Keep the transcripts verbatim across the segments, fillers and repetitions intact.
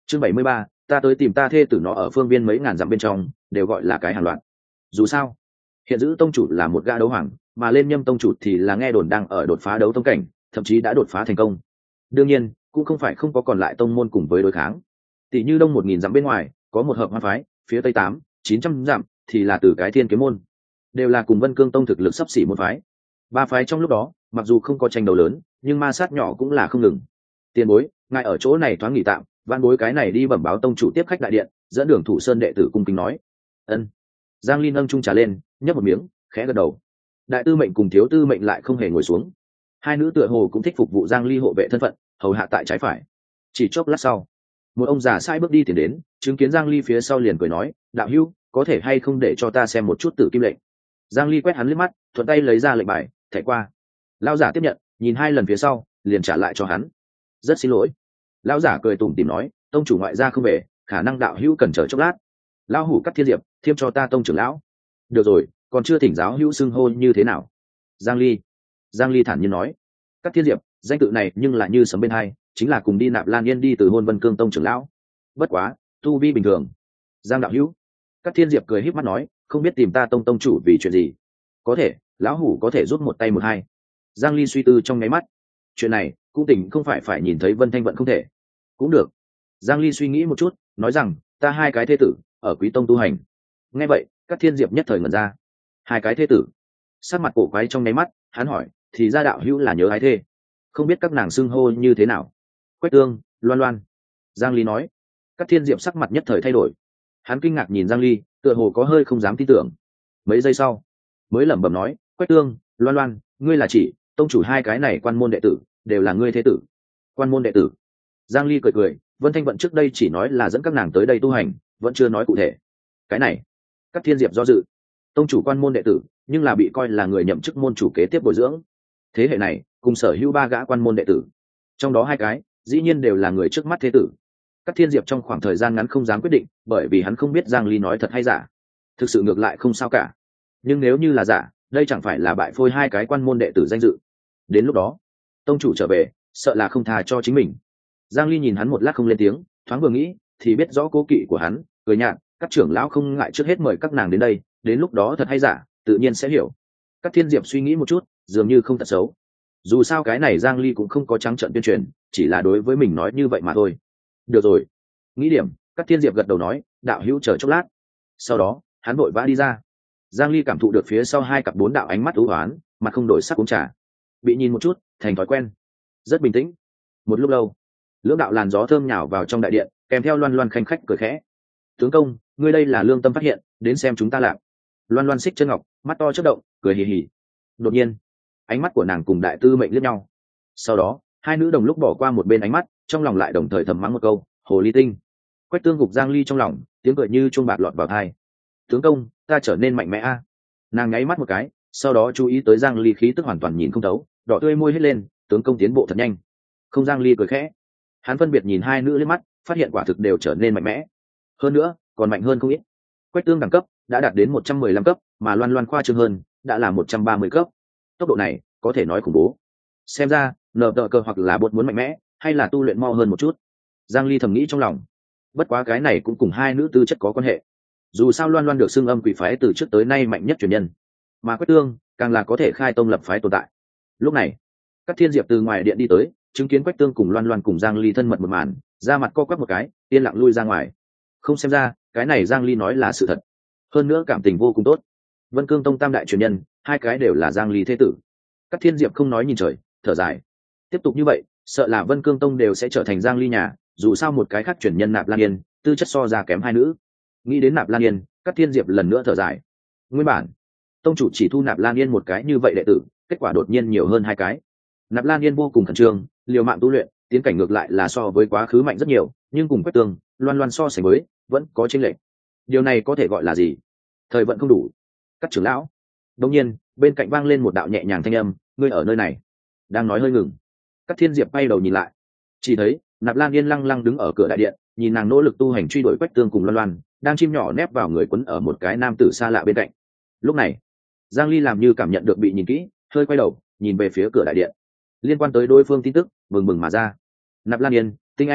chương bảy mươi ba, ta tới tìm ta thê tử nó ở phương viên mấy ngàn dặm bên trong đều gọi là cái hàng loạt. Dù sao hiện giữ tông chủ là một gã đấu hoàng, mà lên nhâm tông chủ thì là nghe đồn đang ở đột phá đấu tông cảnh, thậm chí đã đột phá thành công. Đương nhiên cũng không phải không có còn lại tông môn cùng với đối kháng. Tỷ như đông một nghìn dặm bên ngoài có một hợp hoan phái, phía tây tám chín trăm dặm thì là từ cái thiên kiếm môn, đều là cùng Vân Cương tông thực lực sắp xỉ môn phái. Ba phái trong lúc đó mặc dù không có tranh đấu lớn, nhưng ma sát nhỏ cũng là không ngừng. Tiền bối ngài ở chỗ này thoáng nghỉ tạm, van bối cái này đi bẩm báo tông chủ tiếp khách đại điện, dẫn đường thủ sơn đệ tử cung kính nói. Ân. Giang Ly nâng chung trà lên, nhấp một miếng, khẽ gật đầu. Đại tư mệnh cùng thiếu tư mệnh lại không hề ngồi xuống. Hai nữ tựa hồ cũng thích phục vụ Giang Ly hộ vệ thân phận, hầu hạ tại trái phải. Chỉ chốc lát sau, một ông già sai bước đi tiến đến, chứng kiến Giang Ly phía sau liền cười nói, đạo hữu, có thể hay không để cho ta xem một chút tử kim lệnh. Giang Ly quét hắn liếc mắt, thuận tay lấy ra lệnh bài, thẻ qua. Lão giả tiếp nhận, nhìn hai lần phía sau, liền trả lại cho hắn. Rất xin lỗi. Lão giả cười tủm tỉm nói, tông chủ ngoại gia không về, khả năng đạo hữu cần chờ chốc lát. Lão hủ cắt thiên diệp, thiêm cho ta tông trưởng lão. Được rồi, còn chưa thỉnh giáo hữu xưng hô như thế nào. Giang Ly. Giang Ly thản nhiên nói, cắt thiên diệp, danh tự này nhưng là như sấm bên hai, chính là cùng đi nạp Lan Yên đi từ hôn Vân Cương tông trưởng lão. Bất quá, tu vi bình thường. Giang đạo hữu. Cắt thiên diệp cười híp mắt nói, không biết tìm ta tông tông chủ vì chuyện gì. Có thể, lão hủ có thể giúp một tay một hai. Giang Ly suy tư trong nháy mắt. Chuyện này cũng tỉnh không phải phải nhìn thấy Vân Thanh Vận không thể. Cũng được. Giang Ly suy nghĩ một chút, nói rằng, ta hai cái thế tử ở Quý tông tu hành. Nghe vậy, các thiên diệp nhất thời ngẩn ra. Hai cái thế tử. Sắc mặt cổ quái trong nháy mắt, hắn hỏi, thì ra đạo hữu là nhớ ái thê, không biết các nàng xưng hô như thế nào. Quách Tương, Loan Loan. Giang Ly nói. Các thiên diệp sắc mặt nhất thời thay đổi. Hắn kinh ngạc nhìn Giang Ly, tựa hồ có hơi không dám tin tưởng. Mấy giây sau, mới lẩm bẩm nói, Quách Tương, Loan Loan, ngươi là chỉ tông chủ hai cái này quan môn đệ tử đều là ngươi thế tử. Quan môn đệ tử. Giang Ly cười cười, Vân Thanh Vận trước đây chỉ nói là dẫn các nàng tới đây tu hành, vẫn chưa nói cụ thể. Cái này, các thiên diệp do dự. Tông chủ quan môn đệ tử, nhưng là bị coi là người nhậm chức môn chủ kế tiếp bồi dưỡng. Thế hệ này, cùng sở hữu ba gã quan môn đệ tử, trong đó hai cái, dĩ nhiên đều là người trước mắt thế tử. Các thiên diệp trong khoảng thời gian ngắn không dám quyết định, bởi vì hắn không biết Giang Ly nói thật hay giả. Thực sự ngược lại không sao cả. Nhưng nếu như là giả, đây chẳng phải là bại phôi hai cái quan môn đệ tử danh dự. Đến lúc đó, tông chủ trở về, sợ là không tha cho chính mình. Giang Ly nhìn hắn một lát không lên tiếng, thoáng vừa nghĩ, thì biết rõ cố kỵ của hắn, cười nhạt, các trưởng lão không ngại trước hết mời các nàng đến đây, đến lúc đó thật hay giả, tự nhiên sẽ hiểu. Các thiên diệp suy nghĩ một chút, dường như không thật xấu. Dù sao cái này Giang Ly cũng không có trắng trợn tuyên truyền, chỉ là đối với mình nói như vậy mà thôi. Được rồi. Nghĩ điểm, các thiên diệp gật đầu nói, đạo hữu chờ chốc lát. Sau đó, hắn vội vã đi ra. Giang Ly cảm thụ được phía sau hai cặp bốn đạo ánh mắt u hoán, mặt không đổi sắc uống trà. Bị nhìn một chút, thành thói quen. Rất bình tĩnh. Một lúc lâu, lưỡng đạo làn gió thơm nhào vào trong đại điện, kèm theo Loan Loan khanh khách cười khẽ. Tướng công, ngươi đây là lương tâm phát hiện, đến xem chúng ta làm. Loan Loan xích chân ngọc, mắt to chớp động, cười hì hì. Đột nhiên, ánh mắt của nàng cùng đại tư mệnh liếc nhau. Sau đó, hai nữ đồng lúc bỏ qua một bên ánh mắt, trong lòng lại đồng thời thầm mắng một câu, hồ ly tinh. Quách Tương gục Giang Ly trong lòng, tiếng cười như chuông bạc lọt vào tai. Tướng công, ta trở nên mạnh mẽ a. Nàng nháy mắt một cái, sau đó chú ý tới Giang Ly khí tức hoàn toàn nhìn không thấu, đỏ tươi môi hết lên, tướng công tiến bộ thật nhanh. Không. Giang Ly cười khẽ. Hắn phân biệt nhìn hai nữ lên mắt, phát hiện quả thực đều trở nên mạnh mẽ. Hơn nữa, còn mạnh hơn không ít. Quách Tương đẳng cấp đã đạt đến một trăm mười lăm cấp, mà Loan Loan khoa trương hơn, đã là một trăm ba mươi cấp. Tốc độ này, có thể nói khủng bố. Xem ra, nở tờ cơ hoặc là bột muốn mạnh mẽ, hay là tu luyện mo hơn một chút. Giang Ly thầm nghĩ trong lòng. Bất quá cái này cũng cùng hai nữ tư chất có quan hệ. Dù sao Loan Loan được xưng âm quỷ phái từ trước tới nay mạnh nhất truyền nhân, mà Quách Tương càng là có thể khai tông lập phái tồn tại. Lúc này, các thiên diệp từ ngoài điện đi tới, chứng kiến Quách Tương cùng Loan Loan cùng Giang Ly thân mật một màn, ra mặt co quắp một cái, yên lặng lui ra ngoài. Không, xem ra cái này Giang Ly nói là sự thật. Hơn nữa cảm tình vô cùng tốt. Vân Cương tông tam đại truyền nhân, hai cái đều là Giang Ly thế tử. Các thiên diệp không nói nhìn trời, thở dài. Tiếp tục như vậy, sợ là Vân Cương tông đều sẽ trở thành Giang Ly nhà, dù sao một cái khác truyền nhân Nạp Lan Yên, tư chất so ra kém hai nữ. Nghĩ đến Nạp Lan Yên, các thiên diệp lần nữa thở dài. Nguyên bản, tông chủ chỉ thu Nạp Lan Yên một cái như vậy đệ tử, kết quả đột nhiên nhiều hơn hai cái. Nạp Lan Yên vô cùng khẩn trương, liều mạng tu luyện, tiến cảnh ngược lại là so với quá khứ mạnh rất nhiều, nhưng cùng Quách Tương, Loan Loan so sánh với, vẫn có chênh lệch. Điều này có thể gọi là gì? Thời vận không đủ. Các trưởng lão. Đột nhiên, bên cạnh vang lên một đạo nhẹ nhàng thanh âm, ngươi ở nơi này. Đang nói hơi ngừng. Các thiên diệp bay đầu nhìn lại, chỉ thấy Nạp Lan Yên lăng lăng đứng ở cửa đại điện, nhìn nàng nỗ lực tu hành truy đuổi Quách Tương cùng Loan Loan, đang chim nhỏ nép vào người quấn ở một cái nam tử xa lạ bên cạnh. Lúc này, Giang Ly làm như cảm nhận được bị nhìn kỹ, hơi quay đầu, nhìn về phía cửa đại điện. Liên quan tới đối phương tin tức, bừng bừng mà ra. Nạp Lan Yên, Tinh Anh,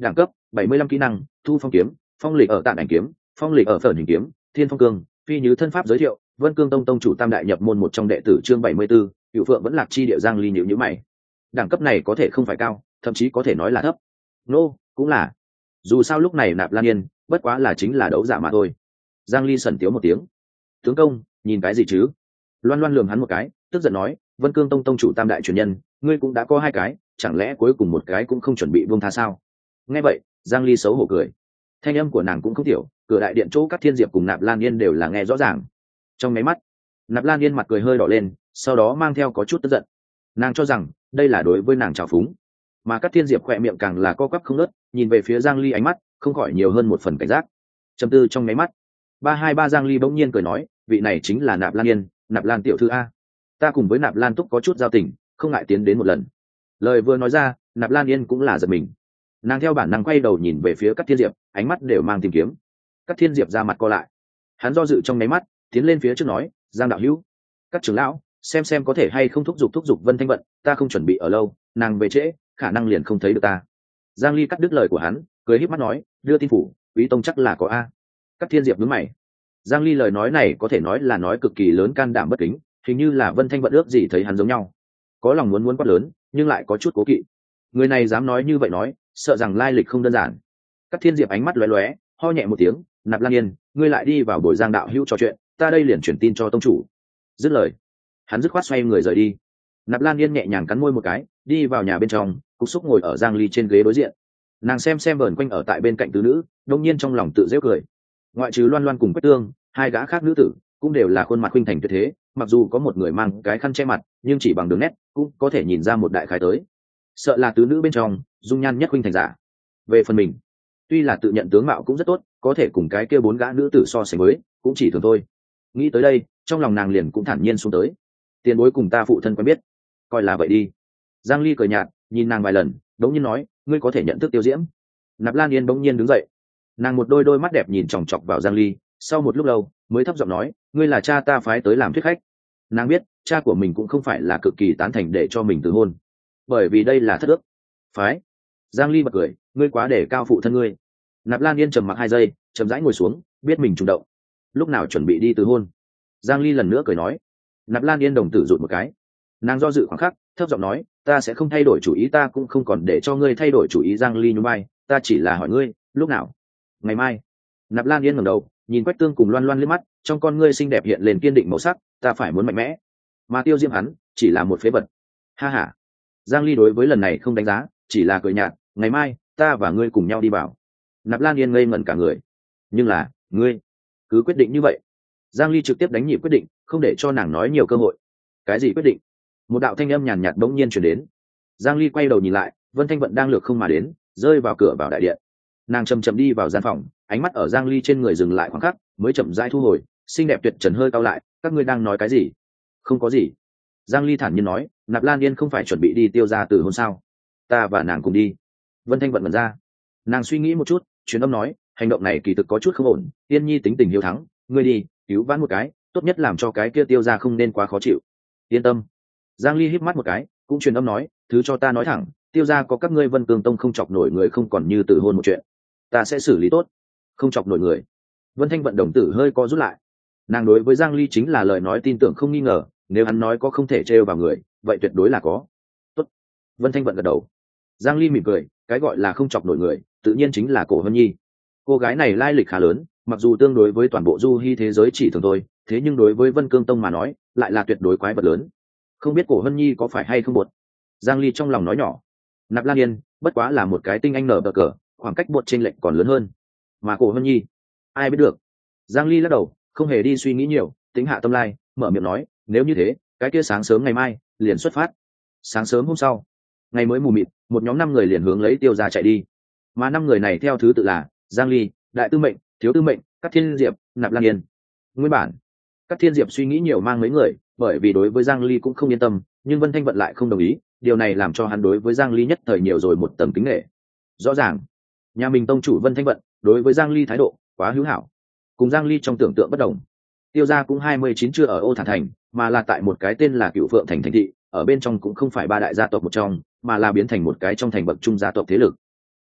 đẳng cấp bảy mươi lăm kỹ năng thu phong kiếm, phong lịch ở tạng ảnh kiếm, phong lịch ở phởn hình kiếm, thiên phong cương, phi như thân pháp giới thiệu. Vân Cương Tông tông chủ tam đại nhập môn một trong đệ tử chương bảy mươi 74, Cửu Phượng vẫn lạc chi địa Giang Ly nhíu nhíu mày. Đẳng cấp này có thể không phải cao, thậm chí có thể nói là thấp. Nô, no, cũng là. Dù sao lúc này Nạp Lan Yên, bất quá là chính là đấu giả mà thôi. Giang Ly sần tiếu một tiếng. Tướng công, nhìn cái gì chứ? Loan Loan lườm hắn một cái, tức giận nói, Vân Cương Tông tông chủ tam đại truyền nhân, ngươi cũng đã có hai cái, chẳng lẽ cuối cùng một cái cũng không chuẩn bị buông tha sao? Nghe vậy, Giang Ly xấu hổ cười. Thanh âm của nàng cũng không tiểu, cửa đại điện chỗ các Thiên Diệp cùng Nạp Lan Yên đều là nghe rõ ràng. Trong mấy mắt, Nạp Lan Yên mặt cười hơi đỏ lên, sau đó mang theo có chút tức giận. Nàng cho rằng đây là đối với nàng trào phúng, mà các Thiên Diệp khỏe miệng càng là co quắp không ngớt, nhìn về phía Giang Ly ánh mắt không khỏi nhiều hơn một phần cảnh giác. Trầm tư trong mấy mắt, ba hai ba Giang Ly bỗng nhiên cười nói, vị này chính là Nạp Lan Yên, Nạp Lan tiểu thư a. Ta cùng với Nạp Lan Túc có chút giao tình, không ngại tiến đến một lần. Lời vừa nói ra, Nạp Lan Yên cũng là giật mình. Nàng theo bản năng quay đầu nhìn về phía các Thiên Diệp, ánh mắt đều mang tìm kiếm. Các Thiên Diệp ra mặt co lại, hắn do dự trong mấy mắt, tiến lên phía trước nói, Giang đạo hữu, các trưởng lão, xem xem có thể hay không thúc giục thúc giục Vân Thanh Vận, ta không chuẩn bị ở lâu, nàng về trễ, khả năng liền không thấy được ta. Giang Ly cắt đứt lời của hắn, cười híp mắt nói, đưa tin phủ, quý tông chắc là có a. Các Thiên Diệp nhướng mày. Giang Ly lời nói này có thể nói là nói cực kỳ lớn can đảm bất kính, hình như là Vân Thanh Vận ước gì thấy hắn giống nhau, có lòng muốn muốn quát lớn, nhưng lại có chút cố kỵ. Người này dám nói như vậy nói, sợ rằng lai lịch không đơn giản. Các Thiên Diệp ánh mắt lóe lóe, ho nhẹ một tiếng, Nạp Lan Yên, ngươi lại đi vào buổi Giang đạo hữu trò chuyện, ta đây liền truyền tin cho tông chủ. Dứt lời, hắn dứt khoát xoay người rời đi. Nạp Lan Yên nhẹ nhàng cắn môi một cái, đi vào nhà bên trong, cục xúc ngồi ở Giang Ly trên ghế đối diện. Nàng xem xem vờn quanh ở tại bên cạnh tứ nữ, đông nhiên trong lòng tự giễu cười. Ngoại trừ Loan Loan cùng Quách Tương, hai gã khác nữ tử cũng đều là khuôn mặt khuynh thành tuyệt thế, mặc dù có một người mang cái khăn che mặt, nhưng chỉ bằng đường nét cũng có thể nhìn ra một đại khái tới. Sợ là tứ nữ bên trong, dung nhan nhất khuynh thành giả. Về phần mình, tuy là tự nhận tướng mạo cũng rất tốt, có thể cùng cái kia bốn gã nữ tử so sánh với, cũng chỉ thường thôi. Nghĩ tới đây, trong lòng nàng liền cũng thản nhiên xuống tới. Tiền bối cùng ta phụ thân quen biết, coi là vậy đi. Giang Ly cười nhạt, nhìn nàng vài lần, đống nhiên nói, ngươi có thể nhận thức Tiêu Diễm. Nạp Lan Yên bỗng nhiên đứng dậy, nàng một đôi đôi mắt đẹp nhìn chòng chọc vào Giang Ly, sau một lúc lâu mới thấp giọng nói, ngươi là cha ta phái tới làm thuyết khách. Nàng biết cha của mình cũng không phải là cực kỳ tán thành để cho mình từ hôn, bởi vì đây là thất ước phái. Giang Ly bật cười, ngươi quá để cao phụ thân ngươi. Nạp Lan Yên trầm mặc hai giây, chậm rãi ngồi xuống, biết mình trùng động, lúc nào chuẩn bị đi từ hôn. Giang Ly lần nữa cười nói. Nạp Lan Yên đồng tử rụt một cái, nàng do dự khoảng khắc, thấp giọng nói, ta sẽ không thay đổi chủ ý, ta cũng không còn để cho ngươi thay đổi chủ ý. Giang Ly nhún vai, ta chỉ là hỏi ngươi, lúc nào? Ngày mai. Nạp Lan Yên ngẩng đầu, nhìn Quách Tương cùng Loan Loan liếc mắt, trong con ngươi xinh đẹp hiện lên kiên định màu sắc, ta phải muốn mạnh mẽ, mà Tiêu Diễm hắn chỉ là một phế vật. Ha ha. Giang Ly đối với lần này không đánh giá, chỉ là cười nhạt, ngày mai ta và ngươi cùng nhau đi vào. Nạp Lan Yên ngây ngẩn cả người, nhưng là ngươi cứ quyết định như vậy? Giang Ly trực tiếp đánh nhịp quyết định, không để cho nàng nói nhiều cơ hội. Cái gì quyết định? Một đạo thanh âm nhàn nhạt bỗng nhiên truyền đến. Giang Ly quay đầu nhìn lại, Vân Thanh Vận đang lược không mà đến, rơi vào cửa vào đại điện. Nàng chậm chậm đi vào gian phòng, ánh mắt ở Giang Ly trên người dừng lại khoảng khắc, mới chậm rãi thu hồi, xinh đẹp tuyệt trần hơi cau lại, các ngươi đang nói cái gì? Không có gì. Giang Ly thản nhiên nói, Nạp Lan Yên không phải chuẩn bị đi Tiêu gia từ hôn sao? Ta và nàng cùng đi. Vân Thanh Vận mở ra, nàng suy nghĩ một chút, truyền âm nói, hành động này kỳ thực có chút không ổn, Tiên Nhi tính tình hiếu thắng, ngươi đi cứu vãn một cái, tốt nhất làm cho cái kia Tiêu gia không nên quá khó chịu. Yên tâm. Giang Ly híp mắt một cái, cũng truyền âm nói, thứ cho ta nói thẳng, Tiêu gia có các ngươi Vân Cương Tông không chọc nổi người, không còn như từ hôn một chuyện, ta sẽ xử lý tốt. Không chọc nổi người. Vân Thanh Vận đồng tử hơi co rút lại, nàng đối với Giang Ly chính là lời nói tin tưởng không nghi ngờ, nếu hắn nói có không thể trêu vào người, vậy tuyệt đối là có. Tốt. Vân Thanh Vận gật đầu. Giang Ly mỉm cười, cái gọi là không chọc nổi người, tự nhiên chính là Cổ Hân Nhi. Cô gái này lai lịch khá lớn, mặc dù tương đối với toàn bộ du hy thế giới chỉ thường thôi, thế nhưng đối với Vân Cương Tông mà nói, lại là tuyệt đối quái vật lớn. Không biết Cổ Hân Nhi có phải hay không buột? Giang Ly trong lòng nói nhỏ. Nạp Lan Yên bất quá là một cái tinh anh nở bờ cờ, khoảng cách buột chênh lệch còn lớn hơn. Mà Cổ Hân Nhi, ai biết được? Giang Ly lắc đầu, không hề đi suy nghĩ nhiều, tính hạ tâm lai, mở miệng nói, nếu như thế, cái kia sáng sớm ngày mai liền xuất phát. Sáng sớm hôm sau, ngày mới mù mịt, một nhóm năm người liền hướng lấy Tiêu gia chạy đi. Mà năm người này theo thứ tự là Giang Ly, Đại Tư Mệnh, Thiếu Tư Mệnh, Cát Thiên Diệp, Nạp Lan Yên. Nguyên bản, Cát Thiên Diệp suy nghĩ nhiều mang mấy người, bởi vì đối với Giang Ly cũng không yên tâm, nhưng Vân Thanh Vận lại không đồng ý, điều này làm cho hắn đối với Giang Ly nhất thời nhiều rồi một tầm kính nể. Rõ ràng, nhà mình tông chủ Vân Thanh Vận đối với Giang Ly thái độ quá hữu hảo, cùng Giang Ly trong tưởng tượng bất đồng. Tiêu gia cũng hai mươi chín chưa ở Ô Thản Thành, mà là tại một cái tên là Cửu Phượng Thành thành thị, ở bên trong cũng không phải ba đại gia tộc một trong, mà là biến thành một cái trong thành bậc trung gia tộc thế lực.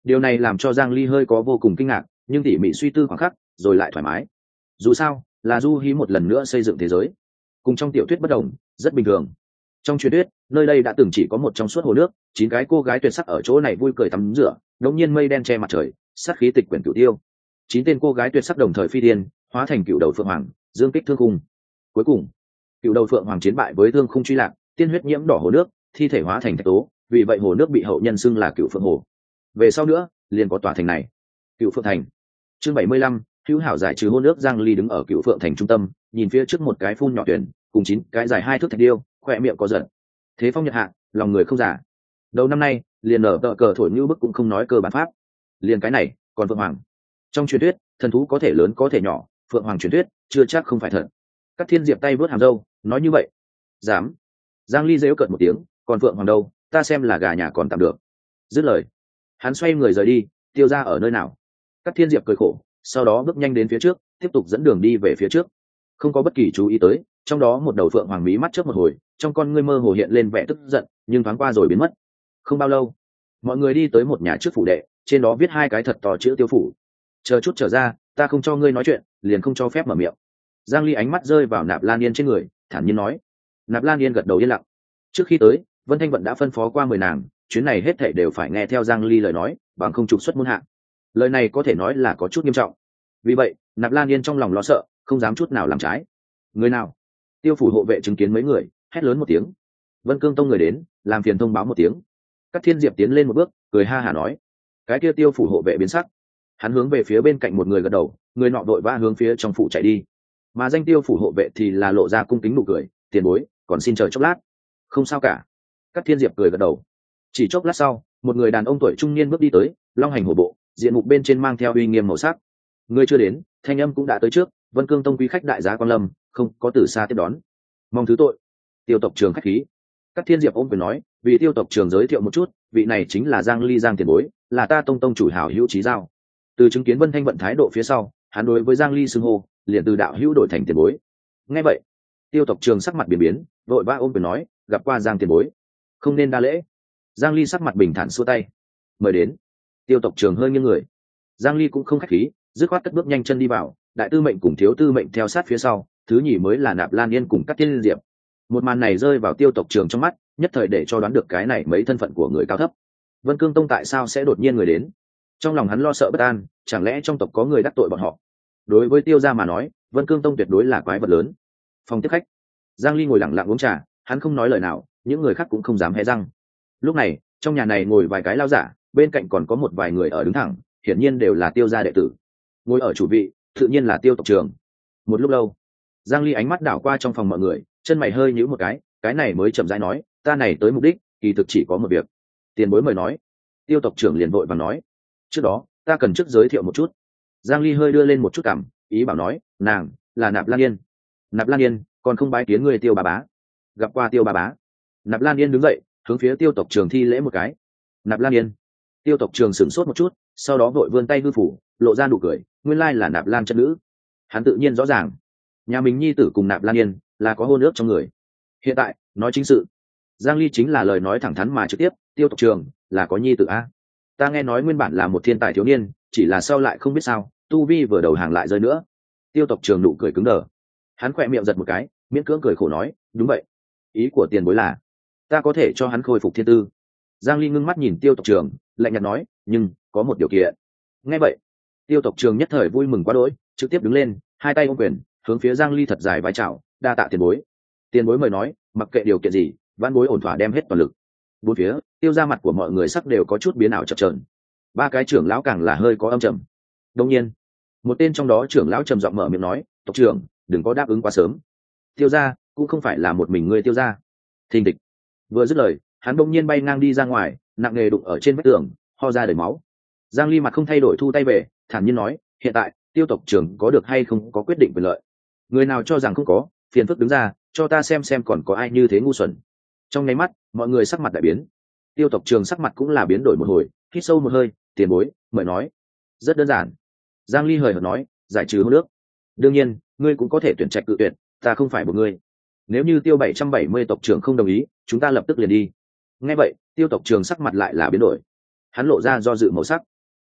Điều này làm cho Giang Ly hơi có vô cùng kinh ngạc, nhưng tỉ mỉ suy tư khoảng khắc rồi lại thoải mái. Dù sao là du hí một lần nữa xây dựng thế giới, cùng trong tiểu thuyết bất đồng, rất bình thường. Trong truyền thuyết nơi đây đã từng chỉ có một trong suốt hồ nước, chín cái cô gái tuyệt sắc ở chỗ này vui cười tắm rửa, đột nhiên mây đen che mặt trời, sát khí tịch quyển cửu tiêu. Chín tên cô gái tuyệt sắc đồng thời phi điên, hóa thành cựu đầu phượng hoàng, dương kích thương khung. Cuối cùng cựu đầu phượng hoàng chiến bại với thương khung truy lạc, tiên huyết nhiễm đỏ hồ nước, thi thể hóa thành thạch tố, vì vậy hồ nước bị hậu nhân xưng là cựu phượng hồ. Về sau nữa liền có tòa thành này, cựu phượng thành. Chương bảy mươi lăm, hữu hảo giải trừ hôn nước. Giang Ly đứng ở cựu phượng thành trung tâm, nhìn phía trước một cái phun nhỏ tuyển cùng chín cái dài hai thước thạch điêu, khỏe miệng có giận. Thế phong nhật hạ, lòng người không giả. Đầu năm nay liền nở tợ cờ thổi như bức cũng không nói cơ bản pháp, liền cái này còn phượng hoàng. Trong truyền thuyết thần thú có thể lớn có thể nhỏ, phượng hoàng truyền thuyết chưa chắc không phải thật. Các Thiên Diệp tay vớt hàm râu nói như vậy. Dám? Giang Ly giễu cợt một tiếng, còn phượng hoàng đâu, ta xem là gà nhà còn tạm được. Dứt lời hắn xoay người rời đi. Tiêu ra ở nơi nào? Các Thiên Diệp cười khổ, sau đó bước nhanh đến phía trước, tiếp tục dẫn đường đi về phía trước, không có bất kỳ chú ý tới. Trong đó một đầu phượng hoàng mí mắt chớp một hồi, trong con ngươi mơ hồ hiện lên vẻ tức giận, nhưng thoáng qua rồi biến mất. Không bao lâu mọi người đi tới một nhà trước phủ đệ, trên đó viết hai cái thật to chữ Tiêu phủ. Chờ chút trở ra, ta không cho ngươi nói chuyện, liền không cho phép mở miệng. Giang Ly ánh mắt rơi vào Nạp Lan Yên trên người, thản nhiên nói. Nạp Lan Yên gật đầu yên lặng. Trước khi tới, Vân Thanh Vận đã phân phó qua mười nàng, chuyến này hết thảy đều phải nghe theo Giang Ly lời nói, bằng không trục xuất môn hạ. Lời này có thể nói là có chút nghiêm trọng. Vì vậy Nạp Lan Yên trong lòng lo sợ, không dám chút nào làm trái. Người nào? Tiêu phủ hộ vệ chứng kiến mấy người, hét lớn một tiếng. Vân Cương Tông người đến, làm phiền thông báo một tiếng. Các Thiên Diệp tiến lên một bước, cười ha hả nói. Cái kia Tiêu phủ hộ vệ biến sắc, hắn hướng về phía bên cạnh một người gật đầu, người nọ đội vã hướng phía trong phủ chạy đi. Mà danh Tiêu phủ hộ vệ thì là lộ ra cung kính nụ cười, tiền bối, còn xin chờ chốc lát. Không sao cả. Các Thiên Diệp cười gật đầu. Chỉ chốc lát sau, một người đàn ông tuổi trung niên bước đi tới, long hành hổ bộ, diện mục bên trên mang theo uy nghiêm màu sắc. Người chưa đến, thanh âm cũng đã tới trước. Vân Cương Tông quý khách đại giá quan lâm, không có từ xa tiếp đón, mong thứ tội. Tiêu tộc trường khách khí. Các Thiên Diệp ôm quyền nói, vì Tiêu tộc trường giới thiệu một chút, vị này chính là Giang Ly Giang tiền bối, là ta tông tông chủ hảo hữu chí giao. Từ chứng kiến Vân Thanh Vận thái độ phía sau, hắn đối với Giang Ly xưng hô liền từ đạo hữu đổi thành tiền bối. Nghe vậy Tiêu tộc trường sắc mặt biến biến, vội vã ôm quyền nói, gặp qua Giang tiền bối, không nên đa lễ. Giang Ly sắc mặt bình thản xua tay, mời đến. Tiêu tộc trường hơi nghiêng người. Giang Ly cũng không khách khí, dứt khoát cất bước nhanh chân đi vào, đại tư mệnh cùng thiếu tư mệnh theo sát phía sau, thứ nhì mới là Nạp Lan Yên cùng các Thiên Diệp. Một màn này rơi vào Tiêu tộc trường trong mắt, nhất thời để cho đoán được cái này mấy thân phận của người cao thấp. Vân Cương Tông tại sao sẽ đột nhiên người đến? Trong lòng hắn lo sợ bất an, chẳng lẽ trong tộc có người đắc tội bọn họ? Đối với Tiêu gia mà nói, Vân Cương Tông tuyệt đối là quái vật lớn. Phòng tiếp khách, Giang Ly ngồi lặng lặng uống trà, hắn không nói lời nào, những người khác cũng không dám hé răng. Lúc này trong nhà này ngồi vài cái lao giả, bên cạnh còn có một vài người ở đứng thẳng, hiển nhiên đều là Tiêu gia đệ tử. Ngồi ở chủ vị tự nhiên là Tiêu tộc trường. Một lúc lâu, Giang Ly ánh mắt đảo qua trong phòng mọi người, chân mày hơi nhíu một cái, cái này mới chậm rãi nói, ta này tới mục đích kỳ thực chỉ có một việc. Tiền bối mời nói. Tiêu tộc trưởng liền vội vàng nói, trước đó ta cần trước giới thiệu một chút. Giang Ly hơi đưa lên một chút cằm, ý bảo nói, nàng là Nạp Lan Yên. Nạp Lan Yên, còn không bái kiến người Tiêu bà bá. Gặp qua Tiêu bà bá. Nạp Lan Yên đứng dậy, hướng phía Tiêu tộc trưởng thi lễ một cái. Nạp Lan Yên. Tiêu tộc trưởng sửng sốt một chút, sau đó vội vươn tay hư phủ, lộ ra nụ cười, nguyên lai là Nạp Lan chân nữ. Hắn tự nhiên rõ ràng, nhà mình nhi tử cùng Nạp Lan Yên là có hôn ước trong người. Hiện tại nói chính sự, Giang Ly chính là lời nói thẳng thắn mà trực tiếp, Tiêu tộc trưởng là có nhi tử a. Ta nghe nói nguyên bản là một thiên tài thiếu niên, chỉ là sau lại không biết sao, tu vi vừa đầu hàng lại rơi nữa. Tiêu tộc trưởng nụ cười cứng đờ, hắn khỏe miệng giật một cái, miễn cưỡng cười khổ nói, đúng vậy, ý của tiền bối là ta có thể cho hắn khôi phục thiên tư. Giang Ly ngưng mắt nhìn Tiêu tộc trưởng, lạnh nhạt nói, nhưng có một điều kiện. Nghe vậy Tiêu tộc trưởng nhất thời vui mừng quá đỗi, trực tiếp đứng lên, hai tay ôm quyền, hướng phía Giang Ly thật dài vái chào, đa tạ tiền bối. Tiền bối mời nói, mặc kệ điều kiện gì, vãn bối ổn thỏa đem hết toàn lực. Bốn phía Tiêu ra mặt của mọi người sắc đều có chút biến ảo chập chờn, ba cái trưởng lão càng là hơi có âm trầm. Đương nhiên một tên trong đó trưởng lão trầm giọng mở miệng nói, tộc trưởng đừng có đáp ứng quá sớm, Tiêu gia cũng không phải là một mình ngươi Tiêu gia. Thình thịch, vừa dứt lời hắn bỗng nhiên bay ngang đi ra ngoài, nặng nề đụng ở trên vách tường, ho ra đầy máu. Giang Ly mặt không thay đổi thu tay về, thản nhiên nói, hiện tại Tiêu tộc trưởng có được hay không có quyết định quyền lợi. Người nào cho rằng không có, phiền phức đứng ra cho ta xem xem còn có ai như thế ngu xuẩn. Trong nháy mắt mọi người sắc mặt đại biến. Tiêu tộc trường sắc mặt cũng là biến đổi một hồi, hít sâu một hơi, tiền bối mời nói. Rất đơn giản. Giang Ly hời hợt nói, giải trừ hôn ước. Đương nhiên ngươi cũng có thể tuyển trạch cự tuyệt, ta không phải một ngươi. Nếu như Tiêu bảy trăm bảy mươi tộc trưởng không đồng ý, chúng ta lập tức liền đi. Nghe vậy Tiêu tộc trường sắc mặt lại là biến đổi, hắn lộ ra do dự màu sắc.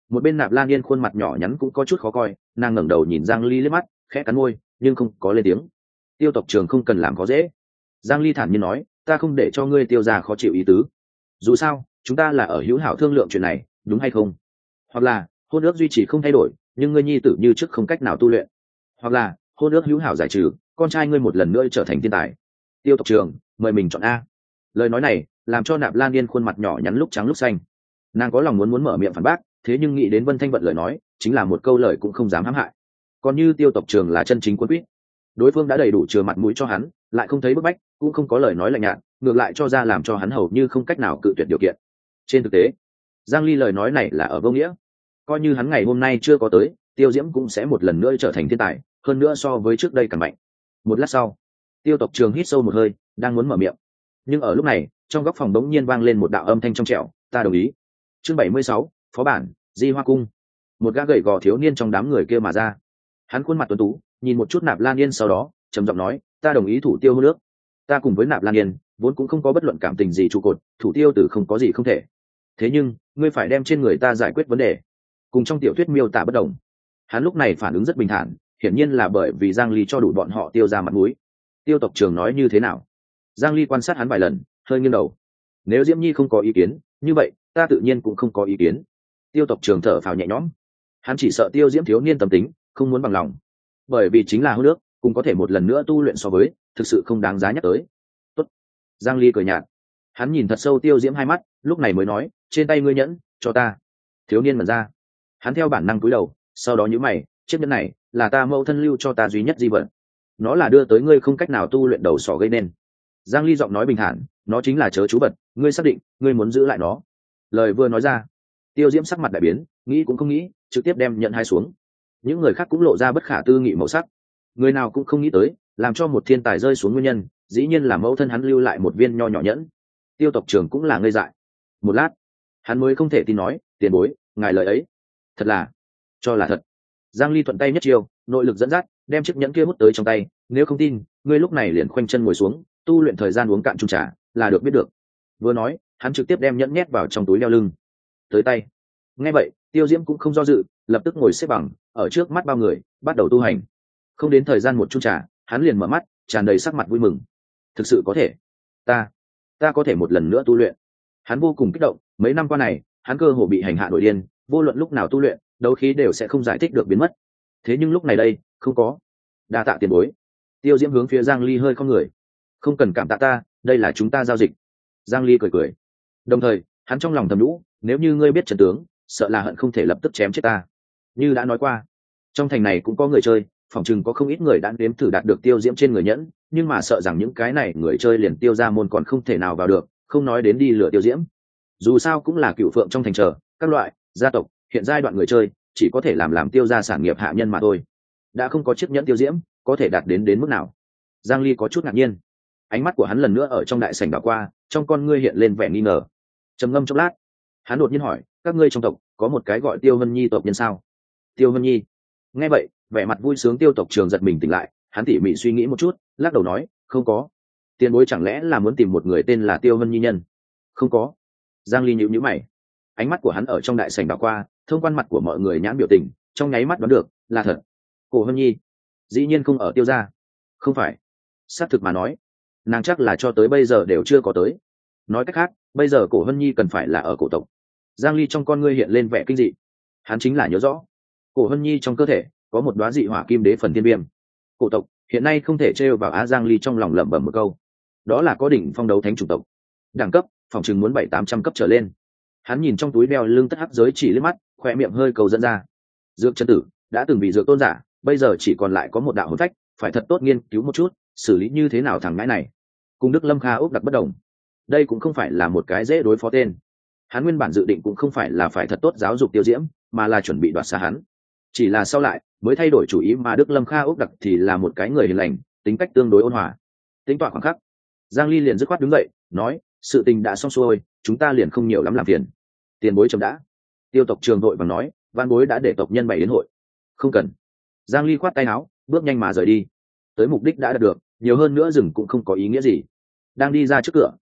Một bên Nạp Lan Yên khuôn mặt nhỏ nhắn cũng có chút khó coi, nàng ngẩng đầu nhìn Giang Ly liếc mắt, khẽ cắn môi nhưng không có lên tiếng. Tiêu tộc trưởng không cần làm khó dễ. Giang Ly thản nhiên nói, ta không để cho ngươi Tiêu gia khó chịu ý tứ. Dù sao chúng ta là ở hữu hảo thương lượng chuyện này, đúng hay không? Hoặc là hôn ước duy trì không thay đổi, nhưng ngươi nhi tử như trước không cách nào tu luyện. Hoặc là hôn ước hữu hảo giải trừ, con trai ngươi một lần nữa trở thành thiên tài. Tiêu tộc trưởng, mời mình chọn a. Lời nói này làm cho Nạp Lan Yên khuôn mặt nhỏ nhắn lúc trắng lúc xanh. Nàng có lòng muốn muốn mở miệng phản bác, thế nhưng nghĩ đến Vân Thanh Vận lời nói, chính là một câu lời cũng không dám hãm hại. Còn như Tiêu tộc trưởng là chân chính quân quýt, đối phương đã đầy đủ chừa mặt mũi cho hắn, lại không thấy bức bách, cũng không có lời nói lạnh nhạt, ngược lại cho ra làm cho hắn hầu như không cách nào cự tuyệt điều kiện. Trên thực tế, Giang Ly lời nói này là ở vô nghĩa. Coi như hắn ngày hôm nay chưa có tới, Tiêu Diễm cũng sẽ một lần nữa trở thành thiên tài, hơn nữa so với trước đây càng mạnh. Một lát sau, Tiêu tộc trưởng hít sâu một hơi, đang muốn mở miệng, nhưng ở lúc này trong góc phòng đống nhiên vang lên một đạo âm thanh trong trẻo, ta đồng ý. Chương bảy mươi sáu, phó bản Di Hoa cung. Một gã gầy gò thiếu niên trong đám người kia mà ra, hắn khuôn mặt tuấn tú, nhìn một chút Nạp Lan Yên, sau đó trầm giọng nói, ta đồng ý thủ tiêu hôn ước. Ta cùng với Nạp Lan Yên vốn cũng không có bất luận cảm tình gì trụ cột, thủ tiêu từ không có gì không thể. Thế nhưng ngươi phải đem trên người ta giải quyết vấn đề, cùng trong tiểu thuyết miêu tả bất đồng. Hắn lúc này phản ứng rất bình thản, hiển nhiên là bởi vì Giang Ly cho đủ bọn họ Tiêu ra mặt mũi. Tiêu tộc trưởng nói như thế nào? Giang Ly quan sát hắn vài lần, hơi nghiêng đầu. Nếu Diễm Nhi không có ý kiến, như vậy ta tự nhiên cũng không có ý kiến. Tiêu tộc trưởng thở phào nhẹ nhõm. Hắn chỉ sợ Tiêu Diễm thiếu niên tâm tính, không muốn bằng lòng. Bởi vì chính là hôn nước, cũng có thể một lần nữa tu luyện so với, thực sự không đáng giá nhắc tới. Tốt. Giang Ly cười nhạt. Hắn nhìn thật sâu Tiêu Diễm hai mắt, lúc này mới nói, trên tay ngươi nhẫn, cho ta. Thiếu niên mở ra. Hắn theo bản năng cúi đầu, sau đó nhíu mày, chiếc nhẫn này là ta mẫu thân lưu cho ta duy nhất di vật. Nó là đưa tới ngươi không cách nào tu luyện đầu sỏ gây nên. Giang Ly giọng nói bình thản, nó chính là chớ chú vật, ngươi xác định ngươi muốn giữ lại nó? Lời vừa nói ra, Tiêu Diễm sắc mặt đại biến, nghĩ cũng không nghĩ, trực tiếp đem nhận hai xuống. Những người khác cũng lộ ra bất khả tư nghị màu sắc. Người nào cũng không nghĩ tới, làm cho một thiên tài rơi xuống nguyên nhân, dĩ nhiên là mẫu thân hắn lưu lại một viên nho nhỏ nhẫn. Tiêu tộc trưởng cũng là ngây dại. Một lát, hắn mới không thể tin nói, tiền bối, ngài lời ấy, thật là, cho là thật. Giang Ly thuận tay nhất chiêu, nội lực dẫn dắt, đem chiếc nhẫn kia hút tới trong tay. Nếu không tin, ngươi lúc này liền khoanh chân ngồi xuống, tu luyện thời gian uống cạn chung trà, là được biết được. Vừa nói, hắn trực tiếp đem nhẫn nhét vào trong túi đeo lưng. Tới tay. Nghe vậy, Tiêu Diễm cũng không do dự, lập tức ngồi xếp bằng, ở trước mắt bao người, bắt đầu tu hành. Không đến thời gian một chung trà, hắn liền mở mắt, tràn đầy sắc mặt vui mừng. Thực sự có thể, ta, ta có thể một lần nữa tu luyện. Hắn vô cùng kích động, mấy năm qua này, hắn cơ hồ bị hành hạ nổi điên, vô luận lúc nào tu luyện, đấu khí đều sẽ không giải thích được biến mất. Thế nhưng lúc này đây, không có. Đa tạ tiền bối. Tiêu Diễm hướng phía Giang Ly hơi không người. Không cần cảm tạ ta, đây là chúng ta giao dịch. Giang Ly cười cười. Đồng thời, hắn trong lòng thầm nhủ, nếu như ngươi biết trận tướng, sợ là hận không thể lập tức chém chết ta. Như đã nói qua, trong thành này cũng có người chơi, phỏng chừng có không ít người đã nếm thử đạt được Tiêu Diễm trên người nhẫn, nhưng mà sợ rằng những cái này người chơi liền Tiêu ra môn còn không thể nào vào được, không nói đến đi lừa Tiêu Diễm. Dù sao cũng là cựu phượng trong thành chờ, các loại gia tộc, hiện giai đoạn người chơi chỉ có thể làm làm Tiêu ra sản nghiệp hạ nhân mà thôi. Đã không có chiếc nhẫn Tiêu Diễm, có thể đạt đến đến mức nào? Giang Ly có chút ngạc nhiên. Ánh mắt của hắn lần nữa ở trong đại sảnh đảo qua, trong con ngươi hiện lên vẻ nghi ngờ. Trầm ngâm chốc lát, hắn đột nhiên hỏi, các ngươi trong tộc có một cái gọi Tiêu Vân Nhi tộc nhân sao? Tiêu Vân Nhi. Nghe vậy, vẻ mặt vui sướng Tiêu tộc trường giật mình tỉnh lại, hắn tỉ mỉ suy nghĩ một chút, lắc đầu nói, không có. Tiền bối chẳng lẽ là muốn tìm một người tên là Tiêu Vân Nhi nhân? Không có. Giang Ly nhíu nhíu mày. Ánh mắt của hắn ở trong đại sảnh đảo qua, thông quan mặt của mọi người nhãn biểu tình, trong nháy mắt đoán được, là thật. Cổ Vân Nhi, dĩ nhiên không ở Tiêu gia. Không phải. Xác thực mà nói, nàng chắc là cho tới bây giờ đều chưa có tới. Nói cách khác, bây giờ Cổ Vân Nhi cần phải là ở cổ tộc. Giang Ly trong con ngươi hiện lên vẻ kinh dị. Hắn chính là nhớ rõ, Cổ Vân Nhi trong cơ thể có một đóa dị hỏa kim đế phần thiên viêm. Cổ tộc hiện nay không thể trêu vào Á. Giang Ly trong lòng lẩm bẩm một câu. Đó là có đỉnh phong đấu thánh chủng tộc. Đẳng cấp, phòng chừng muốn bảy tám trăm cấp trở lên. Hắn nhìn trong túi đeo lưng tất hắc giới chỉ liếc mắt, khóe miệng hơi cầu dẫn ra. Dược chân tử đã từng bị dược tôn giả, bây giờ chỉ còn lại có một đạo hồn phách, phải thật tốt nghiên cứu một chút, xử lý như thế nào thằng ngãi này. Cùng Đức Lâm Kha úp đặt bất đồng, đây cũng không phải là một cái dễ đối phó tên. Hắn nguyên bản dự định cũng không phải là phải thật tốt giáo dục Tiêu Diễm, mà là chuẩn bị đoạt xa hắn. Chỉ là sau lại mới thay đổi chủ ý, mà Đức Lâm Kha úp đặt thì là một cái người hiền lành, tính cách tương đối ôn hòa. Tính toán khoảng khắc, Giang Ly liền dứt khoát đứng dậy, nói, sự tình đã xong xuôi, chúng ta liền không nhiều lắm làm phiền. Tiền bối chấm đã. Tiêu tộc trường đội bằng nói, văn bối đã để tộc nhân bày đến hội. Không cần. Giang Ly khoát tay áo, bước nhanh mà rời đi. Tới mục đích đã đạt được, nhiều hơn nữa dừng cũng không có ý nghĩa gì. Đang đi ra trước cửa,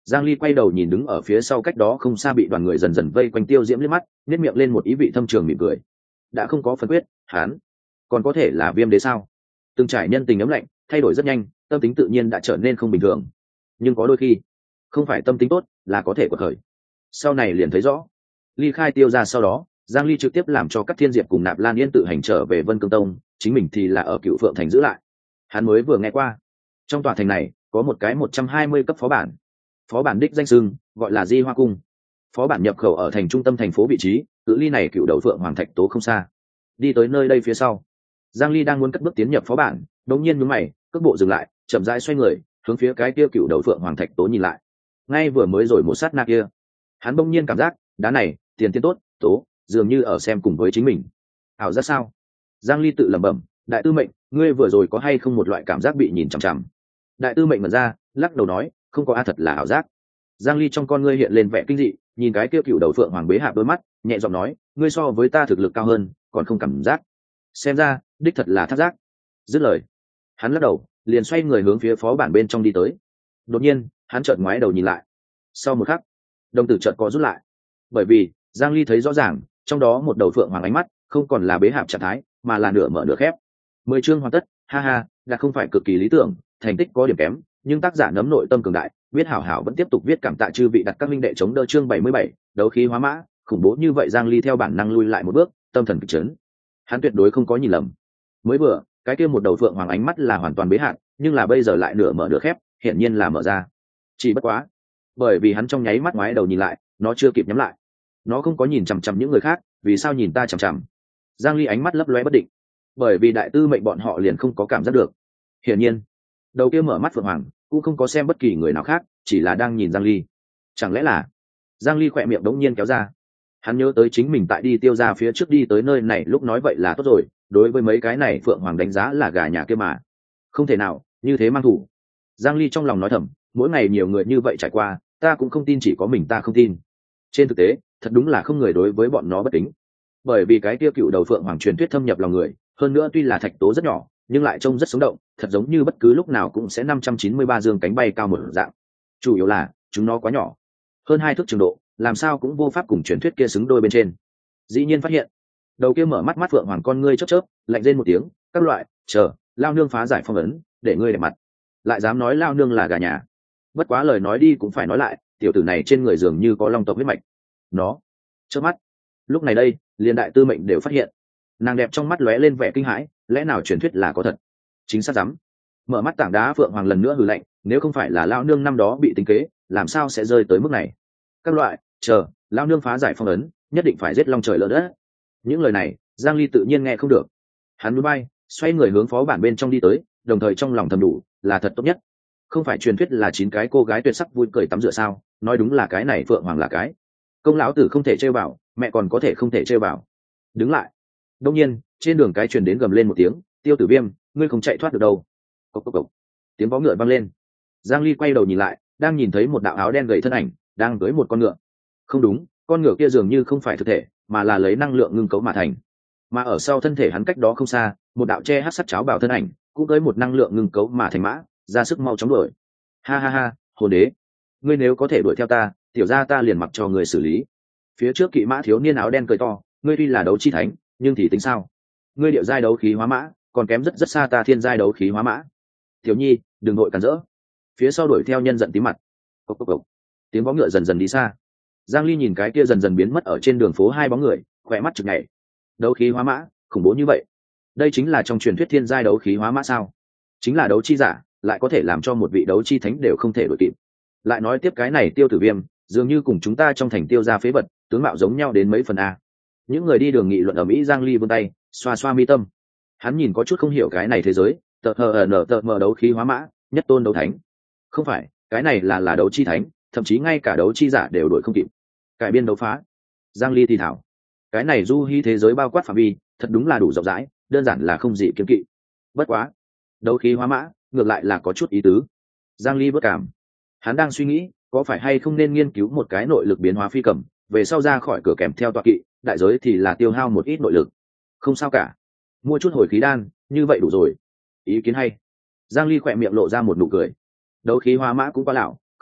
Giang Ly quay đầu nhìn đứng ở phía sau cách đó không xa bị đoàn người dần dần vây quanh Tiêu Diễm liếc mắt, nhếch miệng lên một ý vị thâm trường mỉm cười. Đã không có phân quyết, hắn còn có thể là Viêm Đế sao? Từng trải nhân tình ấm lạnh, thay đổi rất nhanh, tâm tính tự nhiên đã trở nên không bình thường. Nhưng có đôi khi, không phải tâm tính tốt là có thể quật khởi. Sau này liền thấy rõ. Ly khai Tiêu gia sau đó, Giang Ly trực tiếp làm cho các Thiên Diệp cùng Nạp Lan Yên tự hành trở về Vân Cương Tông, chính mình thì là ở Cựu Phượng thành giữ lại. Hắn mới vừa nghe qua, trong tòa thành này có một cái một trăm hai mươi cấp phó bản. Phó bản đích danh xưng gọi là Di Hoa Cung. Phó bản nhập khẩu ở thành trung tâm thành phố vị trí, cự ly này Cựu Đầu Phượng Hoàng Thạch Tố không xa. Đi tới nơi đây phía sau, Giang Ly đang muốn cất bước tiến nhập phó bản, đột nhiên nhướng mày, cước bộ dừng lại, chậm rãi xoay người, hướng phía cái kia Cựu Đầu Phượng Hoàng Thạch Tố nhìn lại. Ngay vừa mới rồi một sát na kia, hắn bỗng nhiên cảm giác, đá này, tiền tiên tốt, tố, dường như ở xem cùng với chính mình. Ảo giác sao? Giang Ly tự lẩm bẩm, đại tư mệnh, ngươi vừa rồi có hay không một loại cảm giác bị nhìn chằm chằm? Đại tư mệnh mở ra, lắc đầu nói, không có, a thật là ảo giác. Giang Ly trong con ngươi hiện lên vẻ kinh dị, nhìn cái kia Cựu Đầu Phượng Hoàng bế hạp đôi mắt, nhẹ giọng nói, ngươi so với ta thực lực cao hơn, còn không cảm giác. Xem ra, đích thật là thác giác. Dứt lời, hắn lắc đầu, liền xoay người hướng phía phó bản bên trong đi tới. Đột nhiên, hắn chợt ngoái đầu nhìn lại. Sau một khắc, đồng tử chợt có rút lại, bởi vì Giang Ly thấy rõ ràng, trong đó một đầu phượng hoàng ánh mắt không còn là bế hạp trạng thái, mà là nửa mở nửa khép. Mười chương hoàn tất, ha ha, đã không phải cực kỳ lý tưởng, thành tích có điểm kém, nhưng tác giả nấm nội tâm cường đại, biết hảo hảo vẫn tiếp tục viết cảm tạ chư vị đặt các minh đệ chống đỡ. Chương bảy mươi bảy, đấu khí hóa mã, khủng bố như vậy. Giang Ly theo bản năng lui lại một bước, tâm thần kịch chấn. Hắn tuyệt đối không có nhìn lầm. Mới vừa, cái kia một đầu phượng hoàng ánh mắt là hoàn toàn bế hạn, nhưng là bây giờ lại nửa mở nửa khép, hiển nhiên là mở ra. Chỉ bất quá, bởi vì hắn trong nháy mắt ngoái đầu nhìn lại, nó chưa kịp nhắm lại. Nó không có nhìn chằm chằm những người khác, vì sao nhìn ta chằm chằm? Giang Ly ánh mắt lấp lóe bất định, bởi vì đại tư mệnh bọn họ liền không có cảm giác được. Hiển nhiên, đầu kia mở mắt phượng hoàng cũng không có xem bất kỳ người nào khác, chỉ là đang nhìn Giang Ly. Chẳng lẽ là? Giang Ly khỏe miệng đống nhiên kéo ra. Hắn nhớ tới chính mình tại đi Tiêu gia phía trước đi tới nơi này lúc nói vậy là tốt rồi, đối với mấy cái này phượng hoàng đánh giá là gà nhà kia mà. Không thể nào, như thế mang thủ. Giang Ly trong lòng nói thầm, mỗi ngày nhiều người như vậy trải qua, ta cũng không tin chỉ có mình ta không tin. Trên thực tế, thật đúng là không người đối với bọn nó bất kính. Bởi vì cái kia Cựu Đầu Phượng Hoàng truyền thuyết thâm nhập lòng người, hơn nữa tuy là thạch tố rất nhỏ, nhưng lại trông rất sống động, thật giống như bất cứ lúc nào cũng sẽ năm trăm chín mươi ba dương cánh bay cao một dạng. Chủ yếu là, chúng nó quá nhỏ, hơn hai thước trường độ, làm sao cũng vô pháp cùng truyền thuyết kia xứng đôi bên trên. Dĩ nhiên phát hiện, đầu kia mở mắt mắt Phượng Hoàng con ngươi chớp chớp, lạnh rên một tiếng, các loại, chờ, lao nương phá giải phong ấn, để ngươi đẹp mặt. Lại dám nói lao nương là gà nhà. Bất quá lời nói đi cũng phải nói lại, tiểu tử này trên người dường như có long tộc huyết mạch. Nó chớp mắt, lúc này đây liền đại tư mệnh đều phát hiện, nàng đẹp trong mắt lóe lên vẻ kinh hãi, lẽ nào truyền thuyết là có thật? Chính xác lắm. Mở mắt tảng đá Phượng Hoàng lần nữa hừ lạnh, nếu không phải là lao nương năm đó bị tính kế, làm sao sẽ rơi tới mức này? Các loại, chờ, lao nương phá giải phong ấn, nhất định phải giết long trời lở đất. Những lời này Giang Ly tự nhiên nghe không được. Hắn núi bay, xoay người hướng phó bản bên trong đi tới, đồng thời trong lòng thầm đủ, là thật tốt nhất. Không phải truyền thuyết là chín cái cô gái tuyệt sắc vui cười tắm rửa sao? Nói đúng là cái này Phượng Hoàng là cái công lão tử không thể trêu vào, mẹ còn có thể không thể trêu vào. Đứng lại. Đông nhiên, trên đường cái truyền đến gầm lên một tiếng, Tiêu Tử Viêm, ngươi không chạy thoát được đâu. Cốc cốc cốc. Tiếng vó ngựa vang lên. Giang Ly quay đầu nhìn lại, đang nhìn thấy một đạo áo đen gầy thân ảnh đang cưỡi một con ngựa. Không đúng, con ngựa kia dường như không phải thực thể, mà là lấy năng lượng ngưng cấu mà thành. Mà ở sau thân thể hắn cách đó không xa, một đạo che hắc sắc cháo bào thân ảnh cũng cưỡi một năng lượng ngưng cấu mà thành mã, ra sức mau chóng đuổi. Ha ha ha, hồn đế, ngươi nếu có thể đuổi theo ta, tiểu gia ta liền mặc cho người xử lý. Phía trước kỵ mã thiếu niên áo đen cười to, ngươi tuy là đấu chi thánh, nhưng thì tính sao? Ngươi điệu giai đấu khí hóa mã, còn kém rất rất xa ta thiên giai đấu khí hóa mã. Tiểu nhi, đừng nội cản rỡ. Phía sau đuổi theo nhân giận tí mặt. Cốc cốc cốc. Tiếng vó ngựa dần dần đi xa. Giang Ly nhìn cái kia dần dần biến mất ở trên đường phố hai bóng người, khỏe mắt chực nhảy. Đấu khí hóa mã, khủng bố như vậy. Đây chính là trong truyền thuyết thiên giai đấu khí hóa mã sao? Chính là đấu chi giả, lại có thể làm cho một vị đấu chi thánh đều không thể đuổi kịp. Lại nói tiếp cái này Tiêu Tử Viêm, dường như cùng chúng ta trong thành Tiêu gia phế vật, tướng mạo giống nhau đến mấy phần a. Những người đi đường nghị luận ở Mỹ. Giang Ly vươn tay, xoa xoa mi tâm. Hắn nhìn có chút không hiểu cái này thế giới, tờ hờ nở tờ mờ đấu khí hóa mã, nhất tôn đấu thánh. Không phải, cái này là là đấu chi thánh, thậm chí ngay cả đấu chi giả đều đuổi không kịp. Cải biên đấu phá. Giang Ly thì thảo, cái này du hi thế giới bao quát phạm vi, thật đúng là đủ rộng rãi, đơn giản là không gì kiếm kỵ. Bất quá, đấu khí hóa mã, ngược lại là có chút ý tứ. Giang Ly bất cảm. Hắn đang suy nghĩ, có phải hay không nên nghiên cứu một cái nội lực biến hóa phi cầm, về sau ra khỏi cửa kèm theo tọa kỵ, đại giới thì là tiêu hao một ít nội lực. Không sao cả, mua chút hồi khí đan, như vậy đủ rồi. Ý kiến hay. Giang Ly khỏe miệng lộ ra một nụ cười. Đấu khí hóa mã cũng quá lão,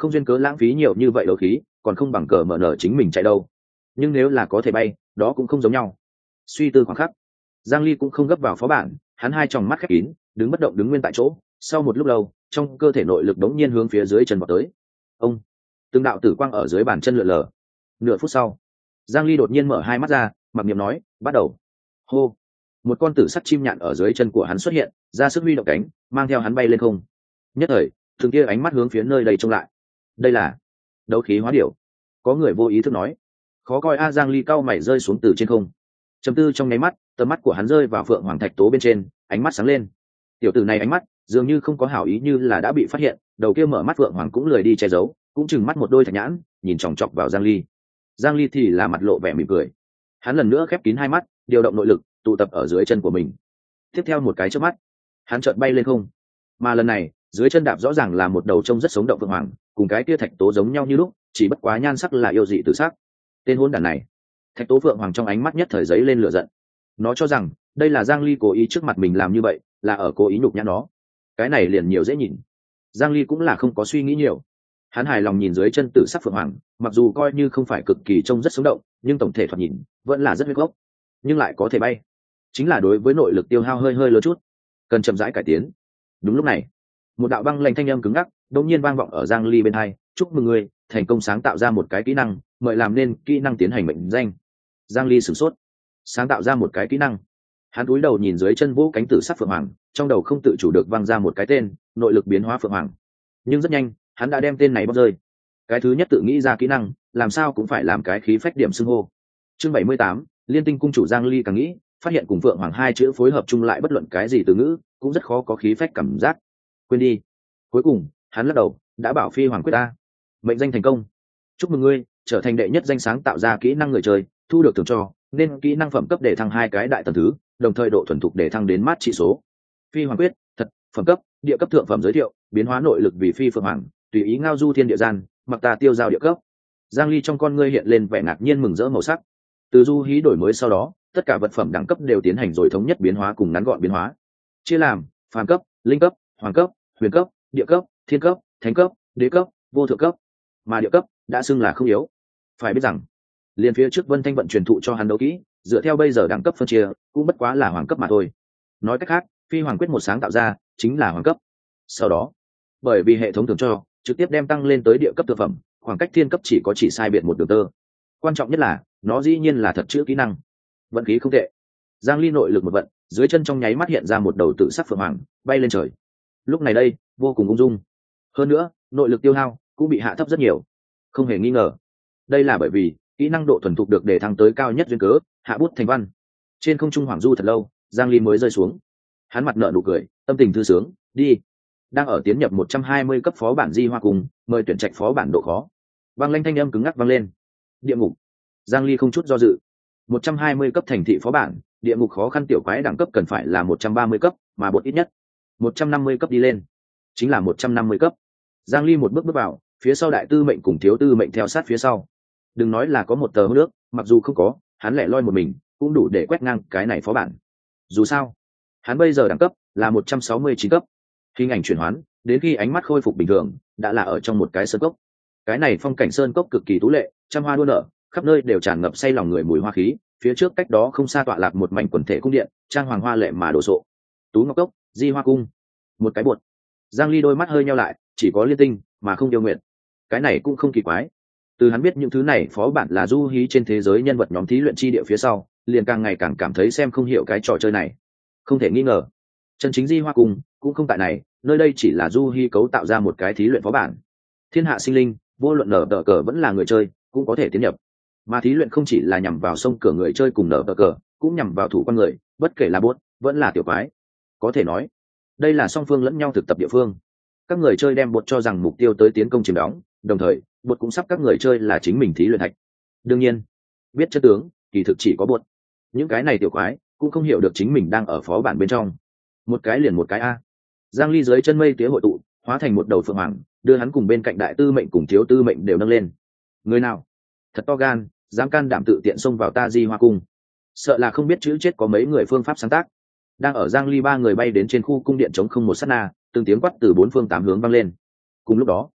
không duyên cớ lãng phí nhiều như vậy đấu khí, còn không bằng cờ mở nở chính mình chạy đâu. Nhưng nếu là có thể bay, đó cũng không giống nhau. Suy tư khoảng khắc, Giang Ly cũng không gấp vào phó bản, hắn hai tròng mắt khép kín, đứng bất động đứng nguyên tại chỗ. Sau một lúc lâu, trong cơ thể nội lực đống nhiên hướng phía dưới chân vọt tới. Ông, từng đạo tử quang ở dưới bàn chân lượn lờ. Nửa phút sau, Giang Ly đột nhiên mở hai mắt ra, mặc niệm nói, bắt đầu. Hô, một con tử sắt chim nhạn ở dưới chân của hắn xuất hiện, ra sức huy động cánh, mang theo hắn bay lên không. Nhất thời, thường kia ánh mắt hướng phía nơi đây trông lại. Đây là đấu khí hóa điểu. Có người vô ý thức nói. Khó coi a. Giang Ly cao mày rơi xuống từ trên không. Trầm tư trong nháy mắt, tầm mắt của hắn rơi vào phượng hoàng thạch tố bên trên, ánh mắt sáng lên. Tiểu tử này ánh mắt dường như không có hảo ý, như là đã bị phát hiện. Đầu kia mở mắt phượng hoàng cũng lười đi che giấu, cũng chừng mắt một đôi thạch nhãn, nhìn chòng chọc vào Giang Ly. Giang Ly thì là mặt lộ vẻ mỉm cười. Hắn lần nữa khép kín hai mắt, điều động nội lực tụ tập ở dưới chân của mình. Tiếp theo một cái chớp mắt, hắn chợt bay lên không. Mà lần này, dưới chân đạp rõ ràng là một đầu trông rất sống động phượng hoàng, cùng cái kia thạch tố giống nhau như lúc, chỉ bất quá nhan sắc là yêu dị tự sắc. Tên hỗn đản này. Thạch tố phượng hoàng trong ánh mắt nhất thời giấy lên lửa giận. Nó cho rằng đây là Giang Ly cố ý trước mặt mình làm như vậy, là ở cố ý nhục nhã nó. Cái này liền nhiều dễ nhìn. Giang Ly cũng là không có suy nghĩ nhiều. Hắn hài lòng nhìn dưới chân tử sắc phượng hoàng, mặc dù coi như không phải cực kỳ trông rất sống động, nhưng tổng thể thoạt nhìn vẫn là rất huyết gốc, nhưng lại có thể bay. Chính là đối với nội lực tiêu hao hơi hơi lớn chút, cần chậm rãi cải tiến. Đúng lúc này, một đạo băng lạnh thanh âm cứng ngắc đột nhiên vang vọng ở Giang Ly bên tai, chúc mừng ngươi thành công sáng tạo ra một cái kỹ năng, mời làm nên kỹ năng tiến hành mệnh danh. Giang Ly sửng sốt, sáng tạo ra một cái kỹ năng. Hắn cúi đầu nhìn dưới chân vũ cánh tử sắc phượng hoàng, trong đầu không tự chủ được vang ra một cái tên, nội lực biến hóa phượng hoàng. Nhưng rất nhanh, hắn đã đem tên này bóc rơi. Cái thứ nhất tự nghĩ ra kỹ năng, làm sao cũng phải làm cái khí phách điểm xưng hô. Chương bảy mươi tám, Liên Tinh cung chủ. Giang Ly càng nghĩ, phát hiện cùng phượng hoàng hai chữ phối hợp chung lại bất luận cái gì từ ngữ, cũng rất khó có khí phách cảm giác. Quên đi. Cuối cùng, hắn lắc đầu, đã bảo phi hoàng quyết ta. Mệnh danh thành công. Chúc mừng ngươi, trở thành đệ nhất danh sáng tạo ra kỹ năng người chơi, thu được thưởng cho, nên kỹ năng phẩm cấp để thăng hai cái đại tầng thứ, đồng thời độ thuần thục để thăng đến mát trị số. Phi hoàng quyết, thật, phẩm cấp, địa cấp thượng phẩm giới thiệu, biến hóa nội lực vì phi phượng hoàng, tùy ý ngao du thiên địa gian, mặc ta tiêu giao địa cấp. Giang Ly trong con ngươi hiện lên vẻ ngạc nhiên mừng rỡ màu sắc. Từ du hí đổi mới sau đó, tất cả vật phẩm đẳng cấp đều tiến hành rồi thống nhất biến hóa cùng ngắn gọn biến hóa. Chia làm phàm cấp, linh cấp, hoàng cấp, huyền cấp, địa cấp, thiên cấp, thánh cấp, đế cấp, vô thượng cấp. Mà địa cấp đã xưng là không yếu. Phải biết rằng, liền phía trước Vân Thanh vận truyền thụ cho hắn đấu kỹ, dựa theo bây giờ đẳng cấp phân chia, cũng bất quá là hoàng cấp mà thôi. Nói cách khác, phi hoàng quyết một sáng tạo ra chính là hoàng cấp. Sau đó, bởi vì hệ thống thường cho, trực tiếp đem tăng lên tới địa cấp thực phẩm, khoảng cách thiên cấp chỉ có chỉ sai biệt một đường tơ. Quan trọng nhất là, nó dĩ nhiên là thật chữ kỹ năng. Vận khí không tệ. Giang Ly nội lực một vận, dưới chân trong nháy mắt hiện ra một đầu tự sắc phượng hoàng, bay lên trời. Lúc này đây, vô cùng ung dung. Hơn nữa, nội lực tiêu hao cũng bị hạ thấp rất nhiều. Không hề nghi ngờ, đây là bởi vì kỹ năng độ thuần thục được để thăng tới cao nhất duyên cớ, hạ bút thành văn. Trên không trung hoàng du thật lâu, Giang Ly mới rơi xuống. Hắn mặt nở nụ cười, tâm tình thư sướng, đi. Đang ở tiến nhập một trăm hai mươi cấp phó bản Di Hoa cùng, mời tuyển trạch phó bản độ khó. Vang lanh thanh âm cứng ngắc vang lên. Địa ngục. Giang Ly không chút do dự. một trăm hai mươi cấp thành thị phó bản, địa ngục khó khăn tiểu quái đẳng cấp cần phải là một trăm ba mươi cấp, mà bột ít nhất một trăm năm mươi cấp đi lên, chính là một trăm năm mươi cấp. Giang Ly một bước bước vào, phía sau đại tư mệnh cùng thiếu tư mệnh theo sát phía sau. Đừng nói là có một tờ hô nước, mặc dù không có, hắn lẻ loi một mình, cũng đủ để quét ngang cái này phó bản. Dù sao, hắn bây giờ đẳng cấp là một trăm sáu mươi chín cấp. Hình ảnh chuyển hoán, đến khi ánh mắt khôi phục bình thường, đã là ở trong một cái sơn cốc. Cái này phong cảnh sơn cốc cực kỳ tú lệ, trăm hoa đua nở, khắp nơi đều tràn ngập say lòng người mùi hoa khí. Phía trước cách đó không xa tọa lạc một mảnh quần thể cung điện, trang hoàng hoa lệ mà đồ sộ. Tú Ngọc Cốc, Di Hoa cung, một cái bột. Giang Ly đôi mắt hơi nheo lại, chỉ có Liên Tinh mà không yêu nguyện. Cái này cũng không kỳ quái. Từ hắn biết những thứ này phó bản là du hí trên thế giới nhân vật nhóm thí luyện chi địa phía sau, liền càng ngày càng cảm thấy xem không hiểu cái trò chơi này. Không thể nghi ngờ, chân chính Di Hoa cung cũng không tại này, nơi đây chỉ là du hí cấu tạo ra một cái thí luyện phó bản. Thiên hạ sinh linh, vô luận nở tờ cờ vẫn là người chơi, cũng có thể tiến nhập. Mà thí luyện không chỉ là nhằm vào sông cửa người chơi cùng nở tờ cờ, cũng nhằm vào thủ quan người, bất kể là bốt vẫn là tiểu quái. Có thể nói, đây là song phương lẫn nhau thực tập địa phương. Các người chơi đem bột cho rằng mục tiêu tới tiến công chiếm đóng, đồng thời bột cũng sắp các người chơi là chính mình thí luyện thạch. Đương nhiên, biết chất tướng kỳ thực chỉ có bột. Những cái này tiểu quái cũng không hiểu được chính mình đang ở phó bản bên trong. Một cái liền một cái a. Giang Ly dưới chân mây tía hội tụ, hóa thành một đầu phượng hoàng, đưa hắn cùng bên cạnh đại tư mệnh cùng thiếu tư mệnh đều nâng lên. Người nào thật to gan, dám can đảm tự tiện xông vào ta Di Hoa cung, sợ là không biết chữ chết có mấy người phương pháp sáng tác. Đang ở Giang Ly ba người bay đến trên khu cung điện trống không một sát na, từng tiếng quát từ bốn phương tám hướng vang lên. Cùng lúc đó,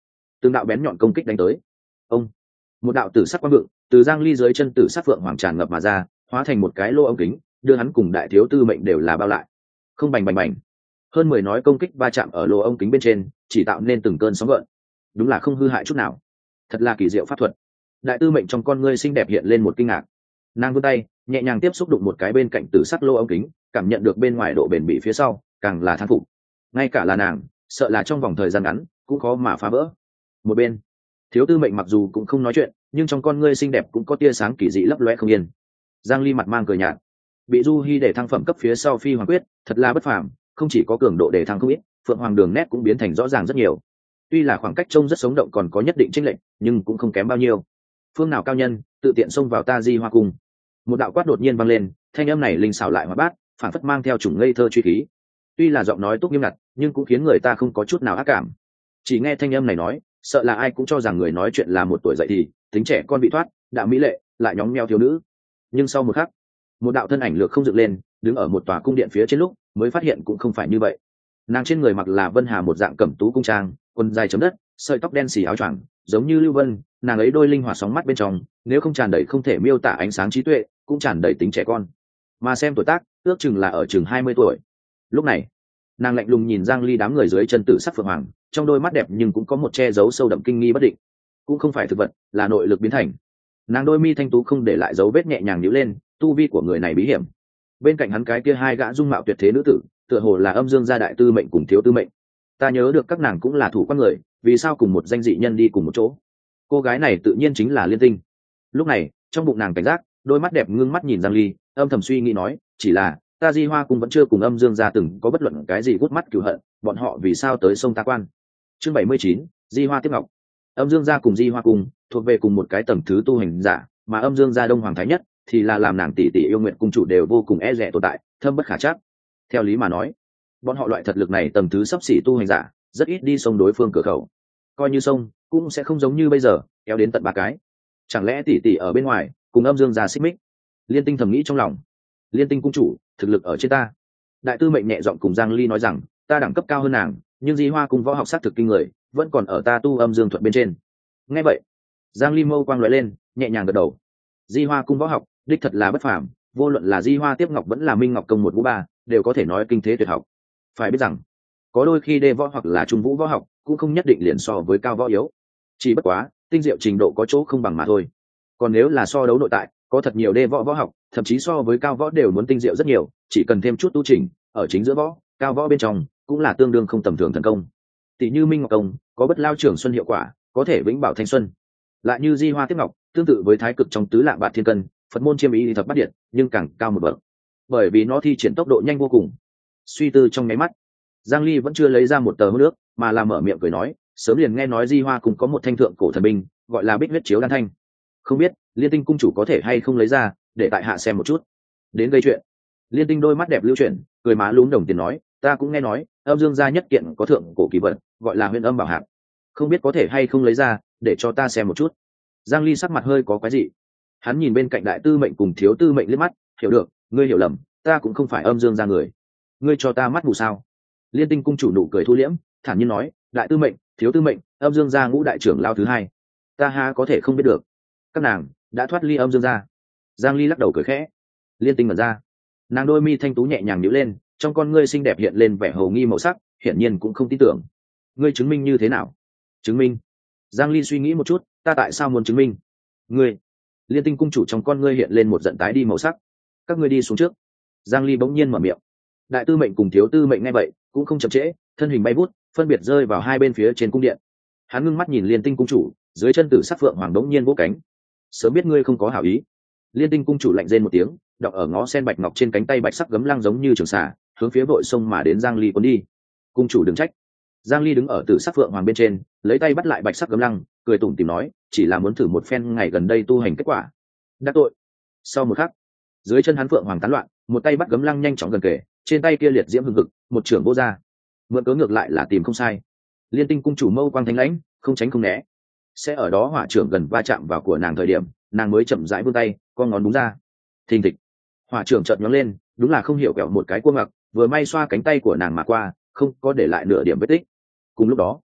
từng đạo bén nhọn công kích đánh tới. Ông, một đạo tử sắc quang vượng từ Giang Ly dưới chân tử sắc phượng hoàng tràn ngập mà ra, hóa thành một cái lô ống kính, đưa hắn cùng đại thiếu tư mệnh đều là bao lại. Không bành bành bành, hơn mười nói công kích va chạm ở lô ống kính bên trên, chỉ tạo nên từng cơn sóng gợn. Đúng là không hư hại chút nào, thật là kỳ diệu pháp thuật. Đại tư mệnh trong con ngươi xinh đẹp hiện lên một kinh ngạc, nàng vươn tay nhẹ nhàng tiếp xúc đụng một cái bên cạnh tử sắc lô ống kính, cảm nhận được bên ngoài độ bền bỉ phía sau, càng là thán phục. Ngay cả là nàng, sợ là trong vòng thời gian ngắn cũng khó mà phá vỡ. Một bên, thiếu tư mệnh mặc dù cũng không nói chuyện, nhưng trong con ngươi xinh đẹp cũng có tia sáng kỳ dị lấp lóe không yên. Giang Ly mặt mang cười nhạt, bị Du Hi để thăng phẩm cấp phía sau phi hoàng quyết, thật là bất phàm, không chỉ có cường độ để thăng không ít, phượng hoàng đường nét cũng biến thành rõ ràng rất nhiều. Tuy là khoảng cách trông rất sống động còn có nhất định chênh lệch, nhưng cũng không kém bao nhiêu. Phương nào cao nhân, tự tiện xông vào ta Di Hoa cung. Một đạo quát đột nhiên vang lên, thanh âm này linh xảo lại hóa bát, phản phất mang theo chủng ngây thơ truy khí. Tuy là giọng nói túc nghiêm ngặt, nhưng cũng khiến người ta không có chút nào ác cảm. Chỉ nghe thanh âm này nói, sợ là ai cũng cho rằng người nói chuyện là một tuổi dậy thì tính trẻ con bị thoát, đạo mỹ lệ lại nhóng nheo thiếu nữ. Nhưng sau một khắc, một đạo thân ảnh lược không dựng lên, đứng ở một tòa cung điện phía trên lúc mới phát hiện cũng không phải như vậy. Nàng trên người mặc là vân hà một dạng cẩm tú cung trang, quần dài chấm đất, sợi tóc đen xì áo choàng, giống như lưu vân. Nàng ấy đôi linh hoạt sóng mắt bên trong, nếu không tràn đầy không thể miêu tả ánh sáng trí tuệ, cũng tràn đầy tính trẻ con. Mà xem tuổi tác, ước chừng là ở chừng hai mươi tuổi. Lúc này, nàng lạnh lùng nhìn Giang Ly đám người dưới chân tử sắc phượng hoàng, trong đôi mắt đẹp nhưng cũng có một che giấu sâu đậm kinh nghi bất định. Cũng không phải thực vật, là nội lực biến thành. Nàng đôi mi thanh tú không để lại dấu vết nhẹ nhàng nhíu lên, tu vi của người này bí hiểm. Bên cạnh hắn cái kia hai gã dung mạo tuyệt thế nữ tử, tựa hồ là Âm Dương gia đại tư mệnh cùng thiếu tư mệnh. Ta nhớ được các nàng cũng là thủ quan người, vì sao cùng một danh dị nhân đi cùng một chỗ? Cô gái này tự nhiên chính là Liên Tinh. Lúc này, trong bụng nàng cảnh giác, đôi mắt đẹp ngưng mắt nhìn Giang Ly, âm thầm suy nghĩ nói, chỉ là ta Di Hoa cung vẫn chưa cùng Âm Dương gia từng có bất luận cái gì gút mắt cừu hận, bọn họ vì sao tới sông Ta Quan? Chương bảy mươi chín, Di Hoa tiếp ngọc. Âm Dương gia cùng Di Hoa cung thuộc về cùng một cái tầng thứ tu hành giả, mà Âm Dương gia Đông Hoàng Thái Nhất thì là làm nàng tỷ tỷ yêu nguyện cung chủ đều vô cùng e dè tồn tại, thâm bất khả trắc. Theo lý mà nói, bọn họ loại thật lực này tầng thứ sắp xỉ tu hành giả, rất ít đi sông đối phương cửa khẩu. Coi như sông, cũng sẽ không giống như bây giờ, kéo đến tận ba cái. Chẳng lẽ tỷ tỷ ở bên ngoài, cùng Âm Dương gia xích mích? Liên Tinh thầm nghĩ trong lòng. Liên Tinh cung chủ, thực lực ở trên ta. Đại tư mệnh nhẹ giọng cùng Giang Ly nói rằng, ta đẳng cấp cao hơn nàng, nhưng Di Hoa cung võ học sát thực kinh người, vẫn còn ở ta tu Âm Dương thuật bên trên. Nghe vậy, Giang Ly mâu quang lóe lên, nhẹ nhàng gật đầu. Di Hoa cung võ học, đích thật là bất phàm, vô luận là Di Hoa tiếp ngọc vẫn là Minh Ngọc công một vũ ba, đều có thể nói kinh thế tuyệt học. Phải biết rằng, có đôi khi đê võ hoặc là trung vũ võ học, cũng không nhất định liền so với cao võ yếu. Chỉ bất quá, tinh diệu trình độ có chỗ không bằng mà thôi. Còn nếu là so đấu nội tại, có thật nhiều đê võ võ học, thậm chí so với cao võ đều muốn tinh diệu rất nhiều, chỉ cần thêm chút tu chỉnh, ở chính giữa võ, cao võ bên trong, cũng là tương đương không tầm thường thần công. Tỷ như Minh Ngọc công, có bất lao trường xuân hiệu quả, có thể vĩnh bảo thanh xuân. Lại như Di Hoa tiếp ngọc, tương tự với thái cực trong tứ lạng bạt thiên cân, Phật môn chiêm ý thập bát điện, nhưng càng cao một bậc. Bởi vì nó thi triển tốc độ nhanh vô cùng. Suy tư trong nháy mắt, Giang Ly vẫn chưa lấy ra một tờ hương nước, mà là mở miệng cười nói, sớm liền nghe nói Di Hoa cũng có một thanh thượng cổ thần binh, gọi là Bích huyết chiếu đan thanh. Không biết Liên Tinh cung chủ có thể hay không lấy ra, để tại hạ xem một chút. Đến gây chuyện, Liên Tinh đôi mắt đẹp lưu chuyển, cười má lúm đồng tiền nói, ta cũng nghe nói, Âm Dương gia nhất kiện có thượng cổ kỳ vật, gọi là Huyền Âm Bảo Hạp. Không biết có thể hay không lấy ra, để cho ta xem một chút. Giang Ly sắc mặt hơi có quái dị. Hắn nhìn bên cạnh đại tư mệnh cùng thiếu tư mệnh liếc mắt, hiểu được, ngươi hiểu lầm, ta cũng không phải Âm Dương gia người. Ngươi cho ta mắt mù sao? Liên Tinh cung chủ nụ cười thu liễm, thản nhiên nói, đại tư mệnh, thiếu tư mệnh, Âm Dương gia ngũ đại trưởng lao thứ hai, ta ha có thể không biết được. Các nàng đã thoát ly Âm Dương gia. Giang Ly lắc đầu cười khẽ. Liên Tinh mở ra, nàng đôi mi thanh tú nhẹ nhàng nhíu lên, trong con ngươi xinh đẹp hiện lên vẻ hồ nghi màu sắc, hiển nhiên cũng không tin tưởng. Ngươi chứng minh như thế nào? Chứng minh? Giang Ly suy nghĩ một chút, ta tại sao muốn chứng minh? Ngươi? Liên Tinh cung chủ trong con ngươi hiện lên một giận tái đi màu sắc. Các ngươi đi xuống trước. Giang Ly bỗng nhiên mở miệng. Đại tư mệnh cùng thiếu tư mệnh nghe vậy, cũng không chậm trễ, thân hình bay vút, phân biệt rơi vào hai bên phía trên cung điện. Hắn ngưng mắt nhìn Liên Tinh cung chủ, dưới chân tử sắc phượng hoàng đống nhiên vỗ cánh. Sớm biết ngươi không có hảo ý. Liên Tinh cung chủ lạnh rên một tiếng, đọc ở ngó sen bạch ngọc trên cánh tay bạch sắc gấm lăng giống như trường xà, hướng phía vội sông mà đến Giang Ly cuốn đi. Cung chủ đừng trách. Giang Ly đứng ở tử sắc phượng hoàng bên trên, lấy tay bắt lại bạch sắc gấm lăng, cười tủm tỉm nói, chỉ là muốn thử một phen ngày gần đây tu hành kết quả. Đắc tội. Sau một khắc, dưới chân hắn phượng hoàng tán loạn, một tay bắt gấm lăng nhanh chóng gần kề, trên tay kia liệt diễm hừng hực, một trưởng vô ra. Mượn cớ ngược lại là tìm không sai. Liên Tinh cung chủ mâu quang thanh lãnh, không tránh không né. Sẽ ở đó hỏa trưởng gần va chạm vào của nàng thời điểm, nàng mới chậm rãi vươn tay, con ngón đúng ra. Thình thịch. Hỏa trưởng chợt nhóng lên, đúng là không hiểu kẹo một cái cua ngặc, vừa may xoa cánh tay của nàng mà qua, không có để lại nửa điểm vết tích. Cùng lúc đó,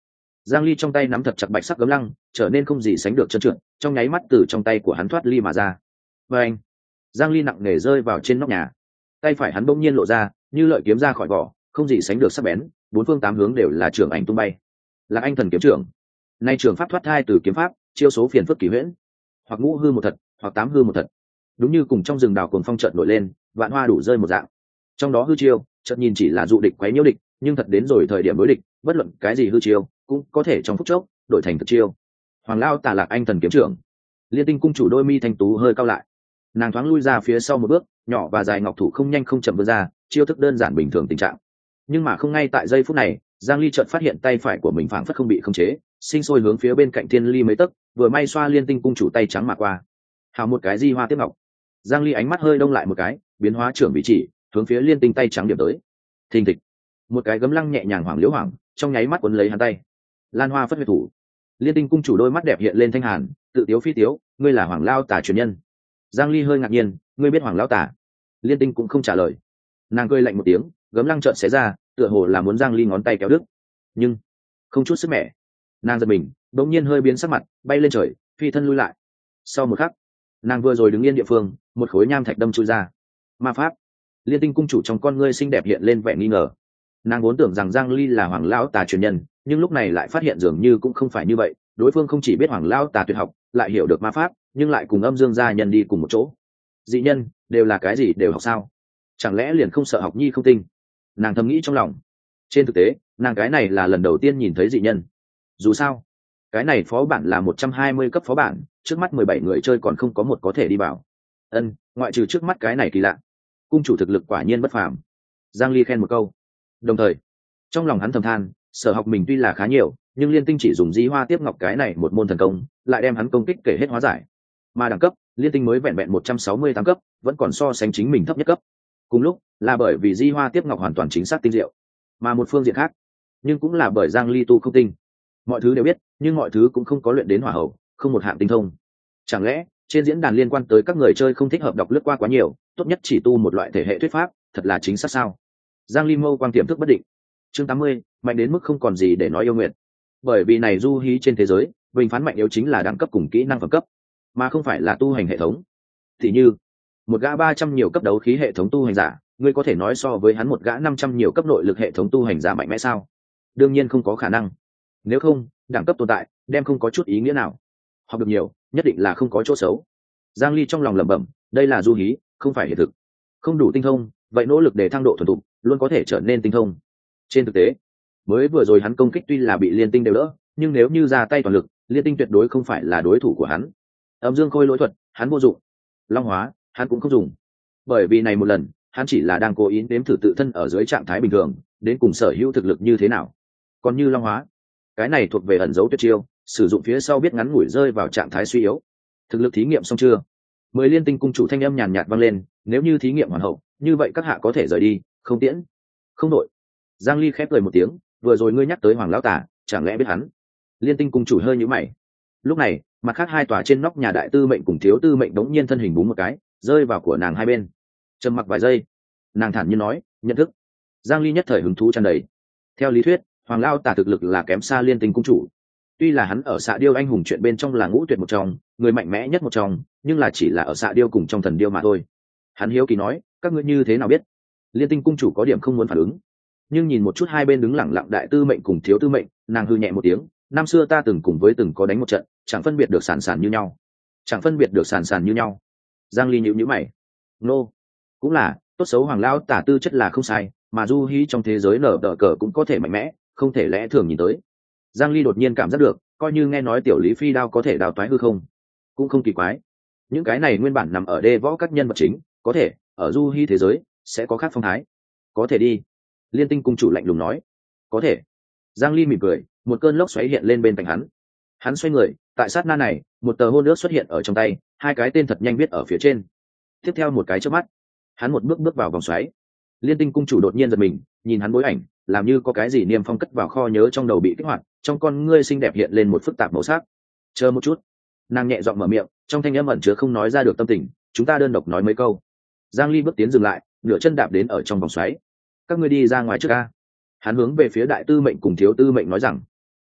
Giang Ly trong tay nắm thật chặt bạch sắc gấm lăng, trở nên không gì sánh được trơn trượt, trong nháy mắt từ trong tay của hắn thoát ly mà ra. Và anh, Giang Ly nặng nề rơi vào trên nóc nhà. Tay phải hắn bỗng nhiên lộ ra, như lợi kiếm ra khỏi vỏ, không gì sánh được sắc bén, bốn phương tám hướng đều là trưởng ảnh tung bay. Là anh thần kiếm trưởng. Nay trường pháp thoát thai từ kiếm pháp, chiêu số phiền phức kỳ huyễn, hoặc ngũ hư một thật, hoặc tám hư một thật. Đúng như cùng trong rừng đào cuồng phong chợt nổi lên, vạn hoa đủ rơi một dạng. Trong đó hư chiêu, chợt nhìn chỉ là dụ địch quấy nhiễu địch, nhưng thật đến rồi thời điểm đối địch, bất luận cái gì hư chiêu, cũng có thể trong phút chốc đổi thành thực chiêu. Hoàng Lao Tà Lạc anh thần kiếm trưởng. Liên Tinh cung chủ đôi mi thanh tú hơi cao lại, nàng thoáng lui ra phía sau một bước, nhỏ và dài ngọc thủ không nhanh không chậm vươn ra, chiêu thức đơn giản bình thường tình trạng. Nhưng mà không ngay tại giây phút này, Giang Ly chợt phát hiện tay phải của mình phảng phất không bị khống chế, sinh sôi hướng phía bên cạnh Thiên Ly mấy tấc, vừa may xoa Liên Tinh cung chủ tay trắng mà qua. Hào một cái di hoa tiếp ngọc. Giang Ly ánh mắt hơi đông lại một cái, biến hóa trưởng vị chỉ, hướng phía Liên Tinh tay trắng điểm tới. Thình thịch, một cái gấm lăng nhẹ nhàng hoàng liễu hoàng, trong nháy mắt cuốn lấy hắn tay. Lan hoa phất huyết thủ. Liên Tinh cung chủ đôi mắt đẹp hiện lên thanh hàn, tự tiếu phi tiếu, ngươi là Hoàng Lao Tà truyền nhân. Giang Ly hơi ngạc nhiên, ngươi biết Hoàng Lao Tà? Liên Tinh cũng không trả lời. Nàng cười lạnh một tiếng, gấm lăng trợn xé ra, tựa hồ là muốn Giang Ly ngón tay kéo đứt, nhưng không chút sức mẻ. Nàng giật mình, đống nhiên hơi biến sắc mặt, bay lên trời, phi thân lui lại. Sau một khắc, nàng vừa rồi đứng yên địa phương, một khối nham thạch đâm chui ra. Ma pháp. Liên Tinh cung chủ trong con ngươi xinh đẹp hiện lên vẻ nghi ngờ. Nàng vốn tưởng rằng Giang Ly là Hoàng Lão Tà truyền nhân, nhưng lúc này lại phát hiện dường như cũng không phải như vậy. Đối phương không chỉ biết Hoàng Lão Tà tuyệt học, lại hiểu được ma pháp, nhưng lại cùng Âm Dương gia nhân đi cùng một chỗ. Dị nhân đều là cái gì đều học sao? Chẳng lẽ liền không sợ học nhi không tinh? Nàng thầm nghĩ trong lòng. Trên thực tế, nàng cái này là lần đầu tiên nhìn thấy dị nhân. Dù sao, cái này phó bản là một trăm hai mươi cấp phó bản, trước mắt mười bảy người chơi còn không có một có thể đi vào. Ân, ngoại trừ trước mắt cái này kỳ lạ. Cung chủ thực lực quả nhiên bất phàm. Giang Ly khen một câu. Đồng thời, trong lòng hắn thầm than, sở học mình tuy là khá nhiều, nhưng Liên Tinh chỉ dùng di hoa tiếp ngọc cái này một môn thần công, lại đem hắn công kích kể hết hóa giải. Mà đẳng cấp, Liên Tinh mới vẹn vẹn một trăm sáu mươi tám cấp, vẫn còn so sánh chính mình thấp nhất cấp. Cùng lúc, là bởi vì di hoa tiếp ngọc hoàn toàn chính xác tinh diệu. Mà một phương diện khác, nhưng cũng là bởi Giang Ly tu không tinh. Mọi thứ đều biết, nhưng mọi thứ cũng không có luyện đến hỏa hậu, không một hạng tinh thông. Chẳng lẽ, trên diễn đàn liên quan tới các người chơi không thích hợp đọc lướt qua quá nhiều, tốt nhất chỉ tu một loại thể hệ thuyết pháp, thật là chính xác sao? Giang Ly mâu quang tiềm thức bất định. Chương tám mươi, mạnh đến mức không còn gì để nói yêu nguyện. Bởi vì này du hí trên thế giới, bình phán mạnh yếu chính là đẳng cấp cùng kỹ năng phẩm cấp, mà không phải là tu hành hệ thống. Thì như, một gã ba trăm nhiều cấp đấu khí hệ thống tu hành giả, ngươi có thể nói so với hắn một gã năm trăm nhiều cấp nội lực hệ thống tu hành giả mạnh mẽ sao? Đương nhiên không có khả năng. Nếu không, đẳng cấp tồn tại, đem không có chút ý nghĩa nào. Học được nhiều, nhất định là không có chỗ xấu. Giang Ly trong lòng lẩm bẩm, đây là du hí, không phải hiện thực. Không đủ tinh thông, vậy nỗ lực để thăng độ thuần thục, luôn có thể trở nên tinh thông. Trên thực tế, mới vừa rồi hắn công kích tuy là bị Liên Tinh đều đỡ, nhưng nếu như ra tay toàn lực, Liên Tinh tuyệt đối không phải là đối thủ của hắn. Âm Dương Khôi Lỗi thuật, hắn vô dụng. Long Hóa, hắn cũng không dùng. Bởi vì này một lần, hắn chỉ là đang cố ý đếm thử tự thân ở dưới trạng thái bình thường, đến cùng sở hữu thực lực như thế nào. Còn như Long Hóa, cái này thuộc về ẩn dấu tuyệt chiêu, sử dụng phía sau biết ngắn ngủi rơi vào trạng thái suy yếu. Thực lực thí nghiệm xong chưa? Mười Liên Tinh cung chủ thanh âm nhàn nhạt vang lên, nếu như thí nghiệm hoàn hậu, như vậy các hạ có thể rời đi, không tiễn. Không đội. Giang Ly khép cười một tiếng, vừa rồi ngươi nhắc tới Hoàng Lão Tả, chẳng lẽ biết hắn? Liên Tinh cung chủ hơi nhíu mày. Lúc này, mặt khác hai tòa trên nóc nhà đại tư mệnh cùng thiếu tư mệnh đống nhiên thân hình búng một cái, rơi vào của nàng hai bên. Trầm mặc vài giây, nàng thản nhiên nói, nhận thức. Giang Ly nhất thời hứng thú tràn đầy. Theo lý thuyết, Hoàng Lão Tả thực lực là kém xa Liên Tinh cung chủ. Tuy là hắn ở Xạ Điêu anh hùng chuyện bên trong là ngũ tuyệt một trong, người mạnh mẽ nhất một trong, nhưng là chỉ là ở Xạ Điêu cùng trong Thần Điêu mà thôi. Hắn hiếu kỳ nói, các ngươi như thế nào biết? Liên Tinh cung chủ có điểm không muốn phản ứng, nhưng nhìn một chút hai bên đứng lẳng lặng đại tư mệnh cùng thiếu tư mệnh, nàng hư nhẹ một tiếng, năm xưa ta từng cùng với từng có đánh một trận, chẳng phân biệt được sàn sàn như nhau, chẳng phân biệt được sàn sàn như nhau. Giang Ly nhíu nhíu mày, nô, cũng là tốt xấu Hoàng Lão Tả tư chất là không sai, mà du hí trong thế giới nở đỡ cờ cũng có thể mạnh mẽ, không thể lẽ thường nhìn tới. Giang Ly đột nhiên cảm giác được, coi như nghe nói tiểu Lý Phi đao có thể đào toái hư không, cũng không kỳ quái. Những cái này nguyên bản nằm ở đê võ các nhân vật chính, có thể ở du hí thế giới sẽ có khác phong thái. Có thể đi. Liên Tinh cung chủ lạnh lùng nói. Có thể. Giang Ly mỉm cười, một cơn lốc xoáy hiện lên bên cạnh hắn. Hắn xoay người, tại sát na này, một tờ hôn ước xuất hiện ở trong tay, hai cái tên thật nhanh viết ở phía trên. Tiếp theo một cái chớp mắt, hắn một bước bước vào vòng xoáy. Liên Tinh cung chủ đột nhiên giật mình, nhìn hắn bối ảnh, làm như có cái gì niêm phong cất vào kho nhớ trong đầu bị kích hoạt, trong con ngươi xinh đẹp hiện lên một phức tạp màu sắc. Chờ một chút. Nàng nhẹ giọng mở miệng, trong thanh âm ẩn chứa không nói ra được tâm tình, chúng ta đơn độc nói mấy câu. Giang Ly bước tiến dừng lại, nửa chân đạp đến ở trong vòng xoáy. Các ngươi đi ra ngoài trước a. Hắn hướng về phía đại tư mệnh cùng thiếu tư mệnh nói rằng.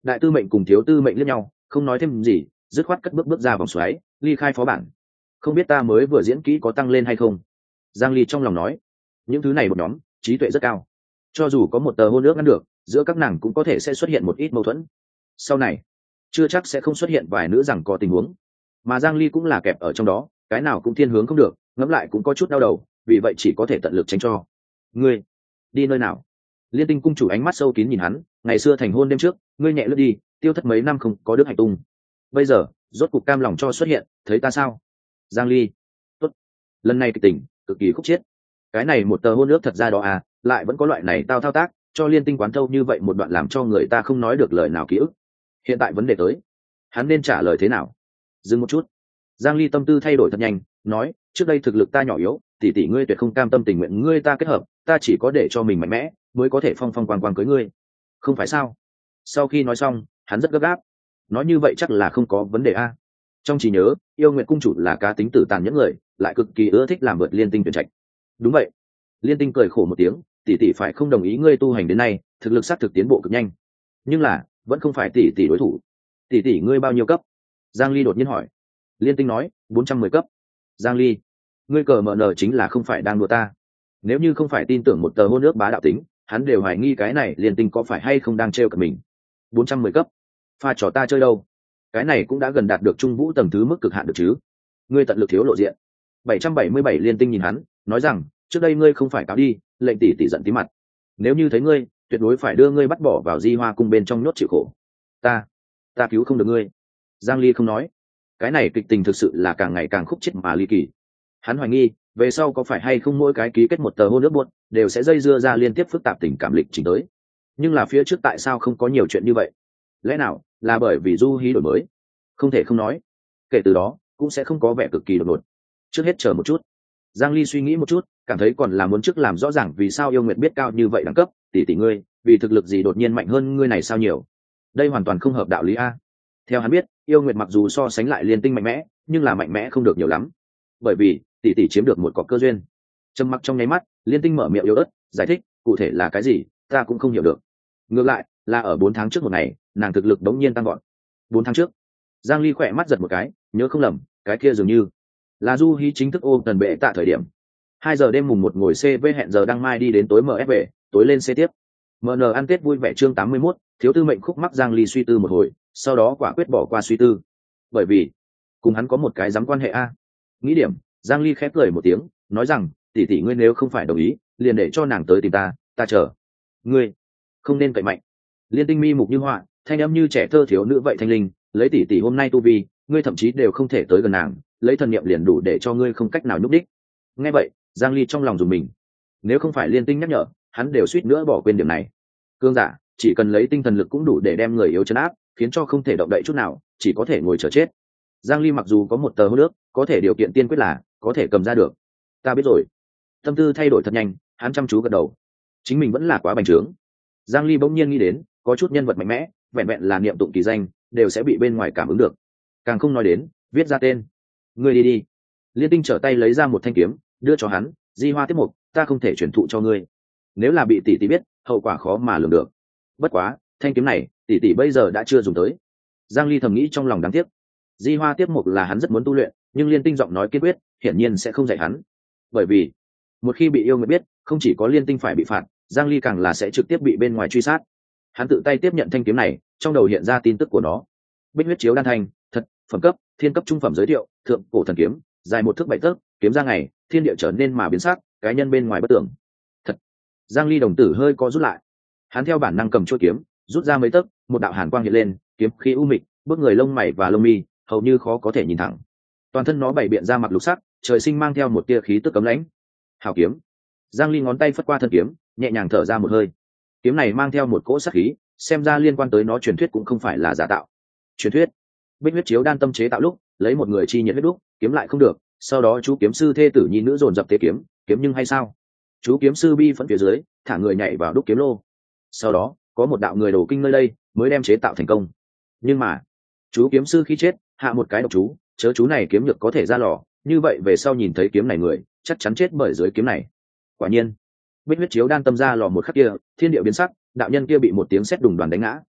đại tư mệnh cùng thiếu tư mệnh liếc nhau không nói thêm gì, dứt khoát cất bước bước ra vòng xoáy ly khai phó bản. Không biết ta mới vừa diễn kỹ có tăng lên hay không, Giang Ly trong lòng nói. Những thứ này một nhóm trí tuệ rất cao, cho dù có một tờ hôn ước ngăn được, giữa các nàng cũng có thể sẽ xuất hiện một ít mâu thuẫn, sau này chưa chắc sẽ không xuất hiện vài nữ rằng có tình huống, mà Giang Ly cũng là kẹp ở trong đó, cái nào cũng thiên hướng không được, ngẫm lại cũng có chút đau đầu, vì vậy chỉ có thể tận lực tránh cho. Ngươi đi nơi nào? Liên Tinh cung chủ ánh mắt sâu kín nhìn hắn, ngày xưa thành hôn đêm trước ngươi nhẹ lướt đi, tiêu thất mấy năm không có đứa hành tung, bây giờ rốt cục cam lòng cho xuất hiện, thấy ta sao? Giang Ly tốt, lần này kịch tình cực kỳ khúc chiết, cái này một tờ hôn ước thật ra đó à, lại vẫn có loại này tao thao tác cho Liên Tinh quán thâu như vậy một đoạn làm cho người ta không nói được lời nào ký ức. Hiện tại vấn đề tới, hắn nên trả lời thế nào? Dừng một chút, Giang Ly tâm tư thay đổi thật nhanh, nói, trước đây thực lực ta nhỏ yếu, tỷ tỷ ngươi tuyệt không cam tâm tình nguyện ngươi ta kết hợp, ta chỉ có để cho mình mạnh mẽ mới có thể phong phong quang quang cưới ngươi, không phải sao? Sau khi nói xong, hắn rất gấp gáp, nói như vậy chắc là không có vấn đề a. Trong trí nhớ, Yêu Nguyệt cung chủ là cá tính tử tàn những người, lại cực kỳ ưa thích làm vượt Liên Tinh tuyển trạch. Đúng vậy. Liên Tinh cười khổ một tiếng, tỷ tỷ phải không đồng ý ngươi tu hành đến nay, thực lực xác thực tiến bộ cực nhanh, nhưng là vẫn không phải tỷ tỷ đối thủ. Tỷ tỷ ngươi bao nhiêu cấp? Giang Ly đột nhiên hỏi. Liên Tinh nói, bốn trăm mười cấp. Giang Ly, ngươi cờ mở nở chính là không phải đang đùa ta? Nếu như không phải tin tưởng một tờ hôn ước bá đạo tính, hắn đều hoài nghi cái này Liên Tinh có phải hay không đang trêu cợt mình. bốn trăm mười cấp, pha trò ta chơi đâu? Cái này cũng đã gần đạt được trung vũ tầng thứ mức cực hạn được chứ? Ngươi tận lực thiếu lộ diện. bảy trăm bảy mươi bảy Liên Tinh nhìn hắn, nói rằng, trước đây ngươi không phải cáo đi, lệnh tỷ tỷ giận tí mặt. Nếu như thấy ngươi, tuyệt đối phải đưa ngươi bắt bỏ vào Di Hoa cung bên trong nhốt chịu khổ. Ta, ta cứu không được ngươi. Giang Ly không nói. Cái này kịch tình thực sự là càng ngày càng khúc chiết mà ly kỳ. Hắn hoài nghi, về sau có phải hay không mỗi cái ký kết một tờ hôn ước buốt đều sẽ dây dưa ra liên tiếp phức tạp tình cảm lịch trình tới. Nhưng là phía trước tại sao không có nhiều chuyện như vậy? Lẽ nào là bởi vì Du Hí đổi mới? Không thể không nói, kể từ đó cũng sẽ không có vẻ cực kỳ đột ngột. Trước hết chờ một chút. Giang Ly suy nghĩ một chút, cảm thấy còn là muốn trước làm rõ ràng vì sao Yêu Nguyệt biết cao như vậy đẳng cấp, tỷ tỷ ngươi, vì thực lực gì đột nhiên mạnh hơn ngươi này sao nhiều? Đây hoàn toàn không hợp đạo lý a. Theo hắn biết, Yêu Nguyệt mặc dù so sánh lại Liên Tinh mạnh mẽ, nhưng là mạnh mẽ không được nhiều lắm. Bởi vì tỷ tỷ chiếm được một cọc cơ duyên. Trầm mặc trong nháy mắt, Liên Tinh mở miệng yếu ớt, giải thích, cụ thể là cái gì, ta cũng không hiểu được. Ngược lại, là ở bốn tháng trước một ngày, nàng thực lực đống nhiên tăng gọn. Bốn tháng trước? Giang Ly khỏe mắt giật một cái, nhớ không lầm, cái kia dường như là Du Hí chính thức ôm tần bệ tạ thời điểm. Hai giờ đêm mùng một ngồi xê vê hẹn giờ đăng mai đi đến tối em ép về, tối lên C tiếp. em en ăn Tết vui vẻ chương tám mươi mốt, thiếu tư mệnh khúc mắc. Giang Ly suy tư một hồi, sau đó quả quyết bỏ qua suy tư. Bởi vì, cùng hắn có một cái dám quan hệ a. Nghĩ điểm, Giang Ly khép cười một tiếng, nói rằng, tỷ tỷ ngươi nếu không phải đồng ý, liền để cho nàng tới tìm ta, ta chờ. Ngươi không nên cậy mạnh. Liên Tinh mi mục như họa, thanh âm như trẻ thơ thiếu nữ vậy thanh linh, lấy tỷ tỷ hôm nay tu vi, ngươi thậm chí đều không thể tới gần nàng, lấy thần niệm liền đủ để cho ngươi không cách nào nhúc đích. Nghe vậy, Giang Ly trong lòng dùng mình. Nếu không phải Liên Tinh nhắc nhở, hắn đều suýt nữa bỏ quên điểm này. Cương giả, chỉ cần lấy tinh thần lực cũng đủ để đem người yếu trấn áp, khiến cho không thể động đậy chút nào, chỉ có thể ngồi chờ chết. Giang Ly mặc dù có một tờ hôn ước, có thể điều kiện tiên quyết là có thể cầm ra được. Ta biết rồi. Tâm tư thay đổi thật nhanh, hắn chăm chú gật đầu. Chính mình vẫn là quá bành trướng. Giang Ly bỗng nhiên nghĩ đến, có chút nhân vật mạnh mẽ, vẹn vẹn là niệm tụng kỳ danh, đều sẽ bị bên ngoài cảm ứng được. Càng không nói đến, viết ra tên. Ngươi đi đi. Liên Tinh trở tay lấy ra một thanh kiếm, đưa cho hắn, Di Hoa tiếp mục, ta không thể truyền thụ cho ngươi. Nếu là bị tỷ tỷ biết, hậu quả khó mà lường được. Bất quá, thanh kiếm này, tỷ tỷ bây giờ đã chưa dùng tới. Giang Ly thầm nghĩ trong lòng đáng tiếc. Di Hoa tiếp mục là hắn rất muốn tu luyện, nhưng Liên Tinh giọng nói kiên quyết, hiển nhiên sẽ không dạy hắn. Bởi vì, một khi bị Yêu Nguyệt biết, không chỉ có Liên Tinh phải bị phạt, Giang Ly càng là sẽ trực tiếp bị bên ngoài truy sát. Hắn tự tay tiếp nhận thanh kiếm này, trong đầu hiện ra tin tức của nó. Bích huyết chiếu đan thành, thật, phẩm cấp, thiên cấp trung phẩm giới thiệu, thượng cổ thần kiếm, dài một thước bảy tấc, kiếm ra ngày, thiên địa trở nên mà biến sắc, cái nhân bên ngoài bất tưởng. Thật. Giang Ly đồng tử hơi co rút lại. Hắn theo bản năng cầm chuôi kiếm, rút ra mấy tấc, một đạo hàn quang hiện lên, kiếm khí u mịch, bước người lông mày và lông mi, hầu như khó có thể nhìn thẳng. Toàn thân nó bảy biện ra mặc lục sắc, trời sinh mang theo một tia khí tức cấm lãnh. Hảo kiếm. Giang Ly ngón tay phất qua thân kiếm, nhẹ nhàng thở ra một hơi. Kiếm này mang theo một cỗ sát khí, xem ra liên quan tới nó truyền thuyết cũng không phải là giả tạo. Truyền thuyết, Bích huyết chiếu đan tâm chế tạo lúc, lấy một người chi nhiệt huyết đúc, kiếm lại không được, sau đó chú kiếm sư thê tử nhi nữ dồn dập tế kiếm, kiếm nhưng hay sao? Chú kiếm sư bi phẫn phía dưới, thả người nhảy vào đúc kiếm lô. Sau đó, có một đạo người đổ kinh nơi đây, mới đem chế tạo thành công. Nhưng mà, chú kiếm sư khi chết, hạ một cái độc chú, chớ chú này kiếm nhược có thể ra lò, như vậy về sau nhìn thấy kiếm này người, chắc chắn chết bởi dưới kiếm này. Quả nhiên, Bích huyết chiếu đan tâm ra lò một khắc kia, thiên địa biến sắc, đạo nhân kia bị một tiếng sét đùng đoàn đánh ngã,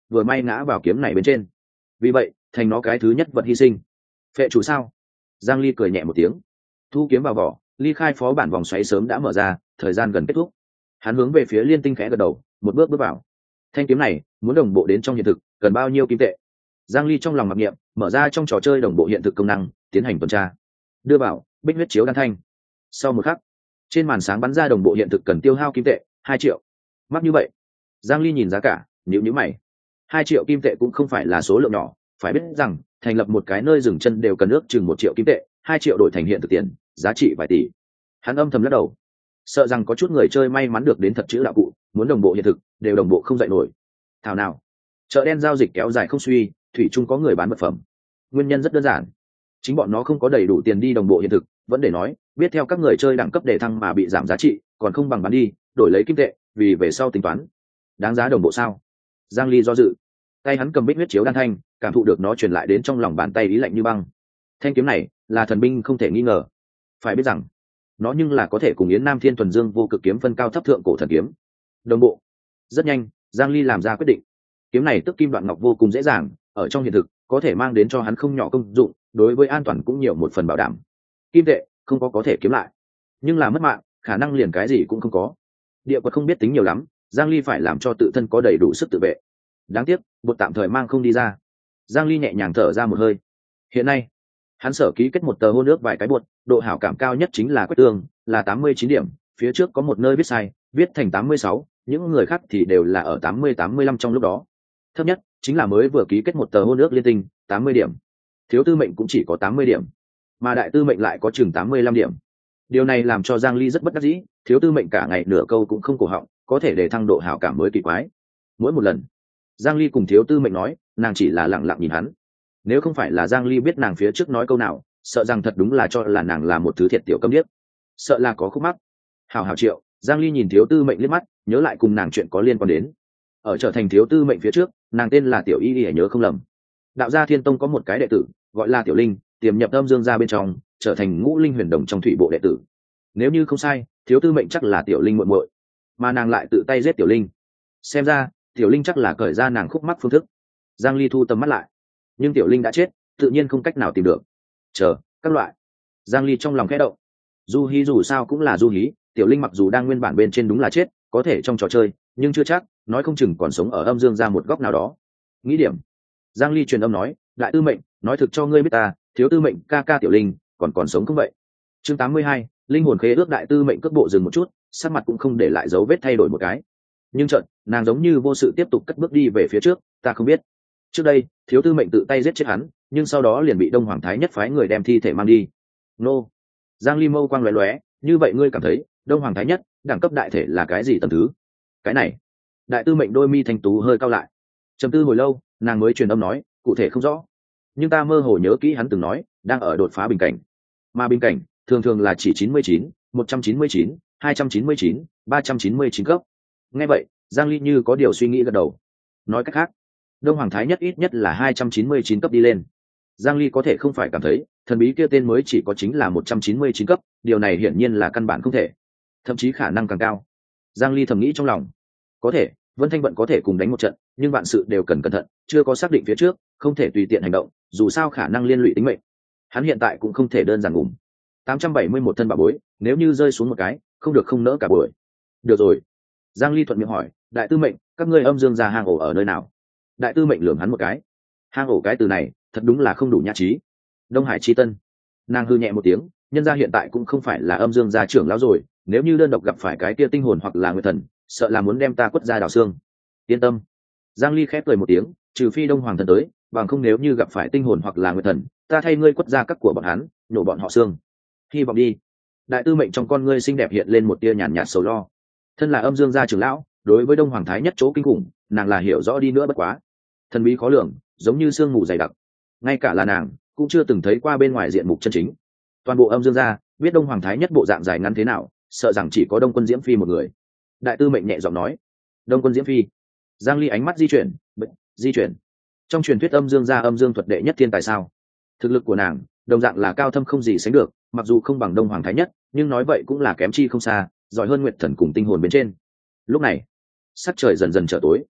vừa may ngã vào kiếm này bên trên, vì vậy thành nó cái thứ nhất vật hy sinh. Phệ chủ sao? Giang Ly cười nhẹ một tiếng, thu kiếm vào vỏ, ly khai phó bản vòng xoáy sớm đã mở ra, thời gian gần kết thúc. Hắn hướng về phía Liên Tinh khẽ gật đầu, một bước bước vào. Thanh kiếm này muốn đồng bộ đến trong hiện thực cần bao nhiêu kim tệ? Giang Ly trong lòng mặc niệm, mở ra trong trò chơi đồng bộ hiện thực công năng, tiến hành tuần tra. Đưa vào bích huyết chiếu đan thanh. Sau một khắc, trên màn sáng bắn ra đồng bộ hiện thực cần tiêu hao kim tệ hai triệu. Mắc như vậy. Giang Ly nhìn giá cả, nhíu nhíu mày. hai triệu kim tệ cũng không phải là số lượng nhỏ, phải biết rằng thành lập một cái nơi dừng chân đều cần ước chừng một triệu kim tệ, hai triệu đổi thành hiện thực tiền, giá trị vài tỷ. Hắn âm thầm lắc đầu, sợ rằng có chút người chơi may mắn được đến thật chữ đạo cụ, muốn đồng bộ hiện thực đều đồng bộ không dậy nổi. Thảo nào chợ đen giao dịch kéo dài không suy, thủy chung có người bán vật phẩm. Nguyên nhân rất đơn giản, chính bọn nó không có đầy đủ tiền đi đồng bộ hiện thực, vẫn để nói biết theo các người chơi đẳng cấp đề thăng mà bị giảm giá trị, còn không bằng bán đi đổi lấy kim tệ, vì về sau tính toán. Đáng giá đồng bộ sao? Giang Ly do dự, tay hắn cầm bích huyết chiếu đan thanh, cảm thụ được nó truyền lại đến trong lòng bàn tay ý lạnh như băng. Thanh kiếm này là thần binh không thể nghi ngờ, phải biết rằng nó nhưng là có thể cùng Yến Nam Thiên Thuần Dương vô cực kiếm phân cao thấp thượng cổ thần kiếm. Đồng bộ. Rất nhanh, Giang Ly làm ra quyết định. Kiếm này tức kim đoạn ngọc vô cùng dễ dàng, ở trong hiện thực có thể mang đến cho hắn không nhỏ công dụng, đối với an toàn cũng nhiều một phần bảo đảm. Kim tệ không có có thể kiếm lại, nhưng là mất mạng, khả năng liền cái gì cũng không có. Địa quật không biết tính nhiều lắm, Giang Ly phải làm cho tự thân có đầy đủ sức tự vệ. Đáng tiếc, bột tạm thời mang không đi ra. Giang Ly nhẹ nhàng thở ra một hơi. Hiện nay, hắn sở ký kết một tờ hôn ước vài cái bột, độ hảo cảm cao nhất chính là Quách Tương, là tám mươi chín điểm, phía trước có một nơi viết sai, viết thành tám mươi sáu, những người khác thì đều là ở tám mươi tám mươi lăm trong lúc đó. Thấp nhất chính là mới vừa ký kết một tờ hôn ước Liên Tinh, tám mươi điểm. Thiếu tư mệnh cũng chỉ có tám mươi điểm, mà đại tư mệnh lại có chừng tám mươi lăm điểm. Điều này làm cho Giang Ly rất bất đắc dĩ, thiếu tư mệnh cả ngày nửa câu cũng không cổ họng, có thể để thăng độ hảo cảm mới kỳ quái. Mỗi một lần, Giang Ly cùng thiếu tư mệnh nói, nàng chỉ là lặng lặng nhìn hắn. Nếu không phải là Giang Ly biết nàng phía trước nói câu nào, sợ rằng thật đúng là cho là nàng là một thứ thiệt tiểu câm điếc, sợ là có khúc mắc. Hảo hảo triệu, Giang Ly nhìn thiếu tư mệnh liếc mắt, nhớ lại cùng nàng chuyện có liên quan đến. Ở trở thành thiếu tư mệnh phía trước, nàng tên là Tiểu Y Y, nhớ không lầm. Đạo gia Thiên Tông có một cái đệ tử, gọi là Tiểu Linh, tiềm nhập âm dương gia bên trong, trở thành ngũ linh huyền đồng trong thủy bộ đệ tử. Nếu như không sai, thiếu tư mệnh chắc là Tiểu Linh muội muội, mà nàng lại tự tay giết Tiểu Linh. Xem ra, Tiểu Linh chắc là cởi ra nàng khúc mắc phương thức. Giang Ly thu tầm mắt lại, nhưng Tiểu Linh đã chết, tự nhiên không cách nào tìm được. Chờ, các loại. Giang Ly trong lòng khẽ động. Du Hí dù sao cũng là Du Hí, Tiểu Linh mặc dù đang nguyên bản bên trên đúng là chết, có thể trong trò chơi, nhưng chưa chắc, nói không chừng còn sống ở âm dương ra một góc nào đó. Nghĩ điểm. Giang Ly truyền âm nói, đại tư mệnh, nói thực cho ngươi biết ta, thiếu tư mệnh ca ca Tiểu Linh, còn còn sống không vậy? Chương tám mươi hai, linh hồn khế ước. Đại tư mệnh cước bộ dừng một chút, sắc mặt cũng không để lại dấu vết thay đổi một cái. Nhưng chợt, nàng giống như vô sự tiếp tục cất bước đi về phía trước, ta không biết. Trước đây, thiếu tư mệnh tự tay giết chết hắn, nhưng sau đó liền bị Đông Hoàng Thái Nhất phái người đem thi thể mang đi. Nô. Giang Ly mâu quang lóe lóe, như vậy ngươi cảm thấy, Đông Hoàng Thái Nhất, đẳng cấp đại thể là cái gì tầng thứ? Cái này. Đại tư mệnh đôi mi thanh tú hơi cao lại. Trầm tư hồi lâu, nàng mới truyền âm nói, cụ thể không rõ. Nhưng ta mơ hồ nhớ kỹ hắn từng nói, đang ở đột phá bình cảnh. Mà bình cảnh, thường thường là chỉ chín mươi chín, một trăm chín mươi chín, hai trăm chín mươi chín, ba trăm chín mươi chín cấp. Nghe vậy, Giang Ly như có điều suy nghĩ gật đầu. Nói cách khác, Đông Hoàng Thái Nhất ít nhất là hai trăm chín mươi chín cấp đi lên. Giang Ly có thể không phải cảm thấy, thần bí kia tên mới chỉ có chính là một trăm chín mươi chín cấp, điều này hiển nhiên là căn bản không thể. Thậm chí khả năng càng cao. Giang Ly thầm nghĩ trong lòng. Có thể, Vân Thanh Vận có thể cùng đánh một trận, nhưng vạn sự đều cần cẩn thận, chưa có xác định phía trước, không thể tùy tiện hành động, dù sao khả năng liên lụy tính mệnh. Hắn hiện tại cũng không thể đơn giản ngủm. tám trăm bảy mươi mốt thân bảo bối, nếu như rơi xuống một cái, không được không nỡ cả buổi. Được rồi. Giang Ly thuận miệng hỏi, đại tư mệnh, các ngươi âm dương gia hang ổ ở nơi nào? Đại tư mệnh lườm hắn một cái. Hang ổ cái từ này, thật đúng là không đủ nhã trí. Đông Hải Chi Tân. Nàng hư nhẹ một tiếng, nhân gia hiện tại cũng không phải là âm dương gia trưởng lão rồi, nếu như đơn độc gặp phải cái kia tinh hồn hoặc là nguyệt thần, sợ là muốn đem ta quất ra đào xương. Yên tâm. Giang Ly khép cười một tiếng, trừ phi Đông Hoàng thần tới, bằng không nếu như gặp phải tinh hồn hoặc là nguyệt thần, ta thay ngươi quất ra các của bọn hắn, nhổ bọn họ xương. Hy vọng đi. Đại tư mệnh trong con ngươi xinh đẹp hiện lên một tia nhàn nhạt sầu lo. Thân là âm dương gia trưởng lão, đối với Đông Hoàng Thái Nhất chỗ kinh khủng, nàng là hiểu rõ đi nữa bất quá. Thần bí khó lường, giống như sương mù dày đặc. Ngay cả là nàng cũng chưa từng thấy qua bên ngoài diện mục chân chính. Toàn bộ âm dương gia biết Đông Hoàng Thái Nhất bộ dạng dài ngắn thế nào, sợ rằng chỉ có Đông Quân Diễm Phi một người. Đại tư mệnh nhẹ giọng nói, Đông Quân Diễm Phi. Giang Ly ánh mắt di chuyển, di chuyển. Trong truyền thuyết âm dương gia âm dương thuật đệ nhất thiên tài sao? Thực lực của nàng đồng dạng là cao thâm không gì sánh được, mặc dù không bằng Đông Hoàng Thái Nhất, nhưng nói vậy cũng là kém chi không xa, giỏi hơn Nguyệt Thần cùng tinh hồn bên trên. Lúc này, sắc trời dần dần trở tối.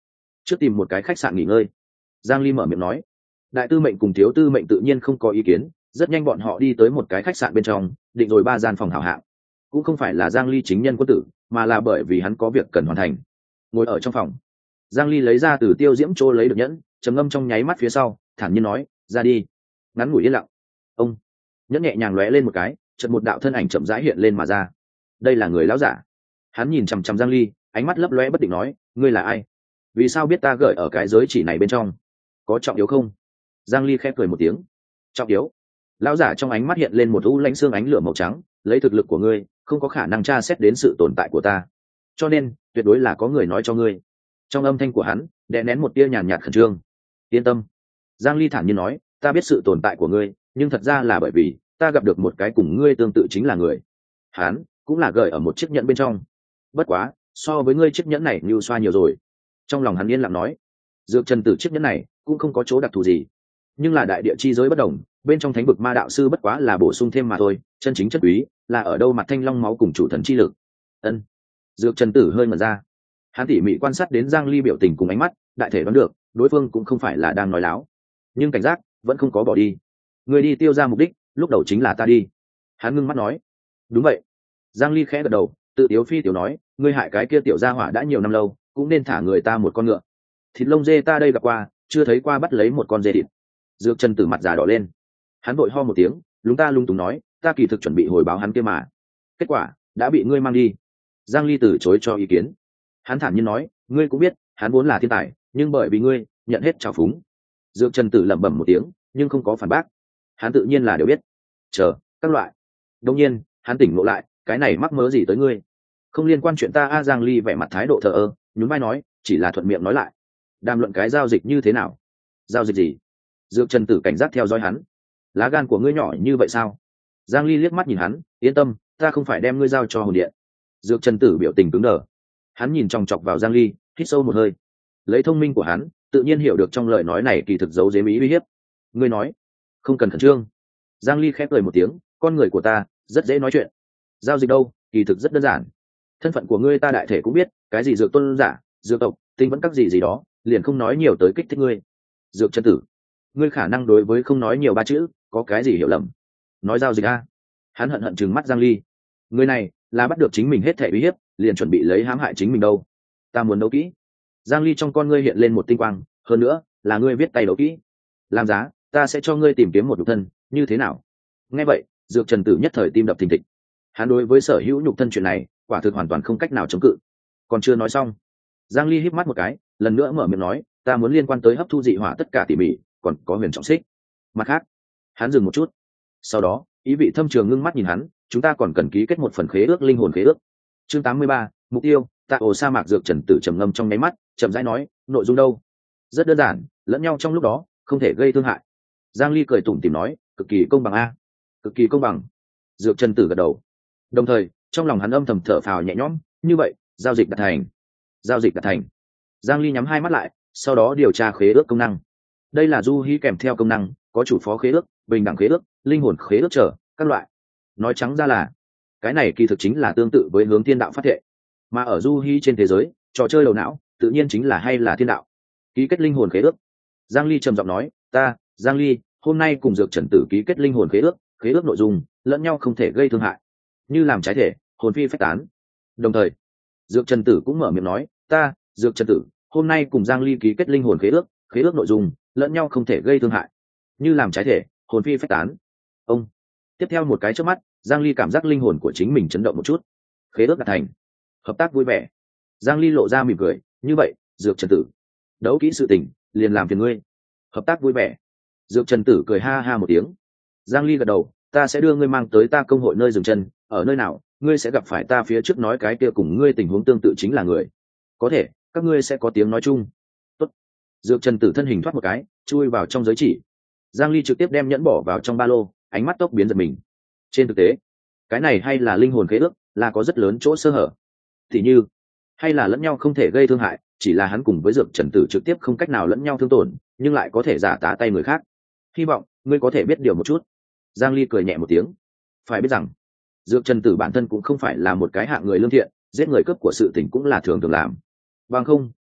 trước tìm một cái khách sạn nghỉ ngơi. Giang Ly mở miệng nói. Đại tư mệnh cùng thiếu tư mệnh tự nhiên không có ý kiến, rất nhanh bọn họ đi tới một cái khách sạn bên trong, định rồi ba gian phòng hảo hạng. Cũng không phải là Giang Ly chính nhân quân tử, mà là bởi vì hắn có việc cần hoàn thành. Ngồi ở trong phòng, Giang Ly lấy ra từ Tiêu Diễm Trô lấy được nhẫn, trầm ngâm trong nháy mắt phía sau, thản nhiên nói, ra đi. Ngắn ngủi yên lặng. Ông nhẫn nhẹ nhàng lóe lên một cái, chợt một đạo thân ảnh chậm rãi hiện lên mà ra. Đây là người lão giả. Hắn nhìn chằm chằm Giang Ly, ánh mắt lấp lóe bất định nói, ngươi là ai? Vì sao biết ta gửi ở cái giới chỉ này bên trong? Có trọng yếu không? Giang Ly khẽ cười một tiếng. Trọng yếu? Lão giả trong ánh mắt hiện lên một u lãnh xương ánh lửa màu trắng, lấy thực lực của ngươi, không có khả năng tra xét đến sự tồn tại của ta. Cho nên, tuyệt đối là có người nói cho ngươi. Trong âm thanh của hắn, đè nén một tia nhàn nhạt khẩn trương. Yên tâm. Giang Ly thản nhiên nói, ta biết sự tồn tại của ngươi, nhưng thật ra là bởi vì ta gặp được một cái cùng ngươi tương tự chính là người. Hắn cũng là gửi ở một chiếc nhẫn bên trong. Bất quá, so với ngươi chiếc nhẫn này như xoa nhiều rồi. Trong lòng hắn yên lặng nói, dược trần tử chiếc nhẫn này cũng không có chỗ đặc thù gì, nhưng là đại địa chi giới bất đồng, bên trong thánh vực ma đạo sư bất quá là bổ sung thêm mà thôi, chân chính chất quý là ở đâu mặt thanh long máu cùng chủ thần chi lực. Ân. Dược trần tử hơi mở ra, hắn tỉ mỉ quan sát đến Giang Ly biểu tình cùng ánh mắt, đại thể đoán được đối phương cũng không phải là đang nói láo, nhưng cảnh giác vẫn không có bỏ đi. Người đi tiêu ra mục đích lúc đầu chính là ta đi. Hắn ngưng mắt nói, đúng vậy. Giang Ly khẽ gật đầu, tự tiếu phi tiểu nói, ngươi hại cái kia tiểu gia hỏa đã nhiều năm lâu, cũng nên thả người ta một con ngựa. Thịt lông dê ta đây gặp qua, chưa thấy qua bắt lấy một con dê thịt. Dược Trần Tử mặt già đỏ lên, hắn vội ho một tiếng, lúng ta lung túng nói, ta kỳ thực chuẩn bị hồi báo hắn kia mà, kết quả đã bị ngươi mang đi. Giang Ly từ chối cho ý kiến. Hắn thản nhiên nói, ngươi cũng biết, hắn vốn là thiên tài, nhưng bởi vì ngươi nhận hết trào phúng. Dược Trần Tử lẩm bẩm một tiếng, nhưng không có phản bác. Hắn tự nhiên là đều biết. Chờ, các loại. Đương nhiên, hắn tỉnh ngộ lại, cái này mắc mớ gì tới ngươi? Không liên quan chuyện ta. A Giang Ly vẻ mặt thái độ thờ ơ, nhún vai nói, chỉ là thuận miệng nói lại. Đàm luận cái giao dịch như thế nào? Giao dịch gì? Dược Trần Tử cảnh giác theo dõi hắn. Lá gan của ngươi nhỏ như vậy sao? Giang Ly liếc mắt nhìn hắn, yên tâm, ta không phải đem ngươi giao cho hồn điện. Dược Trần Tử biểu tình cứng đờ. Hắn nhìn chòng chọc vào Giang Ly, hít sâu một hơi. Lấy thông minh của hắn, tự nhiên hiểu được trong lời nói này kỳ thực giấu giếm ý uy hiếp. Ngươi nói, không cần khẩn trương. Giang Ly khép cười một tiếng, con người của ta rất dễ nói chuyện. Giao dịch đâu, kỳ thực rất đơn giản. Thân phận của ngươi ta đại thể cũng biết, cái gì dược tôn giả, dược tộc, tinh vẫn các gì gì đó, liền không nói nhiều tới kích thích ngươi. Dược Trần Tử, ngươi khả năng đối với không nói nhiều ba chữ có cái gì hiểu lầm. Nói giao dịch a? Hắn hận hận trừng mắt Giang Ly. Người này là bắt được chính mình hết thể uy hiếp, liền chuẩn bị lấy hãm hại chính mình đâu. Ta muốn đấu kỹ. Giang Ly trong con ngươi hiện lên một tinh quang, hơn nữa là ngươi viết tay đấu kỹ. Làm giá, ta sẽ cho ngươi tìm kiếm một nhục thân, như thế nào? Nghe vậy, Dược Trần Tử nhất thời tim đập thình thịch. Hắn đối với sở hữu nhục thân chuyện này, quả thực hoàn toàn không cách nào chống cự. Còn chưa nói xong, Giang Ly híp mắt một cái, lần nữa mở miệng nói, ta muốn liên quan tới hấp thu dị hỏa tất cả tỉ mỉ, còn có huyền trọng xích. Mặt khác, hắn dừng một chút, sau đó ý vị thâm trường ngưng mắt nhìn hắn, chúng ta còn cần ký kết một phần khế ước linh hồn khế ước. Chương tám mươi ba, mục tiêu. Tạ ổ sa mạc. Dược Trần Tử trầm ngâm trong nháy mắt, chậm rãi nói, nội dung đâu? Rất đơn giản, lẫn nhau trong lúc đó không thể gây thương hại. Giang Ly cười tủm tỉm nói, cực kỳ công bằng a. Cực kỳ công bằng. Dược Trần Tử gật đầu, đồng thời trong lòng hắn âm thầm thở phào nhẹ nhõm, như vậy giao dịch đạt thành. Giao dịch đạt thành. Giang Ly nhắm hai mắt lại, sau đó điều tra khế ước công năng. Đây là du hí kèm theo công năng, có chủ phó khế ước, bình đẳng khế ước, linh hồn khế ước trở các loại. Nói trắng ra là, cái này kỳ thực chính là tương tự với hướng thiên đạo phát thệ, mà ở du hí trên thế giới, trò chơi đầu não tự nhiên chính là hay là thiên đạo. Ký kết linh hồn khế ước. Giang Ly trầm giọng nói, ta Giang Ly hôm nay cùng Dược Trần Tử ký kết linh hồn khế ước, khế ước nội dung lẫn nhau không thể gây thương hại, như làm trái thể hồn phi phách tán. Đồng thời Dược Trần Tử cũng mở miệng nói, ta Dược Trần Tử hôm nay cùng Giang Ly ký kết linh hồn khế ước, khế ước nội dung lẫn nhau không thể gây thương hại, như làm trái thể hồn phi phách tán. Ông tiếp theo một cái chớp mắt, Giang Ly cảm giác linh hồn của chính mình chấn động một chút. Khế ước đạt thành, hợp tác vui vẻ. Giang Ly lộ ra mỉm cười, như vậy Dược Trần Tử, đấu kỹ sự tình liền làm phiền ngươi. Hợp tác vui vẻ. Dược Trần Tử cười ha ha một tiếng. Giang Ly gật đầu, ta sẽ đưa ngươi mang tới ta công hội nơi dừng chân, ở nơi nào ngươi sẽ gặp phải ta phía trước nói cái kia cùng ngươi tình huống tương tự chính là người, có thể các ngươi sẽ có tiếng nói chung. Tốt. Dược Trần Tử thân hình thoát một cái, chui vào trong giới chỉ. Giang Ly trực tiếp đem nhẫn bỏ vào trong ba lô, ánh mắt tốc biến giật mình. Trên thực tế, cái này hay là linh hồn khế ước, là có rất lớn chỗ sơ hở. Thì như, hay là lẫn nhau không thể gây thương hại, chỉ là hắn cùng với Dược Trần Tử trực tiếp không cách nào lẫn nhau thương tổn, nhưng lại có thể giả tá tay người khác. Hy vọng ngươi có thể biết điều một chút. Giang Ly cười nhẹ một tiếng. Phải biết rằng, Dược Trần Tử bản thân cũng không phải là một cái hạng người lương thiện, giết người cướp của sự tình cũng là thường thường làm. Bằng không,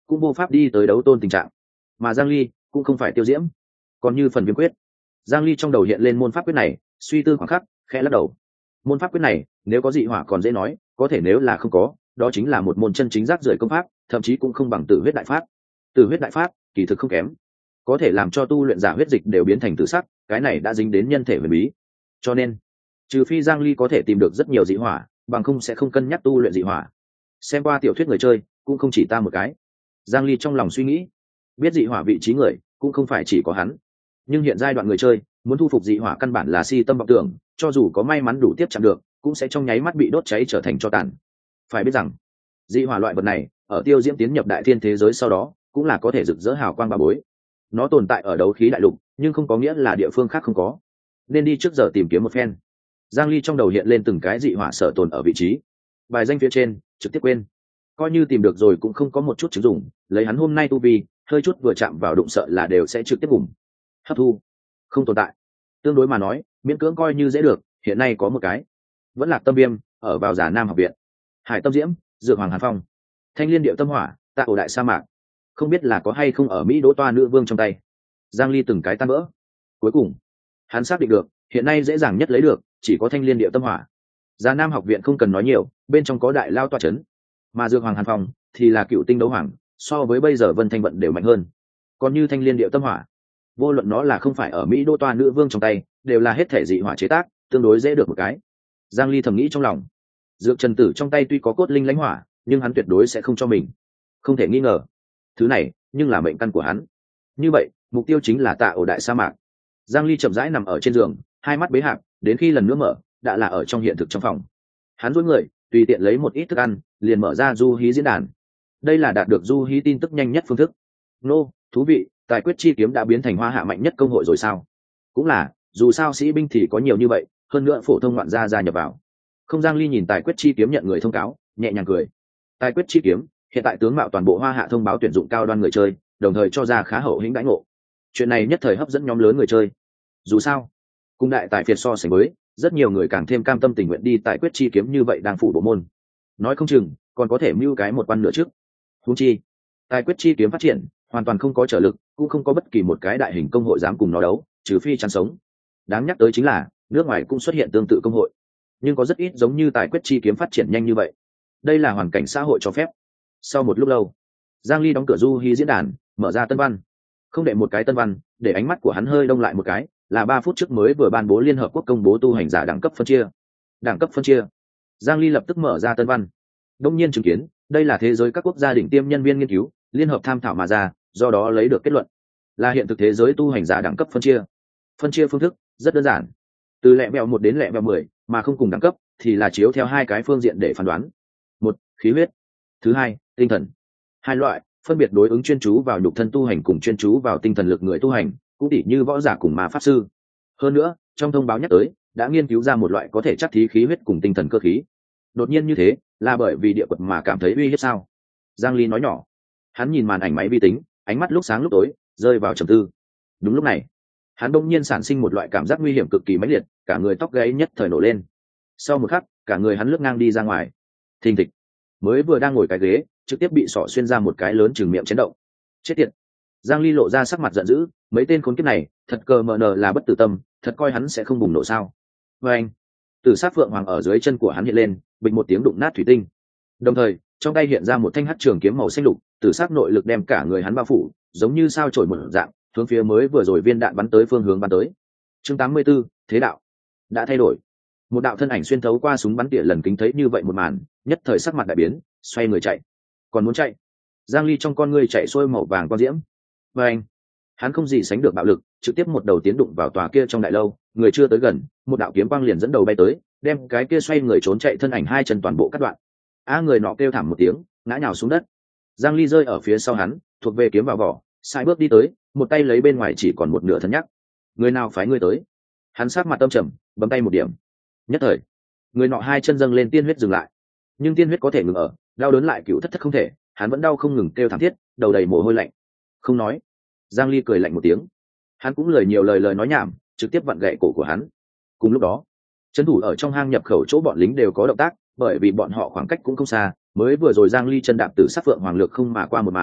cũng vô pháp đi tới đấu tôn tình trạng. Mà Giang Ly cũng không phải tiêu diễm. Còn như phần viêm quyết, Giang Ly trong đầu hiện lên môn pháp quyết này, suy tư khoảng khắc, khẽ lắc đầu. Môn pháp quyết này nếu có dị hỏa còn dễ nói, có thể nếu là không có, đó chính là một môn chân chính rác rưởi công pháp, thậm chí cũng không bằng tử huyết đại pháp. Tử huyết đại pháp kỳ thực không kém, có thể làm cho tu luyện giả huyết dịch đều biến thành tử sắc, cái này đã dính đến nhân thể huyền bí. Cho nên trừ phi Giang Ly có thể tìm được rất nhiều dị hỏa, bằng không sẽ không cân nhắc tu luyện dị hỏa. Xem qua tiểu thuyết người chơi cũng không chỉ ta một cái. Giang Ly trong lòng suy nghĩ, biết dị hỏa vị trí người cũng không phải chỉ có hắn, nhưng hiện giai đoạn người chơi muốn thu phục dị hỏa căn bản là si tâm vọng tưởng, cho dù có may mắn đủ tiếp chạm được cũng sẽ trong nháy mắt bị đốt cháy trở thành tro tàn. Phải biết rằng dị hỏa loại vật này ở tiêu diễm tiến nhập đại thiên thế giới sau đó cũng là có thể rực rỡ hào quang bà bối. Nó tồn tại ở đấu khí đại lục nhưng không có nghĩa là địa phương khác không có, nên đi trước giờ tìm kiếm một phen. Giang Ly trong đầu hiện lên từng cái dị hỏa sở tồn ở vị trí, bài danh phía trên trực tiếp quên, coi như tìm được rồi cũng không có một chút chứng dụng. Lấy hắn hôm nay tu vi, hơi chút vừa chạm vào đụng sợ là đều sẽ trực tiếp bùng hấp thu, không tồn tại. Tương đối mà nói miễn cưỡng coi như dễ được. Hiện nay có một cái vẫn là tâm viêm ở vào Giả Nam học viện, Hải Tâm Diễm, Dược Hoàng Hàn Phong, Thanh Liên Điệu Tâm Hỏa, Tạ Ổ Đại Sa Mạc, không biết là có hay không ở Mỹ Đỗ Toa Nữ Vương trong tay. Giang Ly từng cái tan vỡ, cuối cùng hắn xác định được hiện nay dễ dàng nhất lấy được chỉ có Thanh Liên Điệu Tâm Hỏa. Giả Nam học viện không cần nói nhiều, bên trong có đại lao toa chấn, mà Dược Hoàng Hàn Phong thì là cựu tinh đấu hoàng, so với bây giờ Vân Thanh Vận đều mạnh hơn. Còn như Thanh Liên Điệu Tâm Hỏa, vô luận nó là không phải ở Mỹ Đỗ Toa Nữ Vương trong tay, đều là hết thể dị hỏa chế tác, tương đối dễ được một cái. Giang Ly thầm nghĩ trong lòng, Dược Trần Tử trong tay tuy có cốt linh lãnh hỏa, nhưng hắn tuyệt đối sẽ không cho mình, không thể nghi ngờ thứ này nhưng là mệnh căn của hắn. Như vậy mục tiêu chính là Tạ Ổ Đại Sa Mạc. Giang Ly chậm rãi nằm ở trên giường, hai mắt bế hạp, đến khi lần nữa mở đã là ở trong hiện thực trong phòng. Hắn duỗi người tùy tiện lấy một ít thức ăn, liền mở ra du hí diễn đàn. Đây là đạt được du hí tin tức nhanh nhất phương thức. Nô, thú vị, tài quyết chi kiếm đã biến thành hoa hạ mạnh nhất công hội rồi sao? Cũng là, dù sao sĩ binh thì có nhiều như vậy, hơn nữa phổ thông ngoạn gia gia nhập vào. Không. Giang Ly nhìn tài quyết chi kiếm nhận người thông cáo, nhẹ nhàng cười. Tài quyết chi kiếm hiện tại tướng mạo toàn bộ hoa hạ thông báo tuyển dụng cao đoan người chơi, đồng thời cho ra khá hậu hĩnh đãi ngộ. Chuyện này nhất thời hấp dẫn nhóm lớn người chơi. Dù sao cùng đại tài phiệt so sánh với, rất nhiều người càng thêm cam tâm tình nguyện đi tài quyết chi kiếm như vậy đang phụ bộ môn, nói không chừng còn có thể mưu cái một quan nữa trước. Huống chi tài quyết chi kiếm phát triển hoàn toàn không có trở lực, cũng không có bất kỳ một cái đại hình công hội dám cùng nó đấu, trừ phi chăn sống. Đáng nhắc tới chính là nước ngoài cũng xuất hiện tương tự công hội, nhưng có rất ít giống như tài quyết chi kiếm phát triển nhanh như vậy. Đây là hoàn cảnh xã hội cho phép. Sau một lúc lâu, Giang Ly đóng cửa du hí diễn đàn, mở ra tân văn. Không để một cái tân văn, để ánh mắt của hắn hơi đông lại một cái, là ba phút trước mới vừa ban bố Liên Hợp Quốc công bố tu hành giả đẳng cấp phân chia. Đẳng cấp phân chia. Giang Ly lập tức mở ra tân văn. Đông nhiên chứng kiến, đây là thế giới các quốc gia đỉnh tiêm nhân viên nghiên cứu, liên hợp tham thảo mà ra, do đó lấy được kết luận là hiện thực thế giới tu hành giả đẳng cấp phân chia. Phân chia phương thức rất đơn giản, từ lẹ bèo một đến lẹ bèo mười, mà không cùng đẳng cấp thì là chiếu theo hai cái phương diện để phán đoán. Một, khí huyết. Thứ hai, tinh thần. Hai loại phân biệt đối ứng chuyên chú vào nhục thân tu hành cùng chuyên chú vào tinh thần lực người tu hành, cũng tỉ như võ giả cùng ma pháp sư. Hơn nữa trong thông báo nhắc tới đã nghiên cứu ra một loại có thể chắc thí khí huyết cùng tinh thần cơ khí. Đột nhiên như thế là bởi vì địa quật mà cảm thấy uy hiếp sao? Giang Ly nói nhỏ. Hắn nhìn màn ảnh máy vi tính, ánh mắt lúc sáng lúc tối rơi vào trầm tư. Đúng lúc này hắn đông nhiên sản sinh một loại cảm giác nguy hiểm cực kỳ mãnh liệt, cả người tóc gáy nhất thời nổ lên. Sau một khắc cả người hắn lướt ngang đi ra ngoài. Thình thịch, mới vừa đang ngồi cái ghế trực tiếp bị sọ xuyên ra một cái lớn chừng miệng chấn động. Chết tiệt! Giang Ly lộ ra sắc mặt giận dữ, mấy tên khốn kiếp này thật cờ mờ nờ là bất tử tâm, thật coi hắn sẽ không bùng nổ sao? Và anh, từ sát phượng hoàng ở dưới chân của hắn hiện lên, bình một tiếng đụng nát thủy tinh. Đồng thời trong tay hiện ra một thanh hắc trường kiếm màu xanh lục, từ sát nội lực đem cả người hắn bao phủ, giống như sao chổi một dạng, hướng phía mới vừa rồi viên đạn bắn tới phương hướng bắn tới. Chương tám mươi 84, thế đạo đã thay đổi. Một đạo thân ảnh xuyên thấu qua súng bắn tỉa lần kính thấy như vậy một màn, nhất thời sắc mặt đại biến, xoay người chạy. Còn muốn chạy? Giang Ly trong con ngươi chạy xuôi màu vàng quang diễm. Và anh, hắn không gì sánh được bạo lực, trực tiếp một đầu tiến đụng vào tòa kia trong đại lâu, người chưa tới gần, một đạo kiếm quang liền dẫn đầu bay tới, đem cái kia xoay người trốn chạy thân ảnh hai chân toàn bộ cắt đoạn. A, người nọ kêu thảm một tiếng, ngã nhào xuống đất. Giang Ly rơi ở phía sau hắn, thuộc về kiếm vào vỏ, sai bước đi tới, một tay lấy bên ngoài chỉ còn một nửa thân nhắc. Người nào phái ngươi tới? Hắn sát mặt tâm trầm, bấm tay một điểm. Nhất thời, người nọ hai chân dâng lên tiên huyết dừng lại. Nhưng tiên huyết có thể ngừng ở, đau đớn lại cựu thất thất không thể, hắn vẫn đau không ngừng kêu thảm thiết, đầu đầy mồ hôi lạnh. Không nói. Giang Ly cười lạnh một tiếng. Hắn cũng lời nhiều lời lời nói nhảm, trực tiếp vặn gãy cổ của hắn. Cùng lúc đó, trấn thủ ở trong hang nhập khẩu chỗ bọn lính đều có động tác, bởi vì bọn họ khoảng cách cũng không xa, mới vừa rồi Giang Ly chân đạp từ sát phượng hoàng lược không mà qua một màn,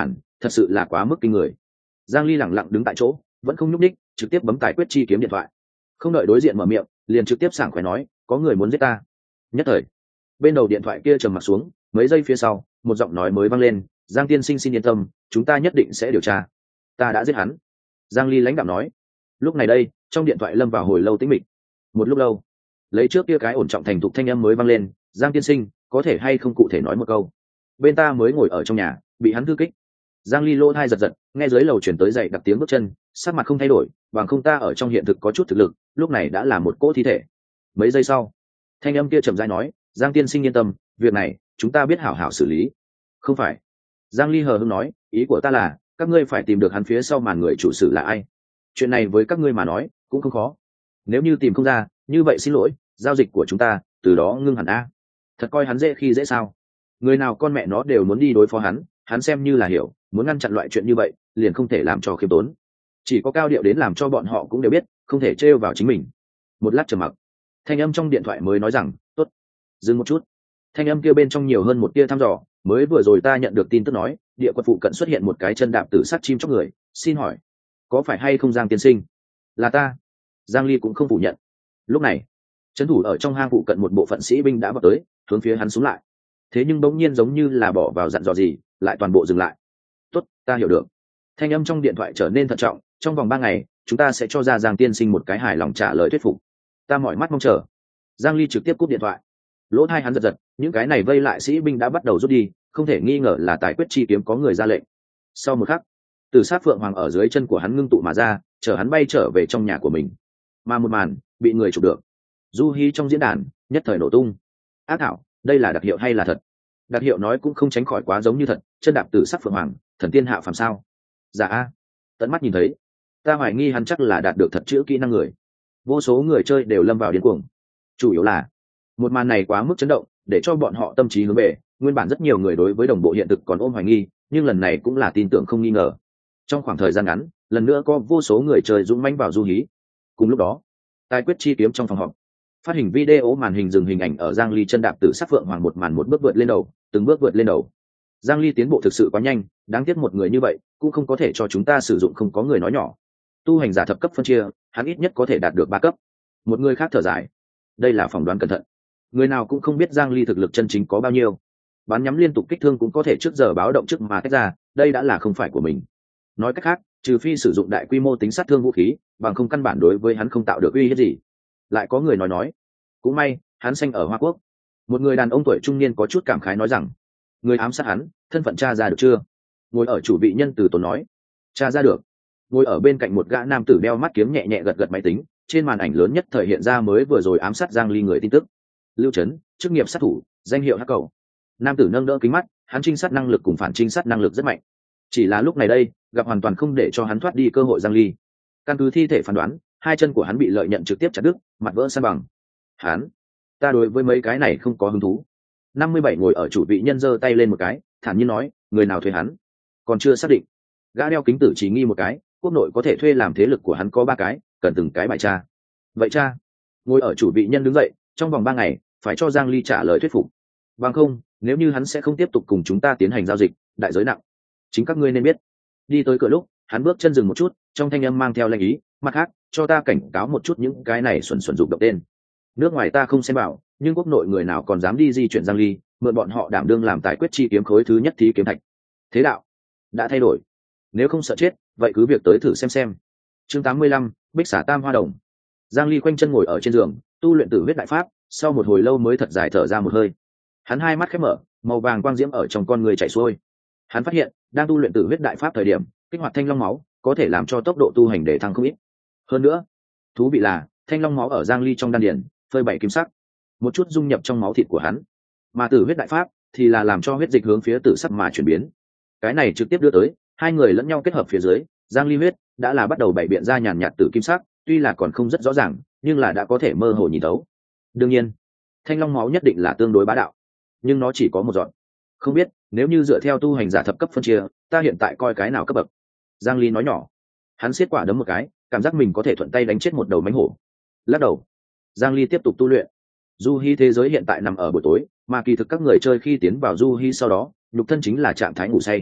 thật sự là quá mức kinh người. Giang Ly lẳng lặng đứng tại chỗ vẫn không nhúc ních, trực tiếp bấm tài quyết chi kiếm điện thoại, không đợi đối diện mở miệng liền trực tiếp sảng khoái nói có người muốn giết ta. Nhất thời bên đầu điện thoại kia trầm mặc xuống, mấy giây phía sau một giọng nói mới vang lên, Giang tiên sinh xin yên tâm, chúng ta nhất định sẽ điều tra. Ta đã giết hắn. Giang Ly lãnh đạm nói. Lúc này đây trong điện thoại lâm vào hồi lâu tĩnh mịch. Một lúc lâu lấy trước kia cái ổn trọng thành thục thanh âm mới vang lên, Giang tiên sinh có thể hay không cụ thể nói một câu, bên ta mới ngồi ở trong nhà bị hắn thư kích. Giang Ly lỗ thai giật giật, nghe dưới lầu chuyển tới dậy đặc tiếng bước chân, sắc mặt không thay đổi, bằng không ta ở trong hiện thực có chút thực lực, lúc này đã là một cỗ thi thể. Mấy giây sau thanh âm kia chậm rãi nói, Giang tiên sinh yên tâm, việc này chúng ta biết hảo hảo xử lý. Không phải. Giang Ly hờ hững nói, ý của ta là các ngươi phải tìm được hắn phía sau màn người chủ sử là ai. Chuyện này với các ngươi mà nói cũng không khó, nếu như tìm không ra, như vậy xin lỗi, giao dịch của chúng ta từ đó ngưng hẳn a. Thật coi hắn dễ khi dễ sao? Người nào con mẹ nó đều muốn đi đối phó hắn, hắn xem như là hiểu, muốn ngăn chặn loại chuyện như vậy liền không thể làm cho khiêm tốn, chỉ có cao điệu đến làm cho bọn họ cũng đều biết không thể trêu vào chính mình. Một lát trầm mặc, thanh âm trong điện thoại mới nói rằng, tốt. Dừng một chút, thanh âm kia bên trong nhiều hơn một tia thăm dò, mới vừa rồi ta nhận được tin tức nói địa quật phụ cận xuất hiện một cái chân đạp tử sát chim chóc người, xin hỏi có phải hay không Giang tiên sinh? Là ta. Giang Ly cũng không phủ nhận. Lúc này trấn thủ ở trong hang phụ cận một bộ phận sĩ binh đã vào tới, hướng phía hắn xuống lại. Thế nhưng bỗng nhiên giống như là bỏ vào dặn dò gì, lại toàn bộ dừng lại. Tốt, ta hiểu được. Thanh âm trong điện thoại trở nên thận trọng, trong vòng ba ngày chúng ta sẽ cho ra Giang tiên sinh một cái hài lòng trả lời thuyết phục. Ta mỏi mắt mong chờ. Giang Ly trực tiếp cúp điện thoại. Lỗ tai hắn giật giật, những cái này vây lại sĩ binh đã bắt đầu rút đi, không thể nghi ngờ là tài quyết chi kiếm có người ra lệnh. Sau một khắc, từ sát phượng hoàng ở dưới chân của hắn ngưng tụ mà ra, chở hắn bay trở về trong nhà của mình. Mà một màn bị người chụp được. Du Hi trong diễn đàn nhất thời nổ tung. Ác thảo, đây là đặc hiệu hay là thật? Đặc hiệu nói cũng không tránh khỏi quá giống như thật, chân đạp tử sắc phượng hoàng, thần tiên hạ phàm sao? Dạ a, tận mắt nhìn thấy, ta hoài nghi hắn chắc là đạt được thật chữ kỹ năng người. Vô số người chơi đều lâm vào điên cuồng. Chủ yếu là một màn này quá mức chấn động, để cho bọn họ tâm trí hướng về. Nguyên bản rất nhiều người đối với đồng bộ hiện thực còn ôm hoài nghi, nhưng lần này cũng là tin tưởng không nghi ngờ. Trong khoảng thời gian ngắn, lần nữa có vô số người chơi dũng mãnh vào du hí. Cùng lúc đó, tài quyết chi kiếm trong phòng họp, phát hình video màn hình dừng hình ảnh ở Giang Ly chân đạp tử sắc phượng hoàng một màn một bước vượt lên đầu, từng bước vượt lên đầu. Giang Ly tiến bộ thực sự quá nhanh, đáng tiếc một người như vậy cũng không có thể cho chúng ta sử dụng, không có người nói nhỏ. Tu hành giả thập cấp phân chia, hắn ít nhất có thể đạt được ba cấp. Một người khác thở dài, đây là phỏng đoán cẩn thận, người nào cũng không biết Giang Ly thực lực chân chính có bao nhiêu. Bắn nhắm liên tục kích thương cũng có thể trước giờ báo động trước mà tách ra, đây đã là không phải của mình. Nói cách khác, trừ phi sử dụng đại quy mô tính sát thương vũ khí, bằng không căn bản đối với hắn không tạo được uy hiếp gì. Lại có người nói nói, cũng may hắn sinh ở Hoa Quốc. Một người đàn ông tuổi trung niên có chút cảm khái nói rằng, người ám sát hắn thân phận tra ra được chưa? Ngồi ở chủ vị nhân từ tốn nói, tra ra được. Ngồi ở bên cạnh một gã nam tử đeo mắt kiếm nhẹ nhẹ gật gật máy tính, trên màn ảnh lớn nhất thời hiện ra mới vừa rồi ám sát Giang Ly người tin tức. Lưu Trấn, chức nghiệp sát thủ, danh hiệu hắc cầu. Nam tử nâng đỡ kính mắt, hắn trinh sát năng lực cùng phản trinh sát năng lực rất mạnh. Chỉ là lúc này đây gặp hoàn toàn không để cho hắn thoát đi cơ hội. Giang Ly căn cứ thi thể phán đoán, hai chân của hắn bị lợi nhận trực tiếp chặt đứt, mặt vỡ san bằng. Hắn, ta đối với mấy cái này không có hứng thú. năm mươi bảy ngồi ở chủ vị nhân giơ tay lên một cái, thản nhiên nói, người nào thuê hắn còn chưa xác định. Gã đeo kính tử chỉ nghi một cái, quốc nội có thể thuê làm thế lực của hắn có ba cái, cần từng cái bài tra. Vậy cha? Ngồi ở chủ vị nhân đứng dậy, trong vòng ba ngày phải cho Giang Ly trả lời thuyết phục, bằng không nếu như hắn sẽ không tiếp tục cùng chúng ta tiến hành giao dịch, đại giới nặng, chính các ngươi nên biết. Đi tới cửa lúc, hắn bước chân dừng một chút, trong thanh âm mang theo lệnh ý, mặt khác cho ta cảnh cáo một chút những cái này xuẩn xuẩn dục động tên. Nước ngoài ta không xem bảo, nhưng quốc nội người nào còn dám đi di chuyển Giang Ly, mượn bọn họ đảm đương làm tài quyết chi kiếm khối thứ nhất thí kiếm thạch. Thế đạo đã thay đổi, nếu không sợ chết, vậy cứ việc tới thử xem xem. Chương tám mươi lăm, Bích xả tam hoa đồng. Giang Ly khoanh chân ngồi ở trên giường, tu luyện tử huyết đại pháp, sau một hồi lâu mới thật dài thở ra một hơi. Hắn hai mắt khép mở, màu vàng quang diễm ở trong con người chảy xuôi. Hắn phát hiện, đang tu luyện tử huyết đại pháp thời điểm, kích hoạt thanh long máu có thể làm cho tốc độ tu hành để thăng không ít. Hơn nữa, thú vị là, thanh long máu ở Giang Ly trong đan điền, phơi bảy kim sắc, một chút dung nhập trong máu thịt của hắn. Mà tử huyết đại pháp thì là làm cho huyết dịch hướng phía tử sắc mà chuyển biến. Cái này trực tiếp đưa tới hai người lẫn nhau kết hợp phía dưới, Giang Ly huyết đã là bắt đầu bảy biện ra nhàn nhạt tử kim sắc, tuy là còn không rất rõ ràng, nhưng là đã có thể mơ hồ nhìn thấu. Đương nhiên, thanh long máu nhất định là tương đối bá đạo, nhưng nó chỉ có một giọt. Không biết nếu như dựa theo tu hành giả thập cấp phân chia, ta hiện tại coi cái nào cấp bậc? Giang Ly nói nhỏ. Hắn siết quả đấm một cái, cảm giác mình có thể thuận tay đánh chết một đầu mãnh hổ. Lắc đầu, Giang Ly tiếp tục tu luyện. Du Hi thế giới hiện tại nằm ở buổi tối, mà kỳ thực các người chơi khi tiến vào Du Hi sau đó, nhục thân chính là trạng thái ngủ say.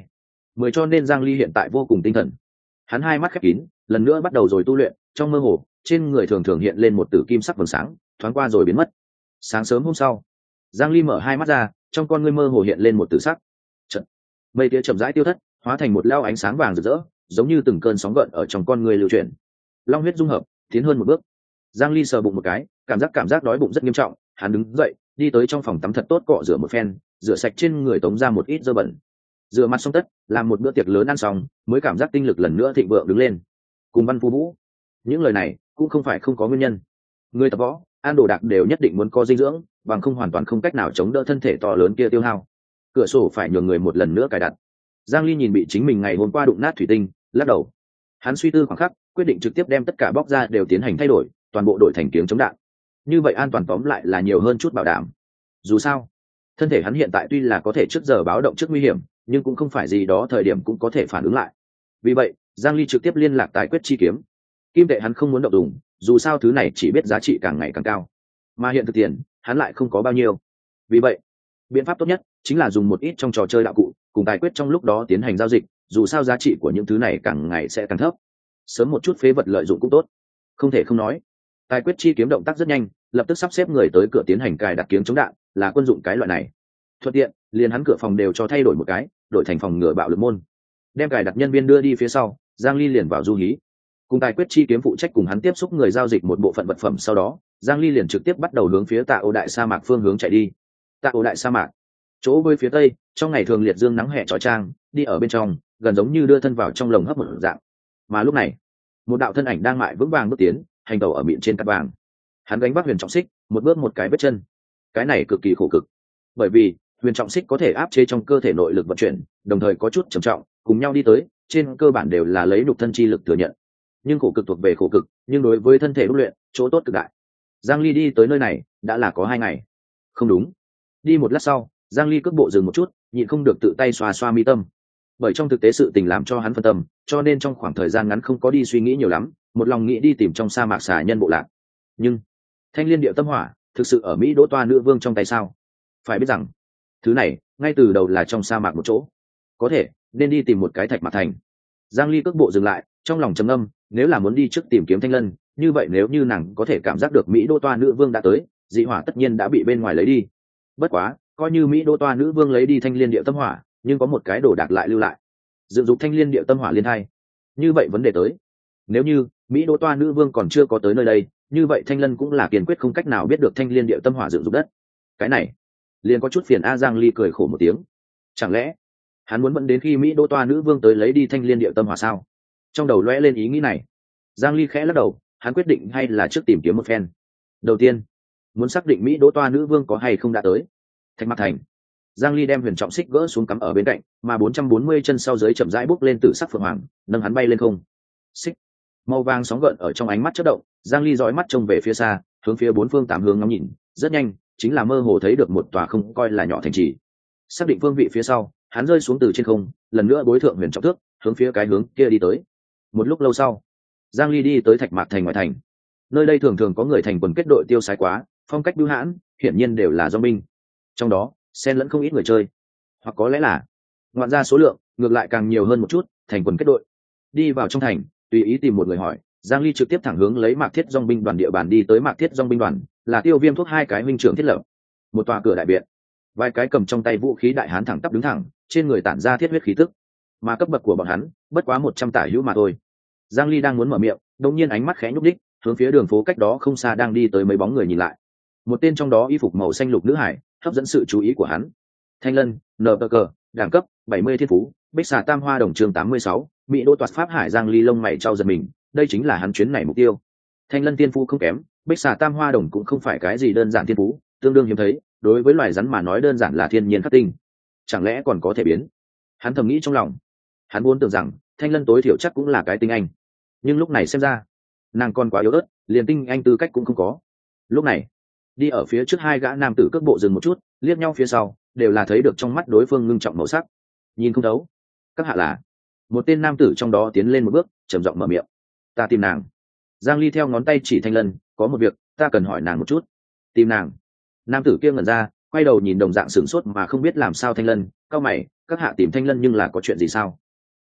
mười cho nên Giang Ly hiện tại vô cùng tinh thần. Hắn hai mắt khép kín, lần nữa bắt đầu rồi tu luyện, trong mơ hồ trên người thường thường hiện lên một tử kim sắc vầng sáng, thoáng qua rồi biến mất. Sáng sớm hôm sau, Giang Ly mở hai mắt ra, trong con ngươi mơ hồ hiện lên một tử sắc. Chợt, mây tía chậm rãi tiêu thất, hóa thành một lao ánh sáng vàng rực rỡ, giống như từng cơn sóng gợn ở trong con ngươi lưu chuyển. Long huyết dung hợp, tiến hơn một bước. Giang Ly sờ bụng một cái, cảm giác cảm giác đói bụng rất nghiêm trọng, hắn đứng dậy, đi tới trong phòng tắm thật tốt cọ rửa một phen, rửa sạch trên người tống ra một ít dơ bẩn. Rửa mặt xong tất, làm một bữa tiệc lớn ăn xong, mới cảm giác tinh lực lần nữa thịnh vượng đứng lên. Cùng Văn Phu Vũ, những lời này cũng không phải không có nguyên nhân. Người tập võ, ăn đồ đạc đều nhất định muốn có dinh dưỡng, bằng không hoàn toàn không cách nào chống đỡ thân thể to lớn kia tiêu hao. Cửa sổ phải nhường người một lần nữa cài đặt. Giang Ly nhìn bị chính mình ngày hôm qua đụng nát thủy tinh, lắc đầu. Hắn suy tư khoảng khắc, quyết định trực tiếp đem tất cả bóc ra đều tiến hành thay đổi, toàn bộ đổi thành kiếng chống đạn. Như vậy an toàn tóm lại là nhiều hơn chút bảo đảm. Dù sao, thân thể hắn hiện tại tuy là có thể trước giờ báo động trước nguy hiểm, nhưng cũng không phải gì đó thời điểm cũng có thể phản ứng lại. Vì vậy, Giang Ly trực tiếp liên lạc tài quyết chi kiếm. Kim tệ hắn không muốn động dùng, dù sao thứ này chỉ biết giá trị càng ngày càng cao, mà hiện thực tiền hắn lại không có bao nhiêu. Vì vậy, biện pháp tốt nhất chính là dùng một ít trong trò chơi đạo cụ cùng tài quyết trong lúc đó tiến hành giao dịch, dù sao giá trị của những thứ này càng ngày sẽ càng thấp. Sớm một chút phế vật lợi dụng cũng tốt. Không thể không nói, tài quyết chi kiếm động tác rất nhanh, lập tức sắp xếp người tới cửa tiến hành cài đặt kiếng chống đạn, là quân dụng cái loại này. Thuận tiện, liền hắn cửa phòng đều cho thay đổi một cái, đổi thành phòng ngừa bạo lực môn. Đem cài đặt nhân viên đưa đi phía sau, Giang Ly liền vào du hí. Cùng tài quyết chi kiếm phụ trách cùng hắn tiếp xúc người giao dịch một bộ phận vật phẩm, sau đó Giang Ly liền trực tiếp bắt đầu hướng phía Tạ Ô Đại sa mạc phương hướng chạy đi. Tạ Ô Đại sa mạc, chỗ với phía tây, trong ngày thường liệt dương nắng hè chói chang, đi ở bên trong, gần giống như đưa thân vào trong lồng hấp một dạng. Mà lúc này, một đạo thân ảnh đang mại vững vàng bước tiến, hành tẩu ở miệng trên cát vàng. Hắn gánh vác huyền trọng xích, một bước một cái vết chân. Cái này cực kỳ khổ cực, bởi vì huyền trọng xích có thể áp chế trong cơ thể nội lực vận chuyển, đồng thời có chút trầm trọng, cùng nhau đi tới, trên cơ bản đều là lấy nhục thân chi lực thừa nhận. Nhưng khổ cực thuộc về khổ cực, nhưng đối với thân thể đúc luyện, chỗ tốt cực đại. Giang Ly đi tới nơi này đã là có hai ngày. Không đúng, đi một lát sau, Giang Ly cước bộ dừng một chút, nhịn không được tự tay xoa xoa mi tâm. Bởi trong thực tế sự tình làm cho hắn phân tâm, cho nên trong khoảng thời gian ngắn không có đi suy nghĩ nhiều lắm, một lòng nghĩ đi tìm trong sa mạc xà nhân bộ lạc. Nhưng Thanh Liên Điệu Tâm Hỏa thực sự ở Mỹ Đỗ Toa nữ vương trong tay sao? Phải biết rằng, thứ này ngay từ đầu là trong sa mạc một chỗ, có thể nên đi tìm một cái Thạch Mạc Thành. Giang Ly cước bộ dừng lại, trong lòng trầm ngâm, nếu là muốn đi trước tìm kiếm Thanh Lân, như vậy nếu như nàng có thể cảm giác được Mỹ Đỗ Toa nữ vương đã tới, dị hỏa tất nhiên đã bị bên ngoài lấy đi. Bất quá, coi như Mỹ Đỗ Toa nữ vương lấy đi Thanh Liên Điệu Tâm Hỏa, nhưng có một cái đồ đạc lại lưu lại, dựng dục Thanh Liên Điệu Tâm Hỏa liên hai. Như vậy vấn đề tới, nếu như Mỹ Đỗ Toa nữ vương còn chưa có tới nơi đây, như vậy Thanh Lân cũng là kiên quyết không cách nào biết được Thanh Liên Điệu Tâm Hỏa dựng dục đất. Cái này liền có chút phiền. A Giang Ly cười khổ một tiếng, chẳng lẽ hắn muốn bận đến khi Mỹ Đỗ Toa nữ vương tới lấy đi Thanh Liên Điệu Tâm Hỏa sao? Trong đầu lóe lên ý nghĩ này, Giang Ly khẽ lắc đầu, hắn quyết định hay là trước tìm kiếm một phen. Đầu tiên, muốn xác định Mỹ Đỗ Toa nữ vương có hay không đã tới Thạch Mạc Thành. Giang Ly đem huyền trọng xích gỡ xuống cắm ở bên cạnh, mà bốn trăm bốn mươi chân sau dưới chậm rãi bốc lên tử sắc phượng hoàng, nâng hắn bay lên không. Xích màu vàng sóng gợn ở trong ánh mắt chớp động, Giang Ly dõi mắt trông về phía xa, hướng phía bốn phương tám hướng ngắm nhìn, rất nhanh, chính là mơ hồ thấy được một tòa không coi là nhỏ thành trì. Xác định phương vị phía sau, hắn rơi xuống từ trên không, lần nữa bối thượng huyền trọng thước, hướng phía cái hướng kia đi tới. Một lúc lâu sau, Giang Ly đi tới Thạch Mạc Thành ngoại thành. Nơi đây thường thường có người thành quần kết đội tiêu sái quá, phong cách bưu hãn, hiển nhiên đều là do binh. Trong đó, xen lẫn không ít người chơi, hoặc có lẽ là ngoạn ra số lượng ngược lại càng nhiều hơn một chút, thành quần kết đội. Đi vào trong thành, tùy ý tìm một người hỏi, Giang Ly trực tiếp thẳng hướng lấy Mạc Thiết Dòng binh đoàn địa bàn đi tới. Mạc Thiết Dòng binh đoàn là Tiêu Viêm thuốc hai cái huynh trưởng thiết lập, một tòa cửa đại viện, vài cái cầm trong tay vũ khí đại hán thẳng tắp đứng thẳng, trên người tản ra thiết huyết khí tức, mà cấp bậc của bọn hắn bất quá một trăm tả hữu mà thôi. Giang Ly đang muốn mở miệng, đột nhiên ánh mắt khẽ nhúc nhích, hướng phía đường phố cách đó không xa đang đi tới mấy bóng người nhìn lại. Một tên trong đó y phục màu xanh lục nữ hải hấp dẫn sự chú ý của hắn. Thanh Lân, nờ cờ, đẳng cấp bảy mươi thiên phú, Bích Xà Tam Hoa Đồng chương tám mươi sáu, Mỹ Đỗ Toạt Pháp Hải. Giang Ly lông mày trao giật mình, đây chính là hắn chuyến này mục tiêu. Thanh Lân thiên phú không kém, Bích Xà Tam Hoa Đồng cũng không phải cái gì đơn giản thiên phú, tương đương hiếm thấy, đối với loài rắn mà nói đơn giản là thiên nhiên khắc tinh. Chẳng lẽ còn có thể biến? Hắn thầm nghĩ trong lòng. Hắn vốn tưởng rằng Thanh Lân tối thiểu chắc cũng là cái tinh anh, nhưng lúc này xem ra, nàng còn quá yếu ớt, liền tinh anh tư cách cũng không có. Lúc này, đi ở phía trước hai gã nam tử cước bộ dừng một chút, liếc nhau phía sau, đều là thấy được trong mắt đối phương ngưng trọng màu sắc, nhìn không thấu. Các hạ là? Một tên nam tử trong đó tiến lên một bước, trầm giọng mở miệng. Ta tìm nàng. Giang Ly theo ngón tay chỉ Thanh Lân, có một việc, ta cần hỏi nàng một chút. Tìm nàng? Nam tử kia ngẩn ra, quay đầu nhìn đồng dạng sửng sốt mà không biết làm sao Thanh Lân, cao mày, các hạ tìm Thanh Lân nhưng là có chuyện gì sao?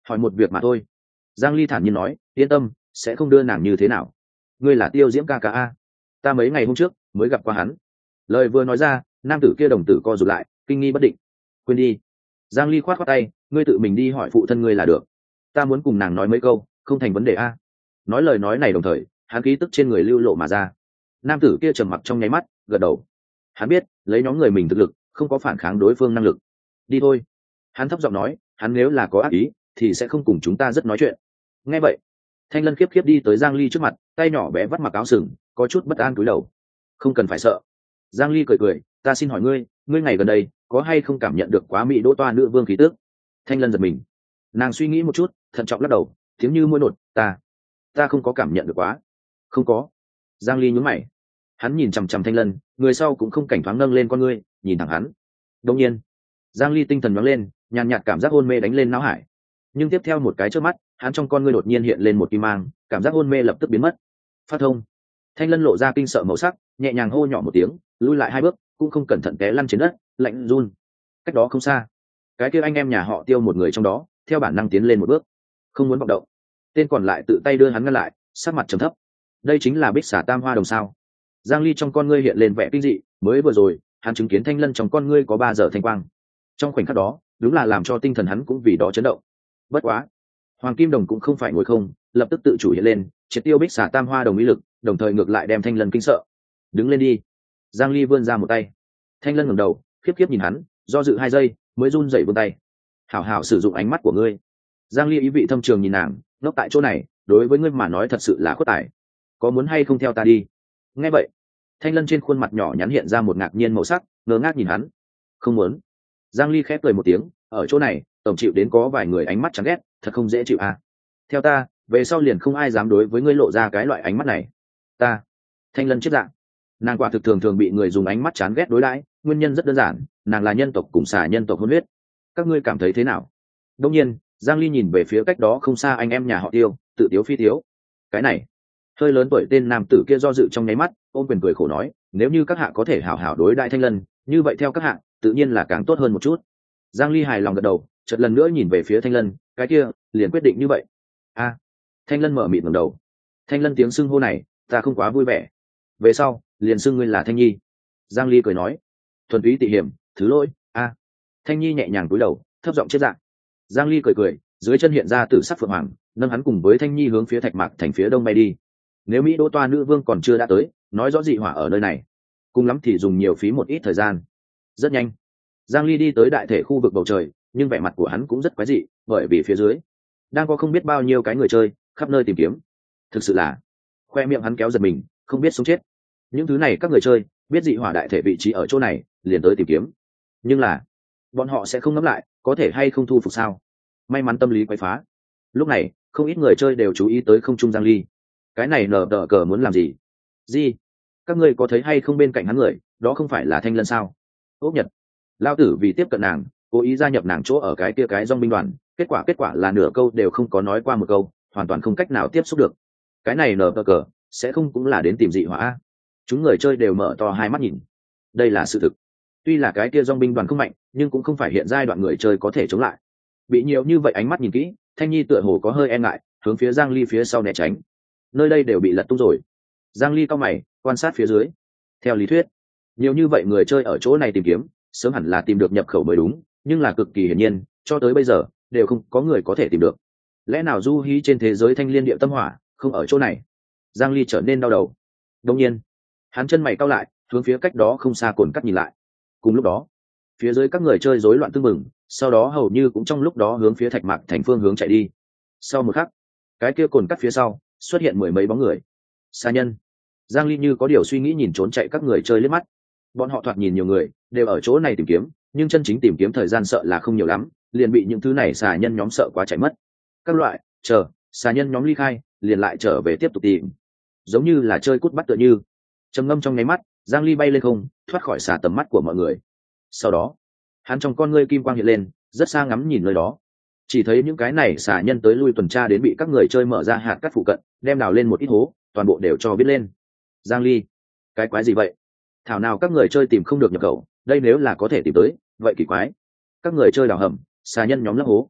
hỏi một việc mà thôi. Giang Ly thản nhiên nói, yên tâm, sẽ không đưa nàng như thế nào. Ngươi là Tiêu Diễm ca ca a? Ta mấy ngày hôm trước mới gặp qua hắn. Lời vừa nói ra, nam tử kia đồng tử co rụt lại, kinh nghi bất định. Quên đi. Giang Ly khoát khoát tay, ngươi tự mình đi hỏi phụ thân ngươi là được. Ta muốn cùng nàng nói mấy câu, không thành vấn đề a. Nói lời nói này đồng thời, hắn khí tức trên người lưu lộ mà ra. Nam tử kia trầm mặc trong nháy mắt, gật đầu. Hắn biết, lấy nhóm người mình thực lực, không có phản kháng đối phương năng lực. Đi thôi. Hắn thấp giọng nói, hắn nếu là có ác ý, thì sẽ không cùng chúng ta rất nói chuyện. Nghe vậy, Thanh Lân khiếp khiếp đi tới Giang Ly trước mặt, tay nhỏ bé vắt mặc áo sừng, có chút bất an cúi đầu. Không cần phải sợ. Giang Ly cười cười, ta xin hỏi ngươi, ngươi ngày gần đây có hay không cảm nhận được quá mỹ đỗ toa nữ vương khí tước? Thanh Lân giật mình, nàng suy nghĩ một chút, thận trọng lắc đầu, tiếng như mũi nột, ta, ta không có cảm nhận được quá. Không có. Giang Ly nhướng mày, hắn nhìn chằm chằm Thanh Lân, người sau cũng không cảnh thoáng nâng lên con ngươi, nhìn thẳng hắn. Đột nhiên, Giang Ly tinh thần nhoáng lên, nhàn nhạt cảm giác hôn mê đánh lên não hải. Nhưng tiếp theo một cái chớp mắt, hắn trong con ngươi đột nhiên hiện lên một kim mang, cảm giác hôn mê lập tức biến mất. Phát thông. Thanh Lân lộ ra kinh sợ màu sắc, nhẹ nhàng hô nhỏ một tiếng, lùi lại hai bước, cũng không cẩn thận té lăn trên đất, lạnh run. Cách đó không xa, cái kia anh em nhà họ Tiêu một người trong đó, theo bản năng tiến lên một bước, không muốn vọng động. Tên còn lại tự tay đưa hắn ngăn lại, sắc mặt trầm thấp. Đây chính là Bích Xà Tam Hoa Đồng sao? Giang Ly trong con ngươi hiện lên vẻ kinh dị, mới vừa rồi, hắn chứng kiến Thanh Lân trong con ngươi có ba giờ thanh quang. Trong khoảnh khắc đó, đúng là làm cho tinh thần hắn cũng vì đó chấn động. Bất quá, Hoàng Kim Đồng cũng không phải ngồi không, lập tức tự chủ hiện lên, triệt tiêu Bích Xà Tam Hoa Đồng ý lực, đồng thời ngược lại đem Thanh Lân kinh sợ. Đứng lên đi. Giang Ly vươn ra một tay. Thanh Lân ngẩng đầu, khiếp khiếp nhìn hắn, do dự hai giây, mới run rẩy vươn tay. Hảo hảo sử dụng ánh mắt của ngươi. Giang Ly ý vị thâm trường nhìn nàng, ngốc tại chỗ này, đối với ngươi mà nói thật sự là khuất tài. Có muốn hay không theo ta đi? Nghe vậy, Thanh Lân trên khuôn mặt nhỏ nhắn hiện ra một ngạc nhiên màu sắc, ngơ ngác nhìn hắn. Không muốn. Giang Ly khép cười một tiếng, ở chỗ này, tổng chịu đến có vài người ánh mắt chán ghét, thật không dễ chịu à. Theo ta, về sau liền không ai dám đối với ngươi lộ ra cái loại ánh mắt này. Ta. Thanh Lân chết dạng. Nàng quả thực thường thường bị người dùng ánh mắt chán ghét đối đãi, nguyên nhân rất đơn giản, nàng là nhân tộc cùng xà nhân tộc hôn huyết. Các ngươi cảm thấy thế nào? Đương nhiên, Giang Ly nhìn về phía cách đó không xa anh em nhà họ Tiêu, tự tiếu phi tiếu. Cái này, hơi lớn tuổi tên nam tử kia do dự trong nháy mắt, ôm quyền cười khổ nói, nếu như các hạ có thể hảo hảo đối đại Thanh Lân, như vậy theo các hạ, tự nhiên là càng tốt hơn một chút. Giang Ly hài lòng gật đầu, chợt lần nữa nhìn về phía Thanh Lân, cái kia, liền quyết định như vậy. A. Thanh Lân mở mịt ngẩng đầu. Thanh Lân tiếng xưng hô này, ta không quá vui vẻ. Về sau, liền xưng ngươi là Thanh Nhi. Giang Ly cười nói, thuần túy tị hiểm, thứ lỗi. A. Thanh Nhi nhẹ nhàng cúi đầu, thấp giọng chết dạng. Giang Ly cười cười, dưới chân hiện ra tử sắc phượng hoàng, nâng hắn cùng với Thanh Nhi hướng phía Thạch Mạc thành phía đông bay đi. Nếu Mỹ Đỗ Toa nữ vương còn chưa đã tới, nói rõ dị hỏa ở nơi này, cùng lắm thì dùng nhiều phí một ít thời gian. Rất nhanh, Giang Ly đi tới đại thể khu vực bầu trời, nhưng vẻ mặt của hắn cũng rất quái dị, bởi vì phía dưới đang có không biết bao nhiêu cái người chơi khắp nơi tìm kiếm. Thực sự là, khoe miệng hắn kéo giật mình, không biết sống chết. Những thứ này các người chơi biết dị hỏa đại thể vị trí ở chỗ này, liền tới tìm kiếm. Nhưng là, bọn họ sẽ không ngẫm lại, có thể hay không thu phục sao? May mắn tâm lý quấy phá. Lúc này, không ít người chơi đều chú ý tới không trung Giang Ly. Cái này nở tờ cờ muốn làm gì? Gì? Các ngươi có thấy hay không bên cạnh hắn người, đó không phải là Thanh Lân sao? Ốc Nhật, lao tử vì tiếp cận nàng, cố ý gia nhập nàng chỗ ở cái kia cái dòng binh đoàn, kết quả kết quả là nửa câu đều không có nói qua một câu, hoàn toàn không cách nào tiếp xúc được. Cái này nở tờ cờ sẽ không cũng là đến tìm dị hỏa? Chúng người chơi đều mở to hai mắt nhìn. Đây là sự thực. Tuy là cái kia dòng binh đoàn không mạnh, nhưng cũng không phải hiện giai đoạn người chơi có thể chống lại. Bị nhiều như vậy ánh mắt nhìn kỹ, Thanh Nhi tựa hồ có hơi e ngại, hướng phía Giang Ly phía sau né tránh. Nơi đây đều bị lật tung rồi. Giang Ly cao mày, quan sát phía dưới. Theo lý thuyết, nhiều như vậy người chơi ở chỗ này tìm kiếm, sớm hẳn là tìm được nhập khẩu mới đúng, nhưng là cực kỳ hiển nhiên, cho tới bây giờ đều không có người có thể tìm được. Lẽ nào du hí trên thế giới thanh liên địa tâm hỏa không ở chỗ này? Giang Ly trở nên đau đầu. Đương nhiên, hắn chân mày cau lại, hướng phía cách đó không xa cồn cắt nhìn lại. Cùng lúc đó, phía dưới các người chơi rối loạn tương mừng, sau đó hầu như cũng trong lúc đó hướng phía Thạch Mạc thành phương hướng chạy đi. Sau một khắc, cái kia cồn cắt phía sau xuất hiện mười mấy bóng người. Xa nhân. Giang Ly như có điều suy nghĩ nhìn trốn chạy các người chơi liếc mắt. Bọn họ thoạt nhìn nhiều người, đều ở chỗ này tìm kiếm, nhưng chân chính tìm kiếm thời gian sợ là không nhiều lắm, liền bị những thứ này xà nhân nhóm sợ quá chạy mất. Các loại, chờ, xà nhân nhóm ly khai, liền lại trở về tiếp tục tìm. Giống như là chơi cút bắt tựa như. Trầm ngâm trong nháy mắt, Giang Ly bay lên không, thoát khỏi xà tầm mắt của mọi người. Sau đó, hắn trong con ngươi kim quang hiện lên, rất xa ngắm nhìn nơi đó. Chỉ thấy những cái này xà nhân tới lui tuần tra đến bị các người chơi mở ra hạt cắt phụ cận, đem đào lên một ít hố, toàn bộ đều cho viết lên. Giang Ly, cái quái gì vậy? Thảo nào các người chơi tìm không được nhập khẩu, đây nếu là có thể tìm tới, vậy kỳ quái. Các người chơi đào hầm, xà nhân nhóm lấp hố.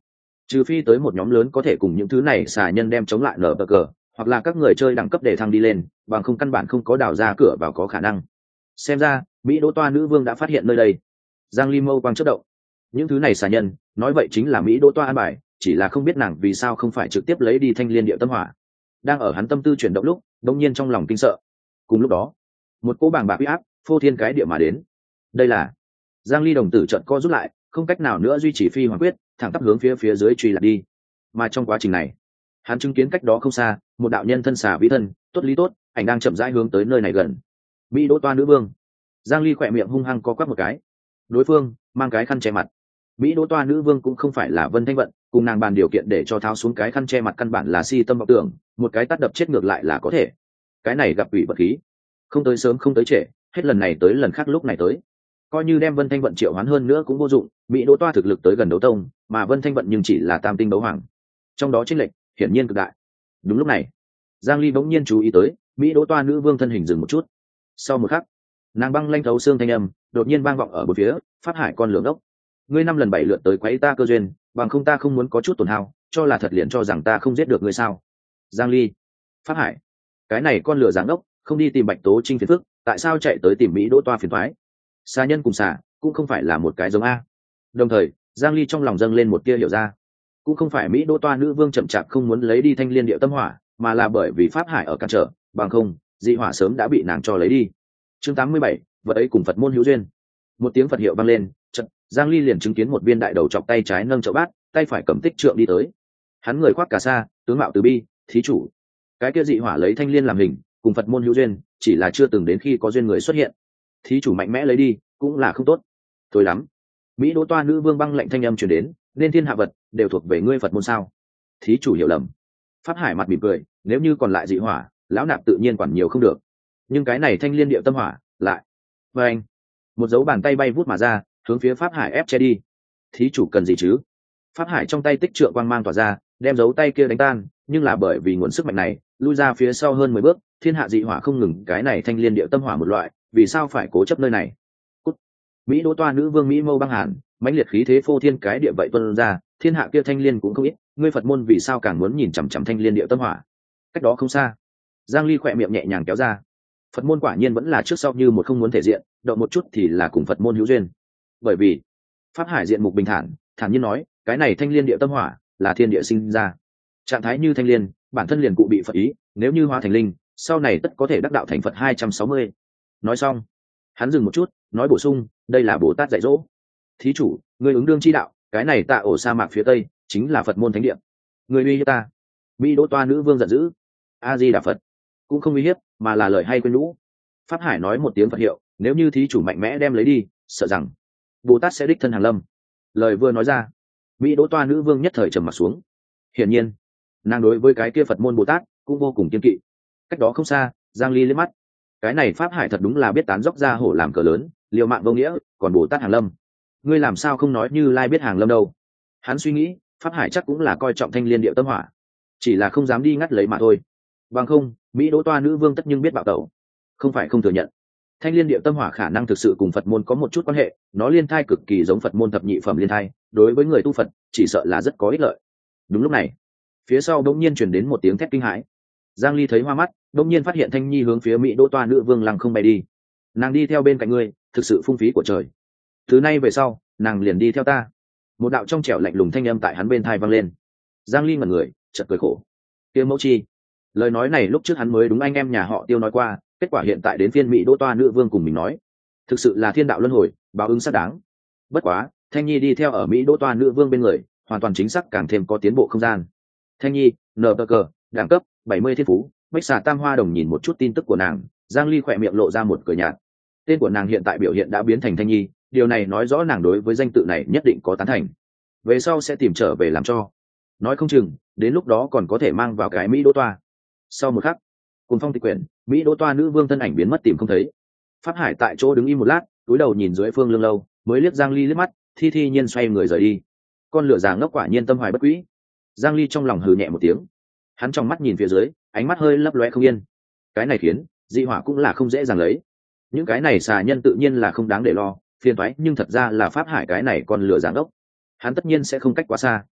trừ phi tới một nhóm lớn có thể cùng những thứ này xà nhân đem chống lại nở bờ cờ, hoặc là các người chơi đẳng cấp để thăng đi lên, bằng không căn bản không có đào ra cửa vào có khả năng. Xem ra Mỹ Đỗ Toa nữ vương đã phát hiện nơi đây. Giang Ly mâu quang chớp động. Những thứ này xà nhân nói vậy chính là Mỹ Đỗ Toa an bài, chỉ là không biết nàng vì sao không phải trực tiếp lấy đi thanh liên điệu tâm hỏa. Đang ở hắn tâm tư chuyển động lúc, đột nhiên trong lòng kinh sợ. Cùng lúc đó, một cỗ bàng bạc uy áp phô thiên cái địa mà đến. Đây là Giang Ly đồng tử chợt co rút lại, không cách nào nữa duy trì phi hoàng quyết, thẳng tắp hướng phía phía dưới truy lạc đi. Mà trong quá trình này, hắn chứng kiến cách đó không xa, một đạo nhân thân xà vĩ thân, tốt lý tốt, ảnh đang chậm rãi hướng tới nơi này gần. Mỹ Đỗ Toa nữ vương. Giang Ly khỏe miệng hung hăng co quắp một cái. Đối phương mang cái khăn che mặt. Mỹ Đỗ Toa nữ vương cũng không phải là Vân Thanh Vận, cùng nàng bàn điều kiện để cho tháo xuống cái khăn che mặt căn bản là si tâm vọng tưởng, một cái tát đập chết ngược lại là có thể. Cái này gặp ủy vật khí, không tới sớm không tới trễ, hết lần này tới lần khác lúc này tới. Coi như đem Vân Thanh Vận triệu hoán hơn nữa cũng vô dụng, Mỹ Đỗ Toa thực lực tới gần đấu tông, mà Vân Thanh Vận nhưng chỉ là tam tinh đấu hoàng. Trong đó chênh lệch hiển nhiên cực đại. Đúng lúc này, Giang Ly bỗng nhiên chú ý tới, Mỹ Đỗ Toa nữ vương thân hình dừng một chút. Sau một khắc, nàng băng lanh thấu xương thanh âm đột nhiên vang vọng ở bốn phía. Pháp Hải con lường ốc, ngươi năm lần bảy lượt tới quấy ta cơ duyên, bằng không ta không muốn có chút tổn hao, cho là thật liền cho rằng ta không giết được ngươi sao? Giang Ly, Pháp Hải, cái này con lừa giáng ốc, không đi tìm Bạch Tố Trinh phiền phức, tại sao chạy tới tìm Mỹ Đỗ Toa phiền toái? Xà nhân cùng xà cũng không phải là một cái giống a. Đồng thời, Giang Ly trong lòng dâng lên một tia hiểu ra, cũng không phải Mỹ Đỗ Toa nữ vương chậm chạp không muốn lấy đi thanh liên điệu tâm hỏa, mà là bởi vì Pháp Hải ở cản trở, bằng không, dị hỏa sớm đã bị nàng cho lấy đi. Chương tám mươi bảy, vật ấy cùng Phật môn hữu duyên. Một tiếng Phật hiệu vang lên, chợt, Giang Ly liền chứng kiến một viên đại đầu chọc tay trái nâng chậu bát, tay phải cầm tích trượng đi tới. Hắn người khoác cà sa, tướng mạo từ bi, thí chủ. Cái kia dị hỏa lấy thanh liên làm hình, cùng Phật môn hữu duyên, chỉ là chưa từng đến khi có duyên người xuất hiện. Thí chủ mạnh mẽ lấy đi, cũng là không tốt. Thôi lắm. Mỹ Đỗ Toa nữ vương băng lệnh thanh âm truyền đến, nên thiên hạ vật đều thuộc về ngươi Phật môn sao? Thí chủ hiểu lầm. Pháp Hải mặt mỉm cười, nếu như còn lại dị hỏa, lão nạp tự nhiên quản nhiều không được. Nhưng cái này thanh liên điệu tâm hỏa, lại. Và anh, một dấu bàn tay bay vút mà ra, hướng phía Pháp Hải ép che đi. Thí chủ cần gì chứ? Pháp Hải trong tay tích trượng quang mang tỏa ra, đem dấu tay kia đánh tan, nhưng là bởi vì nguồn sức mạnh này, lui ra phía sau hơn mười bước, thiên hạ dị hỏa không ngừng, cái này thanh liên điệu tâm hỏa một loại, vì sao phải cố chấp nơi này? Cút. Mỹ Đỗ Toa nữ vương Mỹ Mâu băng hàn, mãnh liệt khí thế phô thiên cái địa vậy tuôn ra, thiên hạ kia thanh liên cũng không ít, ngươi Phật môn vì sao càng muốn nhìn chằm chằm thanh liên điệu tâm hỏa? Cách đó không xa, Giang Ly khỏe miệng nhẹ nhàng kéo ra. Phật môn quả nhiên vẫn là trước sau như một không muốn thể diện, động một chút thì là cùng Phật môn hữu duyên. Bởi vì Pháp Hải diện mục bình thản, thản nhiên nói, cái này thanh liên địa tâm hỏa là thiên địa sinh ra, trạng thái như thanh liên, bản thân liền cụ bị Phật ý, nếu như hóa thành linh, sau này tất có thể đắc đạo thành Phật hai trăm sáu mươi. Nói xong, hắn dừng một chút, nói bổ sung, đây là Bồ Tát dạy dỗ. Thí chủ, ngươi ứng đương chi đạo, cái này Tạ Ổ sa mạc phía tây chính là Phật môn thánh địa, người uy hiếp ta. Mỹ Đỗ Toa nữ vương giận dữ. A Di Đà Phật. Cũng không uy hiếp, mà là lời hay quên lũ. Pháp Hải nói một tiếng Phật hiệu, nếu như thí chủ mạnh mẽ đem lấy đi, sợ rằng Bồ Tát sẽ đích thân hàng lâm. Lời vừa nói ra, Mỹ Đỗ Toa nữ vương nhất thời trầm mặt xuống. Hiển nhiên, nàng đối với cái kia Phật môn Bồ Tát cũng vô cùng kiên kỵ. Cách đó không xa, Giang Ly liếc mắt, cái này Pháp Hải thật đúng là biết tán dốc ra hổ làm cờ lớn, liều mạng vô nghĩa, còn Bồ Tát hàng lâm, ngươi làm sao không nói Như Lai biết hàng lâm đâu? Hắn suy nghĩ, Pháp Hải chắc cũng là coi trọng thanh liên điệu tâm hỏa, chỉ là không dám đi ngắt lấy mà thôi. Bằng không, Mỹ Đỗ Toa nữ vương tất nhưng biết bạo tẩu. Không phải không thừa nhận, thanh liên điệu tâm hỏa khả năng thực sự cùng Phật môn có một chút quan hệ, nó liên thai cực kỳ giống Phật môn thập nhị phẩm liên thai, đối với người tu Phật chỉ sợ là rất có ích lợi. Đúng lúc này, phía sau đột nhiên truyền đến một tiếng thét kinh hãi. Giang Ly thấy hoa mắt, đột nhiên phát hiện Thanh Nhi hướng phía Mỹ Đỗ Toa nữ vương lăng không bay đi. Nàng đi theo bên cạnh ngươi, thực sự phung phí của trời. Từ nay về sau, nàng liền đi theo ta. Một đạo trong trẻo lạnh lùng thanh âm tại hắn bên thai vang lên. Giang Ly ngẩn người, chợt cười khổ. Kia mẫu chi, lời nói này lúc trước hắn mới đúng anh em nhà họ Tiêu nói qua, kết quả hiện tại đến phiên Mỹ Đỗ Toa nữ vương cùng mình nói, thực sự là thiên đạo luân hồi, báo ứng xác đáng. Bất quá, Thanh Nhi đi theo ở Mỹ Đỗ Toa nữ vương bên người, hoàn toàn chính xác càng thêm có tiến bộ không gian. Thanh Nhi, nờ cờ, đẳng cấp bảy mươi thiên phú. Bách Xà Tam Hoa Đồng nhìn một chút tin tức của nàng, Giang Ly khỏe miệng lộ ra một cười nhạt. Tên của nàng hiện tại biểu hiện đã biến thành Thanh Nhi, điều này nói rõ nàng đối với danh tự này nhất định có tán thành. Về sau sẽ tìm trở về làm cho. Nói không chừng, đến lúc đó còn có thể mang vào cái Mỹ Đỗ Toa. Sau một khắc, cùng phong tịch quyển, Mỹ Đỗ Toa nữ vương thân ảnh biến mất tìm không thấy. Pháp Hải tại chỗ đứng im một lát, cúi đầu nhìn dưới phương lương lâu, mới liếc Giang Ly liếc mắt, thi thi nhiên xoay người rời đi. Con lửa già ngốc quả nhiên tâm hoài bất quý. Giang Ly trong lòng hừ nhẹ một tiếng. Hắn trong mắt nhìn phía dưới, ánh mắt hơi lấp lóe không yên. Cái này khiến dị hỏa cũng là không dễ dàng lấy. Những cái này xà nhân tự nhiên là không đáng để lo, phiền toái, nhưng thật ra là Pháp Hải cái này con lửa già ngốc. Hắn tất nhiên sẽ không cách quá xa.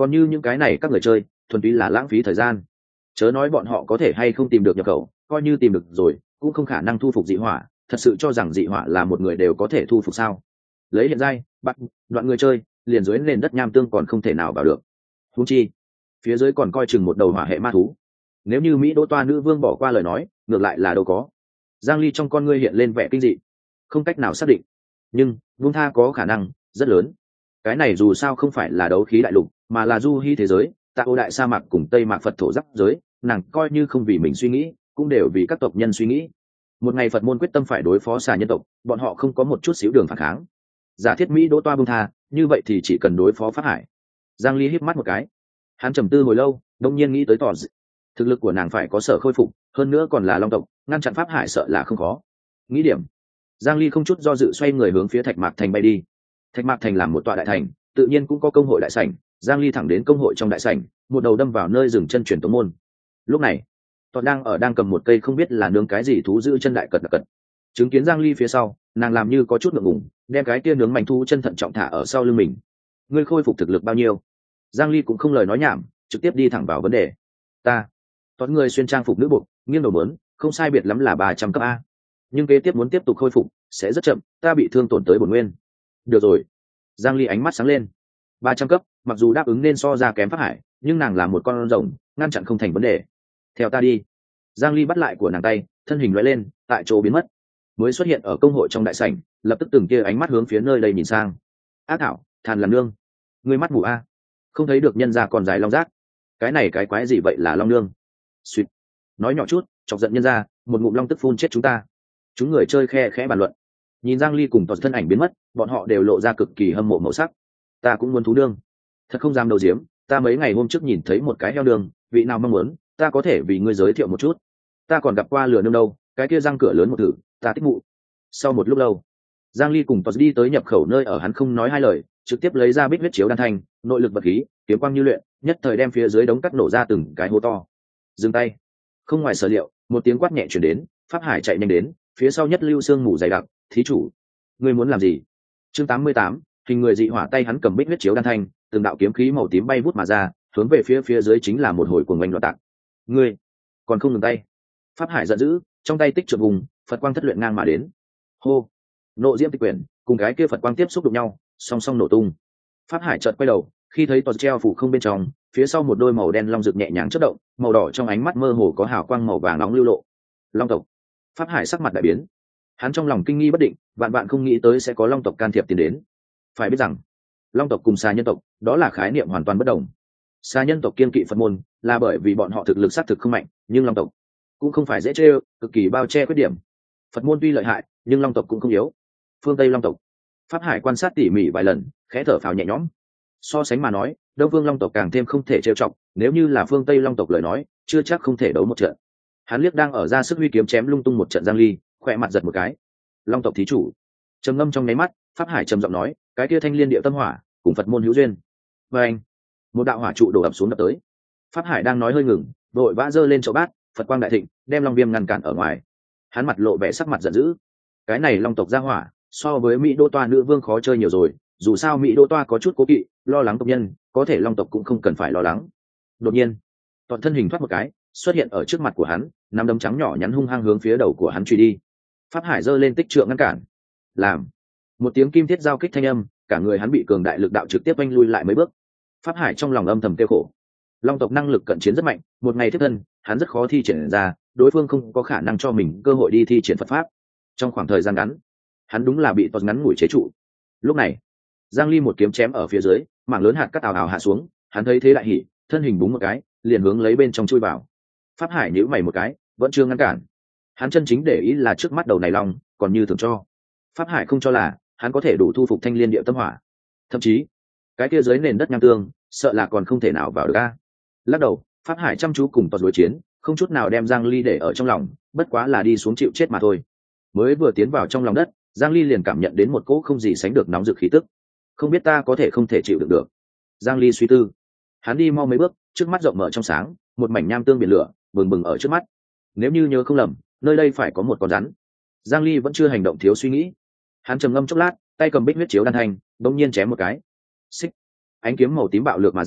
còn như những cái này các người chơi thuần túy là lãng phí thời gian. Chớ nói bọn họ có thể hay không tìm được nhập khẩu, coi như tìm được rồi cũng không khả năng thu phục dị hỏa. Thật sự cho rằng dị hỏa là một người đều có thể thu phục sao? Lấy hiện giai bắt đoạn người chơi liền dưới nền đất nham tương còn không thể nào vào được, huống chi phía dưới còn coi chừng một đầu hỏa hệ ma thú. Nếu như Mỹ Đỗ Toa nữ vương bỏ qua lời nói, ngược lại là đâu có. Giang Ly trong con ngươi hiện lên vẻ kinh dị, không cách nào xác định, nhưng buông tha có khả năng rất lớn. Cái này dù sao không phải là đấu khí đại lục, mà là du hy thế giới, tại ô đại sa mạc cùng tây mạc Phật thổ giáp giới, nàng coi như không vì mình suy nghĩ, cũng đều vì các tộc nhân suy nghĩ. Một ngày Phật môn quyết tâm phải đối phó xà nhân tộc, bọn họ không có một chút xíu đường phản kháng. Giả thiết Mỹ Đỗ Toa buông tha, như vậy thì chỉ cần đối phó Pháp Hải. Giang Ly híp mắt một cái, hắn trầm tư hồi lâu, đột nhiên nghĩ tới tỏ dị. Thực lực của nàng phải có sở khôi phục, hơn nữa còn là long tộc, ngăn chặn Pháp Hải sợ là không khó. Nghĩ điểm, Giang Ly không chút do dự xoay người hướng phía Thạch Mạc Thành bay đi. Thạch Mạc Thành làm một tọa đại thành, tự nhiên cũng có công hội đại sảnh. Giang Ly thẳng đến công hội trong đại sảnh, một đầu đâm vào nơi dừng chân truyền tống môn. Lúc này, Toàn đang ở đang cầm một cây không biết là nướng cái gì thú giữ chân đại cật cật. Chứng kiến Giang Ly phía sau, nàng làm như có chút ngượng ngùng, đem cái kia nướng mảnh thú chân thận trọng thả ở sau lưng mình. Ngươi khôi phục thực lực bao nhiêu? Giang Ly cũng không lời nói nhảm, trực tiếp đi thẳng vào vấn đề. Ta, Toàn người xuyên trang phục nữ buộc, nghiêng đầu muốn, không sai biệt lắm là ba trăm cấp a. Nhưng kế tiếp muốn tiếp tục khôi phục sẽ rất chậm, ta bị thương tổn tới bổn nguyên. Được rồi. Giang Ly ánh mắt sáng lên. ba trăm cấp, mặc dù đáp ứng nên so ra kém Pháp Hải, nhưng nàng là một con rồng, ngăn chặn không thành vấn đề. Theo ta đi. Giang Ly bắt lại của nàng tay, thân hình lóe lên, tại chỗ biến mất. Mới xuất hiện ở công hội trong đại sảnh, lập tức từng kia ánh mắt hướng phía nơi đây nhìn sang. Ác thảo, Thàn làm nương, ngươi mắt mù a, không thấy được nhân gia còn dài long giác. Cái này cái quái gì vậy là long nương? Xuyệt. Nói nhỏ chút, chọc giận nhân gia, một ngụm long tức phun chết chúng ta. Chúng người chơi khe khẽ bàn luận. Nhìn Giang Ly cùng toàn thân ảnh biến mất, bọn họ đều lộ ra cực kỳ hâm mộ màu sắc. Ta cũng muốn thú đương. Thật không dám đầu diếm, ta mấy ngày hôm trước nhìn thấy một cái heo đường, vị nào mong muốn, ta có thể vì ngươi giới thiệu một chút. Ta còn gặp qua lừa nương đâu, cái kia răng cửa lớn một thử, ta tích mụ. Sau một lúc lâu, Giang Ly cùng toàn đi tới nhập khẩu nơi ở, hắn không nói hai lời, trực tiếp lấy ra bích huyết chiếu đan thanh, nội lực vật khí, kiếm quang như luyện, nhất thời đem phía dưới đống cắt nổ ra từng cái hố to. Dừng tay. Không ngoài sở liệu, một tiếng quát nhẹ truyền đến, Pháp Hải chạy nhanh đến, phía sau nhất lưu xương mù dày đặc. Thí chủ, ngươi muốn làm gì? Chương tám mươi tám, hình người dị hỏa, tay hắn cầm bích huyết chiếu đan thanh, từng đạo kiếm khí màu tím bay vút mà ra, hướng về phía phía dưới chính là một hồi cuồng oanh loạn tạc. Ngươi còn không ngừng tay? Pháp Hải giận dữ, trong tay tích trượng vùng, Phật quang thất luyện ngang mà đến. Hô! Nộ diễm tịch quyển cùng cái kia Phật quang tiếp xúc đụng nhau, song song nổ tung. Pháp Hải chợt quay đầu, khi thấy toàn treo phủ không bên trong, phía sau một đôi màu đen long rực nhẹ nhàng chớp động, màu đỏ trong ánh mắt mơ hồ có hào quang màu vàng nóng lưu lộ. Long tộc. Pháp Hải sắc mặt đại biến, hắn trong lòng kinh nghi bất định, vạn vạn không nghĩ tới sẽ có long tộc can thiệp tiến đến. Phải biết rằng long tộc cùng xà nhân tộc đó là khái niệm hoàn toàn bất đồng. Xà nhân tộc kiên kỵ Phật môn là bởi vì bọn họ thực lực xác thực không mạnh, nhưng long tộc cũng không phải dễ chơi, cực kỳ bao che khuyết điểm. Phật môn tuy lợi hại, nhưng long tộc cũng không yếu. Phương Tây long tộc. Pháp Hải quan sát tỉ mỉ vài lần, khẽ thở phào nhẹ nhõm. So sánh mà nói, Đông Vương long tộc càng thêm không thể trêu chọc, nếu như là phương Tây long tộc lời nói, chưa chắc không thể đấu một trận. Hắn liếc đang ở ra sức huy kiếm chém lung tung một trận Giang Ly, khỏe mặt giật một cái. Long tộc thí chủ. Trầm ngâm trong nháy mắt, Pháp Hải trầm giọng nói, cái kia thanh liên điệu tâm hỏa cùng Phật môn hữu duyên. Và anh, một đạo hỏa trụ đổ ập xuống đập tới. Pháp Hải đang nói hơi ngừng, vội vã giơ lên chậu bát, Phật quang đại thịnh, đem long viêm ngăn cản ở ngoài. Hắn mặt lộ vẻ sắc mặt giận dữ. Cái này long tộc gia hỏa, so với Mỹ Đỗ Toa nữ vương khó chơi nhiều rồi, dù sao Mỹ Đỗ Toa có chút cố kỵ, lo lắng tộc nhân, có thể long tộc cũng không cần phải lo lắng. Đột nhiên, toàn thân hình thoát một cái, xuất hiện ở trước mặt của hắn, nắm đấm trắng nhỏ nhắn hung hăng hướng phía đầu của hắn truy đi. Pháp Hải giơ lên tích trượng ngăn cản. Làm một tiếng kim thiết giao kích thanh âm, cả người hắn bị cường đại lực đạo trực tiếp oanh lui lại mấy bước. Pháp Hải trong lòng âm thầm kêu khổ. Long tộc năng lực cận chiến rất mạnh, một ngày tiếp thân, hắn rất khó thi triển ra, đối phương không có khả năng cho mình cơ hội đi thi triển Phật pháp. Trong khoảng thời gian ngắn, hắn đúng là bị toàn ngắn ngủi chế trụ. Lúc này, Giang Ly một kiếm chém ở phía dưới, mảng lớn hạt cát ào ào hạ xuống, hắn thấy thế đại hỉ, thân hình búng một cái, liền hướng lấy bên trong chui vào. Pháp Hải nhíu mày một cái, vẫn chưa ngăn cản. Hắn chân chính để ý là trước mắt đầu này long, còn như thường cho. Pháp Hải không cho là hắn có thể đủ thu phục thanh liên điệu tâm hỏa, thậm chí cái kia dưới nền đất nham tương, sợ là còn không thể nào vào được a. Lắc đầu, Pháp Hải chăm chú cùng toàn đối chiến, không chút nào đem Giang Ly để ở trong lòng, bất quá là đi xuống chịu chết mà thôi. Mới vừa tiến vào trong lòng đất, Giang Ly liền cảm nhận đến một cỗ không gì sánh được nóng rực khí tức. Không biết ta có thể không thể chịu đựng được. Giang Ly suy tư. Hắn đi mau mấy bước, trước mắt rộng mở trong sáng, một mảnh nham tương biển lửa bừng bừng ở trước mắt. Nếu như nhớ không lầm, nơi đây phải có một con rắn. Giang Ly vẫn chưa hành động thiếu suy nghĩ. Hắn trầm ngâm chốc lát, tay cầm bích huyết chiếu đan thanh, đột nhiên chém một cái. Xích. Ánh kiếm màu tím bạo lược mà ra,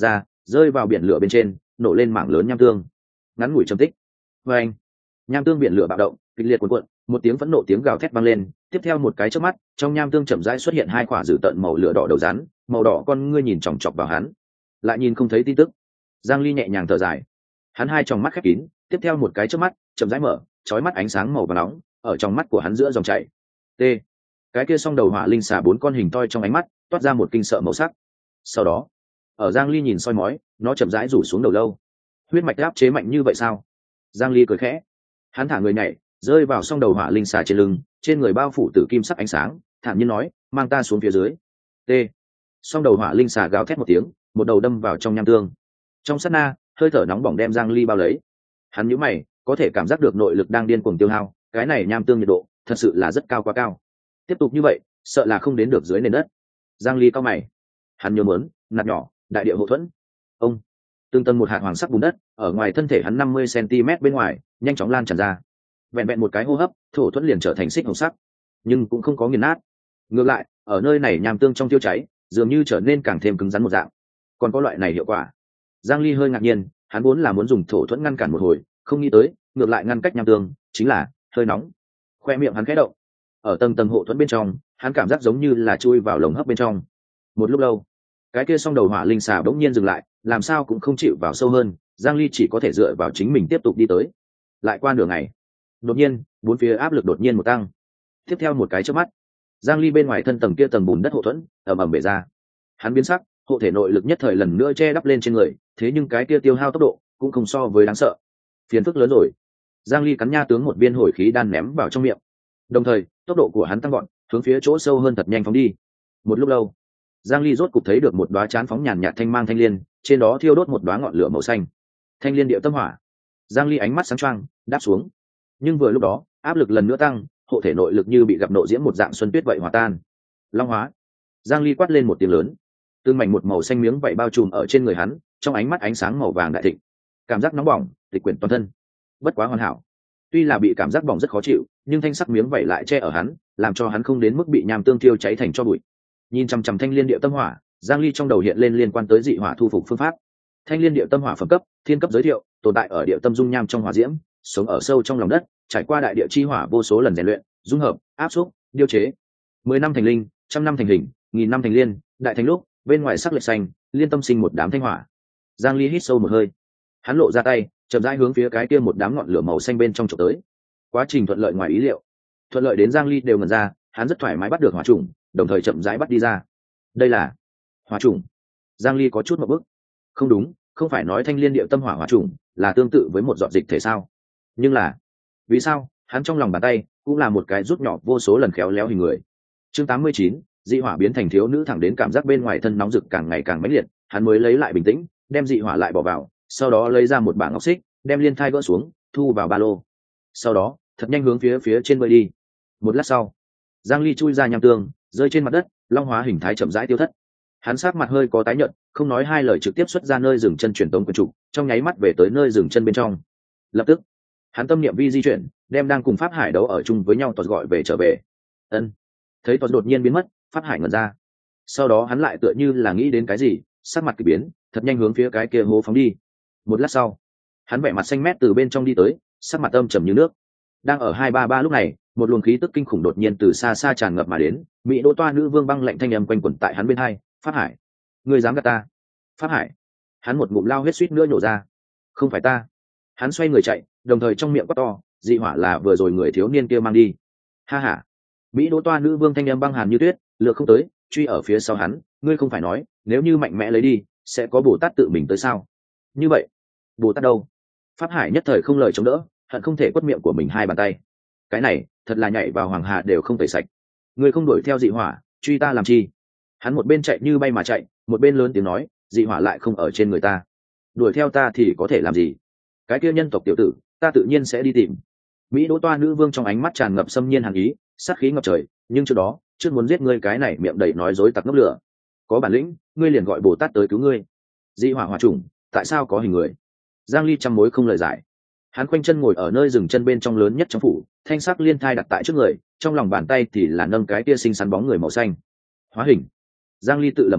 rơi vào biển lửa bên trên, nổ lên mảng lớn nham tương. Ngắn ngủi trầm tích. Và anh, nham tương biển lửa bạo động, kịch liệt cuộn cuộn, một tiếng phẫn nộ tiếng gào thét vang lên, tiếp theo một cái chớp mắt, trong nham tương chậm rãi xuất hiện hai quả dữ tợn màu lửa đỏ đầu rắn, màu đỏ con ngươi nhìn chòng chọc vào hắn, lại nhìn không thấy tin tức. Giang Ly nhẹ nhàng thở dài, hắn hai tròng mắt khép kín, tiếp theo một cái chớp mắt chậm rãi mở, chói mắt ánh sáng màu vàng nóng ở trong mắt của hắn giữa dòng chảy. T, cái kia song đầu hỏa linh xà bốn con hình toi trong ánh mắt toát ra một kinh sợ màu sắc. Sau đó, ở Giang Ly nhìn soi mói, nó chậm rãi rủ xuống đầu lâu. Huyết mạch áp chế mạnh như vậy sao? Giang Ly cười khẽ, hắn thả người nhảy, rơi vào song đầu hỏa linh xà trên lưng, trên người bao phủ tử kim sắc ánh sáng, thản nhiên nói, mang ta xuống phía dưới. T, song đầu hỏa linh xà gào thét một tiếng, một đầu đâm vào trong nham tương. Trong sát na, hơi thở nóng bỏng đem Giang Ly bao lấy. Hắn nhíu mày, có thể cảm giác được nội lực đang điên cuồng tiêu hao, cái này nham tương nhiệt độ thật sự là rất cao, quá cao. Tiếp tục như vậy, sợ là không đến được dưới nền đất. Giang Ly cau mày, hắn nhớ muốn nạt nhỏ đại địa hộ thuẫn. Ông, tương tân một hạt hoàng sắc bùn đất ở ngoài thân thể hắn năm mươi xăng-ti-mét bên ngoài nhanh chóng lan tràn ra. Vẹn vẹn một cái hô hấp, thổ thuẫn liền trở thành xích hồng sắc, nhưng cũng không có nghiền nát. Ngược lại, ở nơi này nham tương trong tiêu cháy, dường như trở nên càng thêm cứng rắn một dạng. Còn có loại này hiệu quả. Giang Ly hơi ngạc nhiên, hắn vốn là muốn dùng thổ thuẫn ngăn cản một hồi, không nghĩ tới, ngược lại ngăn cách nham tương, chính là hơi nóng. Khoe miệng hắn khẽ động. Ở tầng tầng hộ thuẫn bên trong, hắn cảm giác giống như là chui vào lồng hấp bên trong. Một lúc lâu, cái kia song đầu hỏa linh xà bỗng nhiên dừng lại, làm sao cũng không chịu vào sâu hơn. Giang Ly chỉ có thể dựa vào chính mình tiếp tục đi tới. Lại qua nửa ngày, đột nhiên, bốn phía áp lực đột nhiên một tăng. Tiếp theo một cái chớp mắt, Giang Ly bên ngoài thân tầng kia tầng bùn đất hộ thuẫn ầm ầm bể ra. Hắn biến sắc, hộ thể nội lực nhất thời lần nữa che đắp lên trên người, thế nhưng cái kia tiêu hao tốc độ cũng không so với đáng sợ. Phiền phức lớn rồi. Giang Ly cắn nha tướng một viên hồi khí đan ném vào trong miệng. Đồng thời, tốc độ của hắn tăng gọn, hướng phía chỗ sâu hơn thật nhanh phóng đi. Một lúc lâu, Giang Ly rốt cục thấy được một đóa chán phóng nhàn nhạt thanh mang thanh liên, trên đó thiêu đốt một đóa ngọn lửa màu xanh. Thanh liên điệu tâm hỏa. Giang Ly ánh mắt sáng choang, đáp xuống. Nhưng vừa lúc đó, áp lực lần nữa tăng, hộ thể nội lực như bị gặp nộ diễm một dạng xuân tuyết vậy hòa tan. Long hóa. Giang Ly quát lên một tiếng lớn. Tương mảnh một màu xanh miếng vậy bao trùm ở trên người hắn, trong ánh mắt ánh sáng màu vàng đại thịnh. Cảm giác nóng bỏng, tịch quyển toàn thân. Bất quá hoàn hảo. Tuy là bị cảm giác bỏng rất khó chịu, nhưng thanh sắc miếng vậy lại che ở hắn, làm cho hắn không đến mức bị nham tương thiêu cháy thành tro bụi. Nhìn chằm chằm thanh liên điệu tâm hỏa, Giang Ly trong đầu hiện lên liên quan tới dị hỏa thu phục phương pháp. Thanh liên điệu tâm hỏa phẩm cấp, thiên cấp giới thiệu, tồn tại ở địa tâm dung nham trong hỏa diễm, sống ở sâu trong lòng đất, trải qua đại địa chi hỏa vô số lần rèn luyện, dung hợp, áp xúc, điều chế. Mười năm thành linh, trăm năm thành hình, nghìn năm thành liên, đại thành lúc, bên ngoài sắc lệch xanh, liên tâm sinh một đám thanh hỏa. Giang Ly hít sâu một hơi, hắn lộ ra tay, chậm rãi hướng phía cái kia một đám ngọn lửa màu xanh bên trong chụp tới. Quá trình thuận lợi ngoài ý liệu, thuận lợi đến Giang Ly đều ngẩn ra, hắn rất thoải mái bắt được hỏa trùng, đồng thời chậm rãi bắt đi ra. Đây là hỏa trùng. Giang Ly có chút một bức. Không đúng, không phải nói thanh liên điệu tâm hỏa hỏa trùng là tương tự với một giọt dịch thể sao? Nhưng là, vì sao hắn trong lòng bàn tay cũng là một cái rút nhỏ vô số lần khéo léo hình người. Chương tám mươi chín, dị hỏa biến thành thiếu nữ, thẳng đến cảm giác bên ngoài thân nóng rực càng ngày càng mãnh liệt, hắn mới lấy lại bình tĩnh, đem dị hỏa lại bỏ vào, sau đó lấy ra một bảng ngọc xích, đem liên thai gỡ xuống, thu vào ba lô. Sau đó, thật nhanh hướng phía phía trên bơi đi. Một lát sau, Giang Ly chui ra nham tương, rơi trên mặt đất, long hóa hình thái chậm rãi tiêu thất. Hắn sát mặt hơi có tái nhợt, không nói hai lời trực tiếp xuất ra nơi dừng chân truyền tống quyền trụ, trong nháy mắt về tới nơi dừng chân bên trong. Lập tức, hắn tâm niệm vi di chuyển, đem đang cùng Pháp Hải đấu ở chung với nhau Tọt gọi về trở về. Ân. Thấy Tọt đột nhiên biến mất, Pháp Hải ngẩn ra. Sau đó hắn lại tựa như là nghĩ đến cái gì, sắc mặt kỳ biến, thật nhanh hướng phía cái kia hố phóng đi. Một lát sau, hắn vẻ mặt xanh mét từ bên trong đi tới, sắc mặt âm trầm như nước. Đang ở hai ba ba lúc này, một luồng khí tức kinh khủng đột nhiên từ xa xa tràn ngập mà đến, Mỹ Đỗ Toa nữ vương băng lạnh thanh âm quanh quẩn tại hắn bên hai. Pháp Hải, ngươi dám gạt ta? Pháp Hải. Hắn một ngụm lao huyết suýt nữa nhổ ra. Không phải ta. Hắn xoay người chạy, đồng thời trong miệng quát to, dị hỏa là vừa rồi người thiếu niên kia mang đi. Ha ha. Mỹ Đỗ Toa nữ vương thanh âm băng hàn như tuyết, lược không tới, truy ở phía sau hắn, ngươi không phải nói, nếu như mạnh mẽ lấy đi, sẽ có Bồ Tát tự mình tới sao? Như vậy, Bồ Tát đâu? Pháp Hải nhất thời không lời chống đỡ, hận không thể quất miệng của mình hai bàn tay. Cái này, thật là nhảy vào hoàng hà đều không tẩy sạch. Ngươi không đuổi theo dị hỏa, truy ta làm chi? Hắn một bên chạy như bay mà chạy, một bên lớn tiếng nói, dị hỏa lại không ở trên người ta, đuổi theo ta thì có thể làm gì? Cái kia nhân tộc tiểu tử, ta tự nhiên sẽ đi tìm. Mỹ Đỗ Toa nữ vương trong ánh mắt tràn ngập xâm nhiên hàn ý, sát khí ngập trời, nhưng trước đó, trước muốn giết ngươi cái này miệng đầy nói dối tặc ngốc lửa. Có bản lĩnh, ngươi liền gọi Bồ Tát tới cứu ngươi. Dị hỏa hỏa trùng, tại sao có hình người? Giang Ly trăm mối không lời giải. Hắn khoanh chân ngồi ở nơi dừng chân bên trong lớn nhất trong phủ, thanh sắc liên thai đặt tại trước người, trong lòng bàn tay thì là nâng cái kia xinh xắn bóng người màu xanh. Hóa hình. Giang Ly tự lẩm bẩm,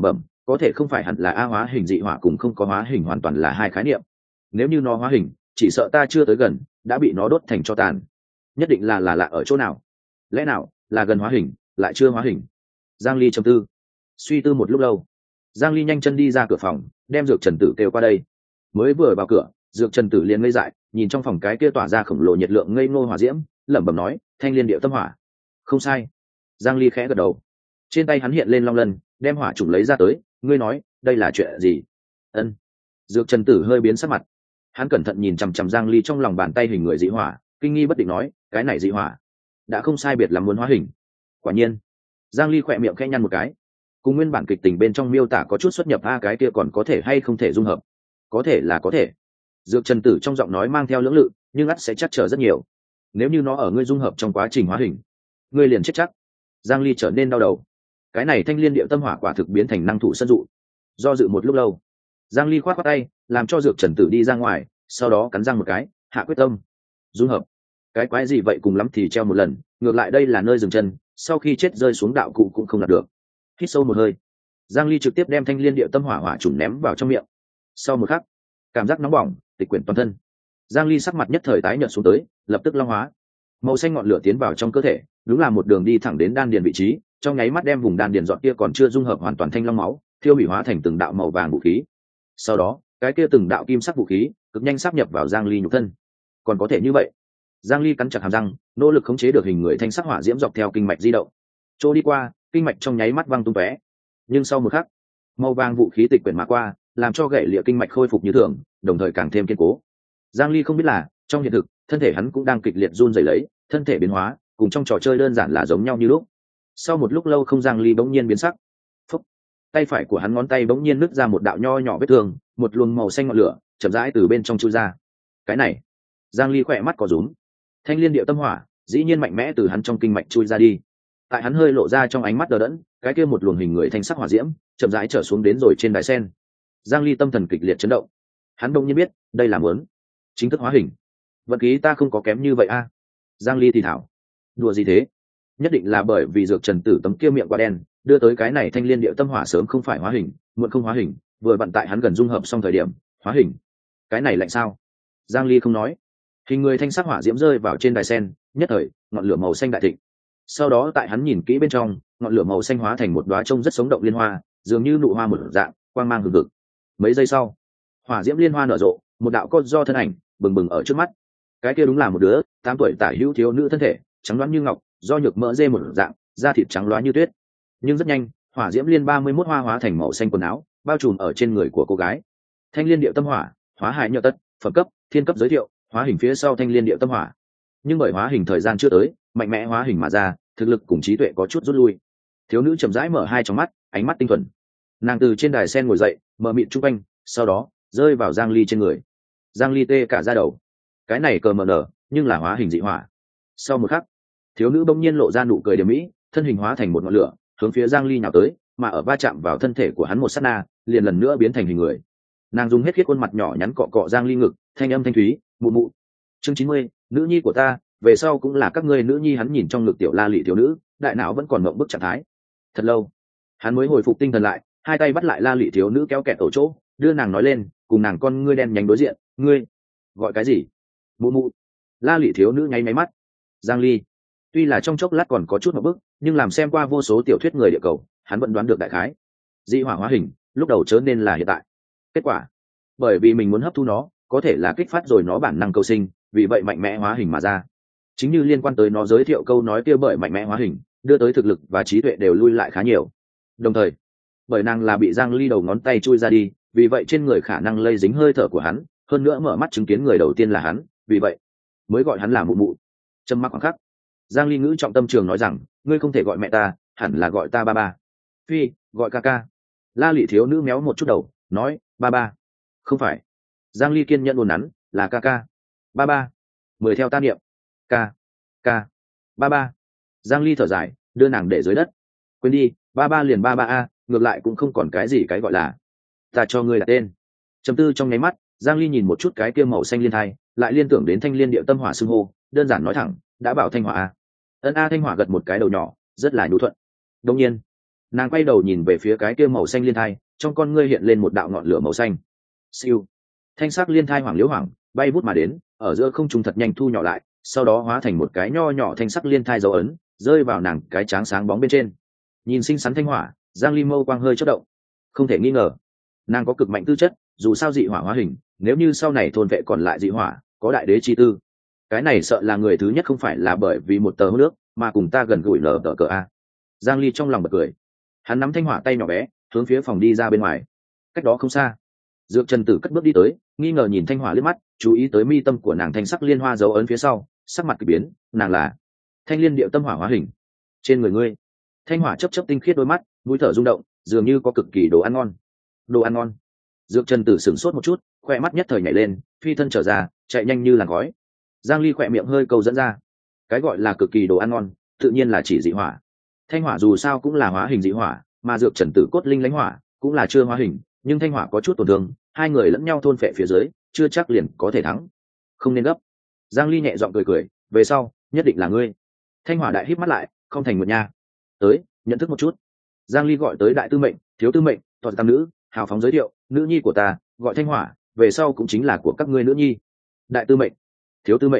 có thể không phải hẳn là a hóa hình dị hỏa cùng không có hóa hình hoàn toàn là hai khái niệm. Nếu như nó hóa hình, chỉ sợ ta chưa tới gần đã bị nó đốt thành tro tàn. Nhất định là là lạ ở chỗ nào, lẽ nào là gần hóa hình lại chưa hóa hình? Giang Ly trầm tư, suy tư một lúc lâu, Giang Ly nhanh chân đi ra cửa phòng, đem Dược Trần Tử kêu qua đây. Mới vừa vào cửa, Dược Trần Tử liền ngây dại, nhìn trong phòng cái kia tỏa ra khổng lồ nhiệt lượng ngây ngô hỏa diễm, lẩm bẩm nói, thanh liên điệu tâm hỏa. Không sai. Giang Ly khẽ gật đầu. Trên tay hắn hiện lên long lân, đem hỏa trùng lấy ra tới, ngươi nói, đây là chuyện gì? Ân. Dược Trần Tử hơi biến sắc mặt. Hắn cẩn thận nhìn chằm chằm Giang Ly trong lòng bàn tay hình người dị hỏa, kinh nghi bất định nói, cái này dị hỏa đã không sai biệt lắm muốn hóa hình. Quả nhiên. Giang Ly khỏe miệng khẽ nhăn một cái. Cùng nguyên bản kịch tình bên trong miêu tả có chút xuất nhập, a cái kia còn có thể hay không thể dung hợp? Có thể là có thể. Dược Trần Tử trong giọng nói mang theo lưỡng lự, nhưng ắt sẽ chắc trở rất nhiều. Nếu như nó ở ngươi dung hợp trong quá trình hóa hình, ngươi liền chết chắc. Giang Ly trở nên đau đầu. Cái này thanh liên điệu tâm hỏa quả thực biến thành năng thủ sân dụ. Do dự một lúc lâu, Giang Ly khoát khoát tay, làm cho Dược Trần Tử đi ra ngoài, sau đó cắn răng một cái, hạ quyết tâm. Dung hợp? Cái quái gì vậy, cùng lắm thì treo một lần, ngược lại đây là nơi dừng chân, sau khi chết rơi xuống đạo cụ cũng không đạt được. Hít sâu một hơi, Giang Ly trực tiếp đem thanh liên điệu tâm hỏa hỏa trùng ném vào trong miệng. Sau một khắc, cảm giác nóng bỏng tịch quyển toàn thân. Giang Ly sắc mặt nhất thời tái nhợt xuống tới, lập tức long hóa. Màu xanh ngọn lửa tiến vào trong cơ thể, đúng là một đường đi thẳng đến đan điền vị trí, trong nháy mắt đem vùng đan điền dọn kia còn chưa dung hợp hoàn toàn thanh long máu, thiêu hủy hóa thành từng đạo màu vàng vũ khí. Sau đó, cái kia từng đạo kim sắc vũ khí, cực nhanh sáp nhập vào Giang Ly nhục thân. Còn có thể như vậy? Giang Ly cắn chặt hàm răng, nỗ lực khống chế được hình người thanh sắc hỏa diễm dọc theo kinh mạch di động. Chỗ đi qua, kinh mạch trong nháy mắt văng tung tóe. Nhưng sau một khắc, màu vàng vũ khí tịch quyển mà qua, làm cho gãy lịa kinh mạch khôi phục như thường, đồng thời càng thêm kiên cố. Giang Ly không biết là, trong hiện thực, thân thể hắn cũng đang kịch liệt run rẩy lấy, thân thể biến hóa, cùng trong trò chơi đơn giản là giống nhau như lúc. Sau một lúc lâu không, Giang Ly bỗng nhiên biến sắc. Phúc. Tay phải của hắn ngón tay bỗng nhiên nứt ra một đạo nho nhỏ vết thương, một luồng màu xanh ngọn lửa chậm rãi từ bên trong chui ra. Cái này, Giang Ly khỏe mắt có rúm. Thanh liên điệu tâm hỏa, dĩ nhiên mạnh mẽ từ hắn trong kinh mạch chui ra đi. Tại hắn hơi lộ ra trong ánh mắt đờ đẫn, cái kia một luồng hình người thanh sắc hỏa diễm, chậm rãi trở xuống đến rồi trên đài sen. Giang Ly tâm thần kịch liệt chấn động. Hắn đông nhiên biết, đây là muốn chính thức hóa hình. Vận khí ta không có kém như vậy a. À? Giang Ly thì thảo. Đùa gì thế? Nhất định là bởi vì Dược Trần Tử tấm kia miệng quá đen, đưa tới cái này thanh liên điệu tâm hỏa sớm không phải hóa hình, muộn không hóa hình, vừa vận tại hắn gần dung hợp xong thời điểm, hóa hình. Cái này lạnh sao? Giang Ly không nói. Hình người thanh sắc hỏa diễm rơi vào trên đài sen, nhất thời, ngọn lửa màu xanh đại thịnh. Sau đó tại hắn nhìn kỹ bên trong, ngọn lửa màu xanh hóa thành một đóa trông rất sống động liên hoa, dường như nụ hoa một dạng, quang mang hừng hực. Mấy giây sau, hỏa diễm liên hoa nở rộ, một đạo cốt do thân ảnh bừng bừng ở trước mắt. Cái kia đúng là một đứa tám tuổi tả hữu thiếu nữ thân thể, trắng loáng như ngọc, do nhược mỡ dê một dạng, da thịt trắng loáng như tuyết. Nhưng rất nhanh, hỏa diễm liên ba mươi mốt hoa hóa thành màu xanh quần áo, bao trùm ở trên người của cô gái. Thanh liên điệu tâm hỏa, hóa hại nhợ tất, phẩm cấp, thiên cấp giới thiệu, hóa hình phía sau thanh liên điệu tâm hỏa. Nhưng bởi hóa hình thời gian chưa tới, mạnh mẽ hóa hình mà ra, thực lực cùng trí tuệ có chút rút lui. Thiếu nữ chậm rãi mở hai tròng mắt, ánh mắt tinh thuần. Nàng từ trên đài sen ngồi dậy, mở miệng trung quanh, sau đó rơi vào Giang Ly trên người. Giang Ly tê cả da đầu. Cái này cờ mờ nở, nhưng là hóa hình dị hỏa. Sau một khắc, thiếu nữ bỗng nhiên lộ ra nụ cười điểm mỹ, thân hình hóa thành một ngọn lửa, hướng phía Giang Ly nhào tới, mà ở va chạm vào thân thể của hắn một sát na, liền lần nữa biến thành hình người. Nàng dùng hết khiết khuôn mặt nhỏ nhắn cọ cọ Giang Ly ngực, thanh âm thanh thúy, mụ mụ. Chương chín mươi, nữ nhi của ta, về sau cũng là các ngươi nữ nhi. Hắn nhìn trong ngực tiểu La Lị thiếu nữ, đại não vẫn còn ngậm bức trạng thái. Thật lâu, hắn mới hồi phục tinh thần lại, hai tay bắt lại La Lị thiếu nữ kéo kẹt ở chỗ, đưa nàng nói lên, cùng nàng con ngươi đen nhánh đối diện, ngươi gọi cái gì? Mụ mụ. La Lị thiếu nữ nháy máy mắt. Giang Ly, tuy là trong chốc lát còn có chút một bức, nhưng làm xem qua vô số tiểu thuyết người địa cầu, hắn vẫn đoán được đại khái. Dị hỏa hóa hình, lúc đầu chớ nên là hiện tại. Kết quả, bởi vì mình muốn hấp thu nó, có thể là kích phát rồi nó bản năng cầu sinh, vì vậy mạnh mẽ hóa hình mà ra. Chính như liên quan tới nó giới thiệu câu nói kia, bởi mạnh mẽ hóa hình, đưa tới thực lực và trí tuệ đều lui lại khá nhiều. Đồng thời, bởi nàng là bị Giang Ly đầu ngón tay chui ra đi, vì vậy trên người khả năng lây dính hơi thở của hắn, hơn nữa mở mắt chứng kiến người đầu tiên là hắn, vì vậy mới gọi hắn là mụ mụ. Trầm mặc khoảng khắc, Giang Ly ngữ trọng tâm trường nói rằng, ngươi không thể gọi mẹ ta, hẳn là gọi ta ba ba. Phi, gọi ca ca. La Lị thiếu nữ méo một chút đầu, nói, ba ba. Không phải. Giang Ly kiên nhẫn uốn nắn, là ca ca. Ba ba. Mười theo ta niệm. Ca. Ca. Ba ba. Giang Ly thở dài, đưa nàng để dưới đất. Quên đi, ba ba liền ba ba a, ngược lại cũng không còn cái gì cái gọi là. Ta cho ngươi là tên. Chấm tư trong nháy mắt, Giang Ly nhìn một chút cái kia màu xanh liên thai, lại liên tưởng đến thanh liên điệu tâm hỏa xưng hô, đơn giản nói thẳng, đã bảo thanh hỏa a. Ân a. Thanh hỏa gật một cái đầu nhỏ, rất là nhu thuận. Đương nhiên, nàng quay đầu nhìn về phía cái kia màu xanh liên thai, trong con ngươi hiện lên một đạo ngọn lửa màu xanh. Siêu, thanh sắc liên thai hoàng liễu hoàng bay vút mà đến, ở giữa không trung thật nhanh thu nhỏ lại, sau đó hóa thành một cái nho nhỏ thanh sắc liên thai dấu ấn, rơi vào nàng cái tráng sáng bóng bên trên. Nhìn xinh xắn thanh hỏa, Giang Ly mâu quang hơi chớp động. Không thể nghi ngờ, nàng có cực mạnh tư chất, dù sao dị hỏa hóa hình, nếu như sau này thôn vệ còn lại dị hỏa, có đại đế chi tư. Cái này sợ là người thứ nhất không phải là bởi vì một tờ hô nước, mà cùng ta gần gũi lờ tờ cờ a. Giang Ly trong lòng bật cười. Hắn nắm thanh hỏa tay nhỏ bé, hướng phía phòng đi ra bên ngoài. Cách đó không xa, Dược Trần Tử cất bước đi tới, nghi ngờ nhìn thanh hỏa liếc mắt, chú ý tới mi tâm của nàng thanh sắc liên hoa dấu ấn phía sau, sắc mặt kỳ biến, nàng là Thanh Liên Điệu Tâm Hỏa hóa hình. Trên người ngươi, thanh hỏa chớp chớp tinh khiết đôi mắt, mũi thở rung động, dường như có cực kỳ đồ ăn ngon. Đồ ăn ngon. Dược Trần Tử sửng sốt một chút, khoe mắt nhất thời nhảy lên, phi thân trở ra, chạy nhanh như làn khói. Giang Ly khoe miệng hơi câu dẫn ra. Cái gọi là cực kỳ đồ ăn ngon, tự nhiên là chỉ dị hỏa. Thanh hỏa dù sao cũng là hóa hình dị hỏa, mà Dược Trần Tử cốt linh lãnh hỏa cũng là chưa hóa hình, nhưng thanh hỏa có chút tổn thương, hai người lẫn nhau thôn phệ phía dưới, chưa chắc liền có thể thắng. Không nên gấp. Giang Ly nhẹ giọng cười cười, về sau nhất định là ngươi. Thanh hỏa đại híp mắt lại, không thành một nha. Tới, nhận thức một chút. Giang Ly gọi tới đại tư mệnh, thiếu tư mệnh, toàn tam nữ, hào phóng giới thiệu, nữ nhi của ta, gọi thanh hỏa, về sau cũng chính là của các ngươi nữ nhi. Đại tư mệnh, thiếu tư mệnh,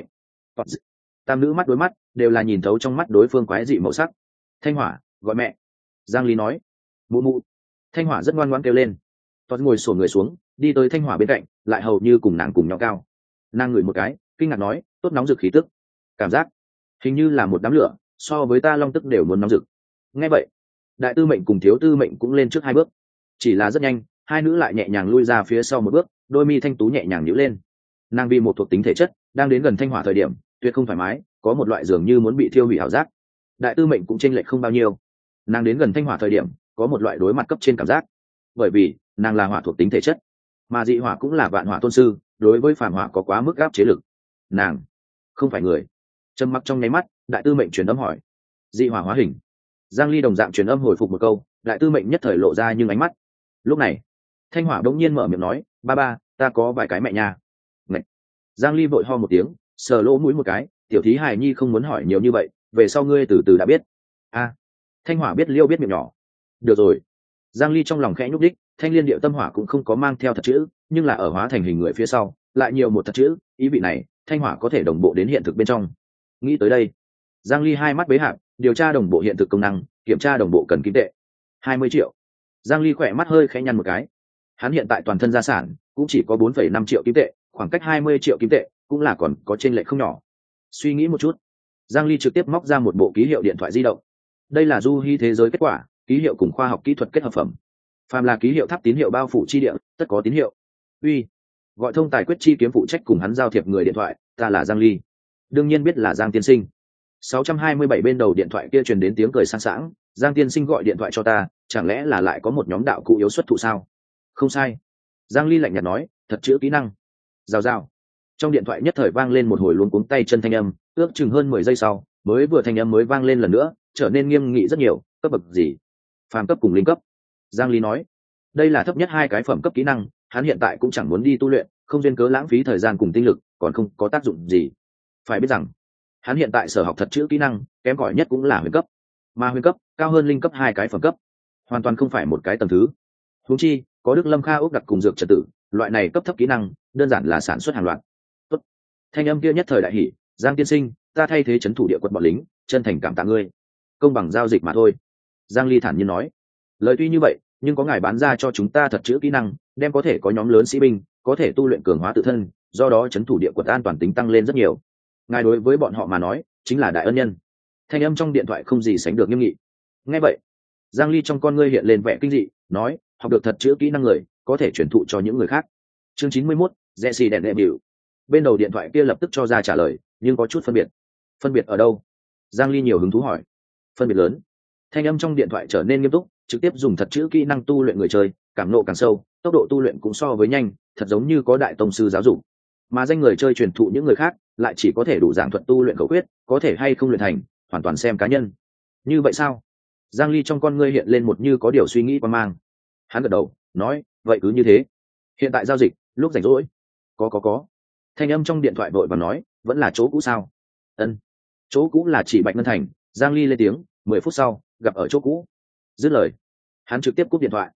tam nữ mắt đối mắt, đều là nhìn thấu trong mắt đối phương quái dị màu sắc. Thanh hỏa, gọi mẹ. Giang Ly nói. Mụ mụ. Thanh hỏa rất ngoan ngoãn kêu lên. Toàn ngồi xổm người xuống, đi tới thanh hỏa bên cạnh, lại hầu như cùng nàng cùng nhau cao. Nàng ngửi một cái, kinh ngạc nói, tốt nóng rực khí tức. Cảm giác hình như là một đám lửa, so với ta long tức đều muốn nóng rực. Nghe vậy, đại tư mệnh cùng thiếu tư mệnh cũng lên trước hai bước. Chỉ là rất nhanh, hai nữ lại nhẹ nhàng lui ra phía sau một bước, đôi mi thanh tú nhẹ nhàng nhíu lên. Nàng vì một thuộc tính thể chất, đang đến gần thanh hỏa thời điểm, tuyệt không thoải mái, có một loại dường như muốn bị thiêu hủy ảo giác. Đại tư mệnh cũng chênh lệch không bao nhiêu. Nàng đến gần thanh hỏa thời điểm, có một loại đối mặt cấp trên cảm giác. Bởi vì, nàng là hỏa thuộc tính thể chất, mà dị hỏa cũng là vạn hỏa tôn sư, đối với phàm hỏa có quá mức áp chế lực. Nàng không phải người. Trầm mặc trong nháy mắt, đại tư mệnh truyền âm hỏi, dị hỏa hóa hình. Giang Ly đồng dạng truyền âm hồi phục một câu, đại tư mệnh nhất thời lộ ra nhưng ánh mắt. Lúc này, thanh hỏa đống nhiên mở miệng nói, ba ba, ta có vài cái mẹ nha. Ngậy. Giang Ly vội ho một tiếng, sờ lỗ mũi một cái, tiểu thí hài nhi không muốn hỏi nhiều như vậy, về sau ngươi từ từ đã biết. A. Thanh hỏa biết liêu biết miệng nhỏ. Được rồi. Giang Ly trong lòng khẽ nhúc đích, Thanh Liên Điệu Tâm Hỏa cũng không có mang theo thật chữ, nhưng là ở hóa thành hình người phía sau, lại nhiều một thật chữ, ý vị này, thanh hỏa có thể đồng bộ đến hiện thực bên trong. Nghĩ tới đây, Giang Ly hai mắt bế hạp, điều tra đồng bộ hiện thực công năng, kiểm tra đồng bộ cần kim tệ. hai mươi triệu. Giang Ly khỏe mắt hơi khẽ nhăn một cái. Hắn hiện tại toàn thân gia sản cũng chỉ có bốn phẩy năm triệu kim tệ, khoảng cách hai mươi triệu kim tệ cũng là còn có chênh lệch không nhỏ. Suy nghĩ một chút, Giang Ly trực tiếp móc ra một bộ ký hiệu điện thoại di động. Đây là du hy thế giới kết quả, ký hiệu cùng khoa học kỹ thuật kết hợp phẩm. Phàm là ký hiệu tháp tín hiệu bao phủ chi địa, tất có tín hiệu. Uy, gọi thông tài quyết chi kiếm phụ trách cùng hắn giao thiệp người điện thoại, ta là Giang Ly. Đương nhiên biết là Giang tiên sinh. sáu trăm hai mươi bảy bên đầu điện thoại kia truyền đến tiếng cười sang sảng, Giang tiên sinh gọi điện thoại cho ta, chẳng lẽ là lại có một nhóm đạo cụ yếu xuất thụ sao? Không sai. Giang Ly lạnh nhạt nói, thật chữ kỹ năng. Rào rào. Trong điện thoại nhất thời vang lên một hồi luống cuống tay chân thanh âm, ước chừng hơn mười giây sau, mới vừa thanh âm mới vang lên lần nữa, trở nên nghiêm nghị rất nhiều. Cấp bậc gì? Phàm cấp cùng linh cấp. Giang Ly nói, đây là thấp nhất hai cái phẩm cấp kỹ năng, hắn hiện tại cũng chẳng muốn đi tu luyện, không duyên cớ lãng phí thời gian cùng tinh lực, còn không có tác dụng gì. Phải biết rằng, hắn hiện tại sở học thật chữ kỹ năng, kém cỏi nhất cũng là huyền cấp, mà huyền cấp cao hơn linh cấp hai cái phẩm cấp, hoàn toàn không phải một cái tầng thứ. Huống chi, có Đức Lâm Kha ốc đặc cùng dược trật tự, loại này cấp thấp kỹ năng, đơn giản là sản xuất hàng loạt. Tốt. Thanh âm kia nhất thời đại hỉ, Giang tiên sinh, ta thay thế trấn thủ địa quận bọn lính, chân thành cảm tạ ngươi. Công bằng giao dịch mà thôi. Giang Ly thản nhiên nói, lời tuy như vậy, nhưng có ngài bán ra cho chúng ta thật chữ kỹ năng, đem có thể có nhóm lớn sĩ binh, có thể tu luyện cường hóa tự thân, do đó trấn thủ địa quận an toàn tính tăng lên rất nhiều. Ngài đối với bọn họ mà nói, chính là đại ân nhân. Thanh âm trong điện thoại không gì sánh được nghiêm nghị. Nghe vậy, Giang Ly trong con ngươi hiện lên vẻ kinh dị, nói, học được thật chữ kỹ năng người, có thể truyền thụ cho những người khác. Chương chín mươi mốt, Jesse đèn đệ biểu. Bên đầu điện thoại kia lập tức cho ra trả lời, nhưng có chút phân biệt. Phân biệt ở đâu? Giang Ly nhiều hứng thú hỏi. Phân biệt lớn. Thanh âm trong điện thoại trở nên nghiêm túc, trực tiếp dùng thật chữ kỹ năng tu luyện người chơi, cảm nộ càng sâu, tốc độ tu luyện cũng so với nhanh, thật giống như có đại tông sư giáo dục. Mà danh người chơi truyền thụ những người khác, lại chỉ có thể đủ giảng thuật tu luyện khẩu quyết, có thể hay không luyện thành, hoàn toàn xem cá nhân. Như vậy sao? Giang Ly trong con ngươi hiện lên một như có điều suy nghĩ qua mang. Hắn gật đầu, nói, vậy cứ như thế. Hiện tại giao dịch, lúc rảnh rỗi. Có có có. Thanh âm trong điện thoại vội và nói, vẫn là chỗ cũ sao? Ân. Chỗ cũ là chỉ Bạch Ngân Thành. Giang Ly lên tiếng, mười phút sau, gặp ở chỗ cũ. Dứt lời, hắn trực tiếp cúp điện thoại.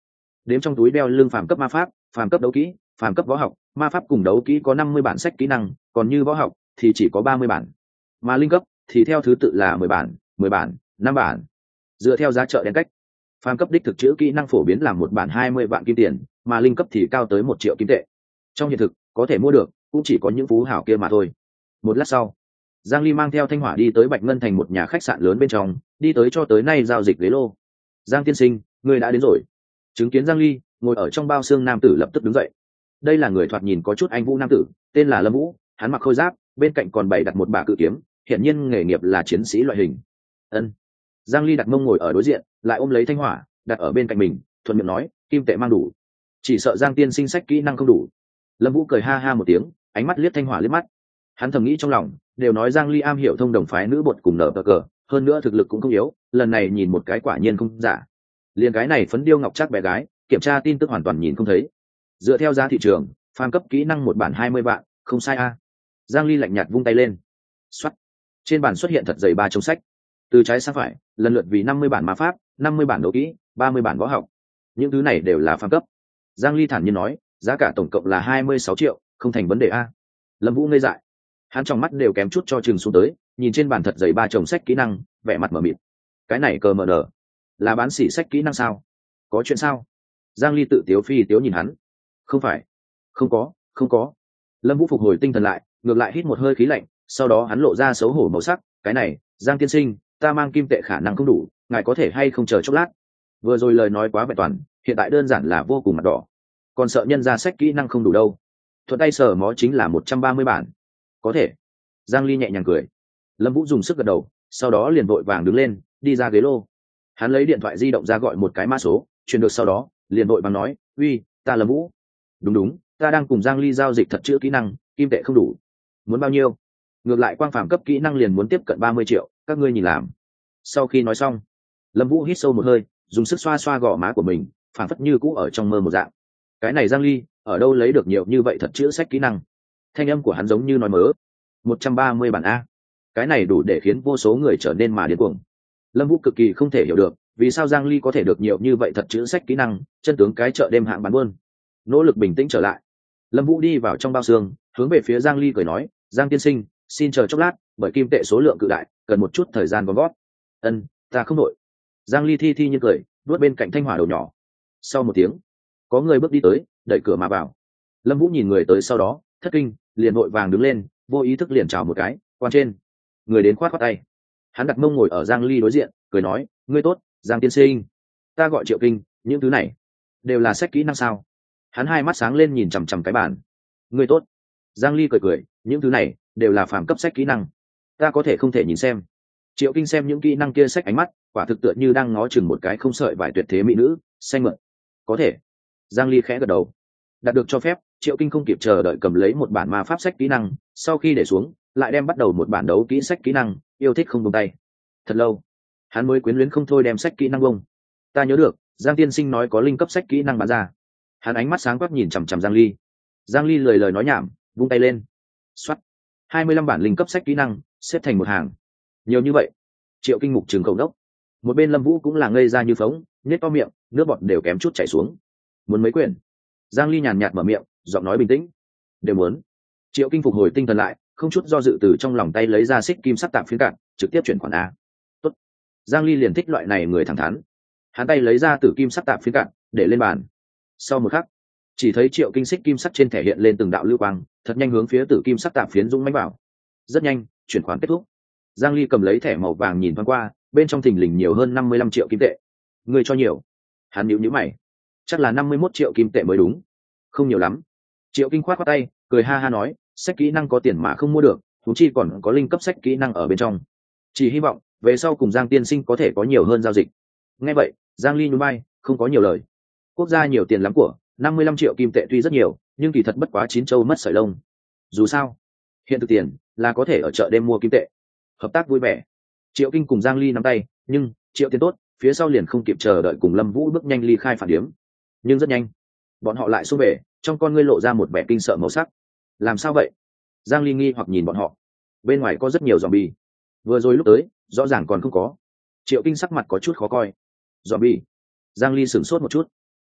đếm trong túi đeo lưng phàm cấp ma pháp, phàm cấp đấu kỹ, phàm cấp võ học, ma pháp cùng đấu kỹ có năm mươi bản sách kỹ năng, còn như võ học thì chỉ có ba mươi bản, mà linh cấp thì theo thứ tự là mười bản, mười bản, năm bản. Dựa theo giá chợ đen cách, phàm cấp đích thực chữ kỹ năng phổ biến là một bản hai mươi vạn kim tiền, mà linh cấp thì cao tới một triệu kim tệ. Trong hiện thực, có thể mua được cũng chỉ có những phú hảo kia mà thôi. Một lát sau, Giang Ly mang theo Thanh Hỏa đi tới Bạch Ngân Thành một nhà khách sạn lớn bên trong, đi tới cho tới nay giao dịch ghế lô. Giang tiên sinh, người đã đến rồi. Chứng kiến Giang Ly ngồi ở trong bao xương, nam tử lập tức đứng dậy. Đây là người thoạt nhìn có chút anh vũ nam tử, tên là Lâm Vũ, hắn mặc khôi giáp, bên cạnh còn bày đặt một bả cự kiếm, hiện nhiên nghề nghiệp là chiến sĩ loại hình. Ân. Giang Ly đặt mông ngồi ở đối diện, lại ôm lấy Thanh Hỏa đặt ở bên cạnh mình, thuận miệng nói, kim tệ mang đủ, chỉ sợ Giang tiên sinh sách kỹ năng không đủ. Lâm Vũ cười ha ha một tiếng, ánh mắt liếc Thanh Hỏa liếc mắt. Hắn thầm nghĩ trong lòng, đều nói Giang Ly am hiểu thông đồng phái nữ bột cùng nở cờ cờ, hơn nữa thực lực cũng không yếu, lần này nhìn một cái quả nhiên không giả. Liên cái này phấn điêu ngọc trác bé gái, kiểm tra tin tức hoàn toàn nhìn không thấy. Dựa theo giá thị trường, phàm cấp kỹ năng một bản hai mươi vạn, không sai a. Giang Ly lạnh nhạt vung tay lên. Soát. Trên bàn xuất hiện thật dày ba chồng sách, từ trái sang phải, lần lượt vì năm mươi bản ma pháp, năm mươi bản đấu kỹ, ba mươi bản võ học. Những thứ này đều là phàm cấp. Giang Ly thản nhiên nói, giá cả tổng cộng là hai mươi sáu triệu, không thành vấn đề a. Lâm Vũ ngây dại, hắn trong mắt đều kém chút cho chừng xuống tới, nhìn trên bàn thật dày ba chồng sách kỹ năng, vẻ mặt mở mịt. Cái này cờ mờ nở, là bán xỉ sách kỹ năng sao? Có chuyện sao? Giang Ly tự tiếu phi tiếu nhìn hắn. Không phải, không có, không có. Lâm Vũ phục hồi tinh thần lại, ngược lại hít một hơi khí lạnh, sau đó hắn lộ ra xấu hổ màu sắc. Cái này, Giang tiên sinh, ta mang kim tệ khả năng không đủ, ngài có thể hay không chờ chốc lát? Vừa rồi lời nói quá vẹn toàn, hiện tại đơn giản là vô cùng mặt đỏ, còn sợ nhân ra sách kỹ năng không đủ đâu. Thuận tay sờ mó chính là một trăm ba mươi bản. Có thể. Giang Ly nhẹ nhàng cười. Lâm Vũ dùng sức gật đầu, sau đó liền vội vàng đứng lên, đi ra ghế lô. Hắn lấy điện thoại di động ra gọi một cái mã số, truyền được sau đó, liền vội vàng nói, uy, ta Lâm Vũ. Đúng đúng, ta đang cùng Giang Ly giao dịch thật chữ kỹ năng, kim tệ không đủ. Muốn bao nhiêu? Ngược lại quang phàm cấp kỹ năng liền muốn tiếp cận ba mươi triệu, các ngươi nhìn làm. Sau khi nói xong, Lâm Vũ hít sâu một hơi, dùng sức xoa xoa gò má của mình, phảng phất như cũ ở trong mơ một dạng. Cái này Giang Ly, ở đâu lấy được nhiều như vậy thật chữ sách kỹ năng? Thanh âm của hắn giống như nói mớ. một trăm ba mươi bản a. Cái này đủ để khiến vô số người trở nên mà điên cuồng. Lâm Vũ cực kỳ không thể hiểu được, vì sao Giang Ly có thể được nhiều như vậy thật chữ sách kỹ năng, chân tướng cái chợ đêm hạng bán buôn. Nỗ lực bình tĩnh trở lại, Lâm Vũ đi vào trong bao xương, hướng về phía Giang Ly cười nói, Giang tiên sinh, xin chờ chốc lát, bởi kim tệ số lượng cự đại, cần một chút thời gian gom gót. Ân, ta không nội. Giang Ly thi thi như cười, nuốt bên cạnh Thanh Hỏa đầu nhỏ. Sau một tiếng, có người bước đi tới, đẩy cửa mà vào. Lâm Vũ nhìn người tới sau đó, thất kinh, liền vội vàng đứng lên, vô ý thức liền chào một cái, quan trên. Người đến khoát khoát tay. Hắn đặt mông ngồi ở Giang Ly đối diện, cười nói, ngươi tốt, Giang tiên sinh. Ta gọi Triệu Kinh, những thứ này đều là sách kỹ năng sao? Hắn hai mắt sáng lên nhìn chằm chằm cái bàn. Ngươi tốt. Giang Ly cười cười, những thứ này đều là phàm cấp sách kỹ năng. Ta có thể không thể nhìn xem. Triệu Kinh xem những kỹ năng kia sách ánh mắt, quả thực tựa như đang ngó chừng một cái không sợi vải tuyệt thế mỹ nữ, xanh mượn. Có thể. Giang Ly khẽ gật đầu. Đạt được cho phép, Triệu Kinh không kịp chờ đợi cầm lấy một bản ma pháp sách kỹ năng, sau khi để xuống, lại đem bắt đầu một bản đấu kỹ sách kỹ năng, yêu thích không buông tay. Thật lâu, hắn mới quyến luyến không thôi đem sách kỹ năng bông. Ta nhớ được, Giang tiên sinh nói có linh cấp sách kỹ năng bán ra. Hắn ánh mắt sáng quắc nhìn chằm chằm Giang Ly. Giang Ly lời lời nói nhảm, vung tay lên. Soát. hai mươi lăm bản linh cấp sách kỹ năng, xếp thành một hàng. Nhiều như vậy. Triệu Kinh mục trường cầu đốc. Một bên Lâm Vũ cũng là ngây ra như phóng, nhếch to miệng, nước bọt đều kém chút chảy xuống. Muốn mấy quyển? Giang Ly nhàn nhạt mở miệng, giọng nói bình tĩnh. Đều muốn. Triệu Kinh phục hồi tinh thần lại, không chút do dự từ trong lòng tay lấy ra xích kim sắc tạm phiến cạn, trực tiếp chuyển khoản a. Tốt. Giang Ly liền thích loại này người thẳng thắn. Hắn tay lấy ra tử kim sắc tạm phiến cạn, để lên bàn. Sau một khắc, chỉ thấy Triệu Kinh xích kim sắc trên thẻ hiện lên từng đạo lưu quang, thật nhanh hướng phía tử kim sắc tạm phiến dũng mãnh vào. Rất nhanh, chuyển khoản kết thúc. Giang Ly cầm lấy thẻ màu vàng nhìn thoáng qua, bên trong thình lình nhiều hơn năm mươi lăm triệu kim tệ. Người cho nhiều. Hắn nhíu nhíu mày. Chắc là năm mươi mốt triệu kim tệ mới đúng. Không nhiều lắm. Triệu Kinh khoát khoát tay, cười ha ha nói, sách kỹ năng có tiền mà không mua được, thú chi còn có linh cấp sách kỹ năng ở bên trong. Chỉ hy vọng về sau cùng Giang tiên sinh có thể có nhiều hơn giao dịch. Nghe vậy, Giang Ly nhún vai, không có nhiều lời. Quốc gia nhiều tiền lắm của, năm mươi lăm triệu kim tệ tuy rất nhiều, nhưng kỳ thật bất quá chín châu mất sợi lông. Dù sao, hiện thực tiền là có thể ở chợ đêm mua kim tệ. Hợp tác vui vẻ. Triệu Kinh cùng Giang Ly nắm tay, nhưng Triệu tiền tốt, phía sau liền không kịp chờ đợi cùng Lâm Vũ bước nhanh ly khai phản điếm. Nhưng rất nhanh, bọn họ lại xông về, trong con ngươi lộ ra một vẻ kinh sợ màu sắc. Làm sao vậy? Giang Ly nghi hoặc nhìn bọn họ. Bên ngoài có rất nhiều zombie. Vừa rồi lúc tới, rõ ràng còn không có. Triệu Kinh sắc mặt có chút khó coi. Zombie? Giang Ly sửng sốt một chút.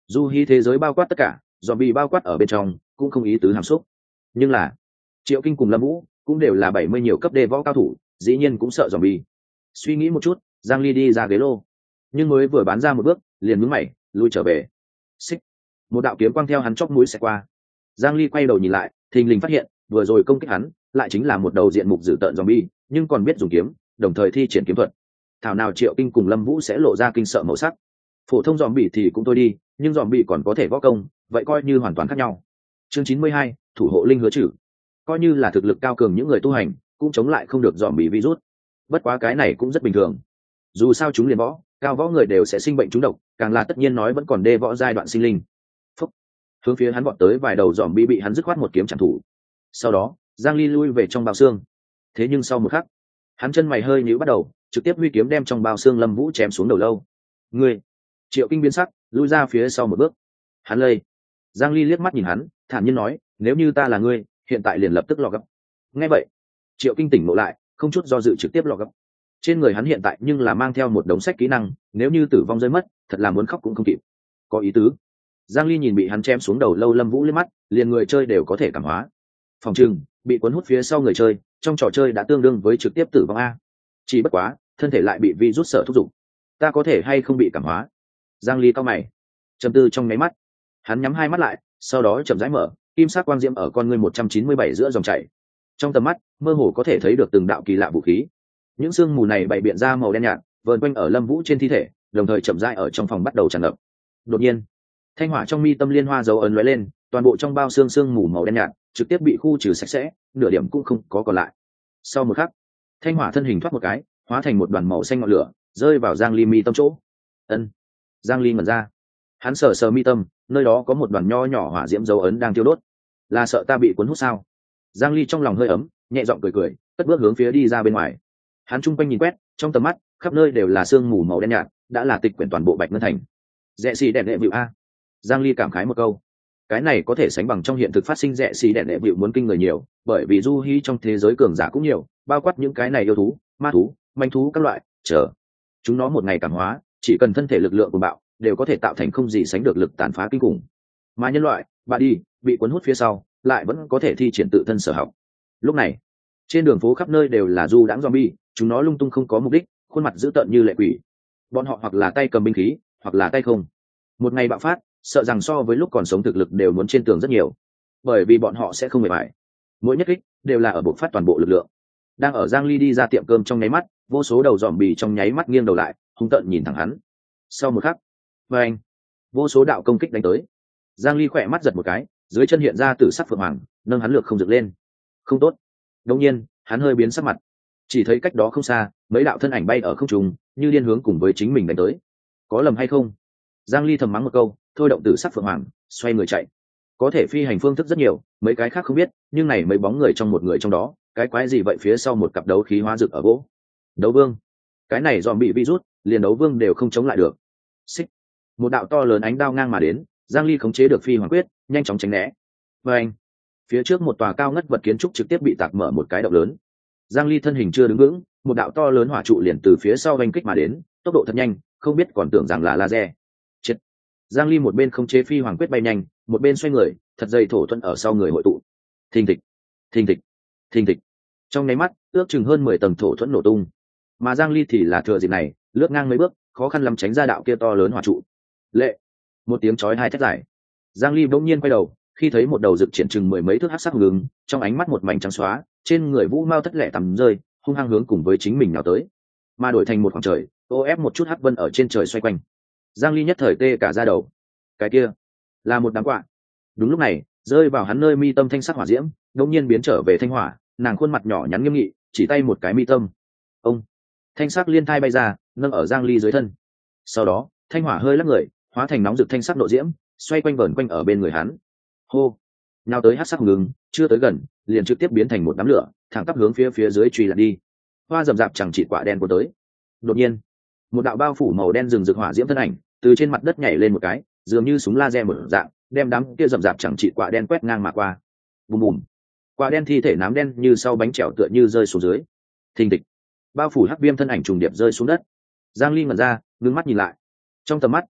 Du hí thế giới bao quát tất cả, dòm bị bao quát ở bên trong cũng không ý tứ hàm xúc. Nhưng là Triệu Kinh cùng Lâm Vũ cũng đều là bảy mươi nhiều cấp đê võ cao thủ, dĩ nhiên cũng sợ dòm bi. Suy nghĩ một chút, Giang Ly đi ra ghế lô, nhưng mới vừa bán ra một bước liền nhướng mày lui trở về. Xích, một đạo kiếm quang theo hắn chóp mũi sẽ qua. Giang Ly quay đầu nhìn lại, thình lình phát hiện vừa rồi công kích hắn lại chính là một đầu diện mục dữ tợn zombie, nhưng còn biết dùng kiếm, đồng thời thi triển kiếm thuật. Thảo nào Triệu Kinh cùng Lâm Vũ sẽ lộ ra kinh sợ màu sắc. Phổ thông zombie thì cũng thôi đi, nhưng zombie còn có thể võ công, vậy coi như hoàn toàn khác nhau. Chương chín mươi hai, thủ hộ linh hứa trừ. Coi như là thực lực cao cường những người tu hành, cũng chống lại không được zombie virus. Bất quá cái này cũng rất bình thường. Dù sao chúng liền võ, cao võ người đều sẽ sinh bệnh trúng độc, càng là tất nhiên nói vẫn còn đê võ giai đoạn sinh linh. Phúc. Hướng phía hắn vọt tới vài đầu zombie bị hắn dứt khoát một kiếm chặn thủ. Sau đó, Giang Ly lui về trong bao xương. Thế nhưng sau một khắc, hắn chân mày hơi nhíu bắt đầu, trực tiếp huy kiếm đem trong bao xương Lâm Vũ chém xuống đầu lâu. Ngươi! Triệu Kinh biến sắc, lui ra phía sau một bước. Hắn lây. Giang Ly liếc mắt nhìn hắn, thản nhiên nói, nếu như ta là ngươi, hiện tại liền lập tức lò gấp. Nghe vậy, Triệu Kinh tỉnh ngộ lại, không chút do dự trực tiếp lò gấp. Trên người hắn hiện tại nhưng là mang theo một đống sách kỹ năng, nếu như tử vong rơi mất, thật là muốn khóc cũng không kịp. Có ý tứ. Giang Ly nhìn bị hắn chém xuống đầu lâu Lâm Vũ liếc mắt, liền người chơi đều có thể cảm hóa. Phòng trừng bị cuốn hút phía sau người chơi, trong trò chơi đã tương đương với trực tiếp tử vong a. Chỉ bất quá, thân thể lại bị virus sở thúc giục. Ta có thể hay không bị cảm hóa? Giang Ly cau mày, trầm tư trong mấy mắt, hắn nhắm hai mắt lại, sau đó chậm rãi mở, kim sắc quang diễm ở con ngươi một trăm chín mươi bảy giữa dòng chảy. Trong tầm mắt, mơ hồ có thể thấy được từng đạo kỳ lạ vũ khí. Những sương mù này bày biện ra màu đen nhạt, vờn quanh ở Lâm Vũ trên thi thể, đồng thời chậm rãi ở trong phòng bắt đầu tràn ngập. Đột nhiên, thanh hỏa trong mi tâm liên hoa dấu ấn lóe lên, toàn bộ trong bao xương sương mù màu đen nhạt trực tiếp bị khu trừ sạch sẽ, nửa điểm cũng không có còn lại. Sau một khắc, thanh hỏa thân hình thoát một cái, hóa thành một đoàn màu xanh ngọn lửa, rơi vào Giang Ly mi tâm chỗ. Ân. Giang Ly ngẩn ra, hắn sờ sờ mi tâm, nơi đó có một đoàn nho nhỏ hỏa diễm dấu ấn đang thiêu đốt. Là sợ ta bị cuốn hút sao? Giang Ly trong lòng hơi ấm, nhẹ giọng cười cười, cất bước hướng phía đi ra bên ngoài. Hắn trung quanh nhìn quét, trong tầm mắt khắp nơi đều là sương mù màu đen nhạt, đã là tịch quyển toàn bộ Bạch Ngân Thành. Rẻ xì đèn đệ vịu a. Giang Ly cảm khái một câu. Cái này có thể sánh bằng trong hiện thực phát sinh rẻ xì đèn đệ vịu muốn kinh người nhiều, bởi vì du hí trong thế giới cường giả cũng nhiều, bao quát những cái này yêu thú, ma thú, manh thú các loại, chờ. Chúng nó một ngày cảm hóa, chỉ cần thân thể lực lượng của bạo, đều có thể tạo thành không gì sánh được lực tàn phá kinh khủng. Mà nhân loại, bà đi, bị cuốn hút phía sau, lại vẫn có thể thi triển tự thân sở học. Lúc này, trên đường phố khắp nơi đều là du đãng zombie, chúng nó lung tung không có mục đích, khuôn mặt dữ tợn như lệ quỷ. Bọn họ hoặc là tay cầm binh khí, hoặc là tay không. Một ngày bạo phát, sợ rằng so với lúc còn sống thực lực đều muốn trên tường rất nhiều, bởi vì bọn họ sẽ không mệt mỏi. Mỗi nhất kích đều là ở bộc phát toàn bộ lực lượng. Đang ở Giang Ly đi ra tiệm cơm trong nháy mắt, vô số đầu zombie trong nháy mắt nghiêng đầu lại, hung tợn nhìn thẳng hắn. Sau một khắc, và anh, vô số đạo công kích đánh tới. Giang Ly khỏe mắt giật một cái, dưới chân hiện ra tử sắc phượng hoàng, nâng hắn lược không dựng lên. Không tốt. Đột nhiên, hắn hơi biến sắc mặt. Chỉ thấy cách đó không xa, mấy đạo thân ảnh bay ở không trung, như điên hướng cùng với chính mình đánh tới. Có lầm hay không? Giang Ly thầm mắng một câu, thôi động tử sắc phượng hoàng, xoay người chạy. Có thể phi hành phương thức rất nhiều, mấy cái khác không biết, nhưng này mấy bóng người trong một người trong đó, cái quái gì vậy phía sau một cặp đấu khí hóa rực ở gỗ. Đấu vương. Cái này dòm bị virus, liền đấu vương đều không chống lại được. Xích. Một đạo to lớn ánh đao ngang mà đến, Giang Ly khống chế được phi hoàng quyết, nhanh chóng tránh né. Và anh. Phía trước một tòa cao ngất vật kiến trúc trực tiếp bị tạc mở một cái động lớn. Giang Ly thân hình chưa đứng vững, một đạo to lớn hỏa trụ liền từ phía sau vành kích mà đến, tốc độ thật nhanh, không biết còn tưởng rằng là laser. Chết. Giang Ly một bên khống chế phi hoàng quyết bay nhanh, một bên xoay người, thật dày thổ thuận ở sau người hội tụ. Thình thịch, thình thịch, thình thịch. Trong nháy mắt, ước chừng hơn mười tầng thổ thuẫn nổ tung. Mà Giang Ly thì là thừa dịp này, lướt ngang mấy bước, khó khăn lắm tránh ra đạo kia to lớn hỏa trụ. Lệ. Một tiếng chói hai thét dài. Giang Ly bỗng nhiên quay đầu, khi thấy một đầu rực triển chừng mười mấy thước hắc sắc hùng, trong ánh mắt một mảnh trắng xóa, trên người vũ mao thất lẻ tầm rơi, hung hăng hướng cùng với chính mình nào tới. Mà đổi thành một khoảng trời, ô ép một chút hắc vân ở trên trời xoay quanh. Giang Ly nhất thời tê cả da đầu. Cái kia là một đám quạ. Đúng lúc này, rơi vào hắn nơi mi tâm thanh sắc hỏa diễm, đột nhiên biến trở về thanh hỏa, nàng khuôn mặt nhỏ nhắn nghiêm nghị, chỉ tay một cái mi tâm. Ông. Thanh sắc liên thai bay ra, nâng ở Giang Ly dưới thân. Sau đó, thanh hỏa hơi lắc người, hóa thành nóng rực thanh sắc nộ diễm, xoay quanh vờn quanh ở bên người hắn. Hô. Nào tới hắc sắc ngừng, chưa tới gần, liền trực tiếp biến thành một đám lửa, thẳng tắp hướng phía phía dưới truy lạc đi. Hoa rầm rạp chẳng chỉ quả đen của tới. Đột nhiên, một đạo bao phủ màu đen rừng rực hỏa diễm thân ảnh, từ trên mặt đất nhảy lên một cái, dường như súng laser mở dạng, đem đám kia rầm rạp chẳng chỉ quả đen quét ngang mà qua. Bùm bùm. Quả đen thi thể nám đen như sau bánh chèo tựa như rơi xuống dưới. Thình thịch. Bao phủ hắc viêm thân ảnh trùng điệp rơi xuống đất. Giang Ly ngẩn ra, ngưng mắt nhìn lại. Trong tầm mắt,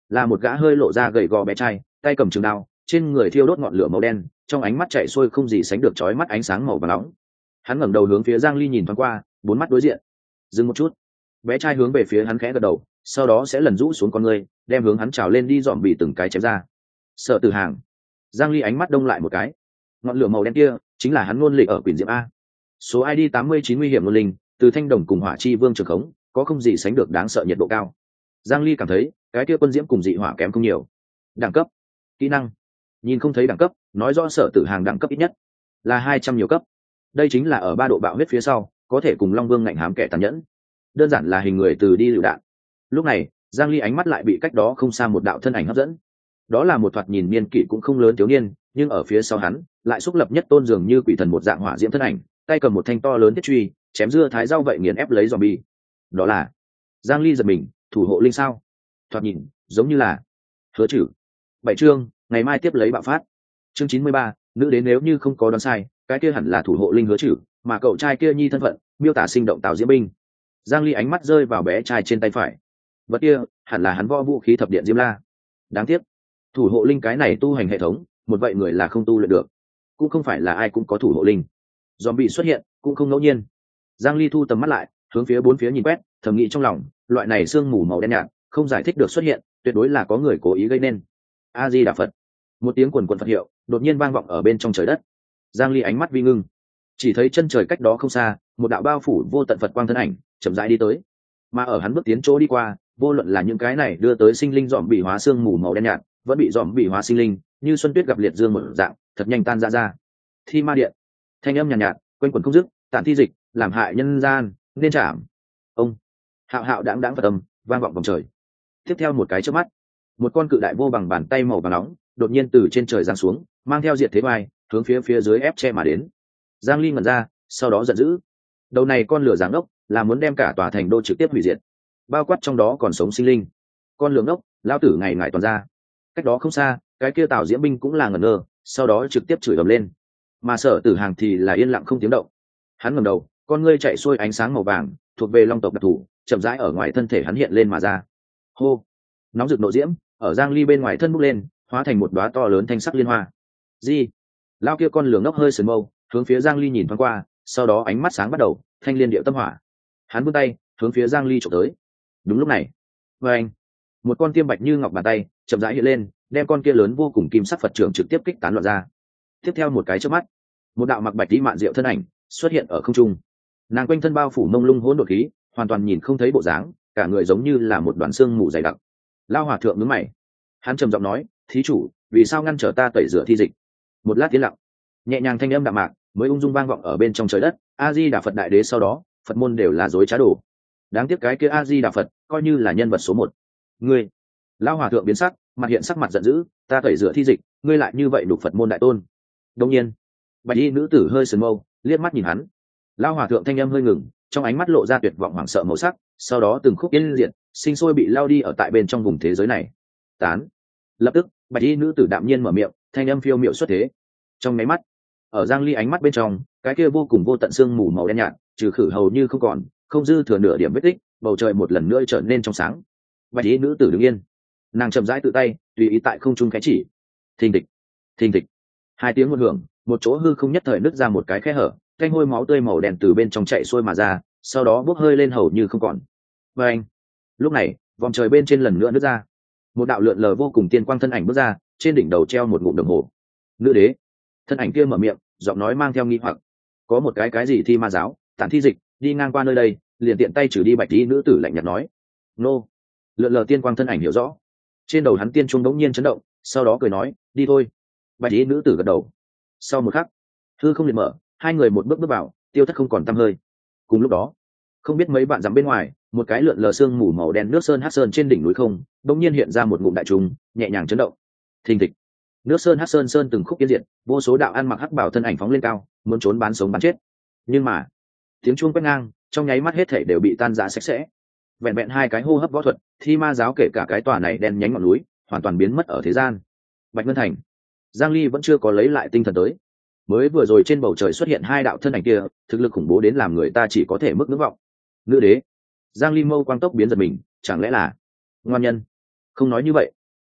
là một gã hơi lộ ra gầy gò bé trai, tay cầm trường đao, trên người thiêu đốt ngọn lửa màu đen, trong ánh mắt chạy xuôi không gì sánh được chói mắt ánh sáng màu vàng nóng. Hắn ngẩng đầu hướng phía Giang Ly nhìn thoáng qua, bốn mắt đối diện. Dừng một chút, bé trai hướng về phía hắn khẽ gật đầu, sau đó sẽ lần rũ xuống con người, đem hướng hắn trào lên đi dọn bị từng cái chém ra. Sở Tử Hàng. Giang Ly ánh mắt đông lại một cái. Ngọn lửa màu đen kia chính là hắn ngôn lịch ở Quỷ Diệm a. Số i đê tám mươi chín nguy hiểm ngôn linh, từ thanh đồng cùng hỏa chi vương trường khống, có không gì sánh được đáng sợ nhiệt độ cao. Giang Ly cảm thấy, cái kia quân diễm cùng dị hỏa kém không nhiều. Đẳng cấp, kỹ năng, nhìn không thấy đẳng cấp, nói rõ Sở Tử Hàng đẳng cấp ít nhất là hai trăm nhiều cấp. Đây chính là ở ba độ bạo huyết phía sau, có thể cùng Long Vương ngạnh hám kẻ tàn nhẫn. Đơn giản là hình người từ đi lựu đạn. Lúc này, Giang Ly ánh mắt lại bị cách đó không xa một đạo thân ảnh hấp dẫn. Đó là một thoạt nhìn niên kỷ cũng không lớn thiếu niên, nhưng ở phía sau hắn, lại xúc lập nhất tôn dường như quỷ thần một dạng hỏa diễm thân ảnh, tay cầm một thanh to lớn thiết truy, chém dưa thái rau vậy nghiền ép lấy zombie. Đó là Giang Ly giật mình, thủ hộ linh sao? Thoạt nhìn, giống như là Hứa Trử. Bảy chương, ngày mai tiếp lấy bạo phát. Chương chín mươi ba, nữ đến nếu như không có đoán sai, cái kia hẳn là thủ hộ linh Hứa Trử, mà cậu trai kia nhi thân phận, miêu tả sinh động Tào Diễm Binh. Giang Ly ánh mắt rơi vào bé trai trên tay phải. Vật kia, hẳn là hắn võ vũ khí thập điện Diêm La. Đáng tiếc, thủ hộ linh cái này tu hành hệ thống, một vậy người là không tu luyện được. Cũng không phải là ai cũng có thủ hộ linh. Zombie xuất hiện, cũng không ngẫu nhiên. Giang Ly thu tầm mắt lại, hướng phía bốn phía nhìn quét, thầm nghĩ trong lòng, loại này sương mù màu đen nhạt, không giải thích được xuất hiện, tuyệt đối là có người cố ý gây nên. A Di Đà Phật. Một tiếng quần quần Phật hiệu, đột nhiên vang vọng ở bên trong trời đất. Giang Ly ánh mắt vi ngưng, chỉ thấy chân trời cách đó không xa, một đạo bao phủ vô tận Phật quang thân ảnh, chậm rãi đi tới. Mà ở hắn bước tiến chỗ đi qua, vô luận là những cái này đưa tới sinh linh dòm bị hóa sương mù màu đen nhạt, vẫn bị dòm bị hóa sinh linh, như xuân tuyết gặp liệt dương một dạng, thật nhanh tan ra ra. Thi ma điện, thanh âm nhàn nhạt, nhạt, quanh quẩn không dứt, tản thi dịch, làm hại nhân gian, nên chạm. Ông, hạo hạo đãng đãng Phật âm, vang vọng vòng trời. Tiếp theo một cái chớp mắt, một con cự đại vô bằng bàn tay màu vàng nóng, đột nhiên từ trên trời giáng xuống, mang theo diệt thế vai, hướng phía phía dưới ép che mà đến. Giang Ly ngẩn ra, sau đó giận dữ. Đầu này con lửa giáng ốc, là muốn đem cả tòa thành đô trực tiếp hủy diệt, bao quát trong đó còn sống sinh linh. Con lường ốc, lao tử ngày ngày toàn ra. Cách đó không xa, cái kia Tào Diễm Binh cũng là ngẩn ngơ, sau đó trực tiếp chửi ầm lên. Mà Sở Tử Hàng thì là yên lặng không tiếng động. Hắn ngẩng đầu, con ngươi chạy xuôi ánh sáng màu vàng, thuộc về long tộc đặc thù, chậm rãi ở ngoài thân thể hắn hiện lên mà ra. Hô, nóng rực nộ diễm ở Giang Ly bên ngoài thân bốc lên, hóa thành một đóa to lớn thanh sắc liên hoa. Gì? Lao kia con lường ốc hơi sườn mâu, hướng phía Giang Ly nhìn thoáng qua, sau đó ánh mắt sáng bắt đầu, thanh liên điệu tâm hỏa. Hắn vươn tay, hướng phía Giang Ly chụp tới. Đúng lúc này, với anh, một con tiêm bạch như ngọc bàn tay chậm rãi hiện lên, đem con kia lớn vô cùng kim sắc Phật trưởng trực tiếp kích tán loạn ra. Tiếp theo một cái chớp mắt, một đạo mặc bạch tí mạn diệu thân ảnh xuất hiện ở không trung. Nàng quanh thân bao phủ mông lung hỗn độn khí, hoàn toàn nhìn không thấy bộ dáng, cả người giống như là một đoàn xương mù dày đặc. Lao hòa thượng nhướng mày, hắn trầm giọng nói, thí chủ, vì sao ngăn trở ta tẩy rửa thi dịch? Một lát tiến lặng, nhẹ nhàng thanh âm đạm mạc mới ung dung vang vọng ở bên trong trời đất. A Di Đà Phật đại đế, sau đó Phật môn đều là dối trá đồ. Đáng tiếc cái kia A Di Đà Phật coi như là nhân vật số một. Ngươi, Lao hòa thượng biến sắc, mặt hiện sắc mặt giận dữ, ta tẩy rửa thi dịch, ngươi lại như vậy đục Phật môn đại tôn. Đông nhiên, bạch y nữ tử hơi sườn mâu, liếc mắt nhìn hắn. Lao hòa thượng thanh âm hơi ngừng, trong ánh mắt lộ ra tuyệt vọng hoảng sợ màu sắc, sau đó từng khúc yên diệt, sinh sôi bị lao đi ở tại bên trong vùng thế giới này. Tán. Lập tức, bạch y nữ tử đạm nhiên mở miệng, thanh âm phiêu miệu xuất thế. Trong máy mắt, ở Giang Ly ánh mắt bên trong, cái kia vô cùng vô tận xương mù màu đen nhạt, trừ khử hầu như không còn, không dư thừa nửa điểm vết tích, bầu trời một lần nữa trở nên trong sáng. Bạch y nữ tử đứng yên, nàng chậm rãi tự tay tùy ý tại không trung cái chỉ. Thình thịch, thình thịch, hai tiếng một hưởng, một chỗ hư không nhất thời nứt ra một cái khe hở, canh hôi máu tươi màu đen từ bên trong chạy xuôi mà ra, sau đó bốc hơi lên hầu như không còn. Và anh, lúc này vòng trời bên trên lần nữa nứt ra, một đạo lượn lờ vô cùng tiên quang thân ảnh bước ra, trên đỉnh đầu treo một ngụm đồng hồ. Nữ đế. Thân ảnh kia mở miệng, giọng nói mang theo nghi hoặc, có một cái cái gì thi ma giáo tản thi dịch đi ngang qua nơi đây, liền tiện tay trừ đi bạch y nữ tử lạnh nhạt nói. Nô. Lượn lờ tiên quang thân ảnh hiểu rõ, trên đầu hắn tiên trung đống nhiên chấn động, sau đó cười nói, đi thôi. Bạch y nữ tử gật đầu. Sau một khắc, hư không liệt mở, hai người một bước bước vào, tiêu thất không còn tăm hơi. Cùng lúc đó, không biết mấy bạn dặm bên ngoài, một cái lượn lờ sương mù màu đen nước sơn hắc sơn trên đỉnh núi không đống nhiên hiện ra một ngụm đại trùng, nhẹ nhàng chấn động. Thình thịch, nước sơn hắc sơn sơn từng khúc kiến diện, vô số đạo ăn mặc hắc bảo thân ảnh phóng lên cao, muốn trốn bán sống bán chết. Nhưng mà tiếng chuông quét ngang, trong nháy mắt hết thảy đều bị tan rã sạch sẽ. Vẹn vẹn hai cái hô hấp võ thuật, thi ma giáo kể cả cái tòa này đen nhánh ngọn núi hoàn toàn biến mất ở thế gian. Bạch Ngân Thành, Giang Ly vẫn chưa có lấy lại tinh thần tới. Mới vừa rồi trên bầu trời xuất hiện hai đạo thân ảnh kia, thực lực khủng bố đến làm người ta chỉ có thể mức ngưỡng vọng. Nữ đế. Giang Ly mâu quang tốc biến giật mình, chẳng lẽ là ngoan nhân? Không nói như vậy.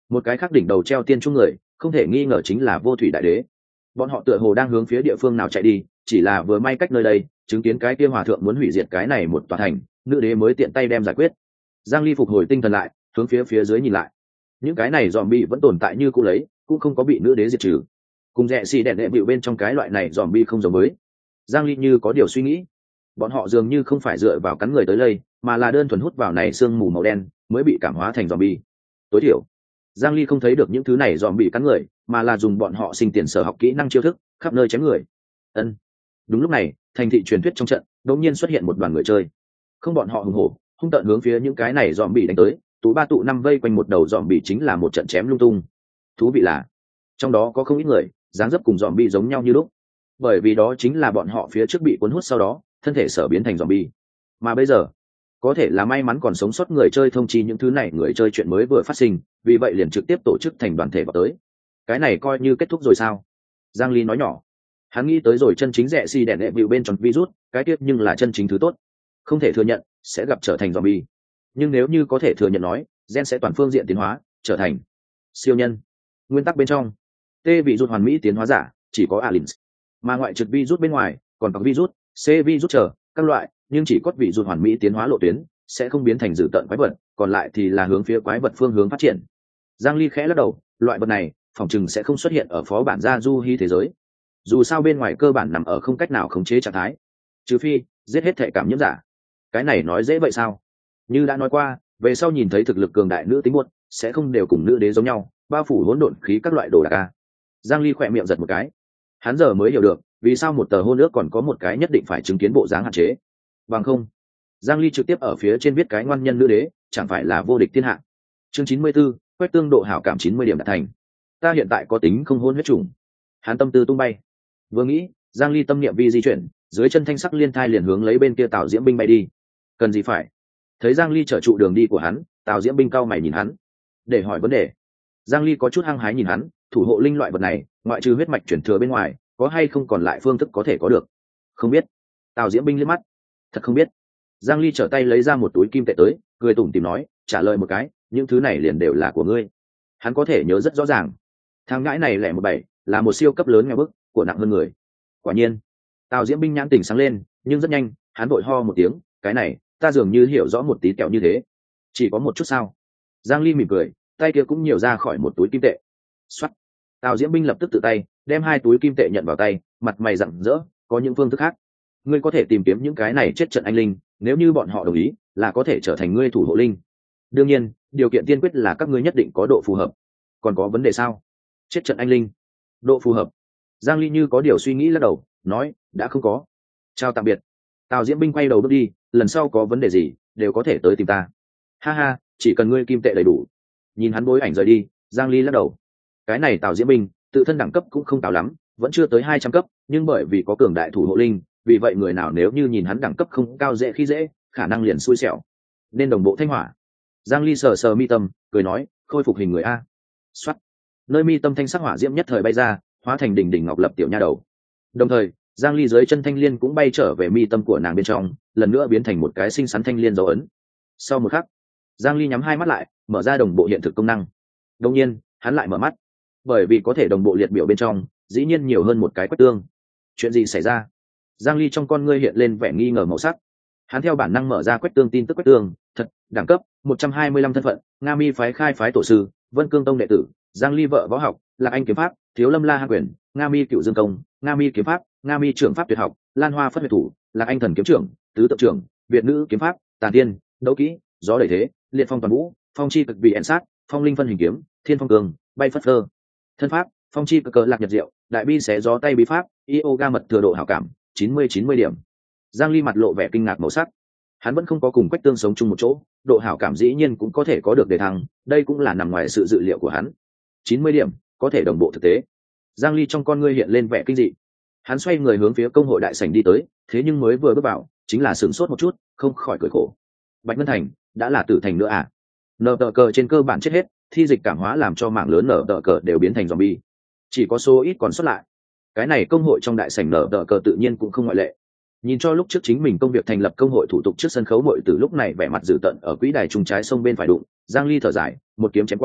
một cái khác đỉnh đầu treo tiên trung người không thể nghi ngờ chính là vô thủy đại đế. Bọn họ tựa hồ đang hướng phía địa phương nào chạy đi, chỉ là vừa may cách nơi đây chứng kiến cái kia hòa thượng muốn hủy diệt cái này một tòa thành, nữ đế mới tiện tay đem giải quyết. Giang Ly phục hồi tinh thần lại, hướng phía phía dưới nhìn lại, những cái này zombie vẫn tồn tại như cũ lấy, cũng không có bị nữ đế diệt trừ. Cùng rẻ xì đèn đệ bịu bên trong cái loại này zombie không giống với. Giang Ly như có điều suy nghĩ, bọn họ dường như không phải dựa vào cắn người tới lây, mà là đơn thuần hút vào này sương mù màu đen mới bị cảm hóa thành zombie. Tối thiểu Giang Ly không thấy được những thứ này zombie cắn người, mà là dùng bọn họ sinh tiền sở học kỹ năng chiêu thức khắp nơi chém người. Ân. Đúng lúc này, thành thị truyền thuyết trong trận đột nhiên xuất hiện một đoàn người chơi. Không bọn họ hùng hổ, hung tợn hướng phía những cái này zombie đánh tới, tụ ba tụ năm vây quanh một đầu zombie chính là một trận chém lung tung. Thú vị là, trong đó có không ít người dáng dấp cùng zombie giống nhau như lúc, bởi vì đó chính là bọn họ phía trước bị cuốn hút sau đó thân thể sở biến thành zombie. Mà bây giờ có thể là may mắn còn sống sót người chơi thông chi những thứ này người chơi chuyện mới vừa phát sinh, vì vậy liền trực tiếp tổ chức thành đoàn thể vào tới. Cái này coi như kết thúc rồi sao? Giang Ly nói nhỏ. Hắn nghĩ tới rồi chân chính rẻ xì đèn đệ bịu bên trong virus, cái tiếp nhưng là chân chính thứ tốt. Không thể thừa nhận sẽ gặp trở thành zombie, nhưng nếu như có thể thừa nhận nói, gen sẽ toàn phương diện tiến hóa, trở thành siêu nhân. Nguyên tắc bên trong, T vị rút hoàn mỹ tiến hóa giả chỉ có Alins, mà ngoại trừ virus bên ngoài, còn có virus, C virus chờ các loại, nhưng chỉ có vị rút hoàn mỹ tiến hóa lộ tuyến sẽ không biến thành dữ tợn quái vật, còn lại thì là hướng phía quái vật phương hướng phát triển. Giang Ly khẽ lắc đầu, loại vật này phòng chừng sẽ không xuất hiện ở phó bản gia du hy thế giới, dù sao bên ngoài cơ bản nằm ở không cách nào khống chế trạng thái, trừ phi giết hết thể cảm nhiễm giả. Cái này nói dễ vậy sao? Như đã nói qua, về sau nhìn thấy thực lực cường đại nữ tính buốt sẽ không đều cùng nữ đế giống nhau bao phủ hỗn độn khí các loại đồ đạc a. Giang Ly khỏe miệng giật một cái, hắn giờ mới hiểu được vì sao một tờ hôn ước còn có một cái nhất định phải chứng kiến bộ dáng hạn chế. Bằng không, Giang Ly trực tiếp ở phía trên viết cái ngoan nhân nữ đế chẳng phải là vô địch thiên hạ. Chương chín mươi 94, quét tương độ hảo cảm chín mươi điểm đạt thành. Ta hiện tại có tính không hôn huyết trùng. Hắn tâm tư tung bay, vừa nghĩ, Giang Ly tâm niệm vi di chuyển, dưới chân thanh sắc liên thai liền hướng lấy bên kia Tào Diễm binh bay đi. Cần gì phải? Thấy Giang Ly trở trụ đường đi của hắn, Tào Diễm binh cao mày nhìn hắn, để hỏi vấn đề. Giang Ly có chút hăng hái nhìn hắn, thủ hộ linh loại vật này, ngoại trừ huyết mạch chuyển thừa bên ngoài, có hay không còn lại phương thức có thể có được? Không biết. Tào Diễm binh liếc mắt, thật không biết. Giang Ly trở tay lấy ra một túi kim tệ tới, cười tủm tỉm nói, trả lời một cái, những thứ này liền đều là của ngươi. Hắn có thể nhớ rất rõ ràng, thằng ngãi này lẻ một bảy là một siêu cấp lớn nghe bức của nặng hơn người. Quả nhiên, Tào Diễm binh nhãn tỉnh sáng lên, nhưng rất nhanh hắn vội ho một tiếng, cái này ta dường như hiểu rõ một tí kẹo như thế, chỉ có một chút sao? Giang Ly mỉm cười, tay kia cũng nhiều ra khỏi một túi kim tệ. Xoát, Tào Diễm binh lập tức tự tay đem hai túi kim tệ nhận vào tay, mặt mày rạng rỡ, có những phương thức khác, ngươi có thể tìm kiếm những cái này chết trận anh linh, nếu như bọn họ đồng ý là có thể trở thành ngươi thủ hộ linh. Đương nhiên điều kiện tiên quyết là các ngươi nhất định có độ phù hợp. Còn có vấn đề sao? Chết trận anh linh, độ phù hợp. Giang Ly như có điều suy nghĩ lắc đầu, nói, đã không có. Chào tạm biệt. Tào Diễm binh quay đầu bước đi, lần sau có vấn đề gì đều có thể tới tìm ta. Ha ha, chỉ cần ngươi kim tệ đầy đủ. Nhìn hắn bối ảnh rời đi, Giang Ly lắc đầu. Cái này Tào Diễm binh tự thân đẳng cấp cũng không cao lắm, vẫn chưa tới hai trăm cấp, nhưng bởi vì có cường đại thủ hộ linh, vì vậy người nào nếu như nhìn hắn đẳng cấp không cao dễ khi dễ, khả năng liền xui xẻo. Nên đồng bộ thanh hỏa. Giang Ly sờ sờ mi tâm, cười nói, khôi phục hình người a. Xoát, nơi mi tâm thanh sắc hỏa diễm nhất thời bay ra, hóa thành đỉnh đỉnh ngọc lập tiểu nha đầu. Đồng thời, Giang Ly dưới chân thanh liên cũng bay trở về mi tâm của nàng bên trong, lần nữa biến thành một cái xinh xắn thanh liên dấu ấn. Sau một khắc, Giang Ly nhắm hai mắt lại, mở ra đồng bộ hiện thực công năng. Đương nhiên, hắn lại mở mắt, bởi vì có thể đồng bộ liệt biểu bên trong, dĩ nhiên nhiều hơn một cái quét tương. Chuyện gì xảy ra? Giang Ly trong con ngươi hiện lên vẻ nghi ngờ màu sắc. Hắn theo bản năng mở ra quét tương tin tức quét tương, thật, đẳng cấp một trăm hai mươi lăm thân phận, Nga Mi phái khai phái tổ sư, Vân Cương tông đệ tử, Giang Ly vợ võ học, Lạc Anh kiếm pháp, Thiếu Lâm La Hán quyền, Nga Mi cựu dương công, Nga Mi kiếm pháp, Nga Mi trưởng pháp tuyệt học, Lan Hoa phất huyệt thủ, Lạc Anh thần kiếm trưởng, tứ tự trưởng, Việt nữ kiếm pháp, Tàn tiên, đấu kỹ, gió đẩy thế, liệt phong toàn vũ, phong chi cực bị ẻn sát, phong linh phân hình kiếm, thiên phong cường, bay phất phơ. Thân pháp, phong chi cực cờ lạc nhật diệu, đại bi xé gió tay bí pháp, yoga mật thừa độ hảo cảm, chín mươi chín mươi điểm. Giang Ly mặt lộ vẻ kinh ngạc màu sắc. Hắn vẫn không có cùng Quách Tương sống chung một chỗ, độ hảo cảm dĩ nhiên cũng có thể có được đề thăng, đây cũng là nằm ngoài sự dự liệu của hắn. chín mươi điểm, có thể đồng bộ thực tế. Giang Ly trong con ngươi hiện lên vẻ kinh dị. Hắn xoay người hướng phía công hội đại sảnh đi tới, thế nhưng mới vừa bước vào, chính là sửng sốt một chút, không khỏi cười khổ. Bạch Ngân Thành, đã là tử thành nữa à? Nở tờ cờ trên cơ bản chết hết, thi dịch cảm hóa làm cho mạng lớn nở tờ cờ đều biến thành zombie. Chỉ có số ít còn sót lại. Cái này công hội trong đại sảnh nở tờ cờ tự nhiên cũng không ngoại lệ. Nhìn cho lúc trước chính mình công việc thành lập công hội thủ tục trước sân khấu muội từ lúc này vẻ mặt dữ tợn ở quỹ đài trung trái sông bên phải đụng, Giang Ly thở dài, một kiếm chém qua,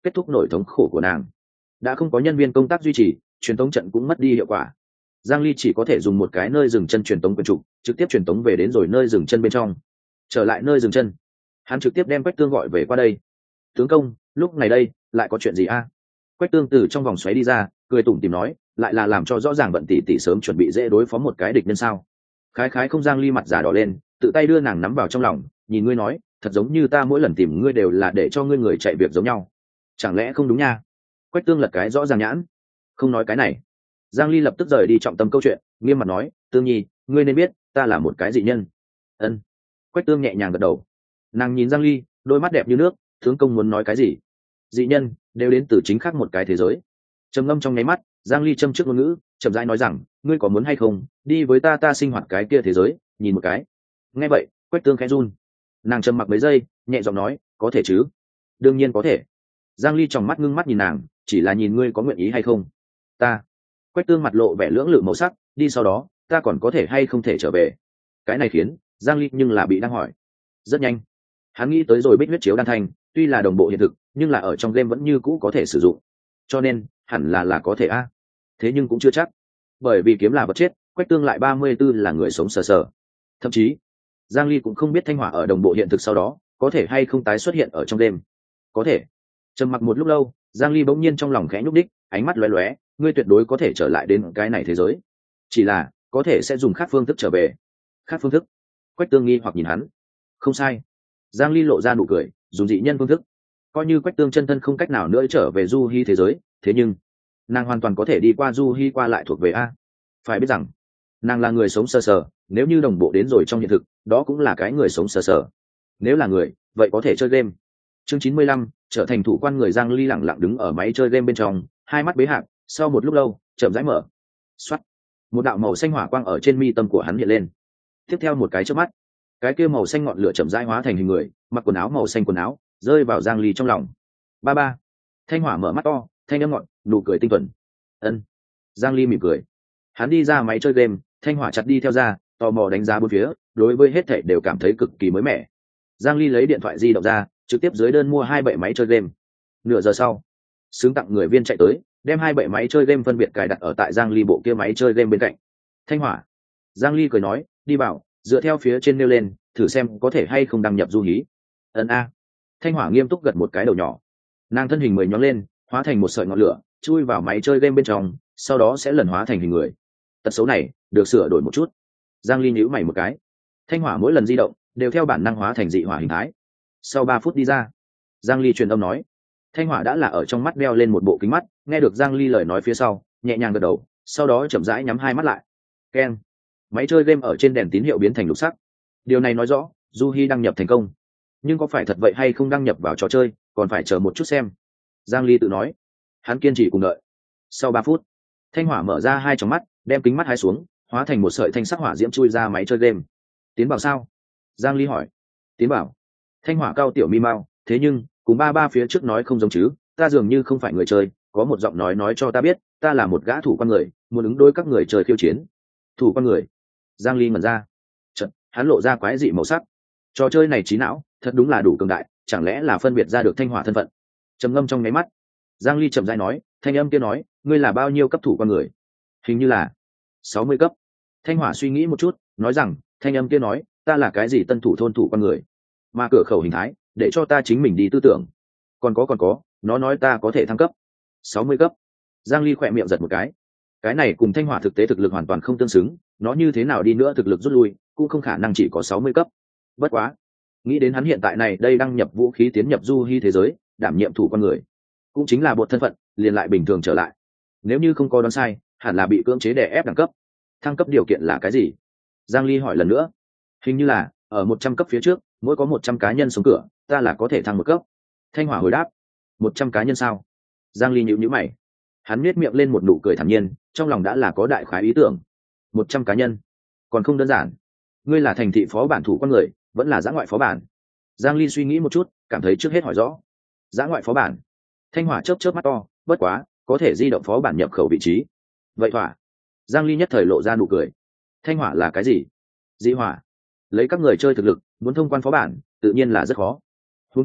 kết thúc nỗi thống khổ của nàng. Đã không có nhân viên công tác duy trì, truyền tống trận cũng mất đi hiệu quả. Giang Ly chỉ có thể dùng một cái nơi dừng chân truyền tống quyền trục, trực tiếp truyền tống về đến rồi nơi dừng chân bên trong. Trở lại nơi dừng chân, hắn trực tiếp đem Quách Tương gọi về qua đây. Tướng công, lúc này đây lại có chuyện gì a? Quách Tương từ trong vòng xoáy đi ra, cười tủm tỉm nói, lại là làm cho rõ ràng vận tỷ tỷ sớm chuẩn bị dễ đối phó một cái địch nhân sao? Khái khái không. Giang Ly mặt giả đỏ lên, tự tay đưa nàng nắm vào trong lòng, nhìn ngươi nói, thật giống như ta mỗi lần tìm ngươi đều là để cho ngươi người chạy việc giống nhau. Chẳng lẽ không đúng nha? Quách Tương lật cái rõ ràng nhãn, không nói cái này. Giang Ly lập tức rời đi trọng tâm câu chuyện, nghiêm mặt nói, Tương Nhi, ngươi nên biết, ta là một cái dị nhân. Ân. Quách Tương nhẹ nhàng gật đầu. Nàng nhìn Giang Ly, đôi mắt đẹp như nước, tướng công muốn nói cái gì? Dị nhân đều đến từ chính khác một cái thế giới. Trầm ngâm trong nháy mắt, Giang Ly châm trước ngôn ngữ, chậm rãi nói rằng, ngươi có muốn hay không đi với ta ta sinh hoạt cái kia thế giới, nhìn một cái. Nghe vậy, Quách Tương khẽ run. Nàng trầm mặc mấy giây, nhẹ giọng nói, có thể chứ? Đương nhiên có thể. Giang Ly tròng mắt ngưng mắt nhìn nàng, chỉ là nhìn ngươi có nguyện ý hay không. Ta. Quách Tương mặt lộ vẻ lưỡng lự màu sắc, đi sau đó, ta còn có thể hay không thể trở về. Cái này khiến Giang Ly nhưng là bị đang hỏi. Rất nhanh, hắn nghĩ tới rồi bích huyết chiếu đan thành, tuy là đồng bộ hiện thực, nhưng là ở trong game vẫn như cũ có thể sử dụng. Cho nên, hẳn là là có thể a. Thế nhưng cũng chưa chắc. Bởi vì kiếm là vật chết, Quách Tương lại ba mươi tư là người sống sờ sờ. Thậm chí, Giang Ly cũng không biết thanh hỏa ở đồng bộ hiện thực sau đó, có thể hay không tái xuất hiện ở trong game. Có thể. Trầm mặc một lúc lâu, Giang Ly bỗng nhiên trong lòng khẽ nhúc đích, ánh mắt lóe lóe, ngươi tuyệt đối có thể trở lại đến cái này thế giới. Chỉ là, có thể sẽ dùng khác phương thức trở về. Khác phương thức? Quách Tương nghi hoặc nhìn hắn. Không sai. Giang Ly lộ ra nụ cười, dùng dị nhân phương thức. Coi như Quách Tương chân thân không cách nào nữa trở về Du Hi thế giới, thế nhưng nàng hoàn toàn có thể đi qua Du Hi qua lại thuộc về a. Phải biết rằng, nàng là người sống sờ sờ, nếu như đồng bộ đến rồi trong hiện thực, đó cũng là cái người sống sờ sờ. Nếu là người, vậy có thể chơi game. Chương chín mươi lăm, trở thành thủ quan người. Giang Ly lặng lặng đứng ở máy chơi game bên trong, hai mắt bế hạc, sau một lúc lâu, chậm rãi mở. Soát. Một đạo màu xanh hỏa quang ở trên mi tâm của hắn hiện lên. Tiếp theo một cái chớp mắt, cái kia màu xanh ngọn lửa chậm rãi hóa thành hình người, mặc quần áo màu xanh quần áo, rơi vào Giang Ly trong lòng. Ba ba. Thanh hỏa mở mắt to, thanh âm ngọn, nụ cười tinh thuần. Ân. Giang Ly mỉm cười. Hắn đi ra máy chơi game, thanh hỏa chặt đi theo ra, tò mò đánh giá bốn phía, đối với hết thảy đều cảm thấy cực kỳ mới mẻ. Giang Ly lấy điện thoại di động ra, trực tiếp dưới đơn mua hai bệ máy chơi game. Nửa giờ sau, xứng tặng người viên chạy tới, đem hai bệ máy chơi game phân biệt cài đặt ở tại Giang Ly bộ kia máy chơi game bên cạnh. Thanh hỏa. Giang Ly cười nói, đi vào, dựa theo phía trên nêu lên, thử xem có thể hay không đăng nhập Du Hí. Ấn a. Thanh hỏa nghiêm túc gật một cái đầu nhỏ. Nàng thân hình mười nhón lên, hóa thành một sợi ngọn lửa, chui vào máy chơi game bên trong, sau đó sẽ lần hóa thành hình người. Tật xấu này được sửa đổi một chút. Giang Ly nhíu mày một cái. Thanh hỏa mỗi lần di động đều theo bản năng hóa thành dị hỏa hình thái. Sau ba phút đi ra, Giang Ly truyền âm nói, thanh hỏa đã là ở trong mắt đeo lên một bộ kính mắt, nghe được Giang Ly lời nói phía sau, nhẹ nhàng gật đầu, sau đó chậm rãi nhắm hai mắt lại. Keng. Máy chơi game ở trên đèn tín hiệu biến thành lục sắc. Điều này nói rõ, Du Hi đăng nhập thành công. Nhưng có phải thật vậy hay không đăng nhập vào trò chơi, còn phải chờ một chút xem. Giang Ly tự nói. Hắn kiên trì cùng đợi. Sau ba phút, thanh hỏa mở ra hai tròng mắt, đem kính mắt hai xuống, hóa thành một sợi thanh sắc hỏa diễm chui ra máy chơi game. Tiến bảo sao? Giang Ly hỏi. Tiến bảo. Thanh hỏa cao tiểu mi mau, thế nhưng cùng ba ba phía trước nói không giống chứ, ta dường như không phải người chơi, có một giọng nói nói cho ta biết, ta là một gã thủ quan người, muốn ứng đối các người chơi khiêu chiến. Thủ quan người? Giang Ly ngẩn ra. Chợt, hắn lộ ra quái dị màu sắc. Trò chơi này trí não, thật đúng là đủ cường đại, chẳng lẽ là phân biệt ra được thanh hỏa thân phận. Trầm ngâm trong nháy mắt, Giang Ly chậm rãi nói, thanh âm kia nói, ngươi là bao nhiêu cấp thủ quan người? Hình như là sáu mươi cấp. Thanh hỏa suy nghĩ một chút, nói rằng, thanh âm kia nói, ta là cái gì tân thủ thôn thủ quan người, mà cửa khẩu hình thái, để cho ta chính mình đi tư tưởng. Còn có còn có, nó nói ta có thể thăng cấp sáu mươi cấp. Giang Ly khỏe miệng giật một cái. Cái này cùng thanh hỏa thực tế thực lực hoàn toàn không tương xứng, nó như thế nào đi nữa thực lực rút lui, cũng không khả năng chỉ có sáu mươi cấp. Bất quá, nghĩ đến hắn hiện tại này đây đăng nhập vũ khí tiến nhập Du Hi thế giới, đảm nhiệm thủ quan người, cũng chính là bột thân phận, liền lại bình thường trở lại. Nếu như không có đoán sai, hẳn là bị cưỡng chế đè ép đẳng cấp. Thăng cấp điều kiện là cái gì? Giang Ly hỏi lần nữa. Hình như là ở một trăm cấp phía trước, mỗi có một trăm cá nhân sống cửa, ta là có thể thăng một cấp. Thanh hỏa hồi đáp. một trăm cá nhân sao? Giang Ly nhíu nhíu mày. Hắn nhếch miệng lên một nụ cười thản nhiên, trong lòng đã là có đại khái ý tưởng. một trăm cá nhân, còn không đơn giản. Ngươi là thành thị phó bản thủ quan người, vẫn là dã ngoại phó bản? Giang Ly suy nghĩ một chút, cảm thấy trước hết hỏi rõ. Dã ngoại phó bản. Thanh hỏa chớp chớp mắt to, bất quá, có thể di động phó bản nhập khẩu vị trí. Vậy thỏa. Giang Ly nhất thời lộ ra nụ cười. Thanh hỏa là cái gì? Dị hỏa. Lấy các người chơi thực lực, muốn thông quan phó bản, tự nhiên là rất khó. Huống chi,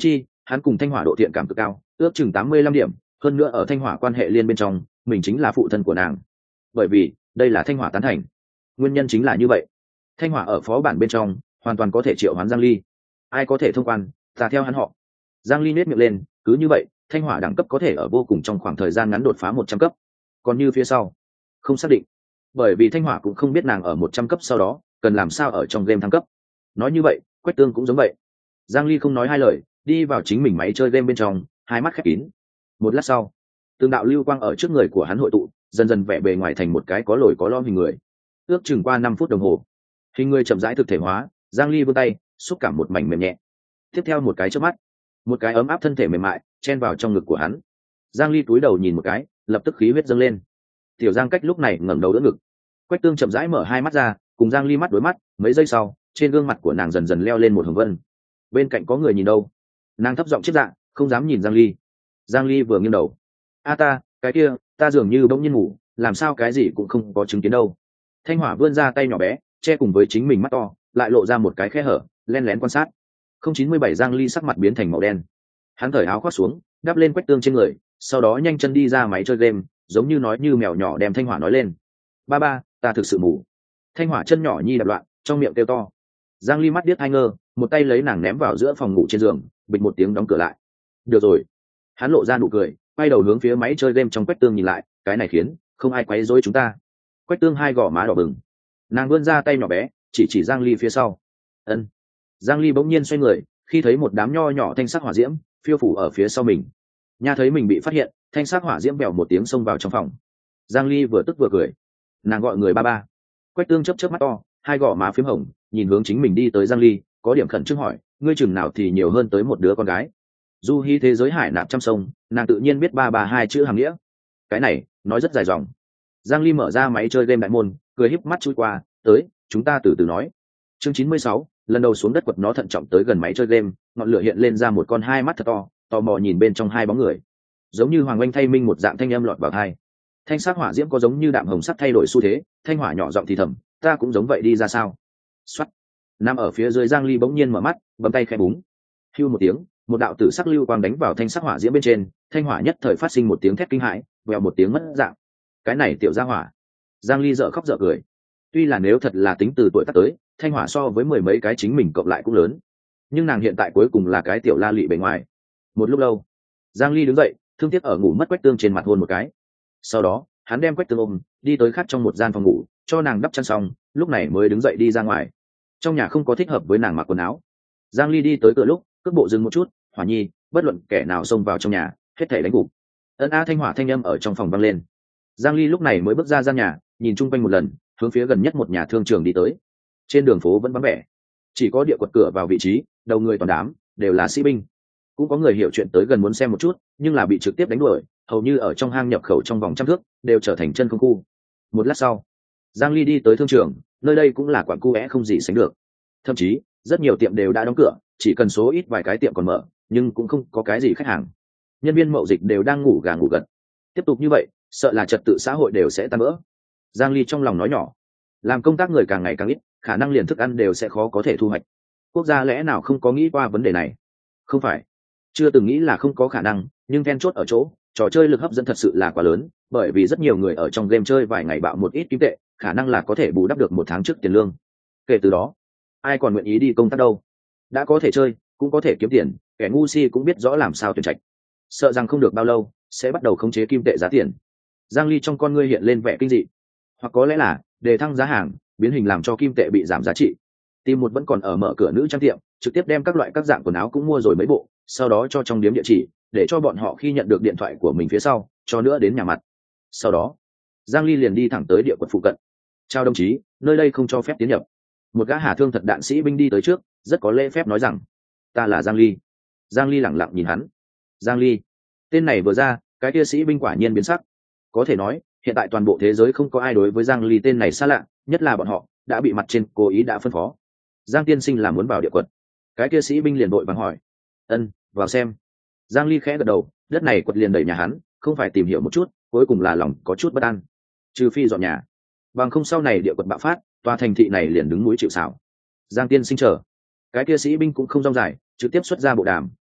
hắn cùng thanh hỏa độ thiện cảm cực cao, ước chừng tám mươi lăm điểm, hơn nữa ở thanh hỏa quan hệ liên bên trong mình chính là phụ thân của nàng, bởi vì đây là thanh hỏa tán thành. Nguyên nhân chính là như vậy, thanh hỏa ở phó bản bên trong hoàn toàn có thể triệu hoán Giang Ly. Ai có thể thông quan, ta theo hắn họ. Giang Ly nét miệng lên, cứ như vậy thanh hỏa đẳng cấp có thể ở vô cùng trong khoảng thời gian ngắn đột phá một trăm cấp. Còn như phía sau không xác định, bởi vì thanh hỏa cũng không biết nàng ở một trăm cấp sau đó cần làm sao ở trong game thăng cấp. Nói như vậy Quách Tương cũng giống vậy. Giang Ly không nói hai lời, đi vào chính mình máy chơi game bên trong, hai mắt khép kín. Một lát sau, từng đạo lưu quang ở trước người của hắn hội tụ, dần dần vẽ bề ngoài thành một cái có lồi có lõm hình người. Ước chừng qua năm phút đồng hồ, hình người chậm rãi thực thể hóa. Giang Ly vươn tay, xúc cảm một mảnh mềm nhẹ. Tiếp theo một cái chớp mắt, một cái ấm áp thân thể mềm mại chen vào trong ngực của hắn. Giang Ly cúi đầu nhìn một cái, lập tức khí huyết dâng lên. Tiểu Giang Cách lúc này ngẩng đầu đỡ ngực. Quách Tương chậm rãi mở hai mắt ra, cùng Giang Ly mắt đối mắt, mấy giây sau, trên gương mặt của nàng dần dần leo lên một hồng vân. Bên cạnh có người nhìn đâu? Nàng thấp giọng chết dạ, không dám nhìn Giang Ly. Giang Ly vừa nghiêng đầu. A ta, cái kia, ta dường như bỗng nhiên ngủ, làm sao cái gì cũng không có chứng kiến đâu. Thanh hỏa vươn ra tay nhỏ bé, che cùng với chính mình mắt to, lại lộ ra một cái khe hở, len lén quan sát. Không chín mươi bảy Giang Ly sắc mặt biến thành màu đen. Hắn cởi áo khoác xuống, đắp lên Quách Tương trên người, sau đó nhanh chân đi ra máy chơi game, giống như nói như mèo nhỏ đem Thanh hỏa nói lên. Ba ba, ta thực sự mù. Thanh hỏa chân nhỏ nhi đập loạn, trong miệng kêu to. Giang Ly mắt điếc hai ngơ, một tay lấy nàng ném vào giữa phòng ngủ trên giường, bịch một tiếng đóng cửa lại. Được rồi. Hắn lộ ra nụ cười, quay đầu hướng phía máy chơi game trong Quách Tương nhìn lại, cái này khiến không ai quấy rối chúng ta. Quách Tương hai gò má đỏ bừng, nàng vươn ra tay nhỏ bé, chỉ chỉ Giang Ly phía sau. Ân. Giang Ly bỗng nhiên xoay người, khi thấy một đám nho nhỏ thanh sắc hỏa diễm phiêu phủ ở phía sau mình. Nha thấy mình bị phát hiện, thanh sắc hỏa diễm bèo một tiếng xông vào trong phòng. Giang Ly vừa tức vừa cười, nàng gọi người ba ba. Quách Tương chớp chớp mắt to, hai gò má phím hồng, nhìn hướng chính mình đi tới Giang Ly, có điểm khẩn trương hỏi, ngươi chừng nào thì nhiều hơn tới một đứa con gái? Du Hi thế giới hải nạp trăm sông, nàng tự nhiên biết ba ba hai chữ hàm nghĩa. Cái này nói rất dài dòng. Giang Ly mở ra máy chơi game đại môn, cười híp mắt chui qua, tới, chúng ta từ từ nói. Chương chín mươi sáu, lần đầu xuống đất quật nó thận trọng tới gần máy chơi game, ngọn lửa hiện lên ra một con hai mắt thật to, tò mò nhìn bên trong hai bóng người, giống như hoàng oanh thay minh một dạng thanh âm lọt vào tai. Thanh sắc hỏa diễm có giống như đạm hồng sắc thay đổi xu thế, thanh hỏa nhỏ giọng thì thầm, ta cũng giống vậy đi ra sao? Soát. Nằm ở phía dưới Giang Ly bỗng nhiên mở mắt, bấm tay khẽ búng. Hưu một tiếng, một đạo tử sắc lưu quang đánh vào thanh sắc hỏa diễm bên trên, thanh hỏa nhất thời phát sinh một tiếng thét kinh hãi, vèo một tiếng mất dạng. Cái này tiểu gia hỏa. Giang Ly dở khóc dở cười. Tuy là nếu thật là tính từ tuổi tác tới, thanh hỏa so với mười mấy cái chính mình cộng lại cũng lớn, nhưng nàng hiện tại cuối cùng là cái tiểu la lị bề ngoài. Một lúc lâu, Giang Ly đứng dậy, thương tiếc ở ngủ mất Quách Tương trên mặt hôn một cái. Sau đó, hắn đem Quách Tương ôm, đi tới khát trong một gian phòng ngủ, cho nàng đắp chăn xong, lúc này mới đứng dậy đi ra ngoài. Trong nhà không có thích hợp với nàng mặc quần áo. Giang Ly đi tới cửa lúc, cước bộ dừng một chút, Hỏa Nhi, bất luận kẻ nào xông vào trong nhà, hết thảy đánh gục. Ân a thanh hỏa thanh âm ở trong phòng vang lên. Giang Ly lúc này mới bước ra gian nhà, nhìn chung quanh một lần, hướng phía gần nhất một nhà thương trường đi tới. Trên đường phố vẫn vắng vẻ, chỉ có địa quật cửa vào vị trí, đầu người toàn đám đều là sĩ binh. Cũng có người hiểu chuyện tới gần muốn xem một chút, nhưng là bị trực tiếp đánh đuổi, hầu như ở trong hang nhập khẩu trong vòng trăm thước đều trở thành chân không khu. Một lát sau, Giang Ly đi tới thương trường, nơi đây cũng là quán cu é không gì sánh được. Thậm chí rất nhiều tiệm đều đã đóng cửa, chỉ cần số ít vài cái tiệm còn mở, nhưng cũng không có cái gì khách hàng. Nhân viên mậu dịch đều đang ngủ gà ngủ gật. Tiếp tục như vậy, sợ là trật tự xã hội đều sẽ tan vỡ. Giang Ly trong lòng nói nhỏ, làm công tác người càng ngày càng ít, khả năng liền thức ăn đều sẽ khó có thể thu hoạch. Quốc gia lẽ nào không có nghĩ qua vấn đề này? Không phải, chưa từng nghĩ là không có khả năng, nhưng then chốt ở chỗ, trò chơi lực hấp dẫn thật sự là quá lớn, bởi vì rất nhiều người ở trong game chơi vài ngày bạo một ít kim tệ, khả năng là có thể bù đắp được một tháng trước tiền lương. Kể từ đó, ai còn nguyện ý đi công tác đâu? Đã có thể chơi, cũng có thể kiếm tiền, kẻ ngu si cũng biết rõ làm sao tuyển trạch. Sợ rằng không được bao lâu, sẽ bắt đầu khống chế kim tệ giá tiền. Giang Ly trong con ngươi hiện lên vẻ kinh dị, hoặc có lẽ là đề thăng giá hàng, biến hình làm cho kim tệ bị giảm giá trị. Tìm một vẫn còn ở mở cửa nữ trang tiệm, trực tiếp đem các loại các dạng quần áo cũng mua rồi mấy bộ, sau đó cho trong điếm địa chỉ, để cho bọn họ khi nhận được điện thoại của mình phía sau, cho nữa đến nhà mặt. Sau đó, Giang Ly liền đi thẳng tới địa quật phụ cận. Chào đồng chí, nơi đây không cho phép tiến nhập. Một gã hà thương thật đạn sĩ binh đi tới trước, rất có lễ phép nói rằng, ta là Giang Ly. Giang Ly lẳng lặng nhìn hắn. Giang Ly, tên này vừa ra, cái kia sĩ binh quả nhiên biến sắc. Có thể nói, hiện tại toàn bộ thế giới không có ai đối với Giang Ly tên này xa lạ, nhất là bọn họ đã bị mặt trên cố ý đã phân phó. Giang tiên sinh là muốn vào địa quật. Cái kia sĩ binh liền vội vàng hỏi. Ân, vào xem. Giang Ly khẽ gật đầu, đất này quật liền đẩy nhà hắn, không phải tìm hiểu một chút, cuối cùng là lòng có chút bất an. Trừ phi dọn nhà, bằng không sau này địa quật bạo phát, tòa thành thị này liền đứng núi chịu sào. Giang tiên sinh chờ. Cái kia sĩ binh cũng không rong dài, trực tiếp xuất ra bộ đàm,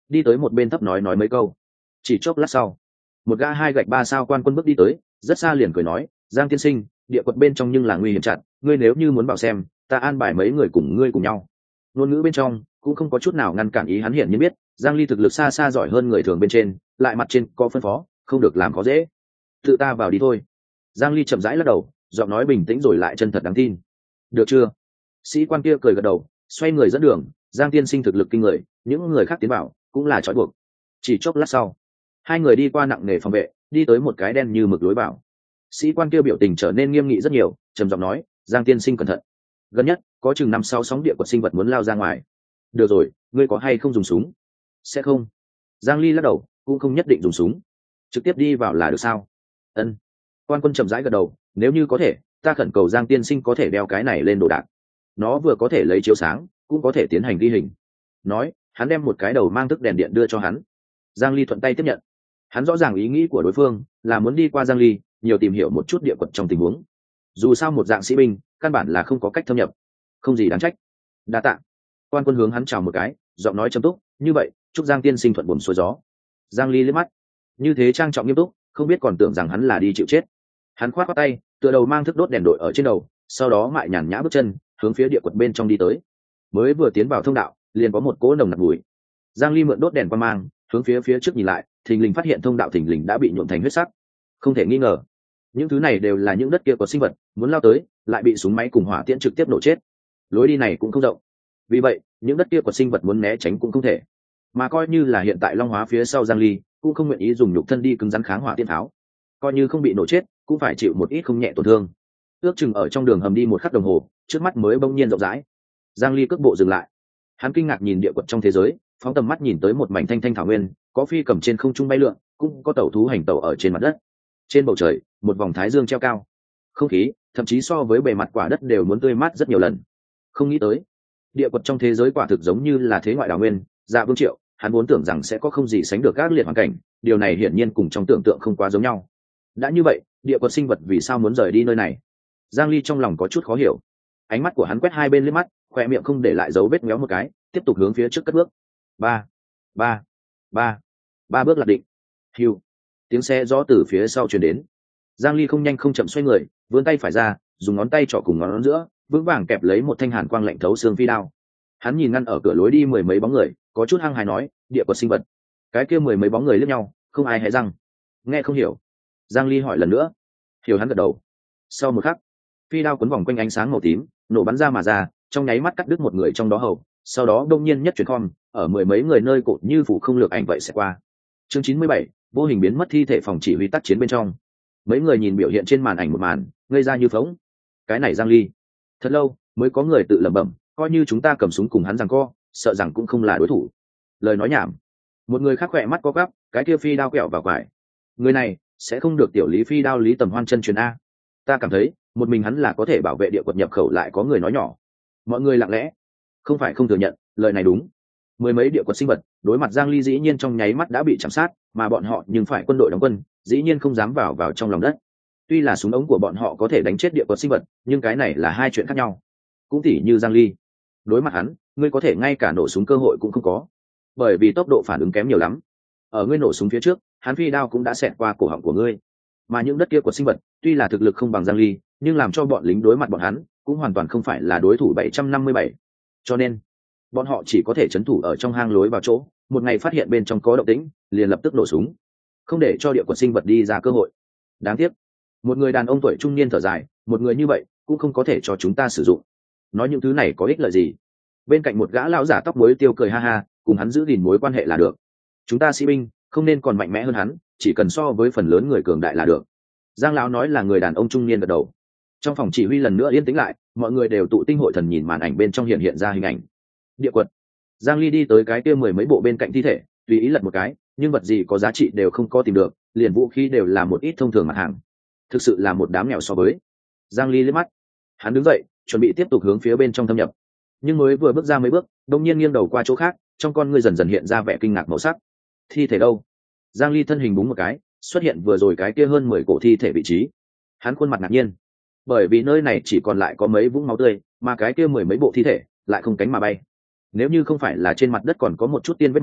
đi tới một bên thấp nói nói mấy câu. Chỉ chốc lát sau, một gã hai gạch ba sao quan quân bước đi tới, rất xa liền cười nói, Giang tiên sinh, địa quật bên trong nhưng là nguy hiểm chặt, ngươi nếu như muốn bảo xem, ta an bài mấy người cùng ngươi cùng nhau. Ngôn ngữ bên trong cũng không có chút nào ngăn cản ý hắn, hiển nhiên biết Giang Ly thực lực xa xa giỏi hơn người thường bên trên, lại mặt trên có phân phó, không được làm khó dễ. Tự ta vào đi thôi. Giang Ly chậm rãi lắc đầu, giọng nói bình tĩnh rồi lại chân thật đáng tin. Được chưa? Sĩ quan kia cười gật đầu, xoay người dẫn đường. Giang tiên sinh thực lực kinh người, những người khác tiến vào cũng là trói buộc. Chỉ chốc lát sau, hai người đi qua nặng nề phòng vệ, đi tới một cái đen như mực lối vào. Sĩ quan kia biểu tình trở nên nghiêm nghị rất nhiều, trầm giọng nói, Giang tiên sinh cẩn thận, gần nhất có chừng năm sáu sóng địa quật sinh vật muốn lao ra ngoài. Được rồi, ngươi có hay không dùng súng? Sẽ không. Giang Ly lắc đầu, cũng không nhất định dùng súng, trực tiếp đi vào là được sao? Ân. Quan quân chậm rãi gật đầu, nếu như có thể, ta khẩn cầu Giang tiên sinh có thể đeo cái này lên đồ đạc, nó vừa có thể lấy chiếu sáng, cũng có thể tiến hành ghi hình. Nói, hắn đem một cái đầu mang thức đèn điện đưa cho hắn. Giang Ly thuận tay tiếp nhận. Hắn rõ ràng ý nghĩ của đối phương là muốn đi qua Giang Ly, nhiều tìm hiểu một chút địa quật trong tình huống. Dù sao một dạng sĩ binh, căn bản là không có cách thâm nhập, không gì đáng trách. Đa tạ. Quan quân hướng hắn chào một cái, giọng nói trầm túc, như vậy, chúc Giang tiên sinh thuận buồm xuôi gió. Giang Ly liếc mắt, như thế trang trọng nghiêm túc, không biết còn tưởng rằng hắn là đi chịu chết. Hắn khoát khoát tay, tựa đầu mang thức đốt đèn đội ở trên đầu, sau đó mại nhàn nhã bước chân hướng phía địa quật bên trong đi tới. Mới vừa tiến vào thông đạo, liền có một cỗ nồng nặc mùi. Giang Ly mượn đốt đèn qua mang, hướng phía phía trước nhìn lại, thình lình phát hiện thông đạo thình lình đã bị nhuộm thành huyết sắc. Không thể nghi ngờ, những thứ này đều là những đất kia có sinh vật muốn lao tới, lại bị súng máy cùng hỏa tiễn trực tiếp nổ chết. Lối đi này cũng không rộng, vì vậy những đất kia có sinh vật muốn né tránh cũng không thể. Mà coi như là hiện tại long hóa phía sau Giang Ly cũng không nguyện ý dùng nhục thân đi cứng rắn kháng hỏa tiễn tháo, coi như không bị nổ chết cũng phải chịu một ít không nhẹ tổn thương. Ước chừng ở trong đường hầm đi một khắc đồng hồ, trước mắt mới bỗng nhiên rộng rãi. Giang Ly cước bộ dừng lại, hắn kinh ngạc nhìn địa quật trong thế giới, phóng tầm mắt nhìn tới một mảnh thanh thanh thảo nguyên, có phi cầm trên không trung bay lượn, cũng có tẩu thú hành tẩu ở trên mặt đất. Trên bầu trời, một vòng thái dương treo cao, không khí thậm chí so với bề mặt quả đất đều muốn tươi mát rất nhiều lần. Không nghĩ tới, địa quật trong thế giới quả thực giống như là thế ngoại đảo nguyên. Dạ Vương Triệu, hắn vốn tưởng rằng sẽ có không gì sánh được các liệt hoàn cảnh, điều này hiển nhiên cùng trong tưởng tượng không quá giống nhau. Đã như vậy, địa quật sinh vật vì sao muốn rời đi nơi này? Giang Ly trong lòng có chút khó hiểu. Ánh mắt của hắn quét hai bên liếc mắt, khoe miệng không để lại dấu vết méo một cái, tiếp tục hướng phía trước cất bước. Ba, ba, ba, ba bước lạc định. Hưu, tiếng xe gió từ phía sau truyền đến. Giang Ly không nhanh không chậm xoay người, vươn tay phải ra, dùng ngón tay trỏ cùng ngón giữa, vững vàng kẹp lấy một thanh hàn quang lạnh thấu xương phi đao. Hắn nhìn ngăn ở cửa lối đi mười mấy bóng người, có chút hăng hái nói, địa quật sinh vật. Cái kia mười mấy bóng người liếc nhau, không ai hé răng. Nghe không hiểu. Giang Ly hỏi lần nữa. Hiểu, hắn gật đầu. Sau một khắc, phi đao quấn vòng quanh ánh sáng màu tím, nổ bắn ra mà ra, trong nháy mắt cắt đứt một người trong đó hầu, sau đó đông nhiên nhất chuyển khom, ở mười mấy người nơi cột như phủ không lược ảnh vậy sẽ qua. Chương chín mươi bảy, vô hình biến mất thi thể phòng chỉ huy tác chiến bên trong. Mấy người nhìn biểu hiện trên màn ảnh một màn, ngây ra như phỗng. Cái này Giang Ly, thật lâu mới có người tự lẩm bẩm, coi như chúng ta cầm súng cùng hắn giằng co, sợ rằng cũng không là đối thủ. Lời nói nhảm. Một người khác khỏe mắt có gắp, cái kia phi đao quẹo vào quải. Người này sẽ không được tiểu lý phi đao lý tầm hoan chân truyền a. Ta cảm thấy một mình hắn là có thể bảo vệ địa quật nhập khẩu. Lại có người nói nhỏ. Mọi người lặng lẽ, không phải không thừa nhận, lời này đúng. Mười mấy địa quật sinh vật đối mặt Giang Ly dĩ nhiên trong nháy mắt đã bị chạm sát, mà bọn họ nhưng phải quân đội đóng quân, dĩ nhiên không dám vào vào trong lòng đất. Tuy là súng ống của bọn họ có thể đánh chết địa quật sinh vật, nhưng cái này là hai chuyện khác nhau. Cũng tỉ như Giang Ly, đối mặt hắn, ngươi có thể ngay cả nổ súng cơ hội cũng không có, bởi vì tốc độ phản ứng kém nhiều lắm. Ở ngươi nổ súng phía trước, hắn phi đao cũng đã xẹt qua cổ họng của ngươi. Mà những đất kia của sinh vật, tuy là thực lực không bằng Giang Ly, nhưng làm cho bọn lính đối mặt bọn hắn, cũng hoàn toàn không phải là đối thủ bảy trăm năm mươi bảy. Cho nên, bọn họ chỉ có thể trấn thủ ở trong hang lối vào chỗ, một ngày phát hiện bên trong có động tĩnh, liền lập tức nổ súng, không để cho địa quật sinh vật đi ra cơ hội. Đáng tiếc, một người đàn ông tuổi trung niên thở dài, một người như vậy cũng không có thể cho chúng ta sử dụng. Nói những thứ này có ích lợi gì? Bên cạnh một gã lão giả tóc muối tiêu cười ha ha, cùng hắn giữ gìn mối quan hệ là được. Chúng ta sĩ binh không nên còn mạnh mẽ hơn hắn, chỉ cần so với phần lớn người cường đại là được. Giang lão nói là người đàn ông trung niên gật đầu. Trong phòng chỉ huy lần nữa yên tĩnh lại, mọi người đều tụ tinh hội thần nhìn màn ảnh bên trong hiện hiện ra hình ảnh. Địa quật. Giang Ly đi tới cái kia mười mấy bộ bên cạnh thi thể, tùy ý lật một cái, nhưng vật gì có giá trị đều không có tìm được, liền vũ khí đều là một ít thông thường mặt hàng. Thực sự là một đám nghèo so với. Giang Ly liếc mắt, hắn đứng dậy, chuẩn bị tiếp tục hướng phía bên trong thâm nhập. Nhưng mới vừa bước ra mấy bước, đột nhiên nghiêng đầu qua chỗ khác, trong con ngươi dần dần hiện ra vẻ kinh ngạc màu sắc. Thi thể đâu? Giang Ly thân hình búng một cái, xuất hiện vừa rồi cái kia hơn mười cổ thi thể vị trí. Hắn khuôn mặt ngạc nhiên, bởi vì nơi này chỉ còn lại có mấy vũng máu tươi, mà cái kia mười mấy bộ thi thể lại không cánh mà bay. Nếu như không phải là trên mặt đất còn có một chút tiên vết máu,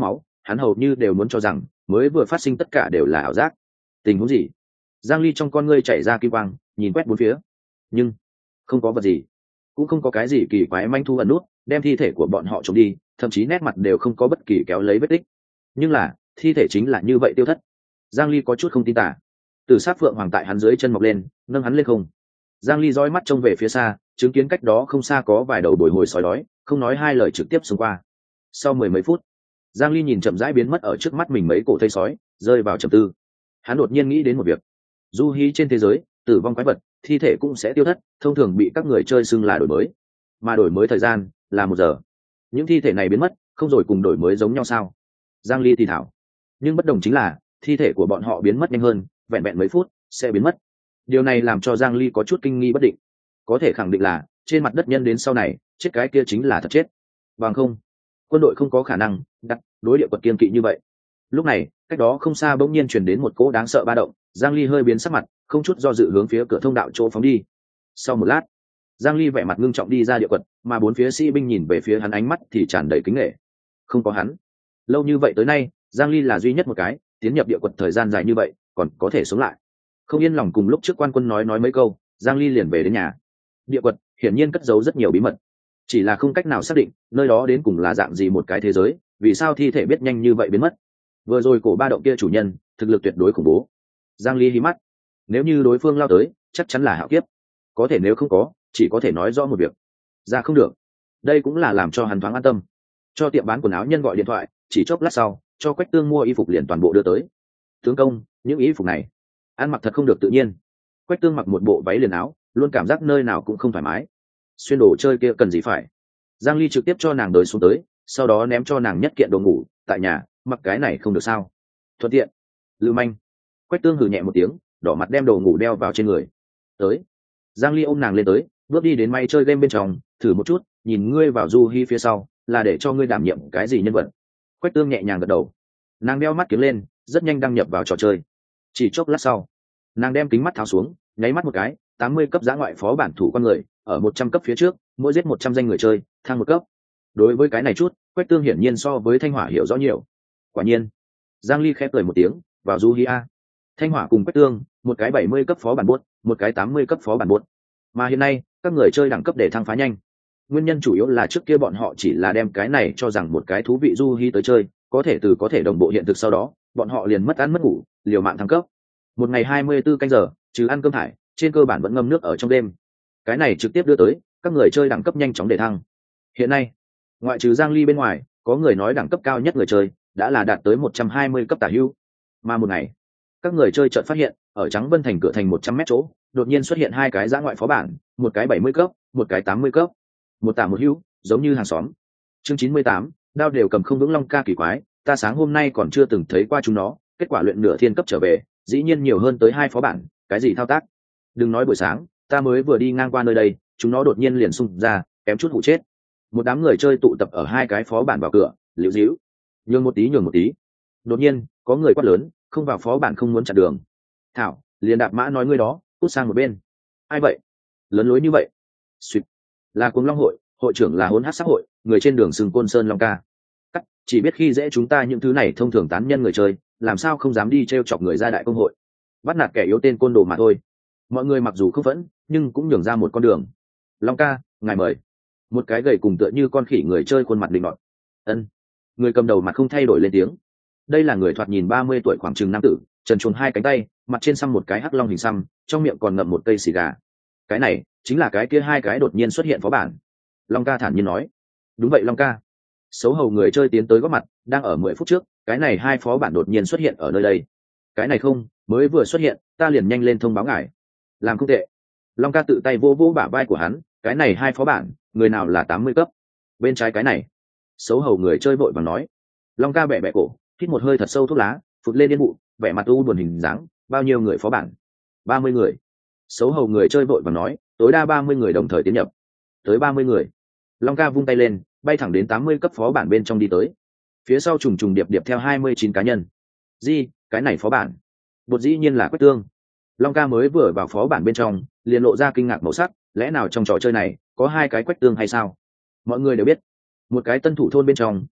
hắn hầu như đều muốn cho rằng mới vừa phát sinh tất cả đều là ảo giác. Tình huống gì? Giang Ly trong con ngươi chảy ra kim quang, nhìn quét bốn phía, nhưng không có vật gì, cũng không có cái gì kỳ quái manh thu ẩn nút đem thi thể của bọn họ trộm đi, thậm chí nét mặt đều không có bất kỳ kéo lấy vết tích. Nhưng là thi thể chính là như vậy tiêu thất. Giang Ly có chút không tin tả. Từ sát phượng hoàng tại hắn dưới chân mọc lên, nâng hắn lên không. Giang Ly dõi mắt trông về phía xa, chứng kiến cách đó không xa có vài đầu bồi hồi sói đói, không nói hai lời trực tiếp xông qua. Sau mười mấy phút, Giang Ly nhìn chậm rãi biến mất ở trước mắt mình mấy cổ thây sói, rơi vào trầm tư. Hắn đột nhiên nghĩ đến một việc. Du hí trên thế giới, tử vong quái vật, thi thể cũng sẽ tiêu thất, thông thường bị các người chơi xưng là đổi mới. Mà đổi mới thời gian là một giờ. Những thi thể này biến mất, không rồi cùng đổi mới giống nhau sao? Giang Ly thì thảo. Nhưng bất đồng chính là, thi thể của bọn họ biến mất nhanh hơn, vẹn vẹn mấy phút sẽ biến mất. Điều này làm cho Giang Ly có chút kinh nghi bất định. Có thể khẳng định là trên mặt đất nhân đến sau này, chết cái kia chính là thật chết. Bằng không, quân đội không có khả năng đặt đối địa quật kiên kỵ như vậy. Lúc này, cách đó không xa bỗng nhiên truyền đến một cỗ đáng sợ ba động. Giang Ly hơi biến sắc mặt, không chút do dự hướng phía cửa thông đạo chỗ phóng đi. Sau một lát, Giang Ly vẻ mặt ngưng trọng đi ra địa quật, mà bốn phía sĩ binh nhìn về phía hắn ánh mắt thì tràn đầy kính nể. Không có hắn, lâu như vậy tới nay, Giang Ly là duy nhất một cái tiến nhập địa quật thời gian dài như vậy, còn có thể sống lại. Không yên lòng cùng lúc trước quan quân nói nói mấy câu, Giang Ly liền về đến nhà. Địa quật hiển nhiên cất giấu rất nhiều bí mật, chỉ là không cách nào xác định nơi đó đến cùng là dạng gì một cái thế giới, vì sao thi thể biết nhanh như vậy biến mất. Vừa rồi cổ ba động kia chủ nhân thực lực tuyệt đối khủng bố. Giang Ly hí mắt, nếu như đối phương lao tới chắc chắn là hạo kiếp, có thể nếu không có chỉ có thể nói rõ một việc, ra không được. Đây cũng là làm cho hắn thoáng an tâm. Cho tiệm bán quần áo nhân gọi điện thoại, chỉ chốc lát sau cho Quách Tương mua y phục liền toàn bộ đưa tới. Tướng công, những y phục này ăn mặc thật không được tự nhiên. Quách Tương mặc một bộ váy liền áo, luôn cảm giác nơi nào cũng không thoải mái. Xuyên đồ chơi kia cần gì phải. Giang Ly trực tiếp cho nàng đời xuống tới, sau đó ném cho nàng nhất kiện đồ ngủ, tại nhà mặc cái này không được sao? Thuận tiện. Lưu manh. Quách Tương hừ nhẹ một tiếng, đỏ mặt đem đồ ngủ đeo vào trên người. Tới. Giang Ly ôm nàng lên tới, bước đi đến may chơi game bên trong, thử một chút, nhìn ngươi vào Du Hi phía sau, là để cho ngươi đảm nhiệm cái gì nhân vật. Quách Tương nhẹ nhàng gật đầu. Nàng đeo mắt kiếng lên, rất nhanh đăng nhập vào trò chơi. Chỉ chốc lát sau, nàng đem kính mắt tháo xuống, nháy mắt một cái, tám mươi cấp giã ngoại phó bản thủ con người, ở một trăm cấp phía trước, mỗi giết một trăm danh người chơi, thăng một cấp. Đối với cái này chút, Quách Tương hiển nhiên so với Thanh Hỏa hiểu rõ nhiều. Quả nhiên, Giang Ly khẽ cười một tiếng, vào Du Hi a. Thanh Hỏa cùng Quách Tương, một cái bảy mươi cấp phó bản buốt, một cái tám mươi cấp phó bản buốt. Mà hiện nay, các người chơi đẳng cấp để thăng phá nhanh. Nguyên nhân chủ yếu là trước kia bọn họ chỉ là đem cái này cho rằng một cái thú vị Du Hi tới chơi, có thể từ có thể đồng bộ hiện thực, sau đó bọn họ liền mất ăn mất ngủ, liều mạng thăng cấp. Một ngày hai mươi bốn canh giờ, trừ ăn cơm thải, trên cơ bản vẫn ngâm nước ở trong đêm. Cái này trực tiếp đưa tới các người chơi đẳng cấp nhanh chóng để thăng. Hiện nay, ngoại trừ Giang Ly bên ngoài, có người nói đẳng cấp cao nhất người chơi đã là đạt tới một trăm hai mươi cấp tả hữu. Mà một ngày, các người chơi chợt phát hiện, ở Trắng Vân thành cửa thành một trăm mét chỗ, đột nhiên xuất hiện hai cái dã ngoại phó bản, một cái bảy mươi cấp, một cái tám mươi cấp. Một tả một hữu, giống như hàng xóm. Chương chín mươi tám, đao đều cầm không vững Long ca kỳ quái, ta sáng hôm nay còn chưa từng thấy qua chúng nó, kết quả luyện nửa thiên cấp trở về, dĩ nhiên nhiều hơn tới hai phó bản, cái gì thao tác? Đừng nói buổi sáng, ta mới vừa đi ngang qua nơi đây, chúng nó đột nhiên liền xung ra, kém chút hụ chết. Một đám người chơi tụ tập ở hai cái phó bản vào cửa, liễu díu, nhường một tí nhường một tí. Đột nhiên, có người quát lớn, không vào phó bản không muốn chặn đường. Thảo, liền đạp mã nói ngươi đó, cút sang một bên. Ai vậy? Lớn lối như vậy? Xuyệt. Là Cuồng Long hội, hội trưởng là Hỗn Hắc xã hội, người trên đường sừng Côn Sơn Long ca. Cắt, chỉ biết khi dễ chúng ta những thứ này thông thường tán nhân người chơi, làm sao không dám đi trêu chọc người ra đại công hội, bắt nạt kẻ yếu tên côn đồ mà thôi. Mọi người mặc dù không phẫn, nhưng cũng nhường ra một con đường. Long ca, ngài mời. Một cái gầy cùng tựa như con khỉ người chơi khuôn mặt định nọt. Ân. Người cầm đầu mặt không thay đổi lên tiếng. Đây là người thoạt nhìn ba mươi tuổi khoảng chừng nam tử, trần truồng hai cánh tay, mặt trên xăm một cái hắc long hình xăm, trong miệng còn ngậm một cây xì gà. Cái này chính là cái kia hai cái đột nhiên xuất hiện phó bản. Long ca thản nhiên nói. Đúng vậy Long ca. Xấu hầu người chơi tiến tới góp mặt, đang ở mười phút trước, cái này hai phó bản đột nhiên xuất hiện ở nơi đây. Cái này không, mới vừa xuất hiện, ta liền nhanh lên thông báo ngài. Làm không tệ. Long ca tự tay vô vô bả vai của hắn, cái này hai phó bản, người nào là tám mươi cấp? Bên trái cái này. Xấu hầu người chơi vội vàng nói. Long ca bẻ bẻ cổ, hít một hơi thật sâu thuốc lá, phụt lên yên bụ, vẻ mặt u buồn hình dáng, bao nhiêu người phó bản? ba mươi người. Xấu hầu người chơi vội vàng nói, tối đa ba mươi người đồng thời tiến nhập. Tới ba mươi người. Long ca vung tay lên, bay thẳng đến tám mươi cấp phó bản bên trong đi tới. Phía sau trùng trùng điệp điệp theo hai mươi chín cá nhân. Di, cái này phó bản. Bột dĩ nhiên là Quách Tương. Long ca mới vừa vào phó bản bên trong, liền lộ ra kinh ngạc màu sắc, lẽ nào trong trò chơi này có hai cái Quách Tương hay sao? Mọi người đều biết, một cái tân thủ thôn bên trong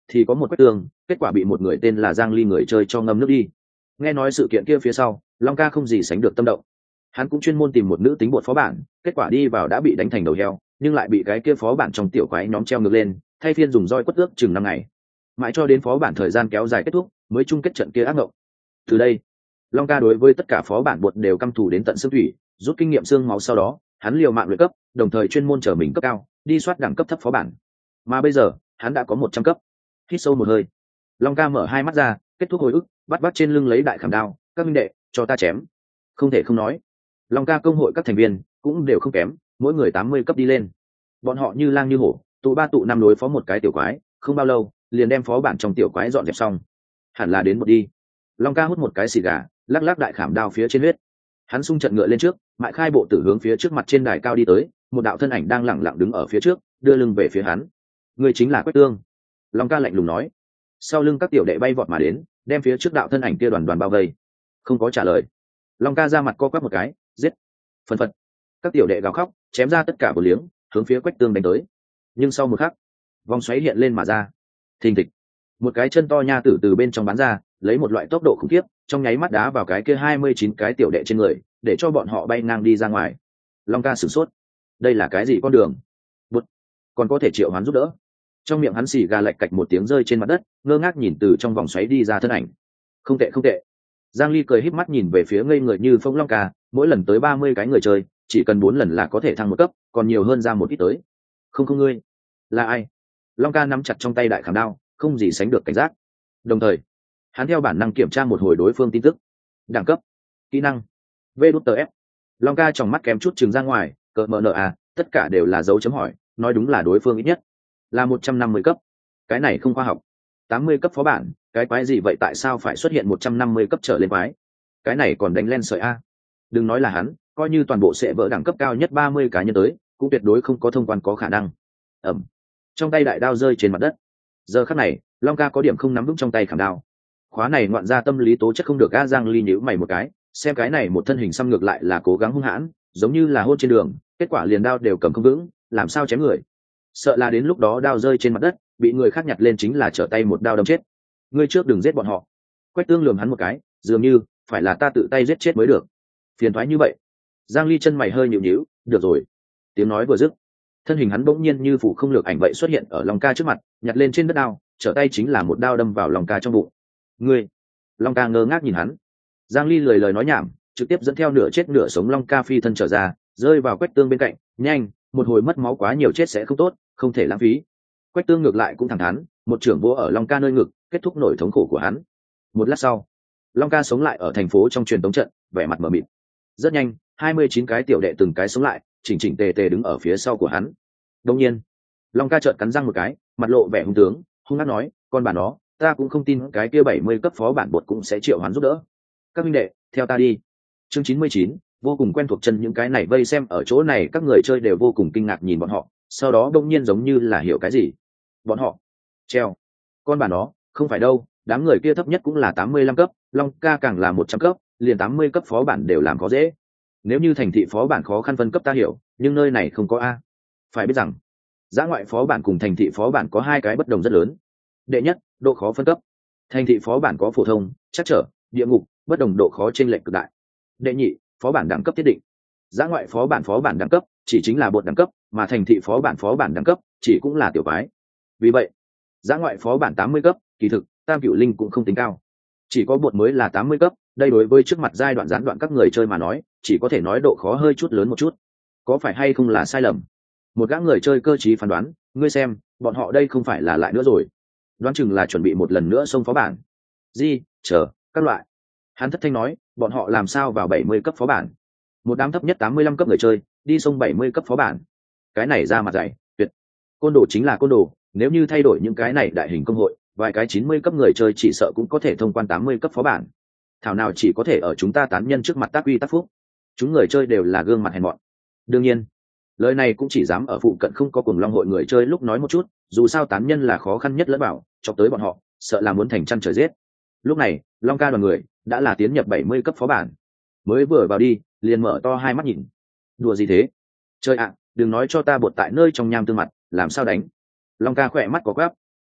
thì có một quách tương, kết quả bị một người tên là Giang Ly người chơi cho ngâm nước đi. Nghe nói sự kiện kia phía sau, Long ca không gì sánh được tâm động. Hắn cũng chuyên môn tìm một nữ tính bột phó bản, kết quả đi vào đã bị đánh thành đầu heo, nhưng lại bị cái kia phó bản trong tiểu quái nhóm treo ngược lên, thay phiên dùng roi quất ước chừng năm ngày. Mãi cho đến phó bản thời gian kéo dài kết thúc, mới chung kết trận kia ác ngộng. Từ đây, Long ca đối với tất cả phó bản bột đều căm thù đến tận xương thủy, rút kinh nghiệm xương máu sau đó, hắn liều mạng luyện cấp, đồng thời chuyên môn trở mình cấp cao, đi soát đẳng cấp thấp phó bản. Mà bây giờ, hắn đã có một trăm cấp. Hít sâu một hơi, Long ca mở hai mắt ra, kết thúc hồi ức, bắt bắt trên lưng lấy đại khảm đao, các minh đệ, cho ta chém. Không thể không nói, Long ca công hội các thành viên cũng đều không kém, mỗi người tám mươi cấp đi lên. Bọn họ như lang như hổ, tụ ba tụ năm đối phó một cái tiểu quái, không bao lâu, liền đem phó bản trong tiểu quái dọn dẹp xong. Hẳn là đến một đi. Long ca hút một cái xì gà, lắc lắc đại khảm đao phía trên huyết. Hắn xung trận ngựa lên trước, mại khai bộ tử hướng phía trước mặt trên đài cao đi tới, một đạo thân ảnh đang lẳng lặng đứng ở phía trước, đưa lưng về phía hắn. Người chính là Quách Tương. Long ca lạnh lùng nói. Sau lưng các tiểu đệ bay vọt mà đến, đem phía trước đạo thân ảnh kia đoàn đoàn bao vây. Không có trả lời. Long ca ra mặt co quắp một cái, giết. Phân phật. Các tiểu đệ gào khóc, chém ra tất cả bờ liếng, hướng phía Quách Tương đánh tới. Nhưng sau một khắc, vòng xoáy hiện lên mà ra. Thình thịch. Một cái chân to nha tử từ bên trong bắn ra, lấy một loại tốc độ khủng khiếp, trong nháy mắt đá vào cái kia hai mươi chín cái tiểu đệ trên người, để cho bọn họ bay ngang đi ra ngoài. Long ca sửng sốt. Đây là cái gì con đường? Bụt. Còn có thể triệu hoán giúp đỡ. Trong miệng hắn xì gà lạch cạch một tiếng rơi trên mặt đất, ngơ ngác nhìn từ trong vòng xoáy đi ra thân ảnh. Không tệ không tệ. Giang Ly cười híp mắt nhìn về phía ngây người như phong Long ca, mỗi lần tới ba mươi cái người chơi, chỉ cần bốn lần là có thể thăng một cấp, còn nhiều hơn ra một ít tới. Không không ngươi, là ai? Long ca nắm chặt trong tay đại khảm đao, không gì sánh được cảnh giác. Đồng thời, hắn theo bản năng kiểm tra một hồi đối phương tin tức. Đẳng cấp, kỹ năng, vê đút tờ ép. Long ca trong mắt kém chút trừng ra ngoài, cờ mờ nợ à, tất cả đều là dấu chấm hỏi, nói đúng là đối phương ít nhất là một trăm năm mươi cấp. Cái này không khoa học. tám mươi cấp phó bản, cái quái gì vậy, tại sao phải xuất hiện một trăm năm mươi cấp trở lên quái? Cái này còn đánh len sợi a. Đừng nói là hắn, coi như toàn bộ sẽ vỡ đẳng cấp cao nhất ba mươi cá nhân tới, cũng tuyệt đối không có thông quan có khả năng. Ẩm. Trong tay đại đao rơi trên mặt đất. Giờ khắc này, Long ca có điểm không nắm vững trong tay khảm đao. Khóa này ngoạn ra tâm lý tố chất không được. A Giang Ly nhíu mày một cái, xem cái này một thân hình xăm ngược lại là cố gắng hung hãn, giống như là hôn trên đường, kết quả liền đao đều cầm không vững, làm sao chém người? Sợ là đến lúc đó đao rơi trên mặt đất, bị người khác nhặt lên chính là trở tay một đao đâm chết. Ngươi trước đừng giết bọn họ. Quách Tương lườm hắn một cái, dường như phải là ta tự tay giết chết mới được. Phiền toái như vậy. Giang Ly chân mày hơi nhíu nhíu, được rồi. Tiếng nói vừa dứt, thân hình hắn bỗng nhiên như phủ không lược ảnh vậy xuất hiện ở Long ca trước mặt, nhặt lên trên đất đao, trở tay chính là một đao đâm vào Long ca trong bụng. Ngươi. Long ca ngơ ngác nhìn hắn. Giang Ly lười lời nói nhảm, trực tiếp dẫn theo nửa chết nửa sống Long ca phi thân trở ra, rơi vào Quách Tương bên cạnh. Nhanh, một hồi mất máu quá nhiều chết sẽ không tốt, không thể lãng phí. Quách Tương ngược lại cũng thẳng thắn, một trưởng vỗ ở Long ca nơi ngực, kết thúc nỗi thống khổ của hắn. Một lát sau, Long ca sống lại ở thành phố trong truyền tống trận, vẻ mặt mờ mịt. Rất nhanh, hai mươi chín cái tiểu đệ từng cái sống lại, chỉnh chỉnh tề tề đứng ở phía sau của hắn. Đương nhiên, Long ca trợn cắn răng một cái, mặt lộ vẻ hung tướng, hung hăng nói, con bà nó, ta cũng không tin cái kia bảy mươi cấp phó bản bột cũng sẽ triệu hoán giúp đỡ. Các huynh đệ, theo ta đi. Chương chín mươi chín, vô cùng quen thuộc chân những cái này vây xem ở chỗ này, các người chơi đều vô cùng kinh ngạc nhìn bọn họ, sau đó đông nhiên giống như là hiểu cái gì. Bọn họ treo, con bà nó, không phải đâu, đám người kia thấp nhất cũng là tám mươi lăm cấp, Long ca càng là một trăm cấp, liền tám mươi cấp phó bản đều làm khó dễ. Nếu như thành thị phó bản khó khăn phân cấp ta hiểu, nhưng nơi này không có a. Phải biết rằng, dã ngoại phó bản cùng thành thị phó bản có hai cái bất đồng rất lớn. Đệ nhất, độ khó phân cấp. Thành thị phó bản có phổ thông, chắc trở, địa ngục, bất đồng độ khó chênh lệch cực đại. Đệ nhị, phó bản đẳng cấp thiết định. Dã ngoại phó bản phó bản đẳng cấp chỉ chính là bột đẳng cấp, mà thành thị phó bản phó bản đẳng cấp chỉ cũng là tiểu quái. Vì vậy, dã ngoại phó bản tám mươi cấp, kỳ thực tam cửu linh cũng không tính cao, chỉ có bột mới là tám mươi cấp. Đây đối với trước mặt giai đoạn gián đoạn các người chơi mà nói, chỉ có thể nói độ khó hơi chút lớn một chút. Có phải hay không là sai lầm? Một gã người chơi cơ trí phán đoán, ngươi xem, bọn họ đây không phải là lại nữa rồi, đoán chừng là chuẩn bị một lần nữa xông phó bản. Di, chờ, các loại. Hắn thất thanh nói, bọn họ làm sao vào bảy mươi cấp phó bản? Một đám thấp nhất tám mươi lăm cấp người chơi, đi xông bảy mươi cấp phó bản. Cái này ra mặt dày, tuyệt. Côn đồ chính là côn đồ, nếu như thay đổi những cái này đại hình công hội, vài cái chín mươi cấp người chơi chỉ sợ cũng có thể thông quan tám mươi cấp phó bản. Thảo nào chỉ có thể ở chúng ta tán nhân trước mặt tác uy tác phúc. Chúng người chơi đều là gương mặt hèn mọn. Đương nhiên, lời này cũng chỉ dám ở phụ cận không có cùng long hội người chơi lúc nói một chút, dù sao tán nhân là khó khăn nhất lẫn bảo, chọc tới bọn họ, sợ là muốn thành chăn trời giết. Lúc này, Long ca đoàn người đã là tiến nhập bảy mươi cấp phó bản. Mới vừa vào đi, liền mở to hai mắt nhìn. Đùa gì thế? Chơi ạ, đừng nói cho ta bột tại nơi trong nham tương mặt, làm sao đánh? Long ca khỏe mắt có quáp.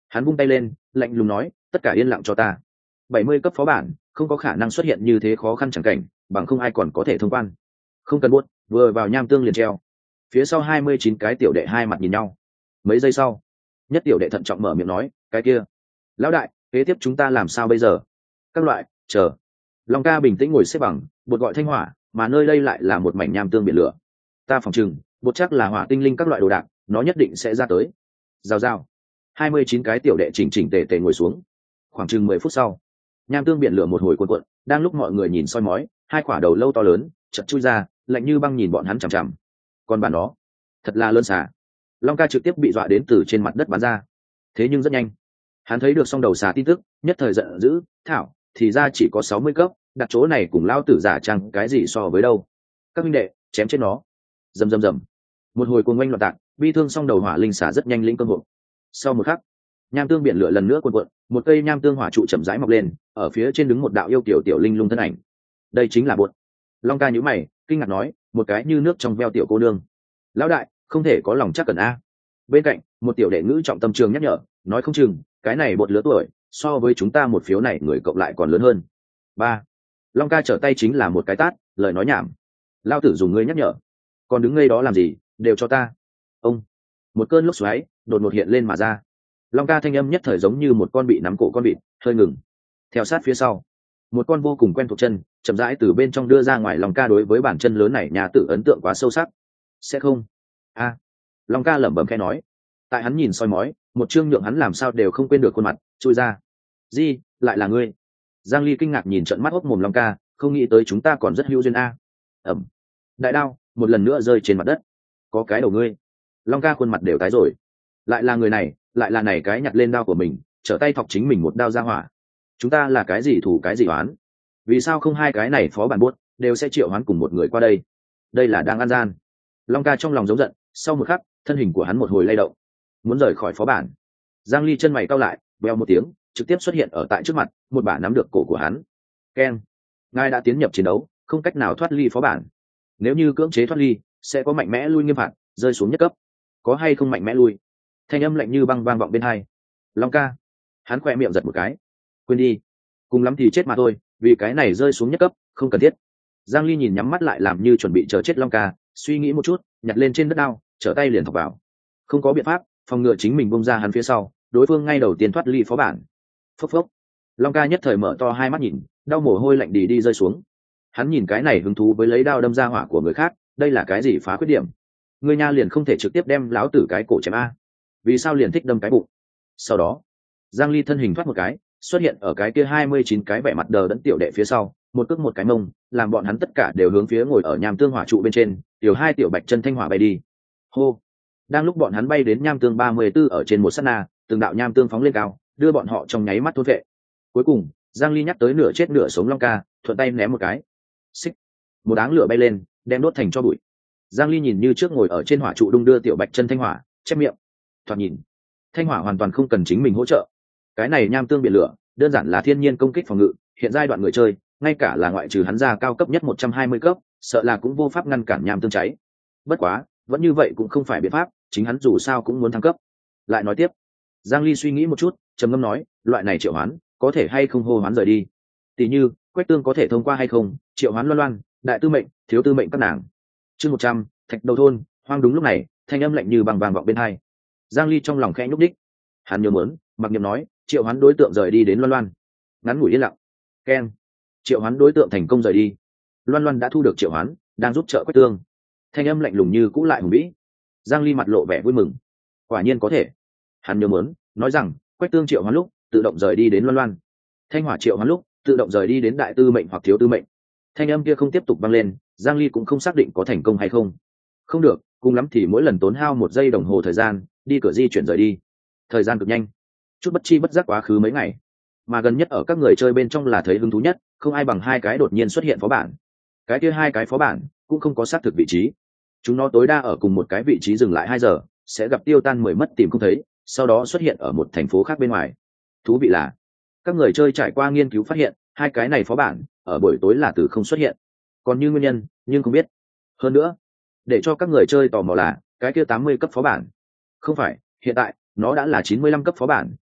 Hắn vung tay lên lạnh lùng nói, tất cả yên lặng cho ta. Bảy mươi cấp phó bản không có khả năng xuất hiện như thế khó khăn chẳng cảnh, bằng không ai còn có thể thông quan. Không cần buốt, vừa vào nham tương liền treo. Phía sau hai mươi chín cái tiểu đệ hai mặt nhìn nhau. Mấy giây sau, nhất tiểu đệ thận trọng mở miệng nói, cái kia lão đại, kế tiếp chúng ta làm sao bây giờ? Các loại, chờ. Long ca bình tĩnh ngồi xếp bằng, bột gọi thanh hỏa, mà nơi đây lại là một mảnh nham tương biển lửa. Ta phòng chừng bột chắc là hỏa tinh linh các loại đồ đạc, nó nhất định sẽ ra tới. Rào rào. hai mươi chín cái tiểu đệ chỉnh chỉnh tề tề ngồi xuống. Khoảng chừng mười phút sau, nham tương biển lửa một hồi cuộn cuộn, đang lúc mọi người nhìn soi mói, hai quả đầu lâu to lớn chợt chui ra, lạnh như băng nhìn bọn hắn chằm chằm. Còn bản đó, thật là lớn xà. Long ca trực tiếp bị dọa đến từ trên mặt đất bắn ra. Thế nhưng rất nhanh, hắn thấy được song đầu xà tin tức, nhất thời giận dữ, thảo, thì ra chỉ có sáu mươi cấp, đặt chỗ này cùng lao tử giả chăng cái gì so với đâu. Các huynh đệ, chém chết nó. Rầm rầm rầm. Một hồi cuồng oanh loạn tạc, bi thương song đầu hỏa linh xà rất nhanh lĩnh cơn hộ. Sau một khắc, nham tương biển lửa lần nữa cuộn cuộn, một cây nham tương hỏa trụ chậm rãi mọc lên, ở phía trên đứng một đạo yêu kiều tiểu linh lung thân ảnh. Đây chính là bột. Long ca nhíu mày, kinh ngạc nói, một cái như nước trong veo tiểu cô nương. Lão đại, không thể có lòng chắc cần a. Bên cạnh, một tiểu đệ ngữ trọng tâm trường nhắc nhở, nói không chừng cái này bột lứa tuổi so với chúng ta một phiếu này người cộng lại còn lớn hơn. Ba. Long ca trở tay chính là một cái tát, lời nói nhảm. Lao tử dùng ngươi nhắc nhở, còn đứng ngây đó làm gì, đều cho ta. Ông. Một cơn lốc xoáy đột ngột hiện lên mà ra. Long ca thanh âm nhất thời giống như một con bị nắm cổ con vịt, hơi ngừng. Theo sát phía sau, một con vô cùng quen thuộc chân chậm rãi từ bên trong đưa ra ngoài. Long ca đối với bản chân lớn này nhà tự ấn tượng quá sâu sắc. Sẽ không a. À. Long ca lẩm bẩm khẽ nói. Tại hắn nhìn soi mói, một chương nhượng hắn làm sao đều không quên được khuôn mặt chui ra. Di, lại là ngươi. Giang Ly kinh ngạc nhìn trận mắt hốc mồm Long ca, không nghĩ tới chúng ta còn rất hữu duyên a. Ẩm. Đại đao một lần nữa rơi trên mặt đất. Có cái đầu ngươi. Long ca khuôn mặt đều tái rồi. Lại là người này, lại là này cái nhặt lên đao của mình, trở tay thọc chính mình một đao ra hỏa. Chúng ta là cái gì thủ cái gì oán? Vì sao không hai cái này phó bản buốt đều sẽ triệu hoán cùng một người qua đây? Đây là đang ăn gian. Long ca trong lòng giống giận, sau một khắc, thân hình của hắn một hồi lay động, muốn rời khỏi phó bản. Giang Ly chân mày cau lại, bèo một tiếng, trực tiếp xuất hiện ở tại trước mặt, một bả nắm được cổ của hắn. Keng, ngài đã tiến nhập chiến đấu, không cách nào thoát ly phó bản. Nếu như cưỡng chế thoát ly, sẽ có mạnh mẽ lui nghiêm phạt, rơi xuống nhất cấp. Có hay không mạnh mẽ lui? Thanh âm lạnh như băng vang vọng bên hai. Long ca, hắn khỏe miệng giật một cái. Quên đi, cùng lắm thì chết mà thôi, vì cái này rơi xuống nhất cấp, không cần thiết. Giang Ly nhìn nhắm mắt lại làm như chuẩn bị chờ chết Long ca, suy nghĩ một chút, nhặt lên trên đất đao, trở tay liền thọc vào. Không có biện pháp, phòng ngừa chính mình bung ra hắn phía sau, đối phương ngay đầu tiên thoát ly phó bản. Phốc phốc. Long ca nhất thời mở to hai mắt nhìn, đau mồ hôi lạnh đi đi rơi xuống. Hắn nhìn cái này hứng thú với lấy đao đâm ra hỏa của người khác, đây là cái gì phá khuyết điểm? Người nha liền không thể trực tiếp đem láo tử cái cổ chém a? Vì sao liền thích đâm cái bụng? Sau đó, Giang Ly thân hình thoát một cái, xuất hiện ở cái kia hai mươi chín cái vẻ mặt đờ đẫn tiểu đệ phía sau, một cước một cái mông, làm bọn hắn tất cả đều hướng phía ngồi ở nham tương hỏa trụ bên trên, tiểu hai tiểu bạch chân thanh hỏa bay đi. Hô. Đang lúc bọn hắn bay đến nham tương ba mươi tư ở trên một sát na, từng đạo nham tương phóng lên cao, đưa bọn họ trong nháy mắt thôn vệ. Cuối cùng, Giang Ly nhắc tới nửa chết nửa sống Long ca, thuận tay ném một cái. Xích. Một áng lửa bay lên, đem đốt thành tro bụi. Giang Ly nhìn như trước ngồi ở trên hỏa trụ đung đưa tiểu bạch chân thanh hỏa, chép miệng. Thoạt nhìn, thanh hỏa hoàn toàn không cần chính mình hỗ trợ. Cái này nham tương biển lửa, đơn giản là thiên nhiên công kích phòng ngự, hiện giai đoạn người chơi, ngay cả là ngoại trừ hắn ra cao cấp nhất một trăm hai mươi cấp, sợ là cũng vô pháp ngăn cản nham tương cháy. Bất quá, vẫn như vậy cũng không phải biện pháp, chính hắn dù sao cũng muốn thăng cấp. Lại nói tiếp, Giang Ly suy nghĩ một chút, trầm ngâm nói, loại này triệu hoán, có thể hay không hô hoán rời đi? Tỷ như, Quách Tương có thể thông qua hay không, triệu hoán Loan Loan, đại tư mệnh, thiếu tư mệnh các nàng. Chương một trăm, Thạch Đầu thôn, hoang đúng lúc này, thanh âm lạnh như bằng vàng vọng bên hai. Giang Ly trong lòng khẽ nhúc đích. Hắn nhớ muốn, mặc niệm nói, triệu hoán đối tượng rời đi đến Loan Loan. Ngắn ngủi yên lặng. Keng. Triệu hoán đối tượng thành công rời đi. Loan Loan đã thu được triệu hoán, đang giúp trợ Quách Tương. Thanh âm lạnh lùng như cũ lại hùng vĩ. Giang Ly mặt lộ vẻ vui mừng. Quả nhiên có thể. Hắn nhớ muốn, nói rằng, Quách Tương triệu hoán lúc, tự động rời đi đến Loan Loan. Thanh hỏa triệu hoán lúc, tự động rời đi đến đại tư mệnh hoặc thiếu tư mệnh. Thanh âm kia không tiếp tục vang lên, Giang Ly cũng không xác định có thành công hay không. Không được, cùng lắm thì mỗi lần tốn hao một giây đồng hồ thời gian, đi cửa di chuyển rời đi. Thời gian cực nhanh, chút bất chi bất giác quá khứ mấy ngày. Mà gần nhất ở các người chơi bên trong là thấy hứng thú nhất, không ai bằng hai cái đột nhiên xuất hiện phó bản. Cái kia hai cái phó bản cũng không có xác thực vị trí. Chúng nó tối đa ở cùng một cái vị trí dừng lại hai giờ, sẽ gặp tiêu tan mười mất tìm không thấy, sau đó xuất hiện ở một thành phố khác bên ngoài. Thú vị là, các người chơi trải qua nghiên cứu phát hiện, hai cái này phó bản ở buổi tối là từ không xuất hiện. Còn như nguyên nhân, nhưng không biết. Hơn nữa, để cho các người chơi tò mò là, cái kia tám mươi cấp phó bản. Không phải, hiện tại, nó đã là chín mươi lăm cấp phó bản,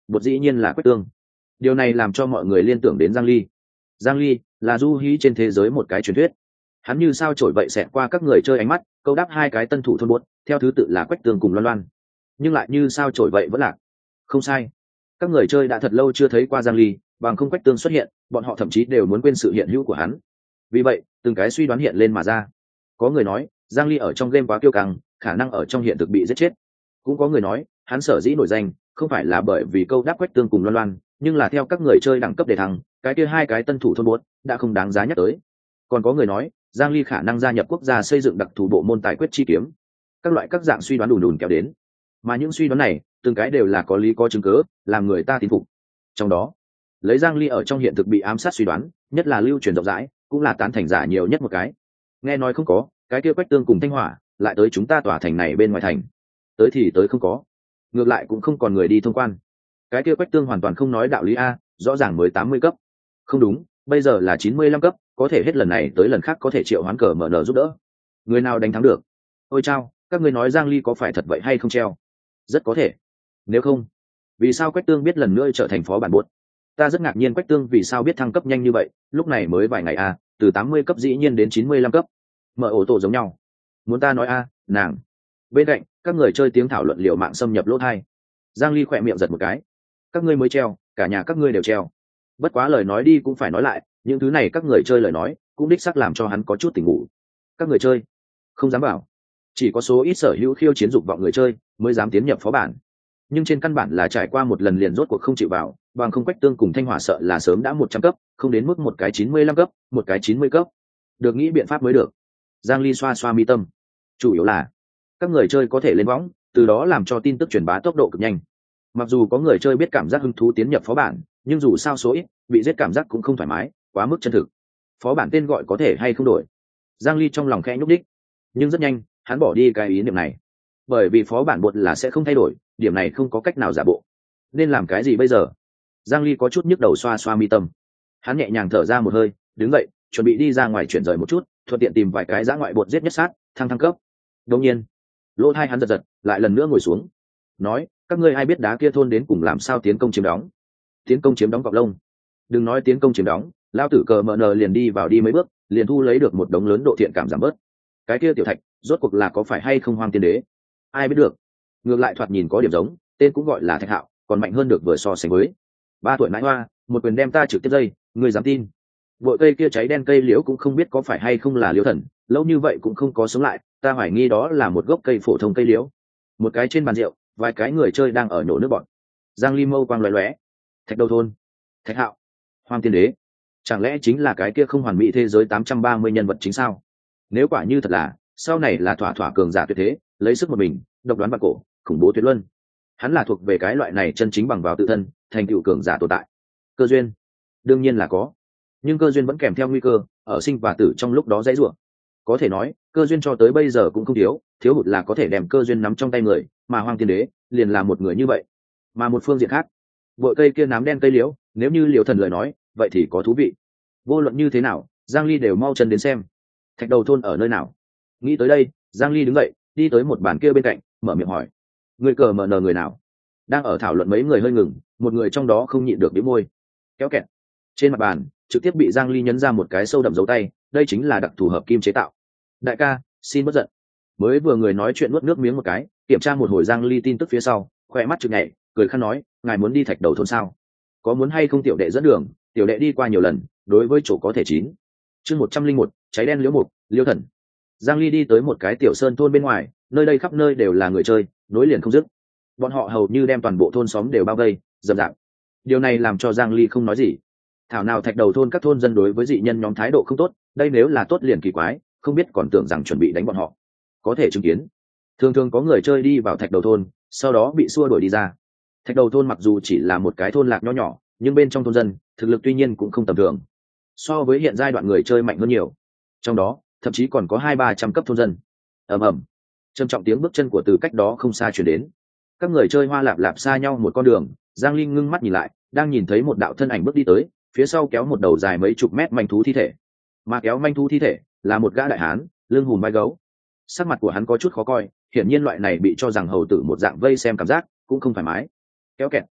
bột dĩ nhiên là Quách Tương. Điều này làm cho mọi người liên tưởng đến Giang Ly. Giang Ly là du hí trên thế giới một cái truyền thuyết, hắn như sao trổi vậy xẹt qua các người chơi ánh mắt, câu đáp hai cái tân thủ thôn buốt, theo thứ tự là Quách Tương cùng Loan Loan, nhưng lại như sao trổi vậy vẫn lạc. Không sai, các người chơi đã thật lâu chưa thấy qua Giang Ly, bằng không Quách Tương xuất hiện, bọn họ thậm chí đều muốn quên sự hiện hữu của hắn. Vì vậy, từng cái suy đoán hiện lên mà ra. Có người nói, Giang Ly ở trong game quá kiêu căng, khả năng ở trong hiện thực bị giết chết. Cũng có người nói, hắn sở dĩ nổi danh, không phải là bởi vì câu đáp Quách Tương cùng Loan Loan, nhưng là theo các người chơi đẳng cấp đề thăng, cái kia hai cái tân thủ thôn buốt đã không đáng giá nhắc tới. Còn có người nói, Giang Ly khả năng gia nhập quốc gia xây dựng đặc thù bộ môn tài quyết chi kiếm. Các loại các dạng suy đoán đùn đùn kéo đến, mà những suy đoán này, từng cái đều là có lý có chứng cứ, làm người ta tin phục. Trong đó, lấy Giang Ly ở trong hiện thực bị ám sát suy đoán, nhất là lưu truyền rộng rãi, cũng là tán thành giả nhiều nhất một cái. Nghe nói không có, cái kia Quách Tương cùng Thanh Hỏa lại tới chúng ta tòa thành này bên ngoài thành. Tới thì tới không có, ngược lại cũng không còn người đi thông quan. Cái kia Quách Tương hoàn toàn không nói đạo lý a, rõ ràng mới tám mươi cấp. Không đúng, bây giờ là chín mươi lăm cấp, có thể hết lần này tới lần khác có thể triệu hoán cờ mở nở giúp đỡ. Người nào đánh thắng được? Ôi chao, các ngươi nói Giang Ly có phải thật vậy hay không treo? Rất có thể. Nếu không, vì sao Quách Tương biết lần nữa trở thành phó bản buốt? Ta rất ngạc nhiên Quách Tương vì sao biết thăng cấp nhanh như vậy, lúc này mới vài ngày a, từ tám mươi cấp dĩ nhiên đến chín mươi lăm cấp. Mở ổ tổ giống nhau. Muốn ta nói a, nàng. Bên cạnh, các người chơi tiếng thảo luận liệu mạng xâm nhập lỗ tai. Giang Ly khỏe miệng giật một cái. Các ngươi mới treo, cả nhà các ngươi đều treo. Bất quá lời nói đi cũng phải nói lại, những thứ này các người chơi lời nói cũng đích xác làm cho hắn có chút tỉnh ngủ. Các người chơi không dám bảo, chỉ có số ít sở hữu khiêu chiến dục vọng người chơi mới dám tiến nhập phó bản, nhưng trên căn bản là trải qua một lần liền rốt cuộc không chịu vào, bằng không Quách Tương cùng Thanh Hỏa sợ là sớm đã một trăm cấp, không đến mức một cái chín mươi lăm cấp, một cái chín mươi cấp. Được nghĩ biện pháp mới được. Giang Ly xoa xoa mi tâm, chủ yếu là các người chơi có thể lên võng, từ đó làm cho tin tức truyền bá tốc độ cực nhanh. Mặc dù có người chơi biết cảm giác hứng thú tiến nhập phó bản, nhưng dù sao số ít, bị giết cảm giác cũng không thoải mái, quá mức chân thực. Phó bản tên gọi có thể hay không đổi? Giang Ly trong lòng khẽ nhúc đích, nhưng rất nhanh hắn bỏ đi cái ý niệm này, bởi vì phó bản buộc là sẽ không thay đổi, điểm này không có cách nào giả bộ. Nên làm cái gì bây giờ? Giang Ly có chút nhức đầu, xoa xoa mi tâm, hắn nhẹ nhàng thở ra một hơi, đứng dậy chuẩn bị đi ra ngoài chuyển rời một chút, thuận tiện tìm vài cái dã ngoại bột giết nhất sát, thăng thăng cấp. Đương nhiên, lỗ tai hắn giật giật, lại lần nữa ngồi xuống, nói, các ngươi ai biết đá kia thôn đến cùng làm sao tiến công chiếm đóng? Tiến công chiếm đóng cọp lông? Đừng nói tiến công chiếm đóng, lao tử cờ mờ nờ liền đi vào đi mấy bước, liền thu lấy được một đống lớn độ thiện cảm giảm bớt. Cái kia tiểu thạch rốt cuộc là có phải hay không Hoang Tiên Đế? Ai biết được. Ngược lại thoạt nhìn có điểm giống, tên cũng gọi là Thạch Hạo, còn mạnh hơn được vừa so sánh với. Ba tuổi nãi hoa, một quyền đem ta trực tiếp dây, ngươi dám tin? Vội cây kia cháy đen cây liễu cũng không biết có phải hay không là liễu thần, lâu như vậy cũng không có sống lại, ta hoài nghi đó là một gốc cây phổ thông cây liễu. Một cái trên bàn rượu, vài cái người chơi đang ở nhổ nước bọn. Giang Ly mâu quang lóe lóe. Thạch Đầu thôn, Thạch Hạo, Hoang Tiên Đế, chẳng lẽ chính là cái kia không hoàn mỹ thế giới tám trăm ba mươi nhân vật chính sao? Nếu quả như thật là, sau này là thỏa thỏa cường giả tuyệt thế, lấy sức một mình, độc đoán bạc cổ, khủng bố tuyệt luân. Hắn là thuộc về cái loại này chân chính bằng vào tự thân, thành tựu cường giả tồn tại. Cơ duyên, đương nhiên là có, nhưng cơ duyên vẫn kèm theo nguy cơ, ở sinh và tử trong lúc đó dãy rủa. Có thể nói, cơ duyên cho tới bây giờ cũng không thiếu, thiếu hụt là có thể đem cơ duyên nắm trong tay người, mà Hoang Tiên Đế liền là một người như vậy. Mà một phương diện khác, vội cây kia nám đen cây liễu, nếu như liễu thần lời nói, vậy thì có thú vị. Vô luận như thế nào, Giang Ly đều mau chân đến xem. Thạch Đầu thôn ở nơi nào? Nghĩ tới đây, Giang Ly đứng dậy, đi tới một bàn kia bên cạnh, mở miệng hỏi. Người cờ mở nờ người nào? Đang ở thảo luận mấy người hơi ngừng, một người trong đó không nhịn được bĩu môi. Kéo kẹt. Trên mặt bàn, trực tiếp bị Giang Ly nhấn ra một cái sâu đậm dấu tay, đây chính là đặc thù hợp kim chế tạo. Đại ca, xin bất giận. Mới vừa người nói chuyện nuốt nước miếng một cái, kiểm tra một hồi Giang Ly tin tức phía sau, khỏe mắt chực nhảy, cười khăn nói, ngài muốn đi Thạch Đầu thôn sao? Có muốn hay không tiểu đệ dẫn đường? Tiểu đệ đi qua nhiều lần, đối với chỗ có thể chín. Chương một trăm linh một, cháy đen liễu mục, liễu thần. Giang Ly đi tới một cái tiểu sơn thôn bên ngoài, nơi đây khắp nơi đều là người chơi, nối liền không dứt. Bọn họ hầu như đem toàn bộ thôn xóm đều bao vây, rầm rạp. Điều này làm cho Giang Ly không nói gì. Thảo nào Thạch Đầu thôn các thôn dân đối với dị nhân nhóm thái độ không tốt, đây nếu là tốt liền kỳ quái, không biết còn tưởng rằng chuẩn bị đánh bọn họ. Có thể chứng kiến, thường thường có người chơi đi vào Thạch Đầu thôn, sau đó bị xua đuổi đi ra. Thạch Đầu thôn mặc dù chỉ là một cái thôn lạc nho nhỏ, nhưng bên trong thôn dân, thực lực tuy nhiên cũng không tầm thường. So với hiện giai đoạn người chơi mạnh hơn nhiều. Trong đó, thậm chí còn có hai ba trăm cấp thôn dân. Ầm ầm, trầm trọng tiếng bước chân của từ cách đó không xa truyền đến. Các người chơi hoa lạp lạp xa nhau một con đường, Giang Ly ngưng mắt nhìn lại, đang nhìn thấy một đạo thân ảnh bước đi tới, phía sau kéo một đầu dài mấy chục mét manh thú thi thể. Mà kéo manh thú thi thể là một gã đại hán, lưng hùm vai gấu. Sắc mặt của hắn có chút khó coi, hiển nhiên loại này bị cho rằng hầu tử một dạng vây xem cảm giác cũng không thoải mái. Kéo kẹt.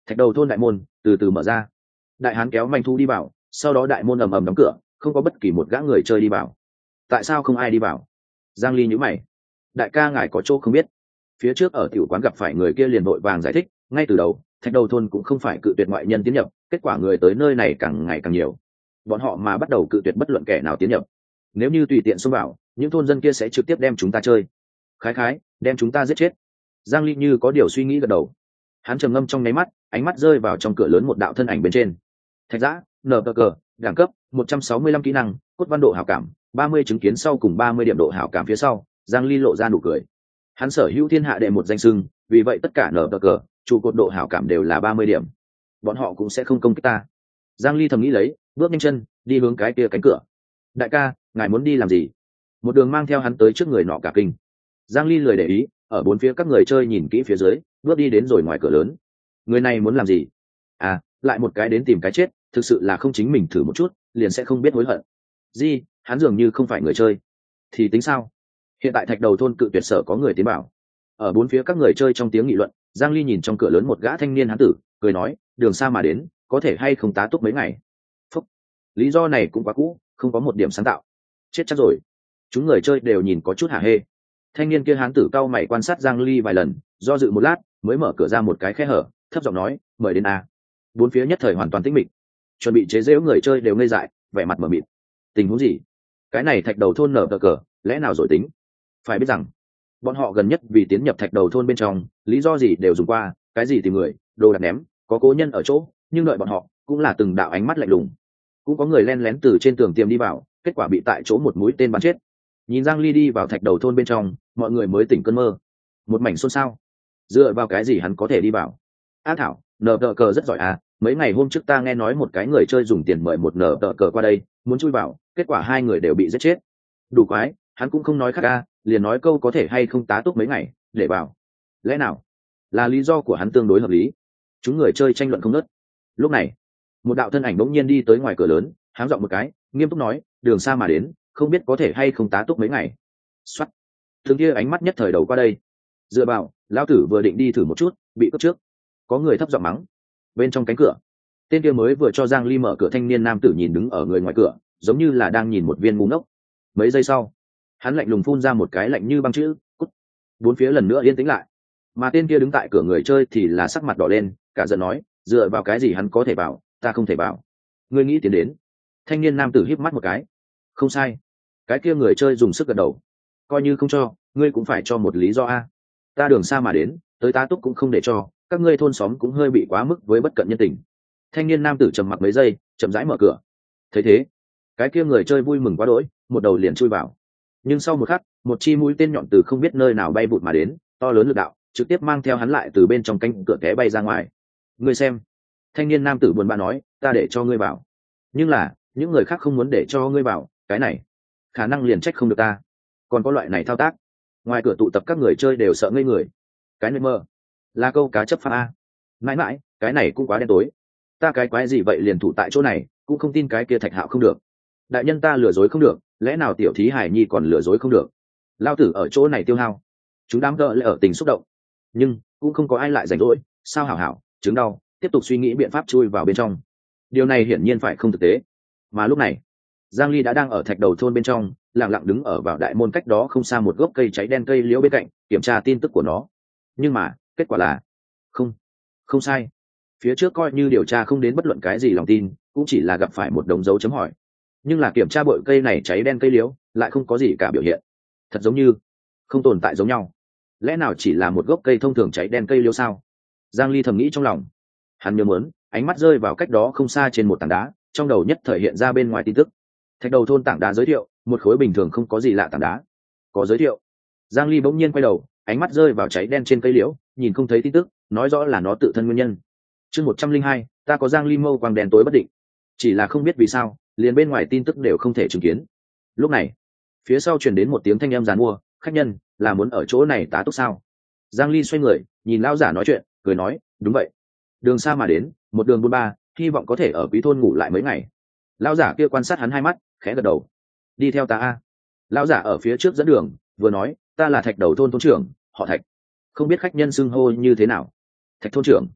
Thạch đầu thôn đại môn từ từ mở ra, đại hán kéo manh thu đi vào, sau đó đại môn ầm ầm đóng cửa, không có bất kỳ một gã người chơi đi vào. Tại sao không ai đi vào? Giang Ly nhíu mày. Đại ca ngài có chỗ không biết. Phía trước ở tiểu quán gặp phải người kia liền vội vàng giải thích, ngay từ đầu thạch đầu thôn cũng không phải cự tuyệt ngoại nhân tiến nhập, kết quả người tới nơi này càng ngày càng nhiều, bọn họ mà bắt đầu cự tuyệt bất luận kẻ nào tiến nhập. Nếu như tùy tiện xông vào, những thôn dân kia sẽ trực tiếp đem chúng ta chơi, khái khái đem chúng ta giết chết. Giang Ly như có điều suy nghĩ gật đầu, hắn trầm ngâm trong nháy mắt, ánh mắt rơi vào trong cửa lớn một đạo thân ảnh bên trên. Thạch Giã, nở cờ, đẳng cấp một trăm sáu mươi lăm kỹ năng, cốt văn độ hảo cảm ba mươi, chứng kiến sau cùng ba mươi điểm độ hảo cảm phía sau. Giang Ly lộ ra nụ cười, hắn sở hữu thiên hạ đệ một danh xưng, vì vậy tất cả nở cờ trụ cột độ hảo cảm đều là ba mươi điểm, bọn họ cũng sẽ không công kích ta. Giang Ly thầm nghĩ lấy, bước nhanh chân đi hướng cái kia cánh cửa. Đại ca, ngài muốn đi làm gì? Một đường mang theo hắn tới trước người nọ cả kinh. Giang Ly lười để ý, ở bốn phía các người chơi nhìn kỹ phía dưới, bước đi đến rồi ngoài cửa lớn. Người này muốn làm gì? À, lại một cái đến tìm cái chết, thực sự là không chính mình thử một chút liền sẽ không biết hối hận. Gì? Hắn dường như không phải người chơi thì tính sao? Hiện tại thạch đầu thôn cự tuyệt sở có người tiến bảo. Ở bốn phía các người chơi trong tiếng nghị luận, Giang Ly nhìn trong cửa lớn một gã thanh niên hán tử, cười nói, đường xa mà đến, có thể hay không tá túc mấy ngày. Phúc. Lý do này cũng quá cũ, không có một điểm sáng tạo. Chết chắc rồi. Chúng người chơi đều nhìn có chút hả hê. Thanh niên kia hán tử cau mày quan sát Giang Ly vài lần, do dự một lát mới mở cửa ra một cái khe hở, thấp giọng nói, mời đến a. Bốn phía nhất thời hoàn toàn tĩnh mịch, chuẩn bị chế giễu người chơi đều ngây dại, vẻ mặt mở mịt. Tình huống gì? Cái này thạch đầu thôn nở cờ cờ, lẽ nào rồi tính? Phải biết rằng bọn họ gần nhất vì tiến nhập thạch đầu thôn bên trong, lý do gì đều dùng qua, cái gì tìm người, đồ đặt ném, có cố nhân ở chỗ, nhưng đợi bọn họ cũng là từng đạo ánh mắt lạnh lùng. Cũng có người len lén từ trên tường tiềm đi vào, kết quả bị tại chỗ một mũi tên bắn chết. Nhìn Giang Ly đi vào thạch đầu thôn bên trong, mọi người mới tỉnh cơn mơ, một mảnh xôn xao. Dựa vào cái gì hắn có thể đi vào? Á thảo, nở tờ cờ rất giỏi à, mấy ngày hôm trước ta nghe nói một cái người chơi dùng tiền mời một nở tờ cờ qua đây, muốn chui vào, kết quả hai người đều bị giết chết. Đủ quái, hắn cũng không nói khác a, liền nói câu có thể hay không tá túc mấy ngày để vào. Lẽ nào là lý do của hắn tương đối hợp lý? Chúng người chơi tranh luận không ngớt. Lúc này một đạo thân ảnh bỗng nhiên đi tới ngoài cửa lớn, háng giọng một cái, nghiêm túc nói, đường xa mà đến, không biết có thể hay không tá túc mấy ngày. Xoát, thường kia ánh mắt nhất thời đầu qua đây. Dựa vào, lão tử vừa định đi thử một chút, bị cướp trước. Có người thấp giọng mắng. Bên trong cánh cửa, tên kia mới vừa cho Giang Ly mở cửa thanh niên nam tử nhìn đứng ở người ngoài cửa, giống như là đang nhìn một viên ngu ngốc. Mấy giây sau, hắn lạnh lùng phun ra một cái lạnh như băng chữ, cút. Bốn phía lần nữa yên tĩnh lại, mà tên kia đứng tại cửa người chơi thì là sắc mặt đỏ lên, cả giận nói, dựa vào cái gì hắn có thể vào, ta không thể vào. Ngươi nghĩ tiến đến? Thanh niên nam tử híp mắt một cái. Không sai. Cái kia người chơi dùng sức gật đầu. Coi như không cho, ngươi cũng phải cho một lý do a. Ta đường xa mà đến, tới tá túc cũng không để cho, các ngươi thôn xóm cũng hơi bị quá mức với bất cận nhân tình. Thanh niên nam tử trầm mặc mấy giây, chậm rãi mở cửa. Thấy thế, cái kia người chơi vui mừng quá đỗi, một đầu liền chui vào. Nhưng sau một khắc, một chi mũi tên nhọn từ không biết nơi nào bay vụt mà đến, to lớn lực đạo, trực tiếp mang theo hắn lại từ bên trong cánh cửa té bay ra ngoài. Ngươi xem. Thanh niên nam tử buồn bã nói, ta để cho ngươi vào. Nhưng là, những người khác không muốn để cho ngươi vào, cái này, khả năng liền trách không được ta. Còn có loại này thao tác. Ngoài cửa tụ tập các người chơi đều sợ ngây người. Cái nơi mơ, là câu cá chấp pháp a. Mãi mãi, cái này cũng quá đen tối. Ta cái quái gì vậy liền thủ tại chỗ này, cũng không tin cái kia Thạch Hạo không được. Đại nhân ta lừa dối không được, lẽ nào tiểu thí hải nhi còn lừa dối không được? Lao tử ở chỗ này tiêu hao, chúng đám gợ lại ở tình xúc động, nhưng cũng không có ai lại rảnh rỗi. Sao hảo hảo, chứng đau, tiếp tục suy nghĩ biện pháp chui vào bên trong. Điều này hiển nhiên phải không thực tế. Mà lúc này, Giang Ly đã đang ở thạch đầu thôn bên trong, lặng lặng đứng ở vào đại môn cách đó không xa một gốc cây cháy đen cây liễu bên cạnh, kiểm tra tin tức của nó. Nhưng mà kết quả là không, không sai. Phía trước coi như điều tra không đến bất luận cái gì lòng tin, cũng chỉ là gặp phải một đống dấu chấm hỏi. Nhưng là kiểm tra bội cây này cháy đen cây liễu, lại không có gì cả biểu hiện. Thật giống như không tồn tại giống nhau. Lẽ nào chỉ là một gốc cây thông thường cháy đen cây liễu sao? Giang Ly thầm nghĩ trong lòng. Hắn nhớ muốn, ánh mắt rơi vào cách đó không xa trên một tảng đá, trong đầu nhất thời hiện ra bên ngoài tin tức. Thạch đầu thôn tảng đá giới thiệu, một khối bình thường không có gì lạ tảng đá. Có giới thiệu. Giang Ly bỗng nhiên quay đầu, ánh mắt rơi vào cháy đen trên cây liễu, nhìn không thấy tin tức, nói rõ là nó tự thân nguyên nhân. Chương một trăm linh hai, ta có Giang Ly mâu quang đèn tối bất định. Chỉ là không biết vì sao, liền bên ngoài tin tức đều không thể chứng kiến. Lúc này, phía sau truyền đến một tiếng thanh âm giàn mua, khách nhân, là muốn ở chỗ này tá túc sao? Giang Ly xoay người, nhìn lão giả nói chuyện, cười nói, đúng vậy. Đường xa mà đến, một đường buôn ba, hy vọng có thể ở quý thôn ngủ lại mấy ngày. Lão giả kia quan sát hắn hai mắt, khẽ gật đầu. Đi theo ta a. Lão giả ở phía trước dẫn đường, vừa nói, ta là Thạch đầu thôn thôn trưởng, họ Thạch. Không biết khách nhân xưng hô như thế nào? Thạch thôn trưởng.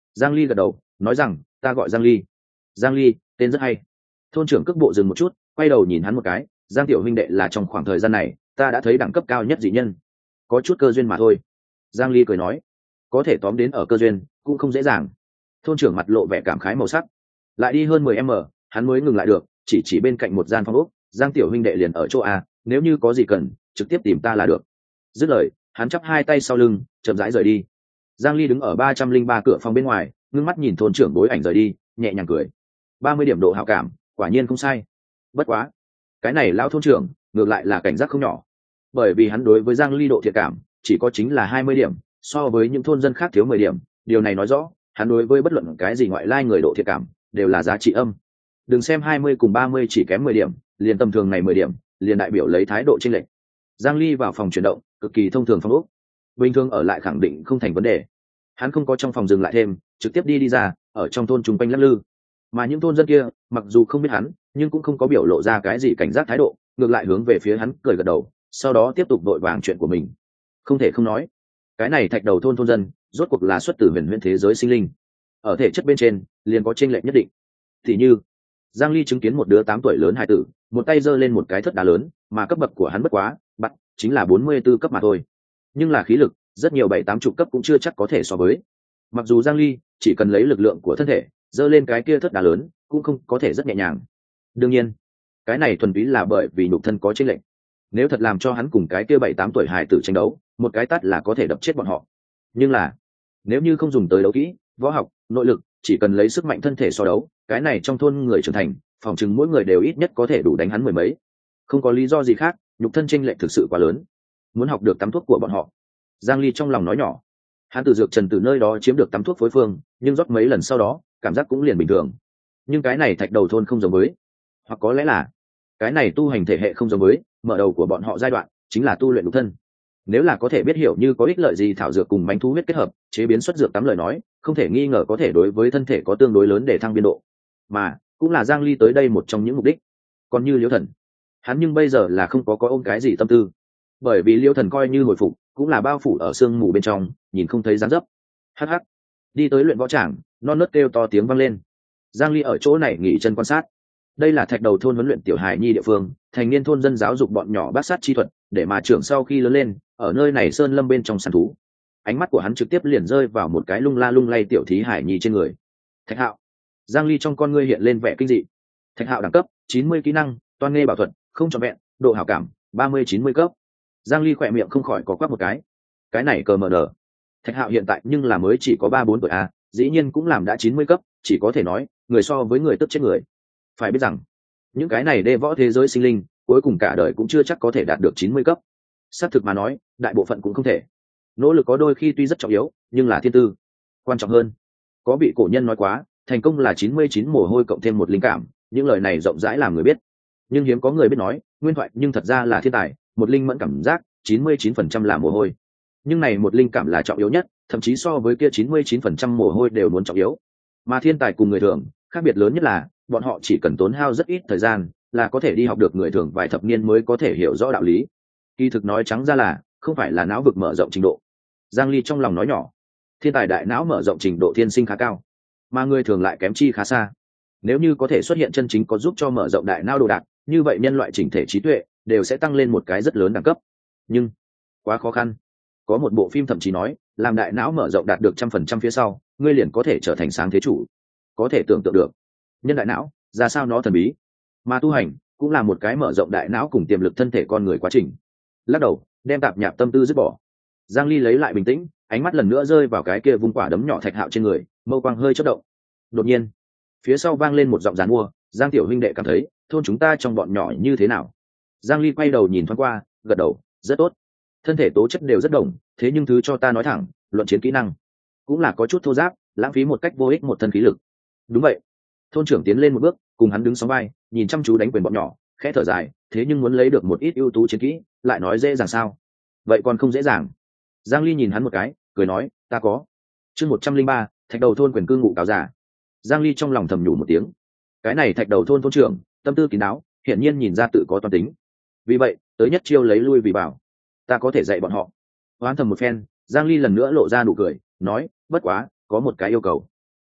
Giang Ly gật đầu nói rằng ta gọi Giang Ly. Giang Ly tên rất hay. Thôn trưởng cước bộ dừng một chút, quay đầu nhìn hắn một cái. Giang tiểu huynh đệ là trong khoảng thời gian này ta đã thấy đẳng cấp cao nhất dị nhân, có chút cơ duyên mà thôi. Giang Ly cười nói, có thể tóm đến ở cơ duyên cũng không dễ dàng. Thôn trưởng mặt lộ vẻ cảm khái màu sắc. Lại đi hơn mười mét, hắn mới ngừng lại được, chỉ chỉ bên cạnh một gian phòng ốc. Giang tiểu huynh đệ liền ở chỗ A, nếu như có gì cần trực tiếp tìm ta là được. Dứt lời hắn chắp hai tay sau lưng chậm rãi rời đi. Giang Ly đứng ở ba trăm linh ba cửa phòng bên ngoài, ngưng mắt nhìn thôn trưởng bối ảnh rời đi, nhẹ nhàng cười. ba mươi điểm độ hảo cảm, quả nhiên không sai. Bất quá, cái này lão thôn trưởng ngược lại là cảnh giác không nhỏ, bởi vì hắn đối với Giang Ly độ thiện cảm chỉ có chính là hai mươi điểm, so với những thôn dân khác thiếu mười điểm. Điều này nói rõ hắn đối với bất luận cái gì ngoại lai người độ thiện cảm đều là giá trị âm. Đừng xem hai mươi cùng ba mươi chỉ kém mười điểm, liền tầm thường này mười điểm liền đại biểu lấy thái độ chênh lệch. Giang Ly vào phòng chuyển động, cực kỳ thông thường phòng ốc, bình thường ở lại khẳng định không thành vấn đề. Hắn không có trong phòng dừng lại thêm, trực tiếp đi đi ra, ở trong thôn chung quanh lắc lư. Mà những thôn dân kia mặc dù không biết hắn, nhưng cũng không có biểu lộ ra cái gì cảnh giác thái độ, ngược lại hướng về phía hắn cười gật đầu, sau đó tiếp tục đội vàng chuyện của mình. Không thể không nói, cái này thạch đầu thôn thôn dân rốt cuộc là xuất từ huyền huyễn thế giới sinh linh, ở thể chất bên trên liền có chênh lệch nhất định. Thì như Giang Ly chứng kiến một đứa tám tuổi lớn hài tử, một tay giơ lên một cái thất đá lớn, mà cấp bậc của hắn bất quá, bắt chính là bốn mươi tư cấp mà thôi. Nhưng là khí lực, rất nhiều bảy tám chục cấp cũng chưa chắc có thể so với. Mặc dù Giang Ly chỉ cần lấy lực lượng của thân thể giơ lên cái kia thất đá lớn, cũng không có thể rất nhẹ nhàng. Đương nhiên, cái này thuần túy là bởi vì nhục thân có chênh lệch. Nếu thật làm cho hắn cùng cái kia bảy tám tuổi hài tử tranh đấu, một cái tát là có thể đập chết bọn họ. Nhưng là, nếu như không dùng tới đấu kỹ, võ học, nội lực, chỉ cần lấy sức mạnh thân thể so đấu, cái này trong thôn người trưởng thành, phòng chừng mỗi người đều ít nhất có thể đủ đánh hắn mười mấy. Không có lý do gì khác, nhục thân chênh lệch thực sự quá lớn. Muốn học được tắm thuốc của bọn họ. Giang Ly trong lòng nói nhỏ. Hắn từ dược trần từ nơi đó chiếm được tắm thuốc phối phương, nhưng rót mấy lần sau đó, cảm giác cũng liền bình thường. Nhưng cái này thạch đầu thôn không giống với, hoặc có lẽ là cái này tu hành thể hệ không giống với, mở đầu của bọn họ giai đoạn chính là tu luyện nhục thân. Nếu là có thể biết hiểu như có ích lợi gì thảo dược cùng manh thú huyết kết hợp, chế biến xuất dược tắm lời nói, không thể nghi ngờ có thể đối với thân thể có tương đối lớn để thăng biên độ. Mà cũng là Giang Ly tới đây một trong những mục đích. Còn như Liễu Thần, hắn nhưng bây giờ là không có có ôm cái gì tâm tư, bởi vì Liễu Thần coi như hồi phục cũng là bao phủ ở sương mù bên trong, nhìn không thấy dáng dấp. Hắc hắc, đi tới luyện võ tràng, non nớt kêu to tiếng vang lên. Giang Ly ở chỗ này nghỉ chân quan sát. Đây là thạch đầu thôn huấn luyện tiểu hài nhi địa phương, thành niên thôn dân giáo dục bọn nhỏ bát sát chi thuật, để mà trưởng sau khi lớn lên ở nơi này sơn lâm bên trong săn thú. Ánh mắt của hắn trực tiếp liền rơi vào một cái lung la lung lay tiểu thí hải nhi trên người. Thạch Hạo. Giang Ly trong con ngươi hiện lên vẻ kinh dị. Thạch Hạo đẳng cấp chín mươi kỹ năng, toan nghe bảo thuật, không trọn vẹn, độ hảo cảm ba mươi chín mươi cấp. Giang Ly khỏe miệng không khỏi có quắc một cái. Cái này cờ mờ nở. Thạch Hạo hiện tại nhưng là mới chỉ có ba bốn tuổi a, dĩ nhiên cũng làm đã chín mươi cấp, chỉ có thể nói, người so với người tức chết người. Phải biết rằng, những cái này đê võ thế giới sinh linh, cuối cùng cả đời cũng chưa chắc có thể đạt được chín mươi cấp. Xác thực mà nói, đại bộ phận cũng không thể. Nỗ lực có đôi khi tuy rất trọng yếu, nhưng là thiên tư quan trọng hơn. Có vị cổ nhân nói quá, thành công là chín mươi chín mồ hôi cộng thêm một linh cảm, những lời này rộng rãi làm người biết. Nhưng hiếm có người biết nói, nguyên thoại nhưng thật ra là thiên tài, một linh mẫn cảm giác, chín mươi chín phần trăm là mồ hôi. Nhưng này một linh cảm là trọng yếu nhất, thậm chí so với kia chín mươi chín phần trăm mồ hôi đều muốn trọng yếu. Mà thiên tài cùng người thường, khác biệt lớn nhất là, bọn họ chỉ cần tốn hao rất ít thời gian, là có thể đi học được người thường vài thập niên mới có thể hiểu rõ đạo lý. Kỳ thực nói trắng ra là, không phải là não vực mở rộng trình độ. Giang Ly trong lòng nói nhỏ, thiên tài đại não mở rộng trình độ thiên sinh khá cao, mà người thường lại kém chi khá xa. Nếu như có thể xuất hiện chân chính có giúp cho mở rộng đại não đồ đạc, như vậy nhân loại chỉnh thể trí tuệ đều sẽ tăng lên một cái rất lớn đẳng cấp. Nhưng quá khó khăn. Có một bộ phim thậm chí nói, làm đại não mở rộng đạt được trăm phần trăm phía sau, ngươi liền có thể trở thành sáng thế chủ. Có thể tưởng tượng được, nhân đại não ra sao nó thần bí. Mà tu hành cũng là một cái mở rộng đại não cùng tiềm lực thân thể con người quá trình. Lắc đầu, đem tạp nhạp tâm tư dứt bỏ. Giang Ly lấy lại bình tĩnh, ánh mắt lần nữa rơi vào cái kia vung quả đấm nhỏ Thạch Hạo trên người, mâu quang hơi chớp động. Đột nhiên, phía sau vang lên một giọng giàn mua, Giang tiểu huynh đệ cảm thấy, thôn chúng ta trong bọn nhỏ như thế nào? Giang Ly quay đầu nhìn thoáng qua, gật đầu, rất tốt. Thân thể tố chất đều rất đồng, thế nhưng thứ cho ta nói thẳng, luận chiến kỹ năng cũng là có chút thô ráp, lãng phí một cách vô ích một thân khí lực. Đúng vậy. Thôn trưởng tiến lên một bước, cùng hắn đứng sóng vai, nhìn chăm chú đánh quyền bọn nhỏ, khẽ thở dài, thế nhưng muốn lấy được một ít ưu tú chiến kỹ, lại nói dễ dàng sao? Vậy còn không dễ dàng. Giang Ly nhìn hắn một cái, cười nói, ta có. Chương một trăm linh ba, thạch đầu thôn quyền cư ngụ cáo giả. Giang Ly trong lòng thầm nhủ một tiếng. Cái này thạch đầu thôn thôn trưởng, tâm tư kín đáo, hiển nhiên nhìn ra tự có toan tính. Vì vậy, tới nhất chiêu lấy lui vì bảo, ta có thể dạy bọn họ. Hoán thầm một phen, Giang Ly lần nữa lộ ra nụ cười, nói, bất quá, có một cái yêu cầu.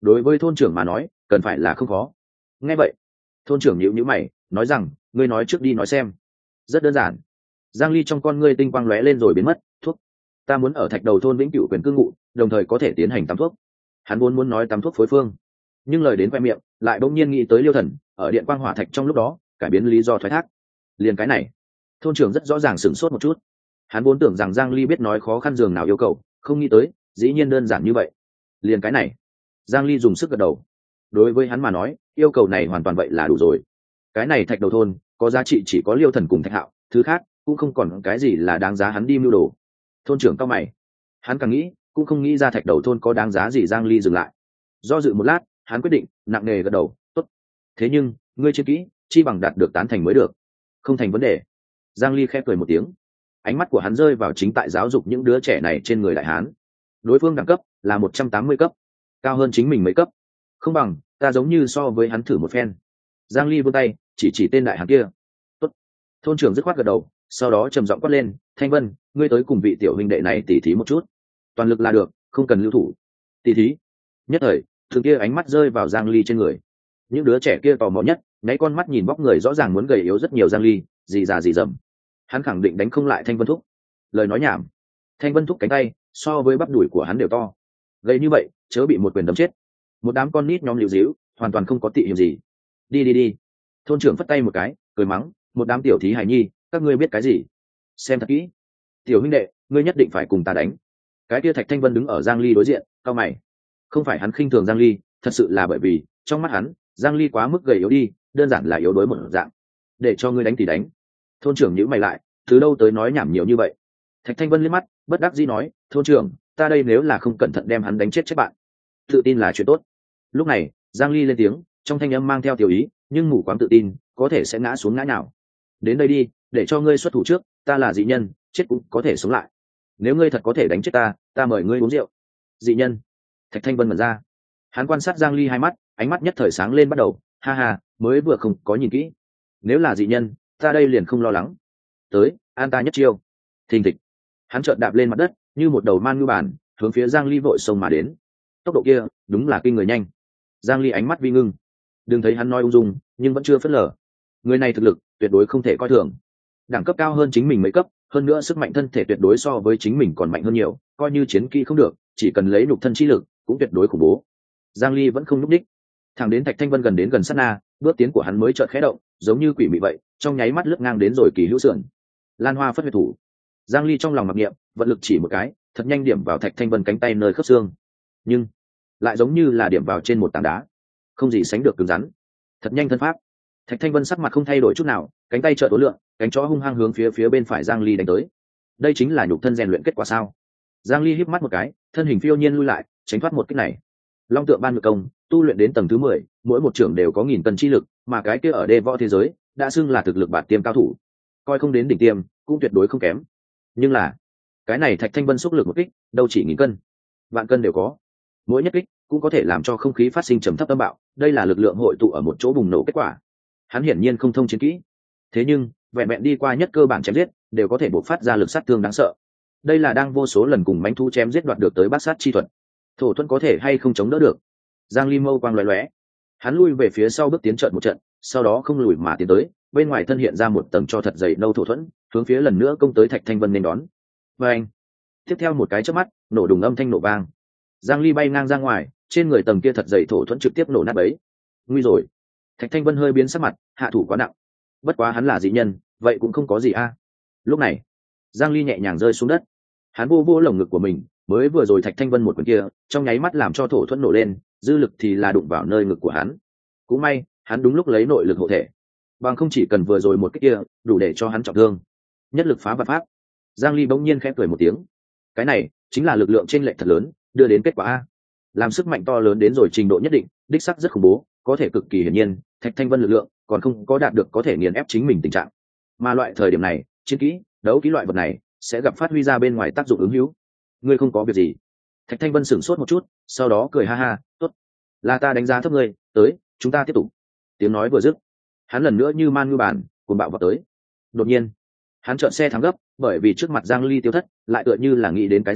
đối với thôn trưởng mà nói cần phải là không khó. Nghe vậy thôn trưởng nhíu nhíu mày nói rằng ngươi nói trước đi nói xem. Rất đơn giản. Giang Ly trong con ngươi tinh quang lóe lên rồi biến mất. Thuốc. Ta muốn ở thạch đầu thôn vĩnh cửu quyền cư ngụ, đồng thời có thể tiến hành tắm thuốc. Hắn vốn muốn nói tắm thuốc phối phương, nhưng lời đến khoe miệng lại bỗng nhiên nghĩ tới Liêu Thần ở điện quang hỏa thạch trong lúc đó cải biến lý do thoái thác. Liền cái này thôn trưởng rất rõ ràng sửng sốt một chút. Hắn vốn tưởng rằng Giang Ly biết nói khó khăn giường nào yêu cầu, không nghĩ tới dĩ nhiên đơn giản như vậy. Liền cái này Giang Ly dùng sức gật đầu. Đối với hắn mà nói yêu cầu này hoàn toàn vậy là đủ rồi. Cái này thạch đầu thôn có giá trị chỉ có Liêu Thần cùng Thạch Hạo, thứ khác cũng không còn cái gì là đáng giá hắn đi mưu đồ. Thôn trưởng cao mày, hắn càng nghĩ cũng không nghĩ ra thạch đầu thôn có đáng giá gì. Giang Ly dừng lại do dự một lát, hắn quyết định nặng nề gật đầu. Tốt, thế nhưng ngươi chưa kỹ chi bằng đạt được tán thành mới được. Không thành vấn đề. Giang Ly khẽ cười một tiếng, ánh mắt của hắn rơi vào chính tại giáo dục những đứa trẻ này trên người đại hán. Đối phương đẳng cấp là một trăm tám mươi cấp, cao hơn chính mình mấy cấp. Không bằng ta giống như so với hắn thử một phen. Giang Ly vươn tay chỉ chỉ tên đại hán kia. Tốt. Thôn trưởng dứt khoát gật đầu, sau đó trầm giọng quát lên, Thanh Vân, ngươi tới cùng vị tiểu huynh đệ này tỉ thí một chút. Toàn lực là được, không cần lưu thủ. Tỉ thí. Nhất thời thường kia ánh mắt rơi vào Giang Ly trên người. Những đứa trẻ kia tò mò nhất nháy con mắt nhìn bóc người rõ ràng muốn gầy yếu rất nhiều Giang Ly, gì già gì dầm. Hắn khẳng định đánh không lại Thanh Vân Thúc. Lời nói nhảm. Thanh Vân Thúc cánh tay so với bắp đùi của hắn đều to, gầy như vậy chớ bị một quyền đấm chết. Một đám con nít nhóm liều díu hoàn toàn không có tị hiểm gì. Đi đi đi. Thôn trưởng phất tay một cái cười mắng, một đám tiểu thí hài nhi, các ngươi biết cái gì? Xem thật kỹ. Tiểu huynh đệ, ngươi nhất định phải cùng ta đánh. Cái kia Thạch Thanh Vân đứng ở Giang Ly đối diện, cao mày. Không phải hắn khinh thường Giang Ly, thật sự là bởi vì trong mắt hắn Giang Ly quá mức gầy yếu đi, đơn giản là yếu đuối một dạng. Để cho ngươi đánh thì đánh. Thôn trưởng nhíu mày lại, từ đâu tới nói nhảm nhiều như vậy? Thạch Thanh Vân liếc mắt bất đắc dĩ nói, thôn trưởng, ta đây nếu là không cẩn thận đem hắn đánh chết chết bạn. Tự tin là chuyện tốt. Lúc này Giang Ly lên tiếng, trong thanh âm mang theo tiểu ý, nhưng mù quáng tự tin có thể sẽ ngã xuống ngã nào. Đến đây đi, để cho ngươi xuất thủ trước, ta là dị nhân, chết cũng có thể sống lại. Nếu ngươi thật có thể đánh chết ta, ta mời ngươi uống rượu. Dị nhân? Thạch Thanh Vân mở ra. Hắn quan sát Giang Ly hai mắt, ánh mắt nhất thời sáng lên bắt đầu, ha ha, mới vừa không có nhìn kỹ. Nếu là dị nhân, ta đây liền không lo lắng. Tới, an ta nhất chiêu. Thình thịch. Hắn chợt đạp lên mặt đất, như một đầu man ngưu bản, hướng phía Giang Ly vội xông mà đến. Tốc độ kia, đúng là kinh người nhanh. Giang Ly ánh mắt vi ngưng. Đừng thấy hắn nói ung dung, nhưng vẫn chưa phớt lờ. Người này thực lực tuyệt đối không thể coi thường. Đẳng cấp cao hơn chính mình mấy cấp, hơn nữa sức mạnh thân thể tuyệt đối so với chính mình còn mạnh hơn nhiều, coi như chiến kỹ không được, chỉ cần lấy nhục thân chi lực, cũng tuyệt đối khủng bố. Giang Ly vẫn không nhúc nhích. Thẳng đến Thạch Thanh Vân gần đến gần sát na, bước tiến của hắn mới chợt khẽ động, giống như quỷ mị vậy, trong nháy mắt lướt ngang đến rồi kỳ hữu sườn. Lan Hoa phất huyệt thủ. Giang Ly trong lòng mặc niệm, vận lực chỉ một cái, thật nhanh điểm vào Thạch Thanh Vân cánh tay nơi khớp xương. Nhưng lại giống như là điểm vào trên một tảng đá, không gì sánh được cứng rắn. Thật nhanh thân pháp. Thạch Thanh Vân sắc mặt không thay đổi chút nào, cánh tay chợt uốn lượn, cánh chó hung hăng hướng phía phía bên phải Giang Ly đánh tới. Đây chính là nhục thân rèn luyện kết quả sao? Giang Ly híp mắt một cái, thân hình phiêu nhiên lui lại, tránh thoát một kích này. Long tượng ban ngự công, tu luyện đến tầng thứ mười, mỗi một trưởng đều có nghìn cân chi lực, mà cái kia ở đê võ thế giới đã xưng là thực lực bạt tiêm cao thủ, coi không đến đỉnh tiêm, cũng tuyệt đối không kém. Nhưng là, cái này Thạch Thanh Vân xúc lực một kích, đâu chỉ nghìn cân, vạn cân đều có. Mỗi nhất kích cũng có thể làm cho không khí phát sinh trầm thấp âm bạo, đây là lực lượng hội tụ ở một chỗ bùng nổ kết quả. Hắn hiển nhiên không thông chiến kỹ, thế nhưng vẹn vẹn đi qua nhất cơ bản chém giết, đều có thể bộc phát ra lực sát thương đáng sợ. Đây là đang vô số lần cùng mãnh thú chém giết đoạt được tới bát sát chi thuật. Thổ thuẫn có thể hay không chống đỡ được? Giang Ly mâu quang lóe lóe, hắn lui về phía sau bước tiến trận một trận, sau đó không lùi mà tiến tới, bên ngoài thân hiện ra một tầng cho thật dày nâu thổ thuẫn, hướng phía lần nữa công tới Thạch Thanh Vân nên đón. Và anh, tiếp theo một cái chớp mắt, nổ đùng âm thanh nổ vang. Giang Ly bay ngang ra ngoài, trên người tầng kia thật dày thổ thuẫn trực tiếp nổ nát bấy. Nguy rồi. Thạch Thanh Vân hơi biến sắc mặt, hạ thủ quá nặng. Bất quá hắn là dị nhân, vậy cũng không có gì a. Lúc này, Giang Ly nhẹ nhàng rơi xuống đất. Hắn vô vô lồng ngực của mình, mới vừa rồi Thạch Thanh Vân một quyền kia, trong nháy mắt làm cho thổ thuẫn nổ lên, dư lực thì là đụng vào nơi ngực của hắn. Cũng may, hắn đúng lúc lấy nội lực hộ thể. Bằng không chỉ cần vừa rồi một cái kia, đủ để cho hắn trọng thương. Nhất lực phá vạn pháp. Giang Ly bỗng nhiên khẽ cười một tiếng. Cái này chính là lực lượng trên lệch thật lớn, đưa đến kết quả a. Làm sức mạnh to lớn đến rồi trình độ nhất định, đích sắc rất khủng bố, có thể cực kỳ hiển nhiên, Thạch Thanh Vân lực lượng còn không có đạt được có thể nghiền ép chính mình tình trạng. Mà loại thời điểm này, chiến kỹ, đấu kỹ loại vật này sẽ gặp phát huy ra bên ngoài tác dụng ứng hữu. Ngươi không có việc gì? Thạch Thanh Vân sửng sốt một chút, sau đó cười ha ha, tốt, là ta đánh giá thấp ngươi, tới, chúng ta tiếp tục. Tiếng nói vừa dứt, hắn lần nữa như man như bàn, cuồng bạo vào tới. Đột nhiên, hắn trợn xe thắng gấp, bởi vì trước mặt Giang Ly tiêu thất, lại tựa như là nghĩ đến cái gì,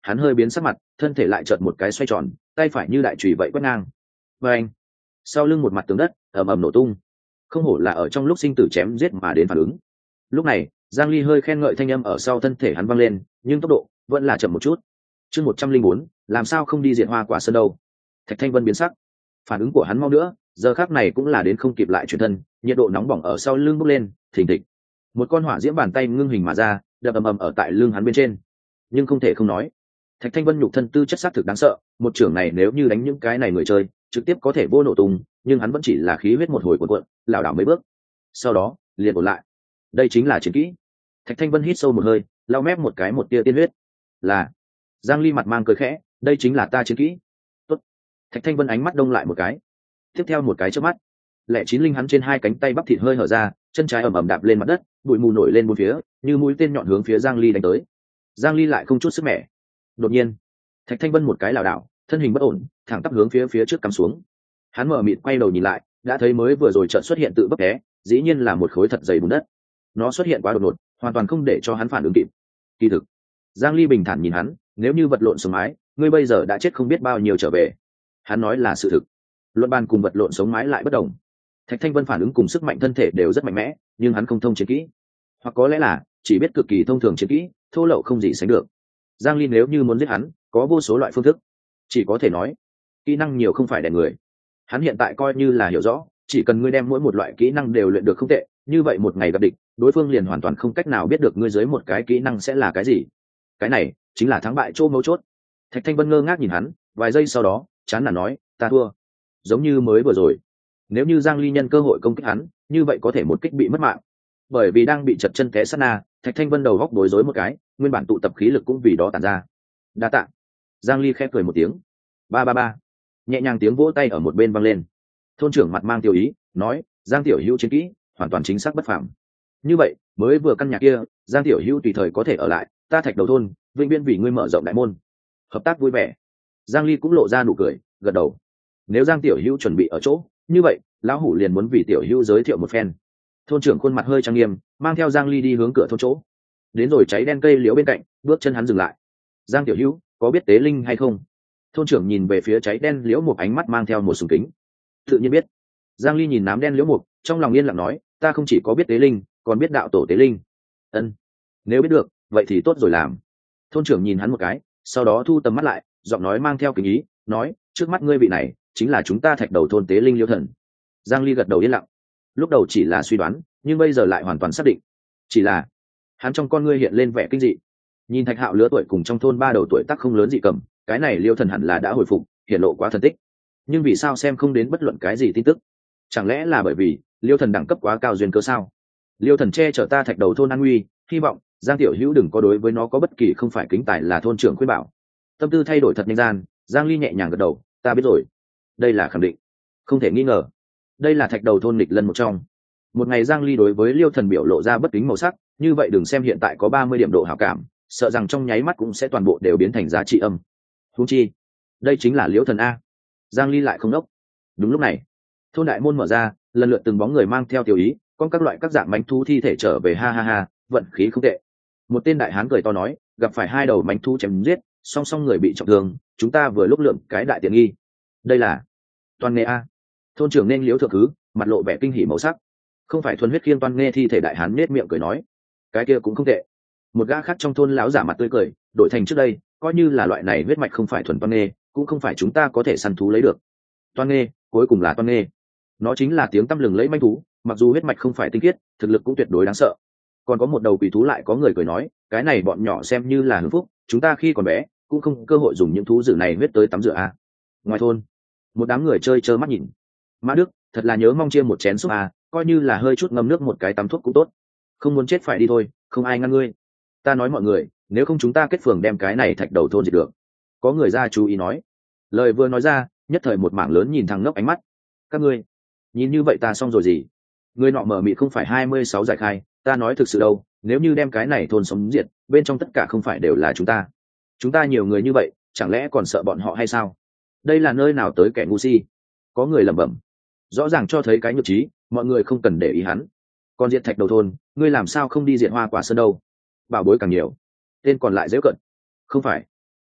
hắn hơi biến sắc mặt, thân thể lại chợt một cái xoay tròn, tay phải như đại chùy vậy quét ngang. Và anh, sau lưng một mặt tường đất ầm ầm nổ tung. Không hổ là ở trong lúc sinh tử chém giết mà đến phản ứng. Lúc này, Giang Ly hơi khen ngợi thanh âm ở sau thân thể hắn vang lên, nhưng tốc độ vẫn là chậm một chút. Chương một trăm linh bốn, làm sao không đi diện Hoa Quả Sơn đâu? Thạch Thanh Vân biến sắc, phản ứng của hắn mau nữa, giờ khắc này cũng là đến không kịp lại chuyển thân, nhiệt độ nóng bỏng ở sau lưng bốc lên, thình thịch. Một con hỏa diễm bàn tay ngưng hình mà ra, đập ầm ầm ở tại lưng hắn bên trên. Nhưng không thể không nói, Thạch Thanh Vân nhục thân tư chất xác thực đáng sợ, một trưởng này nếu như đánh những cái này người chơi, trực tiếp có thể vô nổ tung, nhưng hắn vẫn chỉ là khí huyết một hồi cuộn cuộn, lảo đảo mấy bước. Sau đó, liền ổn lại. Đây chính là chiến kỹ. Thạch Thanh Vân hít sâu một hơi, lau mép một cái một tia tiên huyết. Là. Giang Ly mặt mang cười khẽ, đây chính là ta chiến kỹ. Tốt. Thạch Thanh Vân ánh mắt đông lại một cái. Tiếp theo một cái chớp mắt, lẻ chín linh hắn trên hai cánh tay bắp thịt hơi hở ra, chân trái ầm ầm đạp lên mặt đất, bụi mù nổi lên bốn phía, như mũi tên nhọn hướng phía Giang Ly đánh tới. Giang Ly lại không chút sức mẻ. Đột nhiên, Thạch Thanh Vân một cái lảo đảo, thân hình bất ổn, thẳng tắp hướng phía phía trước cắm xuống. Hắn mở mịt quay đầu nhìn lại, đã thấy mới vừa rồi chợt xuất hiện tự bấp té, dĩ nhiên là một khối thật dày bùn đất. Nó xuất hiện quá đột ngột, hoàn toàn không để cho hắn phản ứng kịp. Kỳ thực, Giang Ly bình thản nhìn hắn, nếu như vật lộn sống mái, ngươi bây giờ đã chết không biết bao nhiêu trở về. Hắn nói là sự thực. Luận bàn cùng vật lộn sống mái lại bất đồng. Thạch Thanh Vân phản ứng cùng sức mạnh thân thể đều rất mạnh mẽ, nhưng hắn không thông chiến kỹ, hoặc có lẽ là chỉ biết cực kỳ thông thường chiến kỹ, thô lậu không gì sánh được. Giang Ly nếu như muốn giết hắn, có vô số loại phương thức, chỉ có thể nói, kỹ năng nhiều không phải đè người. Hắn hiện tại coi như là hiểu rõ, chỉ cần ngươi đem mỗi một loại kỹ năng đều luyện được không tệ, như vậy một ngày gặp địch, đối phương liền hoàn toàn không cách nào biết được ngươi dưới một cái kỹ năng sẽ là cái gì. Cái này chính là thắng bại chỗ mấu chốt. Thạch Thanh Vân ngơ ngác nhìn hắn, vài giây sau đó, chán nản nói, ta thua. Giống như mới vừa rồi, nếu như Giang Ly nhân cơ hội công kích hắn, như vậy có thể một kích bị mất mạng. Bởi vì đang bị chật chân té sát na, Thạch Thanh Vân đầu góc bối rối một cái, nguyên bản tụ tập khí lực cũng vì đó tản ra. Đa tạ. Giang Ly khẽ cười một tiếng. Ba ba ba. Nhẹ nhàng tiếng vỗ tay ở một bên vang lên. Thôn trưởng mặt mang tiêu ý, nói, Giang tiểu hữu chiến kỹ, hoàn toàn chính xác bất phàm. Như vậy, mới vừa căn nhà kia, Giang tiểu hữu tùy thời có thể ở lại, ta Thạch Đầu thôn, vĩnh viễn vì ngươi mở rộng đại môn. Hợp tác vui vẻ. Giang Ly cũng lộ ra nụ cười, gật đầu. Nếu Giang tiểu hữu chuẩn bị ở chỗ, như vậy, lão hủ liền muốn vì tiểu hữu giới thiệu một phen. Thôn trưởng khuôn mặt hơi trang nghiêm, mang theo Giang Ly đi hướng cửa thôn chỗ. Đến rồi cháy đen cây liễu bên cạnh, bước chân hắn dừng lại. Giang tiểu hữu, có biết tế linh hay không? Thôn trưởng nhìn về phía cháy đen liễu một ánh mắt mang theo một sùng kính. Tự nhiên biết. Giang Ly nhìn nám đen liễu mục, trong lòng yên lặng nói, ta không chỉ có biết tế linh, còn biết đạo tổ tế linh. Ân, nếu biết được, vậy thì tốt rồi làm. Thôn trưởng nhìn hắn một cái, sau đó thu tầm mắt lại, giọng nói mang theo kính ý, nói, trước mắt ngươi vị này, chính là chúng ta Thạch Đầu thôn tế linh liễu thần. Giang Ly gật đầu yên lặng. Lúc đầu chỉ là suy đoán, nhưng bây giờ lại hoàn toàn xác định. Chỉ là, hắn trong con ngươi hiện lên vẻ kinh dị. Nhìn Thạch Hạo lứa tuổi cùng trong thôn ba đầu tuổi tác không lớn dị cầm, cái này liêu thần hẳn là đã hồi phục, hiện lộ quá thần tích. Nhưng vì sao xem không đến bất luận cái gì tin tức? Chẳng lẽ là bởi vì liêu thần đẳng cấp quá cao duyên cơ sao? Liêu thần che chở ta Thạch Đầu thôn an nguy, hy vọng Giang tiểu hữu đừng có đối với nó có bất kỳ không phải kính tài là thôn trưởng khuyên bảo. Tâm tư thay đổi thật nhanh gian, Giang Ly nhẹ nhàng gật đầu, ta biết rồi. Đây là khẳng định, không thể nghi ngờ. Đây là Thạch Đầu thôn nghịch lân một trong. Một ngày Giang Ly đối với liêu thần biểu lộ ra bất kính màu sắc, như vậy đừng xem hiện tại có ba mươi điểm độ hảo cảm, sợ rằng trong nháy mắt cũng sẽ toàn bộ đều biến thành giá trị âm. Huống chi, đây chính là liễu thần a. Giang Ly lại không đốc. Đúng lúc này, thôn đại môn mở ra, lần lượt từng bóng người mang theo tiểu ý, con các loại các dạng mánh thú thi thể trở về, ha ha ha, vận khí không tệ. Một tên đại hán cười to nói, gặp phải hai đầu mánh thú chém giết, song song người bị trọng thương, chúng ta vừa lúc lượng cái đại tiện nghi. Đây là Toàn Nghê a. Thôn trưởng nên liễu thượng thứ, mặt lộ vẻ kinh hỉ màu sắc. Không phải thuần huyết khiêng Toàn Nghê thi thể, đại hán nết miệng cười nói, cái kia cũng không tệ. Một gã khác trong thôn lão giả mặt tươi cười, đổi thành trước đây, coi như là loại này huyết mạch không phải thuần Toàn Nghê, cũng không phải chúng ta có thể săn thú lấy được. Toàn Nghê, cuối cùng là Toàn Nghê. Nó chính là tiếng tăm lừng lẫy manh thú, mặc dù huyết mạch không phải tinh khiết, thực lực cũng tuyệt đối đáng sợ. Còn có một đầu quỷ thú, lại có người cười nói, cái này bọn nhỏ xem như là hưởng phúc, chúng ta khi còn bé cũng không cơ hội dùng những thú dữ này huyết tới tắm rửa a. Ngoài thôn, một đám người chơi trơ mắt nhìn. Mã Đức, thật là nhớ mong chia một chén súp a, coi như là hơi chút ngâm nước một cái tắm thuốc cũng tốt. Không muốn chết phải đi thôi, không ai ngăn ngươi. Ta nói mọi người, nếu không chúng ta kết phường đem cái này Thạch Đầu thôn diệt được. Có người ra chú ý nói. Lời vừa nói ra, nhất thời một mảng lớn nhìn thằng ngốc ánh mắt. Các ngươi, nhìn như vậy ta xong rồi gì? Người nọ mở mịt không phải hai mươi sáu giải khai, ta nói thực sự đâu, nếu như đem cái này thôn sống diệt, bên trong tất cả không phải đều là chúng ta. Chúng ta nhiều người như vậy, chẳng lẽ còn sợ bọn họ hay sao? Đây là nơi nào tới kẻ ngu si? Có người lẩm bẩm. Rõ ràng cho thấy cái nhược trí, mọi người không cần để ý hắn. Còn diệt Thạch Đầu thôn, ngươi làm sao không đi diệt Hoa Quả Sơn đâu? Bảo bối càng nhiều, tên còn lại dễ cận. Không phải,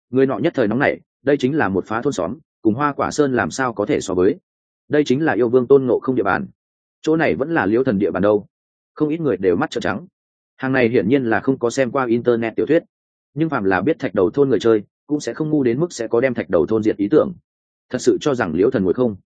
Người nọ nhất thời nóng nảy, đây chính là một phá thôn xóm, cùng Hoa Quả Sơn làm sao có thể so với. Đây chính là yêu vương Tôn Ngộ Không địa bàn, chỗ này vẫn là Liễu Thần địa bàn đâu. Không ít người đều mắt trợn trắng. Hàng này hiển nhiên là không có xem qua internet tiểu thuyết, nhưng phàm là biết Thạch Đầu thôn người chơi cũng sẽ không ngu đến mức sẽ có đem Thạch Đầu thôn diệt ý tưởng. Thật sự cho rằng Liễu Thần ngồi không.